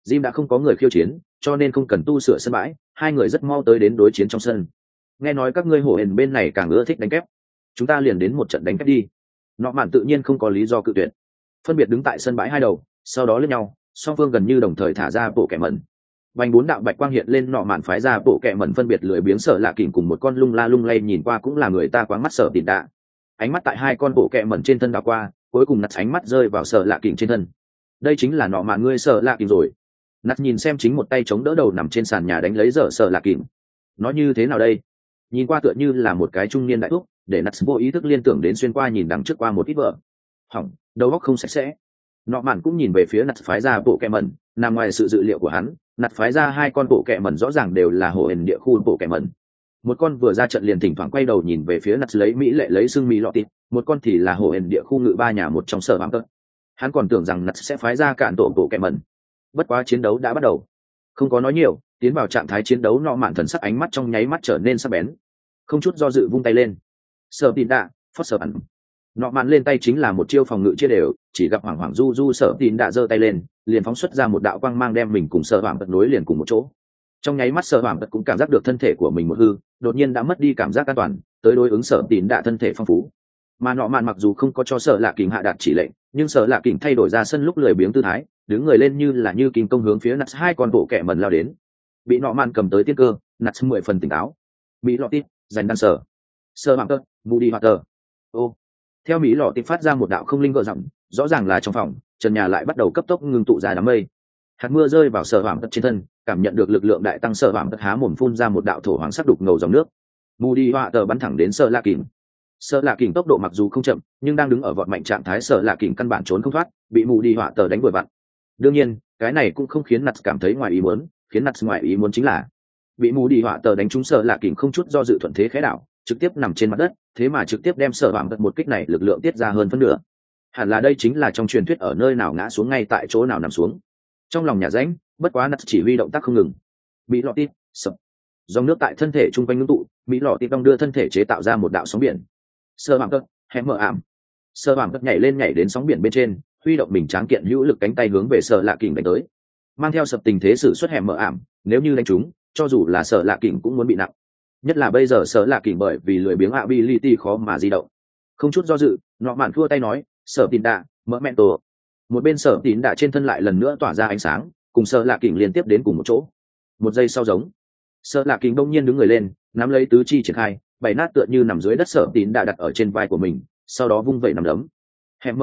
Jim đã không có người khiêu chiến, cho nên không cần tu sửa sân bãi, hai người rất mau tới đến đối chiến trong sân. Nghe nói các ngươi hổ hển bên này càng ưa thích đánh kép, chúng ta liền đến một trận đánh kép đi. Nọ mạn tự nhiên không có lý do cự tuyệt. Phân biệt đứng tại sân bãi hai đầu, sau đó lướt nhau, song phương gần như đồng thời thả ra bộ kẻ mẩn. Vành bốn đạo bạch quang hiện lên, nọ mạn phái ra bộ kẻ mẩn phân biệt lười biếng Sợ Lạ Kình cùng một con lung la lung lay nhìn qua cũng là người ta quáng mắt Sở Tịn Đạ. Ánh mắt tại hai con bộ kẻ mẩn trên thân đảo qua, cuối cùng nặt ánh mắt rơi vào Sợ Lạ Kình trên thân. Đây chính là nọ mạn ngươi Sợ Lạ Kình rồi. Nặt nhìn xem chính một tay chống đỡ đầu nằm trên sàn nhà đánh lấy dở Sợ Lạ Kình. Nói như thế nào đây? Nhìn qua tựa như là một cái trung niên đại thúc, để nặt vô ý thức liên tưởng đến xuyên qua nhìn đằng trước qua một ít vợ. Hỏng, đầu óc không sạch sẽ. Nọ mạn cũng nhìn về phía nặt phái ra bộ kẻ mẩn, nằm ngoài sự dự liệu của hắn, nặt phái ra hai con bộ kẻ mẩn rõ ràng đều là hộ ẩn địa khu bộ kẻ mẩn. Một con vừa ra trận liền thỉnh thoảng quay đầu nhìn về phía nặt lấy mỹ lệ lấy xương mỹ lọ tịt, một con thì là hộ ẩn địa khu ngự ba nhà một trong sở bám tớt. Hắn còn tưởng rằng nặt sẽ phái ra cản tổ bộ kẻ mẩn. Bất quá chiến đấu đã bắt đầu, không có nói nhiều, tiến vào trạng thái chiến đấu. Nọ mạn thần sắc ánh mắt trong nháy mắt trở nên sắc bén, không chút do dự vung tay lên. Sở Tịn Đạ, phất sở ẩn. Nọ mạn lên tay chính là một chiêu phòng ngự chia đều, chỉ gặp hoảng hoảng du du Sở Tịn Đạ giơ tay lên, liền phóng xuất ra một đạo quang mang đem mình cùng Sở Bám tật nối liền cùng một chỗ. Trong nháy mắt Sở Bám tật cũng cảm giác được thân thể của mình một hư, đột nhiên đã mất đi cảm giác an toàn, tới đối ứng Sở Tịn Đạ thân thể phong phú. Mà nọ mạn mặc dù không có cho Sở Lạ Kình hạ đạt chỉ lệnh, nhưng Sở Lạ Kình thay đổi ra sân lúc lười biếng tư thái, đứng người lên như kinh công hướng phía nặt hai con bộ kẻ mẩn lao đến. Bị nọ mạn cầm tới tiên cơ, nặt 10 phần tỉnh táo. Mỹ lọ tít giành đan Sở Bám tật Moody Water. Ô, theo Mỹ lọ tít phát ra một đạo không linh gợn giọng, rõ ràng là trong phòng trần nhà lại bắt đầu cấp tốc ngưng tụ ra đám mây. Hạt mưa rơi vào Sở Bám tật trên thân, cảm nhận được lực lượng đại tăng, Sở Bám tật há mồm phun ra một đạo thổ hoàng sắc đục ngầu dòng nước. Moody Water bắn thẳng đến Sở Lạ Kình. Sở Lạ Kình tốc độ mặc dù không chậm, nhưng đang đứng ở vọt mạnh trạng thái, Sở Lạ Kình căn bản trốn không thoát, bị Moody Water đánh vội vặn. Đương nhiên, cái này cũng không khiến nặt cảm thấy ngoài ý muốn, khiến nặt ngoài ý muốn chính là bị Moody Water đánh trúng, Sở Lạ Kình không chút do dự thuận thế khẽ đảo, trực tiếp nằm trên mặt đất, thế mà trực tiếp đem Sở Bám tật một kích này lực lượng tiết ra hơn phân nửa. Hẳn là đây chính là trong truyền thuyết ở nơi nào ngã xuống ngay tại chỗ nào nằm xuống. Trong lòng nhà rãnh, bất quá nặt chỉ huy động tác không ngừng. Mỹ lọ tít sập, dòng nước tại thân thể trung quanh ngưng tụ, Mỹ lọ tít đong đưa thân thể chế tạo ra một đạo sóng biển. Sở Bám tật hẻm mở ảm. Sở Bám tật nhảy đến sóng biển bên trên, huy động mình tráng kiện hữu lực cánh tay hướng về Sở Lạ Kình đánh tới, mang theo sập tình thế sử xuất hẻm mở ảm. Nếu như đánh trúng, cho dù là Sở Lạ Kình cũng muốn bị nặng. Nhất là bây giờ Sở Lạ Kình bởi vì lười biếng ability khó mà di động. Không chút do dự, nọ mạn thua tay nói, Sở Tịn Đạ mở mẹn tổ. Một bên Sở Tịn Đạ trên thân lại lần nữa tỏa ra ánh sáng, cùng Sở Lạ Kình liên tiếp đến cùng một chỗ. Một giây sau giống, Sở Lạ Kình đông nhiên đứng người lên, nắm lấy tứ chi triển khai, bảy nát tựa như nằm dưới đất Sở Tịn Đạ đặt ở trên vai của mình, sau đó vung vẩy nắm đấm. Hẻm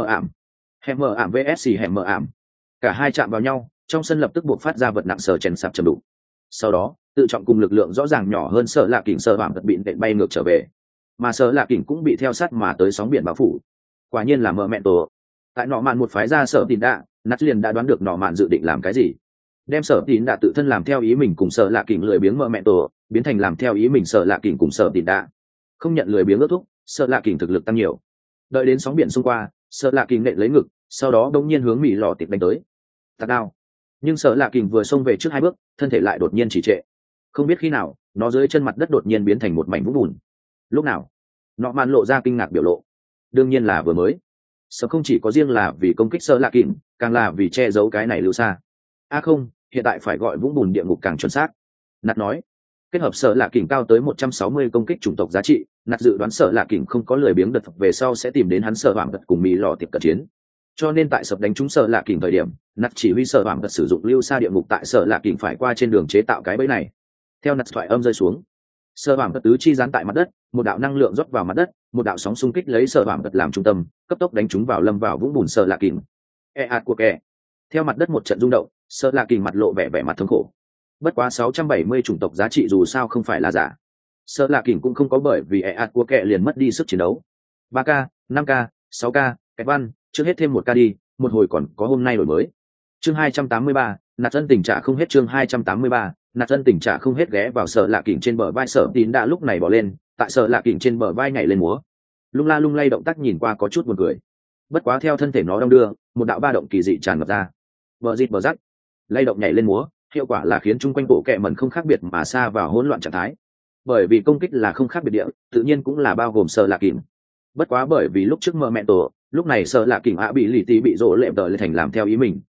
mở ảm vs hẻm mở ảm. Cả hai chạm vào nhau, trong sân lập tức buộc phát ra vật nặng sờ chèn sạp chầm đụng. Sau đó, tự trọng cùng lực lượng rõ ràng nhỏ hơn Sở Lạ Kình, Sở Bám tật bị nện bay ngược trở về, mà Sở Lạ Kình cũng bị theo sát mà tới sóng biển bao phủ. Quả nhiên là mở mẹn tổ. Tại nọ mạn một phái ra Sở Tịn Đạ, nát liền đã đoán được nọ mạn dự định làm cái gì, đem Sở Tịn Đạ tự thân làm theo ý mình cùng Sở Lạ Kình lười biếng mở mẹn tổ biến thành làm theo ý mình Sở Lạ Kình cùng Sở Tịn Đạ. Không nhận lười biếng ước thúc, Sở Lạ Kình thực lực tăng nhiều. Đợi đến sóng biển xung qua, Sở Lạ Kình nện lấy ngực, sau đó đột nhiên hướng Mỹ lọ tịt đánh tới. Tạt đao. Nhưng Sở Lạ Kình vừa xông về trước hai bước, thân thể lại đột nhiên trì trệ. Không biết khi nào, nó dưới chân mặt đất đột nhiên biến thành một mảnh vũng bùn. Lúc nào? Nọ mạn lộ ra kinh ngạc biểu lộ. Đương nhiên là vừa mới. Sở không chỉ có riêng là vì công kích Sở Lạ Kình, càng là vì che giấu cái này lưu xa. Không, hiện tại phải gọi vũng bùn địa ngục càng chuẩn xác. Nạt nói. Kết hợp Sở Lạ Kình cao tới 160 công kích chủng tộc giá trị, Nạt dự đoán Sở Lạ Kình không có lười biếng đợt về sau sẽ tìm đến hắn Sở Bám tật cùng Mỹ lọ tiệp cận chiến. Cho nên tại sập đánh trúng Sở Lạ Kình thời điểm, Nạt chỉ huy Sở Bám tật sử dụng lưu xa địa ngục tại Sở Lạ Kình phải qua trên đường chế tạo cái bẫy này. Theo Nạt thoại âm rơi xuống, Sở Bám tật tứ chi dán tại mặt đất, một đạo năng lượng rót vào mặt đất, một đạo sóng xung kích lấy Sở Bám tật làm trung tâm, cấp tốc đánh trúng lâm vào vũng bùn Sở Lạ Kình. Ạt của kẻ. Theo mặt đất một trận rung động, Sở Lạ Kình mặt lộ vẻ mặt thống khổ. Bất quá 670 chủng tộc giá trị dù sao không phải là giả. Sở Lạ Kình cũng không có bởi vì ạt của kẻ liền mất đi sức chiến đấu. 3k, 5k, 6k, kẹt văn, trước hết thêm 1k đi, một hồi còn có hôm nay đổi mới. Chương 283, nạt dân tình trạng không hết. Chương 283, nạt dân tình trạng không hết. Ghé vào Sở Lạ Kình trên bờ vai Sở Tín đã lúc này bỏ lên, tại Sở Lạ Kình trên bờ vai nhảy lên múa, lung la lung lay động tác nhìn qua có chút buồn cười. Bất quá theo thân thể nó đong đưa, một đạo ba động kỳ dị tràn ngập ra. Bờ dịt bờ rắc, lay động nhảy lên múa, hiệu quả là khiến chung quanh bộ kệ mẩn không khác biệt mà sa vào hỗn loạn trạng thái. Bởi vì công kích là không khác biệt địa, tự nhiên cũng là bao gồm Sở Lạ Kình. Bất quá bởi vì lúc trước mở mẹ tổ, lúc này Sở Lạ Kình bị lì tí bị rỗ lệm đợi lên thành làm theo ý mình,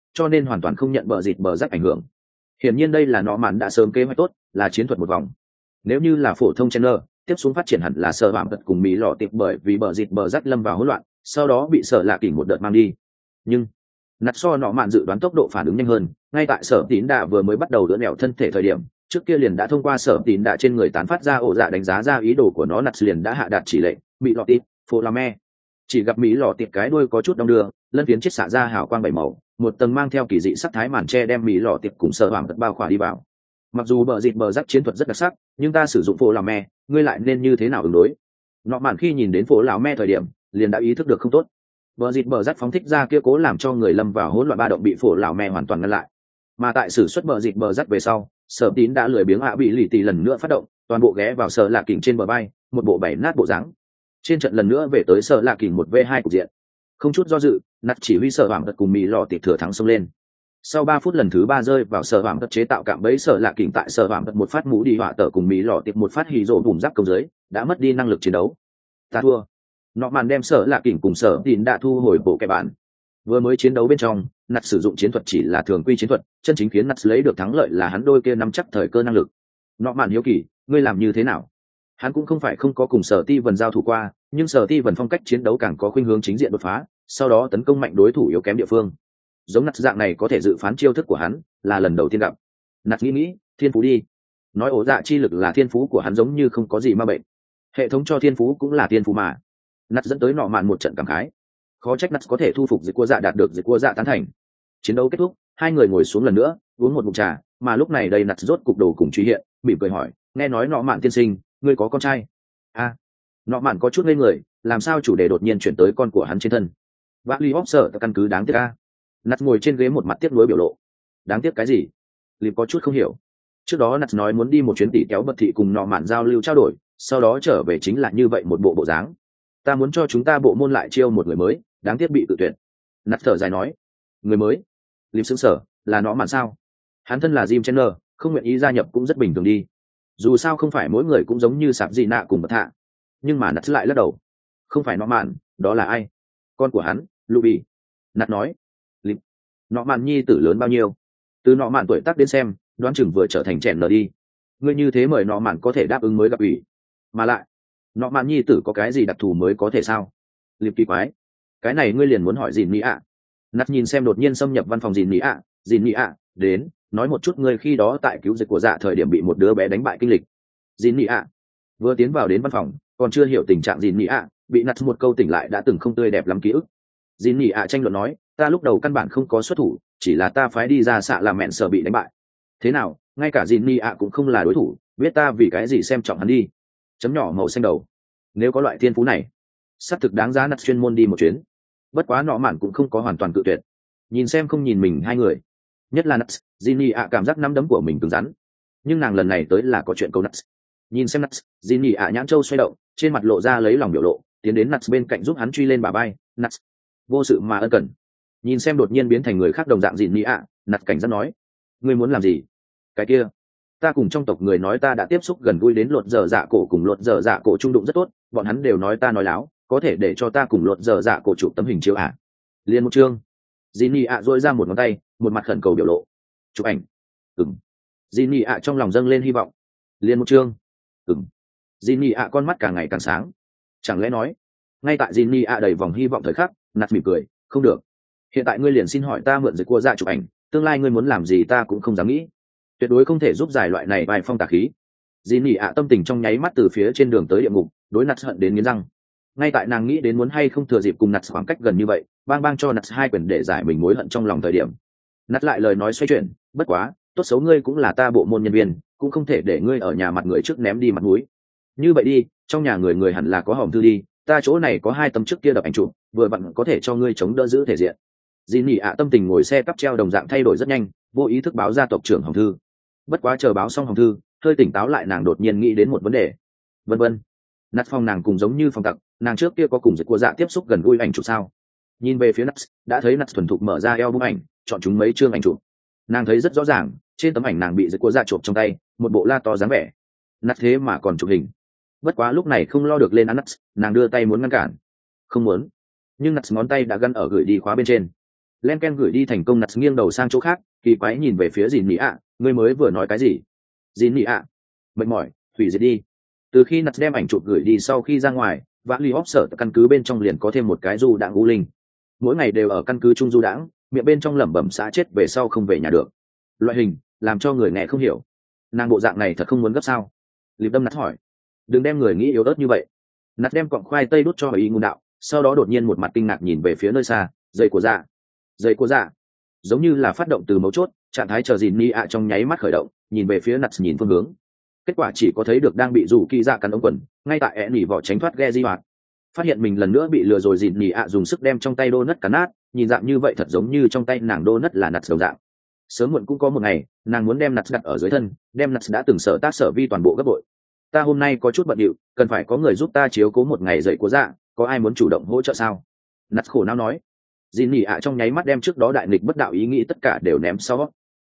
cho nên hoàn toàn không nhận bờ dịt bờ rắc ảnh hưởng. Hiển nhiên đây là nọ mạn đã sớm kế hoạch tốt, là chiến thuật một vòng. Nếu như là phổ thông Chandler, tiếp xuống phát triển hẳn là sợ hạm tật cùng mỹ lọ tiệp, bởi vì bờ dịt bờ rắc lâm vào hỗn loạn, sau đó bị sợ lạ kỉnh một đợt mang đi. Nhưng nặt so nọ mạn dự đoán tốc độ phản ứng nhanh hơn, ngay tại sở tín đạ vừa mới bắt đầu đỡ nẹo thân thể thời điểm, trước kia liền đã thông qua sở tín đạ trên người tán phát ra ổ dạ đánh giá ra ý đồ của nó. Nặt liền đã hạ đạt chỉ lệnh mỹ lọ tiệp phô la me. Chỉ gặp mỹ lọ tiệp cái đuôi có chút đong đưa, lân phiến chiết xạ ra hào quang bảy màu, một tầng mang theo kỳ dị sắc thái màn che đem mỹ lọ tiệp cùng sợ hạm tật bao khỏa đi vào. Mặc dù bờ dịt bờ rắc chiến thuật rất đặc sắc, nhưng ta sử dụng phô la me, ngươi lại nên như thế nào ứng đối? Nọ mạn khi nhìn đến phô la me thời điểm, liền đã ý thức được không tốt. Bờ dịt bờ rắc phóng thích ra kia cố làm cho người lâm vào hỗn loạn ba động bị phổ lão me hoàn toàn ngăn lại. Mà tại sử xuất bờ dịt bờ rắc về sau, sở tín đã lười biếng bị lì tì lần nữa phát động, toàn bộ ghé vào sở lạ kình trên bờ bay, một bộ bảy nát bộ dáng. Trên trận lần nữa về tới sở lạ kình 1v2 cục diện. Không chút do dự, nặt chỉ huy sở hoàng tật cùng mỹ lọ tiệp thừa thắng xông lên. Sau 3 phút lần thứ 3 rơi vào sở hoàng tật chế tạo cạm bẫy sở lạ kình, tại sở hoàng tật một phát mũ đi hỏa tở cùng mỹ lọ tiệp một phát hì rổ bùm giáp công dưới, đã mất đi năng lực chiến đấu. Ta thua. Nọ màn đem sở lạ kỉnh cùng sở tín đã thu hồi bộ kẻ bản. Vừa mới chiến đấu bên trong, nặt sử dụng chiến thuật chỉ là thường quy chiến thuật, chân chính khiến nặt lấy được thắng lợi là hắn đôi kia nắm chắc thời cơ năng lực. Nọ màn hiếu kỳ, ngươi làm như thế nào? Hắn cũng không phải không có cùng sở ti vần giao thủ qua, nhưng sở ti vần phong cách chiến đấu càng có khuynh hướng chính diện đột phá, sau đó tấn công mạnh đối thủ yếu kém địa phương. Giống nặt dạng này có thể dự phán chiêu thức của hắn, là lần đầu tiên gặp. Nặt nghĩ, thiên phú đi. Nói ổ dạ chi lực là thiên phú của hắn giống như không có gì ma bệnh. Hệ thống cho thiên phú cũng là thiên phú mà. Nặt dẫn tới nọ mạn một trận cảm khái, khó trách nặt có thể thu phục dịch cua dạ, đạt được dịch cua dạ tán thành. Chiến đấu kết thúc, hai người ngồi xuống lần nữa uống một ngụm trà, mà lúc này đây nặt rốt cục đầu cùng truy hiện, mỉm cười hỏi, nghe nói nọ mạn tiên sinh, ngươi có con trai? Nọ mạn có chút ngây người, làm sao chủ đề đột nhiên chuyển tới con của hắn trên thân. Vali Hop sợ căn cứ đáng tiếc a. Nặt ngồi trên ghế một mặt tiếc nuối biểu lộ. Đáng tiếc cái gì? Lịp có chút không hiểu. Trước đó nặt nói muốn đi một chuyến tỉ kéo bật thị cùng nọ mạn giao lưu trao đổi, sau đó trở về chính là như vậy một bộ dáng. Ta muốn cho chúng ta bộ môn lại chiêu một người mới, đáng tiếc bị tự tuyển. Nặt thở dài nói, người mới? Lim sững sờ, là nó mạn sao? Hắn thân là Jim Chandler, không nguyện ý gia nhập cũng rất bình thường đi. Dù sao không phải mỗi người cũng giống như sạp gì nạ cùng bật hạ. Nhưng mà Nặt lại lắc đầu, không phải nó mạn, đó là ai? Con của hắn, Luby. Nặt nói, Lim, nó mạn nhi tử lớn bao nhiêu? Từ nó mạn tuổi tác đến xem, đoán chừng vừa trở thành trẻ nở đi. Ngươi như thế mời nó mạn có thể đáp ứng mới gặp ủy, mà lại nọ mạn nhi tử có cái gì đặc thù mới có thể sao? Liệp kỳ quái, cái này ngươi liền muốn hỏi dìn mỹ ạ? Nặt nhìn xem đột nhiên xâm nhập văn phòng dìn mỹ ạ. Dìn mỹ ạ, đến nói một chút ngươi khi đó tại cứu dịch của dạ thời điểm bị một đứa bé đánh bại kinh lịch. Dìn mỹ ạ vừa tiến vào đến văn phòng, còn chưa hiểu tình trạng dìn mỹ ạ, bị nặt một câu tỉnh lại đã từng không tươi đẹp lắm ký ức. Dìn mỹ ạ tranh luận nói, ta lúc đầu căn bản không có xuất thủ, chỉ là ta phái đi ra xạ làm mẹn sợ bị đánh bại. Thế nào, ngay cả dìn mỹ ạ cũng không là đối thủ, biết ta vì cái gì xem trọng hắn đi. Chấm nhỏ màu xanh đầu, nếu có loại thiên phú này xác thực đáng giá nặt chuyên môn đi một chuyến. Bất quá nọ mạn cũng không có hoàn toàn cự tuyệt, nhìn xem không nhìn mình hai người, nhất là nặt. Jinny ạ cảm giác nắm đấm của mình cứng rắn, nhưng nàng lần này tới là có chuyện câu nặt. Nhìn xem nặt, Jinny ạ nhãn châu xoay động, trên mặt lộ ra lấy lòng biểu lộ, tiến đến nặt bên cạnh giúp hắn truy lên bà bay. Nặt vô sự mà ân cần. Nhìn xem đột nhiên biến thành người khác đồng dạng Jinny ạ, nặt cảnh giác nói, ngươi muốn làm gì? Cái kia, ta cùng trong tộc người nói ta đã tiếp xúc gần gũi đến lột dở dạ cổ, cùng lột dở dạ cổ trung đụng rất tốt, bọn hắn đều nói ta nói láo, có thể để cho ta cùng lột dở dạ cổ chụp tấm hình chiếu à? Liên một chương. Jinny ạ dội ra một ngón tay, một mặt khẩn cầu biểu lộ. Chụp ảnh. Ừm. Jinny ạ trong lòng dâng lên hy vọng. Liên một chương. Ừm. Jinny ạ con mắt càng ngày càng sáng. Chẳng lẽ nói, ngay tại Jinny ạ đầy vòng hy vọng thời khắc, nạt mỉm cười, không được. Hiện tại ngươi liền xin hỏi ta mượn dịch cua dạ chụp ảnh, tương lai ngươi muốn làm gì ta cũng không dám nghĩ. Tuyệt đối không thể giúp giải loại này bài phong tà khí. Jinny ạ tâm tình trong nháy mắt từ phía trên đường tới địa ngục, đối nạt hận đến nghiến răng. Ngay tại nàng nghĩ đến muốn hay không thừa dịp cùng nạt khoảng cách gần như vậy, bang cho nạt hai quyền để giải mình mối hận trong lòng thời điểm, nạt lại lời nói xoay chuyển, bất quá, tốt xấu ngươi cũng là ta bộ môn nhân viên, cũng không thể để ngươi ở nhà mặt người trước ném đi mặt mũi. Như vậy đi, trong nhà người hẳn là có hòm thư đi, ta chỗ này có 2 tấm trước kia đập ảnh chụp, vừa vặn có thể cho ngươi chống đỡ giữ thể diện. Jinny ạ tâm tình ngồi xe cắp treo đồng dạng thay đổi rất nhanh, vô ý thức báo ra tộc trưởng hòm thư. Bất quá chờ báo xong hòm thư, hơi tỉnh táo lại, nàng đột nhiên nghĩ đến một vấn đề. Vân vân, nát phòng nàng cùng giống như phòng tặc, nàng trước kia có cùng dịch của dạ tiếp xúc gần gũi ảnh chụp sao? Nhìn về phía nát, đã thấy nát thuần thục mở ra album ảnh, chọn chúng mấy chương ảnh chụp. Nàng thấy rất rõ ràng, trên tấm ảnh nàng bị dịch của dạ chộp trong tay, một bộ la to dáng vẻ. Nát thế mà còn chụp hình. Bất quá lúc này không lo được lên ăn nát, nàng đưa tay muốn ngăn cản. Không muốn, nhưng nát ngón tay đã gắn ở gửi đi khóa bên trên. Len Ken gửi đi thành công. Nặt nghiêng đầu sang chỗ khác, kỳ quái nhìn về phía dìn nỉ ạ. Ngươi mới vừa nói cái gì? Dìn nỉ ạ, mệt mỏi, hủy diệt đi. Từ khi Nặt đem ảnh chụp gửi đi sau khi ra ngoài, vã li óp sở căn cứ bên trong liền có thêm một cái du đãng u linh, mỗi ngày đều ở căn cứ trung du đãng, miệng bên trong lẩm bẩm xã chết về sau không về nhà được. Loại hình làm cho người nghe không hiểu. Nàng bộ dạng này thật không muốn gấp sao? Liệp Đâm Nặt hỏi. Đừng đem người nghĩ yếu ớt như vậy. Nặt đem cọng khoai tây đút cho ý ngôn đạo, sau đó đột nhiên một mặt kinh ngạc nhìn về phía nơi xa. Dây của dạ, dây của dạ, giống như là phát động từ mấu chốt, trạng thái chờ dìn ni ạ trong nháy mắt khởi động, nhìn về phía Nặt nhìn phương hướng. Kết quả chỉ có thấy được đang bị rủ kỳ dạ cắn ống quần, ngay tại ẻ nỉ vỏ tránh thoát ghe di hoạt. Phát hiện mình lần nữa bị lừa rồi, dìn nỉ ạ dùng sức đem trong tay đô nất cắn nát, nhìn dạng như vậy thật giống như trong tay nàng đô nất là Nặt đồng dạng. Sớm muộn cũng có một ngày nàng muốn đem Nặt đặt ở dưới thân, đem Nặt đã từng sở tác sở vi toàn bộ gấp bội. Ta hôm nay có chút bận điệu, cần phải có người giúp ta chiếu cố một ngày dậy của dạ, có ai muốn chủ động hỗ trợ sao? Nặt khổ não nói. Dìn nỉ ạ trong nháy mắt đem trước đó đại nghịch bất đạo ý nghĩ tất cả đều ném sau.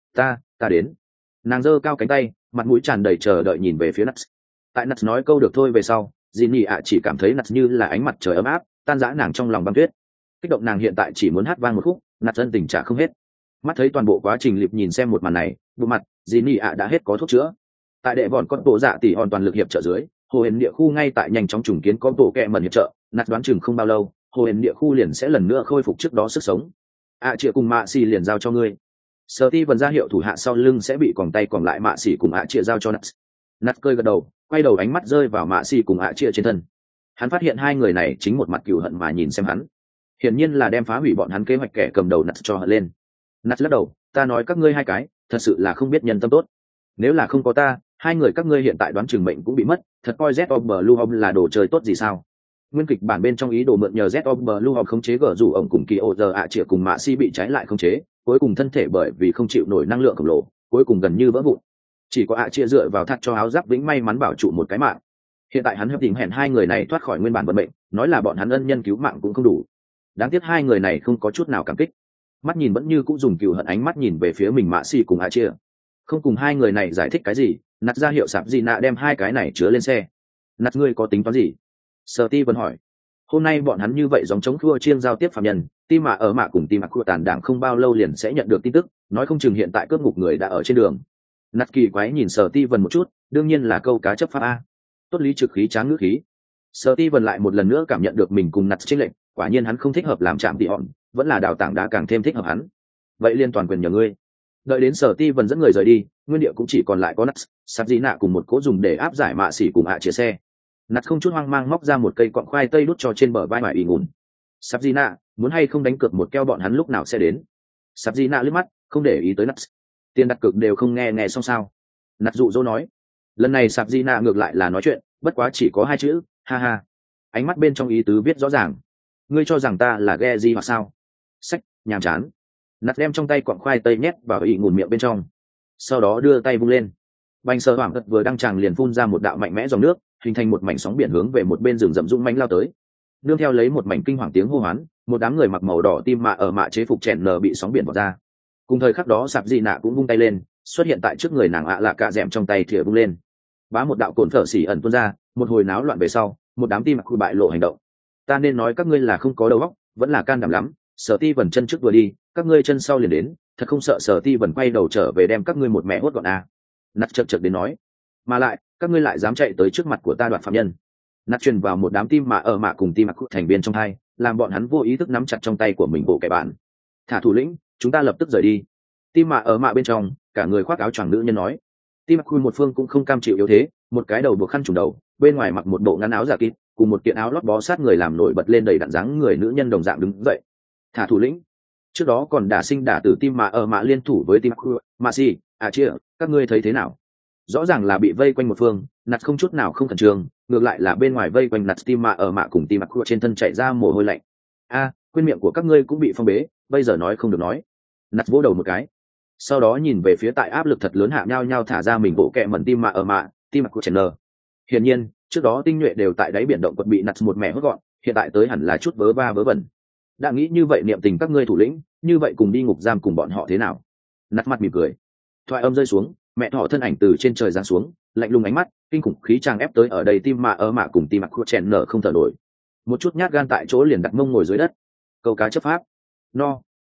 Ta đến. Nàng giơ cao cánh tay, mặt mũi tràn đầy chờ đợi nhìn về phía Nặt. Tại Nặt nói câu được thôi về sau, dìn nỉ ạ chỉ cảm thấy Nặt như là ánh mặt trời ấm áp, tan rã nàng trong lòng băng tuyết. Kích động nàng hiện tại chỉ muốn hát vang một khúc, Nặt ân tình trả không hết. Mắt thấy toàn bộ quá trình liệp nhìn xem một màn này, bộ mặt dìn nỉ ạ đã hết có thuốc chữa. Tại đệ bọn con bộ dạ tỷ hòn toàn lực hiệp trợ dưới, hồ hển địa khu ngay tại nhanh chóng trùng kiến có bộ kẹ mần hiệp trợ. Nặt đoán chừng không bao lâu hồ hển địa khu liền sẽ lần nữa khôi phục trước đó sức sống. Chịa cùng mạ xì liền giao cho ngươi. Sở Ti vần ra hiệu thủ hạ sau lưng sẽ bị còng tay còn lại, mạ xì cùng chịa giao cho Nặt. Nặt cơi gật đầu, quay đầu ánh mắt rơi vào mạ xì cùng chịa trên thân. Hắn phát hiện hai người này chính một mặt cừu hận mà nhìn xem hắn, hiển nhiên là đem phá hủy bọn hắn kế hoạch kẻ cầm đầu Nặt cho hận lên. Nặt lắc đầu, ta nói các ngươi hai cái thật sự là không biết nhân tâm tốt. Nếu là không có ta, hai người các ngươi hiện tại đoán chừng mệnh cũng bị mất. Thật coi Z of Blue Home là đồ chơi tốt gì sao? Nguyên kịch bản bên trong ý đồ mượn nhờ Z of Blue Home khống chế gở rủ ổng cùng kỳ ô giờ chĩa cùng mạ si bị trái lại khống chế, cuối cùng thân thể bởi vì không chịu nổi năng lượng khổng lồ, cuối cùng gần như vỡ vụn. Chỉ có chĩa dựa vào thắt cho áo giáp vĩnh may mắn bảo trụ một cái mạng. Hiện tại hắn hợp tình hẹn hai người này thoát khỏi nguyên bản vận mệnh, nói là bọn hắn ân nhân cứu mạng cũng không đủ. Đáng tiếc hai người này không có chút nào cảm kích. Mắt nhìn vẫn như cũng dùng cừu hận ánh mắt nhìn về phía mình mạ si cùng chĩa. Không cùng hai người này giải thích cái gì, Nặt ra hiệu sạp gì nạ đem hai cái này chứa lên xe. Nặt, ngươi có tính toán gì? Sở Ti vẫn hỏi. Hôm nay bọn hắn như vậy giống chống khua chiêng giao tiếp phạm nhân, tim mạ ở mạ cùng tim mạ của tàn đảng không bao lâu liền sẽ nhận được tin tức, nói không chừng hiện tại cướp ngục người đã ở trên đường. Nặt kỳ quái nhìn Sở Ti vần một chút, đương nhiên là câu cá chấp pháp a. Tốt lý trực khí tráng ngữ khí. Sở Ti vần lại một lần nữa cảm nhận được mình cùng Nặt chênh lệch, quả nhiên hắn không thích hợp làm trạm tị hòn, vẫn là đào tảng đá càng thêm thích hợp hắn. Vậy liên toàn quyền nhờ ngươi. Đợi đến Sở Ti vần dẫn người rời đi, nguyên địa cũng chỉ còn lại có Nặt, sạp dị nạ cùng một cỗ dùng để áp giải mạ xỉ cùng chia xe. Nặt không chút hoang mang móc ra một cây cọn khoai tây đút cho trên bờ vai mải ỉ ngủn. Sạp dị nạ, muốn hay không đánh cược một keo bọn hắn lúc nào sẽ đến? Sạp dị nạ liếc mắt, không để ý tới Nặt. Tiền đặt cược đều không nghe xong sao? Nặt dụ dỗ nói. Lần này sạp dị nạ ngược lại là nói chuyện, bất quá chỉ có hai chữ, ha ha. Ánh mắt bên trong ý tứ viết rõ ràng. Ngươi cho rằng ta là ghe gì hoặc sao? Sách, nhàm chán. Nặt đem trong tay quặng khoai tây nhét vào ỉ ngủn miệng bên trong, sau đó đưa tay vung lên. Bành sờ hoảng thật vừa đăng tràng liền phun ra một đạo mạnh mẽ dòng nước, hình thành một mảnh sóng biển hướng về một bên rừng rậm dũng mãnh lao tới. Nương theo lấy một mảnh kinh hoàng tiếng hô hoán, một đám người mặc màu đỏ tim mạ ở mạ chế phục chèn nở bị sóng biển vọt ra. Cùng thời khắc đó sạp dị nạ cũng vung tay lên, xuất hiện tại trước người nàng là cạ dẻm trong tay thìa vung lên. Bá một đạo cồn phở xỉ ẩn tuôn ra, một hồi náo loạn về sau, một đám tim mặc khu bại lộ hành động. Ta nên nói các ngươi là không có đầu óc, vẫn là can đảm lắm. Sở Ti vần chân trước vừa đi, các ngươi chân sau liền đến, thật không sợ Sở Ti vần quay đầu trở về đem các ngươi một mẹ hốt gọn à? Nặt chật chật đến nói, mà lại các ngươi lại dám chạy tới trước mặt của ta đoạt phạm nhân. Nặt truyền vào một đám tim mạ ở mạ cùng tim mặc thành viên trong hai, làm bọn hắn vô ý thức nắm chặt trong tay của mình bộ kẻ bạn. Thả thủ lĩnh, chúng ta lập tức rời đi. Tim mạ ở mạ bên trong, cả người khoác áo choàng nữ nhân nói. Tim mặc một phương cũng không cam chịu yếu thế, một cái đầu buộc khăn trùm đầu, bên ngoài mặc một bộ ngắn áo giả kín, cùng một kiện áo lót bó sát người làm nổi bật lên đầy đặn dáng người nữ nhân đồng dạng đứng dậy. Thả thủ lĩnh. Trước đó còn đả sinh đả tử tim mạ ở mạ liên thủ với tim mạ si chia, các ngươi thấy thế nào? Rõ ràng là bị vây quanh một phương, Nặt không chút nào không khẩn trương, ngược lại là bên ngoài vây quanh Nặt tim mạ ở mạ cùng tim mạ trên thân chảy ra mồ hôi lạnh. Quên miệng của các ngươi cũng bị phong bế, bây giờ nói không được nói. Nặt vỗ đầu một cái, sau đó nhìn về phía tại áp lực thật lớn hạ nhau nhau thả ra mình bộ kẹ mẩn tim mạ ở mạ, tim mạ chèn nờ. Hiển nhiên, trước đó tinh nhuệ đều tại đáy biển động quật bị Nặt một mẻ hốt gọn, hiện tại tới hẳn là chút vớ va vớ vẩn. Đã nghĩ như vậy niệm tình các ngươi thủ lĩnh, như vậy cùng đi ngục giam cùng bọn họ thế nào? Nặt mặt mỉm cười. Thoại âm rơi xuống, mẹ thọ thân ảnh từ trên trời giáng xuống, lạnh lùng ánh mắt, kinh khủng khí tràng ép tới ở đây tim mạ ở mạ cùng tim mạ chèn nở không thở nổi. Một chút nhát gan tại chỗ liền đặt mông ngồi dưới đất. Câu cá chấp pháp. No,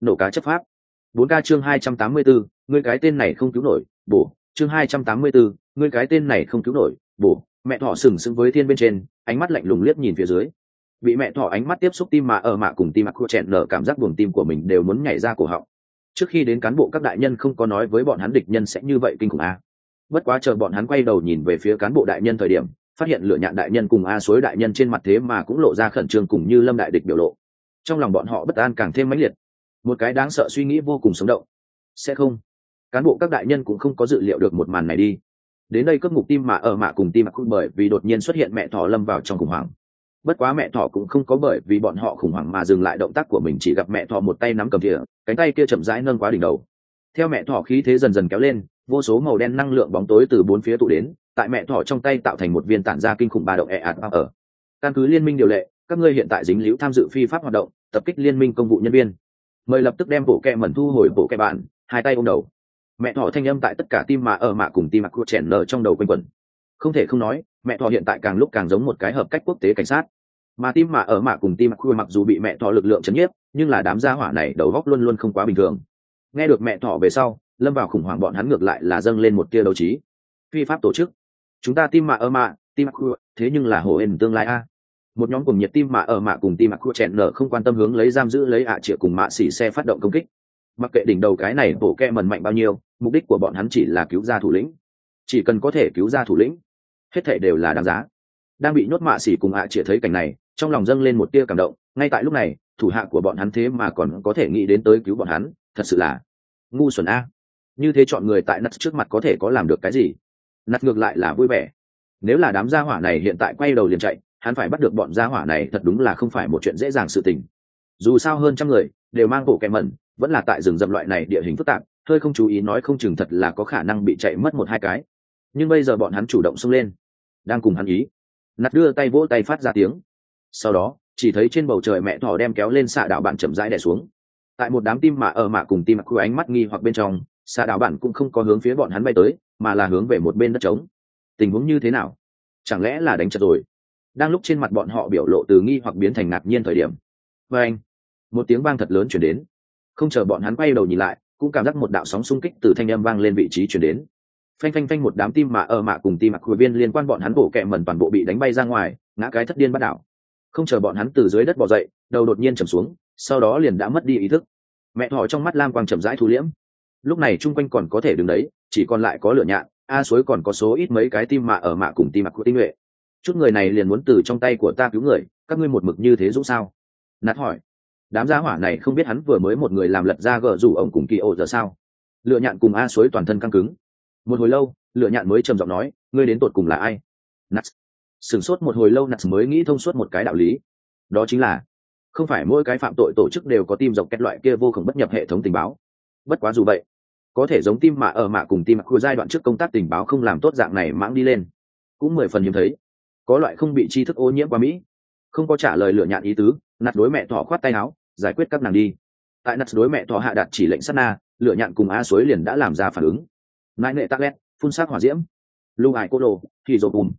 nổ cá chấp pháp. 4K chương 284, ngươi cái tên này không cứu nổi, bổ. Chương 284, ngươi cái tên này không cứu nổi, bổ. Mẹ thỏ sừng sững với thiên bên trên, ánh mắt lạnh lùng liếc nhìn phía dưới. Bị mẹ thỏ ánh mắt tiếp xúc tim mà ở mạ cùng tim mặc chẹn nở, cảm giác buồng tim của mình đều muốn nhảy ra cổ họng. Trước khi đến cán bộ các đại nhân không có nói với bọn hắn địch nhân sẽ như vậy kinh khủng a. Bất quá chờ bọn hắn quay đầu nhìn về phía cán bộ đại nhân thời điểm, phát hiện Lửa Nhạn đại nhân cùng A Suối đại nhân trên mặt thế mà cũng lộ ra khẩn trương cùng như Lâm đại địch biểu lộ. Trong lòng bọn họ bất an càng thêm mãnh liệt. Một cái đáng sợ suy nghĩ vô cùng sống động. Sẽ không, cán bộ các đại nhân cũng không có dự liệu được một màn này đi. Đến đây cướp ngục tim mà ở mạ cùng tim mặc bởi vì đột nhiên xuất hiện mẹ thỏ lâm vào trong khủng hoảng. Bất quá mẹ thỏ cũng không có bởi vì bọn họ khủng hoảng mà dừng lại động tác của mình, chỉ gặp mẹ thỏ một tay nắm cầm thìa, cánh tay kia chậm rãi nâng quá đỉnh đầu. Theo mẹ thỏ khí thế dần dần kéo lên, vô số màu đen năng lượng bóng tối từ bốn phía tụ đến, tại mẹ thỏ trong tay tạo thành một viên tản ra kinh khủng ba động ạt ở. Căn cứ liên minh điều lệ, các ngươi hiện tại dính líu tham dự phi pháp hoạt động, tập kích liên minh công vụ nhân viên. Mời lập tức đem bộ kẹ mẩn thu hồi bộ kẹ bạn, hai tay ôm đầu. Mẹ thỏ thanh âm tại tất cả tim mà ở mạ cùng tim mặc chèn nở trong đầu quanh quẩn. Không thể không nói, mẹ thỏ hiện tại càng lúc càng giống một cái hợp cách quốc tế cảnh sát. Mà tim mà ở mạ cùng tim mặc dù bị mẹ thỏ lực lượng chấn nhiếp, nhưng là đám gia hỏa này đầu óc luôn luôn không quá bình thường. Nghe được mẹ thỏ về sau, lâm vào khủng hoảng bọn hắn ngược lại là dâng lên một tia đấu trí. Phi pháp tổ chức, chúng ta tim mà ở mạ, tim mặc thế nhưng là hổ ên tương lai a. Một nhóm cùng nhiệt tim mà ở mạ cùng tim mặc chèn nở không quan tâm hướng lấy giam giữ lấy triệu cùng mạ xỉ xe phát động công kích. Mặc kệ đỉnh đầu cái này bộ kẹ mẩn mạnh bao nhiêu, mục đích của bọn hắn chỉ là cứu ra thủ lĩnh. Chỉ cần có thể cứu ra thủ lĩnh, hết thảy đều là đáng giá. Đang bị nhốt mạ xỉ cùng triệu thấy cảnh này, trong lòng dâng lên một tia cảm động. Ngay tại lúc này, thủ hạ của bọn hắn thế mà còn có thể nghĩ đến tới cứu bọn hắn, thật sự là ngu xuẩn a. Như thế chọn người tại nặt trước mặt có thể có làm được cái gì? Nặt ngược lại là vui vẻ. Nếu là đám gia hỏa này hiện tại quay đầu liền chạy, hắn phải bắt được bọn gia hỏa này thật đúng là không phải một chuyện dễ dàng sự tình. Dù sao hơn trăm người đều mang bộ kẹ mẩn, vẫn là tại rừng rậm loại này địa hình phức tạp, hơi không chú ý nói không chừng thật là có khả năng bị chạy mất một hai cái. Nhưng bây giờ bọn hắn chủ động xông lên, đang cùng hắn ý. Nặt đưa tay vỗ tay phát ra tiếng. Sau đó, chỉ thấy trên bầu trời mẹ thỏ đem kéo lên xạ đạo bạn chậm rãi đè xuống. Tại một đám tim mà ở mạ cùng tim mặc ánh mắt nghi hoặc bên trong, xạ đạo bạn cũng không có hướng phía bọn hắn bay tới, mà là hướng về một bên đất trống. Tình huống như thế nào? Chẳng lẽ là đánh chật rồi? Đang lúc trên mặt bọn họ biểu lộ từ nghi hoặc biến thành ngạc nhiên thời điểm, và anh, một tiếng vang thật lớn chuyển đến. Không chờ bọn hắn quay đầu nhìn lại, cũng cảm giác một đạo sóng xung kích từ thanh âm vang lên vị trí chuyển đến. Phanh phanh phanh, một đám tim mà ở mạ cùng tim mặc viên liên quan bọn hắn bổ kẹ mẩn toàn bộ bị đánh bay ra ngoài, ngã cái thất điên bắt đảo. Không chờ bọn hắn từ dưới đất bò dậy, đầu đột nhiên trầm xuống, sau đó liền đã mất đi ý thức. Mẹ thỏ trong mắt lam quang chậm rãi thu liễm. Lúc này chung quanh còn có thể đứng đấy, chỉ còn lại có Lửa Nhạn, A Suối, còn có số ít mấy cái tim mà ở mạ cùng tim mặc tinh nhuệ. Chút người này liền muốn từ trong tay của ta cứu người, các ngươi một mực như thế dũng sao? Nát hỏi. Đám gia hỏa này không biết hắn vừa mới một người làm lật ra gờ rủ ổng cùng kỳ ổ giờ sao? Lửa Nhạn cùng A Suối toàn thân căng cứng. Một hồi lâu, Lửa Nhạn mới trầm giọng nói, ngươi đến tột cùng là ai? Nát. Sửng sốt một hồi lâu, Nát mới nghĩ thông suốt một cái đạo lý. Đó chính là, không phải mỗi cái phạm tội tổ chức đều có tim dọc kết loại kia vô cùng bất nhập hệ thống tình báo. Bất quá dù vậy, có thể giống tim mà ở mạ cùng tim mặc giai đoạn trước công tác tình báo không làm tốt dạng này mãng đi lên, cũng 10 phần hiếm thấy. Có loại không bị tri thức ô nhiễm qua Mỹ. Không có trả lời Lửa Nhạn ý tứ, Nát đối mẹ thỏ khoát tay áo, giải quyết các nàng đi. Tại Nát đối mẹ thỏ hạ đạt chỉ lệnh sát na, Lửa Nhạn cùng A Suối liền đã làm ra phản ứng. Nại nệ tắc lét, phun sát hỏa diễm. Lưu Hải Cô Đồ, thì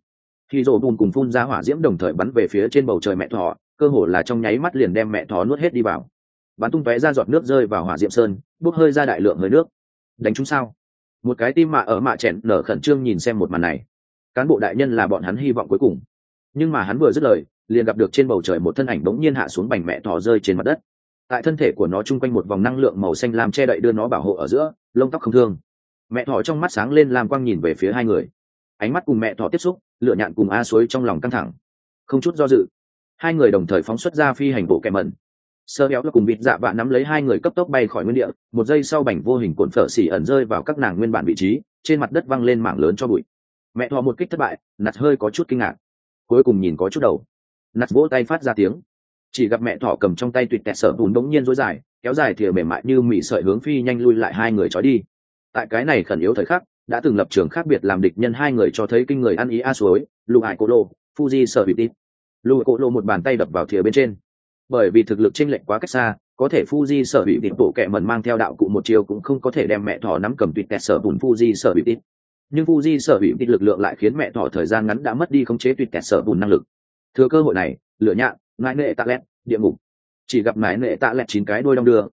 rồ bùm cùng phun ra hỏa diễm đồng thời bắn về phía trên bầu trời mẹ thỏ, cơ hồ là trong nháy mắt liền đem mẹ thỏ nuốt hết đi vào. Bắn tung tóe ra giọt nước rơi vào hỏa diệm sơn, bốc hơi ra đại lượng hơi nước. Đánh chúng sao? Một cái tim mạ ở mạ chèn nở khẩn trương nhìn xem một màn này. Cán bộ đại nhân là bọn hắn hy vọng cuối cùng, nhưng mà hắn vừa dứt lời, liền gặp được trên bầu trời một thân ảnh bỗng nhiên hạ xuống, bành mẹ thỏ rơi trên mặt đất. Tại thân thể của nó chung quanh một vòng năng lượng màu xanh lam che đậy đưa nó bảo hộ ở giữa, lông tóc không thương. Mẹ thỏ trong mắt sáng lên lam quang nhìn về phía hai người. Ánh mắt cùng mẹ thỏ tiếp xúc, Lửa Nhạn cùng A Suối trong lòng căng thẳng, không chút do dự, hai người đồng thời phóng xuất ra phi hành bộ kẹ mẩn. Sơ béo cùng vịt dạ vạ nắm lấy hai người cấp tốc bay khỏi nguyên địa, một giây sau bành vô hình cuộn phở xỉ ẩn rơi vào các nàng nguyên bản vị trí, trên mặt đất văng lên mảng lớn cho bụi. Mẹ thỏ một kích thất bại, Nạt hơi có chút kinh ngạc, cuối cùng nhìn có chút đầu. Nạt vỗ tay phát ra tiếng, chỉ gặp mẹ thỏ cầm trong tay tuyệt tẹt sở bùn đống nhiên rối dài, kéo dài thìa mềm mại như mỉ sợi hướng phi nhanh lui lại hai người trói đi. Tại cái này khẩn yếu thời khắc, đã từng lập trường khác biệt làm địch nhân hai người cho thấy kinh người ăn ý. A Suối, Lục Hải Cô Lô, Fuji sở bị tít. Lục Cô Lô một bàn tay đập vào thìa bên trên. Bởi vì thực lực chênh lệch quá cách xa, có thể Fuji sở bị tít bộ kẹ mẩn mang theo đạo cụ một chiều cũng không có thể đem mẹ thỏ nắm cầm tuyệt tẹt sở bùn Fuji sở bị tít. Nhưng Fuji sở bị tít lực lượng lại khiến mẹ thỏ thời gian ngắn đã mất đi khống chế tuyệt tẹt sở bùn năng lực. Thừa cơ hội này, Lửa Nhạn, Nại nệ tạ lẹt, địa ngục. Chỉ gặp Nại nệ tạ lẹt 9 cái đuôi đong đưa,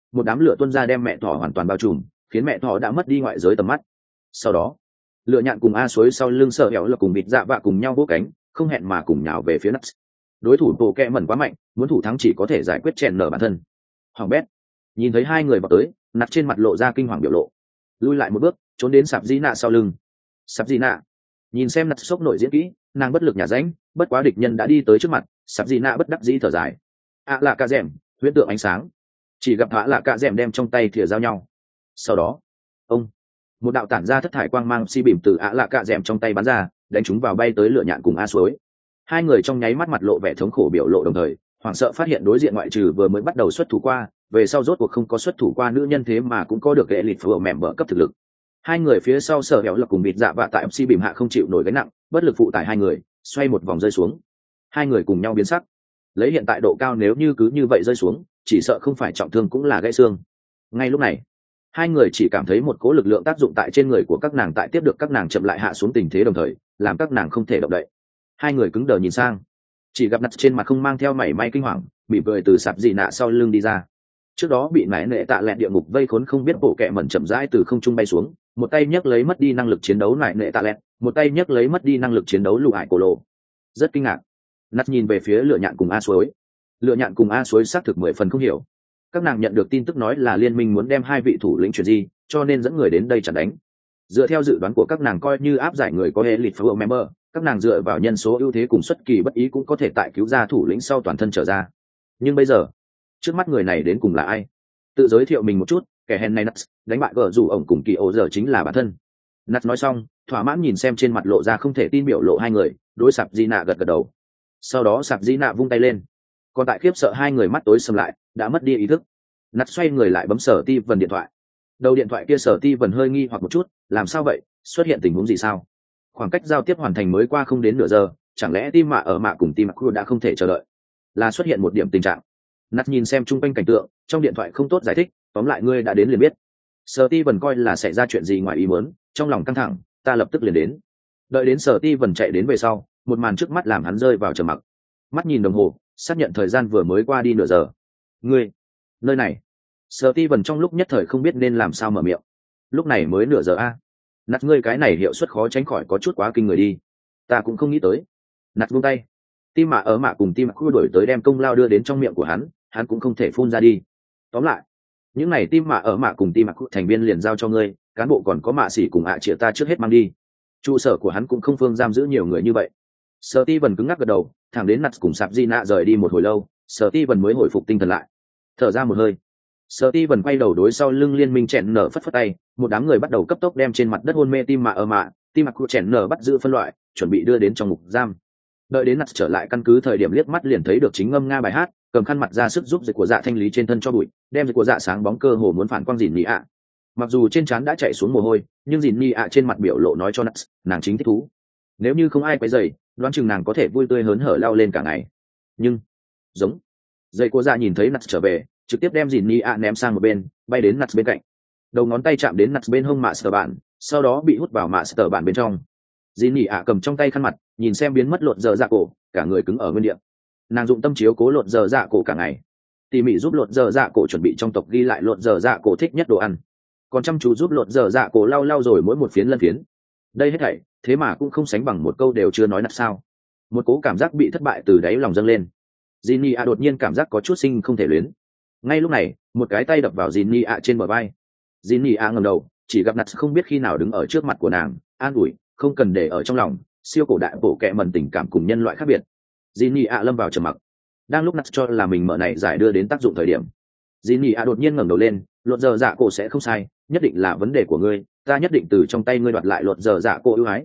một đám lửa tuôn ra đem mẹ thỏ hoàn toàn bao trùm, khiến mẹ thỏ đã mất đi ngoại giới tầm mắt. Sau đó lựa nhạn cùng a suối sau lưng sợ hẻo là cùng bịt dạ vạ cùng nhau vỗ cánh, không hẹn mà cùng nhào về phía nuts. Đối thủ bộ kẹ mẩn quá mạnh, muốn thủ thắng chỉ có thể giải quyết chèn nở bản thân. Hoàng bét nhìn thấy hai người vào tới, nặt trên mặt lộ ra kinh hoàng biểu lộ, lui lại một bước trốn đến sạp di nạ sau lưng. Sạp di nạ nhìn xem nặt sốc nổi diễn kỹ, nàng bất lực nhả ránh, bất quá địch nhân đã đi tới trước mặt. Sạp di nạ bất đắc dĩ thở dài. ạ lạ cạ dẻm huyễn tượng ánh sáng, chỉ gặp ạ lạ cạ dẻm đem trong tay thìa giao nhau. Sau đó ông một đạo tản ra thất thải quang mang xi bìm từ ạ lạ cạ dẻm trong tay bắn ra, đánh chúng vào bay tới lửa nhạn cùng a suối. Hai người trong nháy mắt mặt lộ vẻ thống khổ biểu lộ, đồng thời hoảng sợ phát hiện đối diện ngoại trừ vừa mới bắt đầu xuất thủ qua, về sau rốt cuộc không có xuất thủ qua nữ nhân thế mà cũng có được hệ lịt phở mềm bở cấp thực lực. Hai người phía sau sở hẻo là cùng bịt dạ vạ tại MC bìm hạ không chịu nổi gánh nặng, bất lực phụ tải hai người xoay một vòng rơi xuống. Hai người cùng nhau biến sắc, lấy hiện tại độ cao nếu như cứ như vậy rơi xuống, chỉ sợ không phải trọng thương cũng là gãy xương. Ngay lúc này hai người chỉ cảm thấy một cỗ lực lượng tác dụng tại trên người của các nàng, tại tiếp được các nàng chậm lại hạ xuống tình thế, đồng thời làm các nàng không thể động đậy. Hai người cứng đờ nhìn sang, chỉ gặp nặt trên mặt không mang theo mảy may kinh hoàng, bị cười từ sạp dị nạ sau lưng đi ra. Trước đó bị nải nệ tạ lẹn địa ngục vây khốn không biết bộ kẹ mẩn chậm rãi từ không trung bay xuống, một tay nhấc lấy mất đi năng lực chiến đấu nải nệ tạ lẹn, một tay nhấc lấy mất đi năng lực chiến đấu lụ ải cổ lộ. Rất kinh ngạc, nặt nhìn về phía lựa nhạn cùng a suối. Lựa nhạn cùng a suối xác thực 10 phần không hiểu. Các nàng nhận được tin tức nói là liên minh muốn đem hai vị thủ lĩnh chuyển di, cho nên dẫn người đến đây chặn đánh. Dựa theo dự đoán của các nàng, coi như áp giải người có hệ lịt phở member, các nàng dựa vào nhân số ưu thế cùng xuất kỳ bất ý cũng có thể tại cứu ra thủ lĩnh sau toàn thân trở ra. Nhưng bây giờ trước mắt người này đến cùng là ai? Tự giới thiệu mình một chút, kẻ hèn này Nuts, đánh bại gờ rủ ổng cùng kỳ ổ giờ chính là bản thân. Nuts nói xong, thỏa mãn nhìn xem trên mặt lộ ra không thể tin biểu lộ hai người, đối sạp di nạ gật gật đầu. Sau đó sạp di nạ vung tay lên, còn tại khiếp sợ hai người mắt tối sầm lại, đã mất đi ý thức. Nuts xoay người lại bấm sở ti vần điện thoại. Đầu điện thoại kia sở ti vần hơi nghi hoặc một chút, làm sao vậy, xuất hiện tình huống gì sao? Khoảng cách giao tiếp hoàn thành mới qua không đến nửa giờ, chẳng lẽ tim mạ ở mạ cùng tim mạ đã không thể chờ đợi, là xuất hiện một điểm tình trạng? Nặt nhìn xem chung quanh cảnh tượng, trong điện thoại không tốt giải thích, tóm lại ngươi đã đến liền biết. Sở ti vần coi là xảy ra chuyện gì ngoài ý muốn, trong lòng căng thẳng, ta lập tức liền đến. Đợi đến sở ti vần chạy đến về sau, một màn trước mắt làm hắn rơi vào trầm mặc. Mắt nhìn đồng hồ, xác nhận thời gian vừa mới qua đi nửa giờ. Ngươi, nơi này. Sở ti vần trong lúc nhất thời không biết nên làm sao mở miệng. Lúc này mới nửa giờ a. Nặt ngươi cái này hiệu suất khó tránh khỏi có chút quá kinh người đi. Ta cũng không nghĩ tới. Nặt buông tay. Tim mạ ở mạ cùng tim mạ khu đổi tới đem công lao đưa đến trong miệng của hắn cũng không thể phun ra đi. Tóm lại, những này tim mạ ở mạ cùng tim mạ khu thành viên liền giao cho ngươi, cán bộ còn có mạ xỉ cùng ạ chĩa ta trước hết mang đi. Trụ sở của hắn cũng không phương giam giữ nhiều người như vậy. Sở ti vần cứng ngắc gật đầu, thẳng đến Nặt cùng sạp di nạ rời đi một hồi lâu, Sở ti vần mới hồi phục tinh thần lại, thở ra một hơi. Sở ti vần quay đầu đối sau lưng liên minh chèn nở phất phất tay, một đám người bắt đầu cấp tốc đem trên mặt đất hôn mê tim mạ ở mạ, tim mạ khu chèn nở bắt giữ phân loại, chuẩn bị đưa đến trong ngục giam. Đợi đến Nặt trở lại căn cứ thời điểm liếc mắt liền thấy được chính ngâm nga bài hát, cầm khăn mặt ra sức giúp dịch của dạ thanh lý trên thân cho bụi, đem dịch của dạ sáng bóng cơ hồ muốn phản quang dìn nhị ạ. Mặc dù trên trán đã chạy xuống mồ hôi, nhưng dìn nhị ạ trên mặt biểu lộ nói cho Nặt, nàng chính thích thú. Nếu như không ai quấy rầy, đoán chừng nàng có thể vui tươi hớn hở lao lên cả ngày. Nhưng giống dây của dạ nhìn thấy Nặt trở về, trực tiếp đem dìn nhị ạ ném sang một bên, bay đến Nặt bên cạnh. Đầu ngón tay chạm đến Nặt bên hông mạ sờ bản, sau đó bị hút vào mạ sờ bản bên trong. Dì nỉ ạ cầm trong tay khăn mặt, nhìn xem biến mất lột dở dạ cổ, cả người cứng ở nguyên địa. Nàng dụng tâm chiếu cố lột dở dạ cổ cả ngày, tỉ mỉ giúp lột dở dạ cổ chuẩn bị trong tộc ghi lại lột dở dạ cổ thích nhất đồ ăn, còn chăm chú giúp lột dở dạ cổ lau lau rồi mỗi một phiến lân phiến. Đây hết thảy thế mà cũng không sánh bằng một câu đều chưa nói nạt sao. Một cố cảm giác bị thất bại từ đáy lòng dâng lên. Dì nỉ ạ đột nhiên cảm giác có chút sinh không thể luyến. Ngay lúc này, một cái tay đập vào dì nỉ ạ trên bờ vai. Dì nỉ ạ ngẩng đầu, chỉ gặp nạt không biết khi nào đứng ở trước mặt của nàng, an ủi, không cần để ở trong lòng, siêu cổ đại bộ kệ mần tình cảm cùng nhân loại khác biệt. Jinny ạ lâm vào trầm mặc. Đang lúc nặt cho là mình mở này giải đưa đến tác dụng thời điểm, Jinny ạ đột nhiên ngẩng đầu lên, lột giờ dạ cổ sẽ không sai, nhất định là vấn đề của ngươi, ta nhất định từ trong tay ngươi đoạt lại lột giờ dạ cổ ưu ái.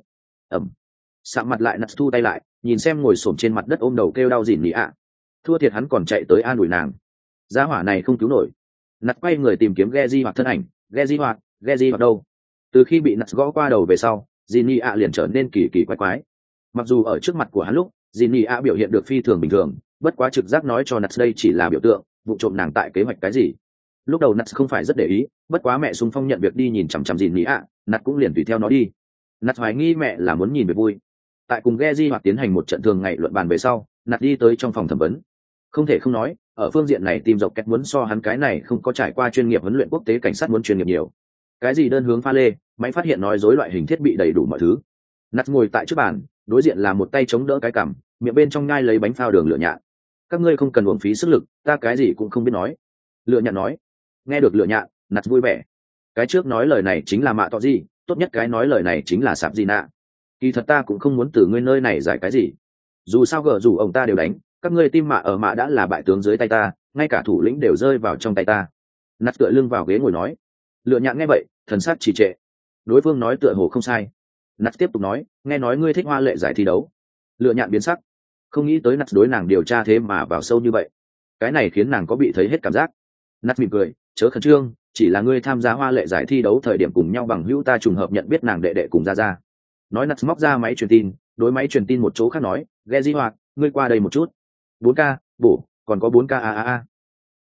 Sạm mặt lại nặt thu tay lại, nhìn xem ngồi xổm trên mặt đất ôm đầu kêu đau Jinny ạ. Thua thiệt hắn còn chạy tới an ủi nàng. Gia hỏa này không cứu nổi. Nặt quay người tìm kiếm Geji hoặc thân ảnh, Geji hoặc đâu? Từ khi bị nặt gõ qua đầu về sau, Jinny ạ liền trở nên kỳ kỳ quái quái. Mặc dù ở trước mặt của hắn lúc, Jinny ạ biểu hiện được phi thường bình thường, bất quá trực giác nói cho Nats đây chỉ là biểu tượng, vụ trộm nàng tại kế hoạch cái gì. Lúc đầu Nats không phải rất để ý, bất quá mẹ xung phong nhận việc đi nhìn chằm chằm Jinny ạ, Nats cũng liền tùy theo nó đi. Nats hoài nghi mẹ là muốn nhìn về vui. Tại cùng Geji hoặc tiến hành một trận thường ngày luận bàn về sau, Nats đi tới trong phòng thẩm vấn. Không thể không nói, ở phương diện này team dọc kẹt muốn so hắn cái này không có trải qua chuyên nghiệp huấn luyện quốc tế cảnh sát muốn chuyên nghiệp nhiều. Cái gì đơn hướng pha lê, máy phát hiện nói dối loại hình thiết bị đầy đủ mọi thứ. Nắt ngồi tại trước bàn, đối diện là một tay chống đỡ cái cằm, miệng bên trong nhai lấy bánh phao đường lựa nhạn. Các ngươi không cần uổng phí sức lực, ta cái gì cũng không biết nói. Lựa nhạn nói. Nghe được lựa nhạn, Nắt vui vẻ. Cái trước nói lời này chính là mạ tọ gì, tốt nhất cái nói lời này chính là sạp gì nạ. Kỳ thật ta cũng không muốn từ ngươi nơi này giải cái gì. Dù sao gở dù ông ta đều đánh, các ngươi tim mạ ở mạ đã là bại tướng dưới tay ta, ngay cả thủ lĩnh đều rơi vào trong tay ta. Nắt tựa lưng vào ghế ngồi nói. Lựa nhạn nghe vậy, thần sắc trì trệ. Đối phương nói tựa hồ không sai. Nắt tiếp tục nói, nghe nói ngươi thích hoa lệ giải thi đấu. Lựa nhạn biến sắc, không nghĩ tới Nắt đối nàng điều tra thế mà vào sâu như vậy. Cái này khiến nàng có bị thấy hết cảm giác. Nắt mỉm cười, chớ khẩn trương, chỉ là ngươi tham gia hoa lệ giải thi đấu thời điểm cùng nhau bằng hữu ta trùng hợp nhận biết nàng đệ đệ cùng ra ra. Nói Nắt móc ra máy truyền tin, đối máy truyền tin một chỗ khác nói, Geji Hoạt, ngươi qua đây một chút. 4K, bổ, còn có 4K a a a.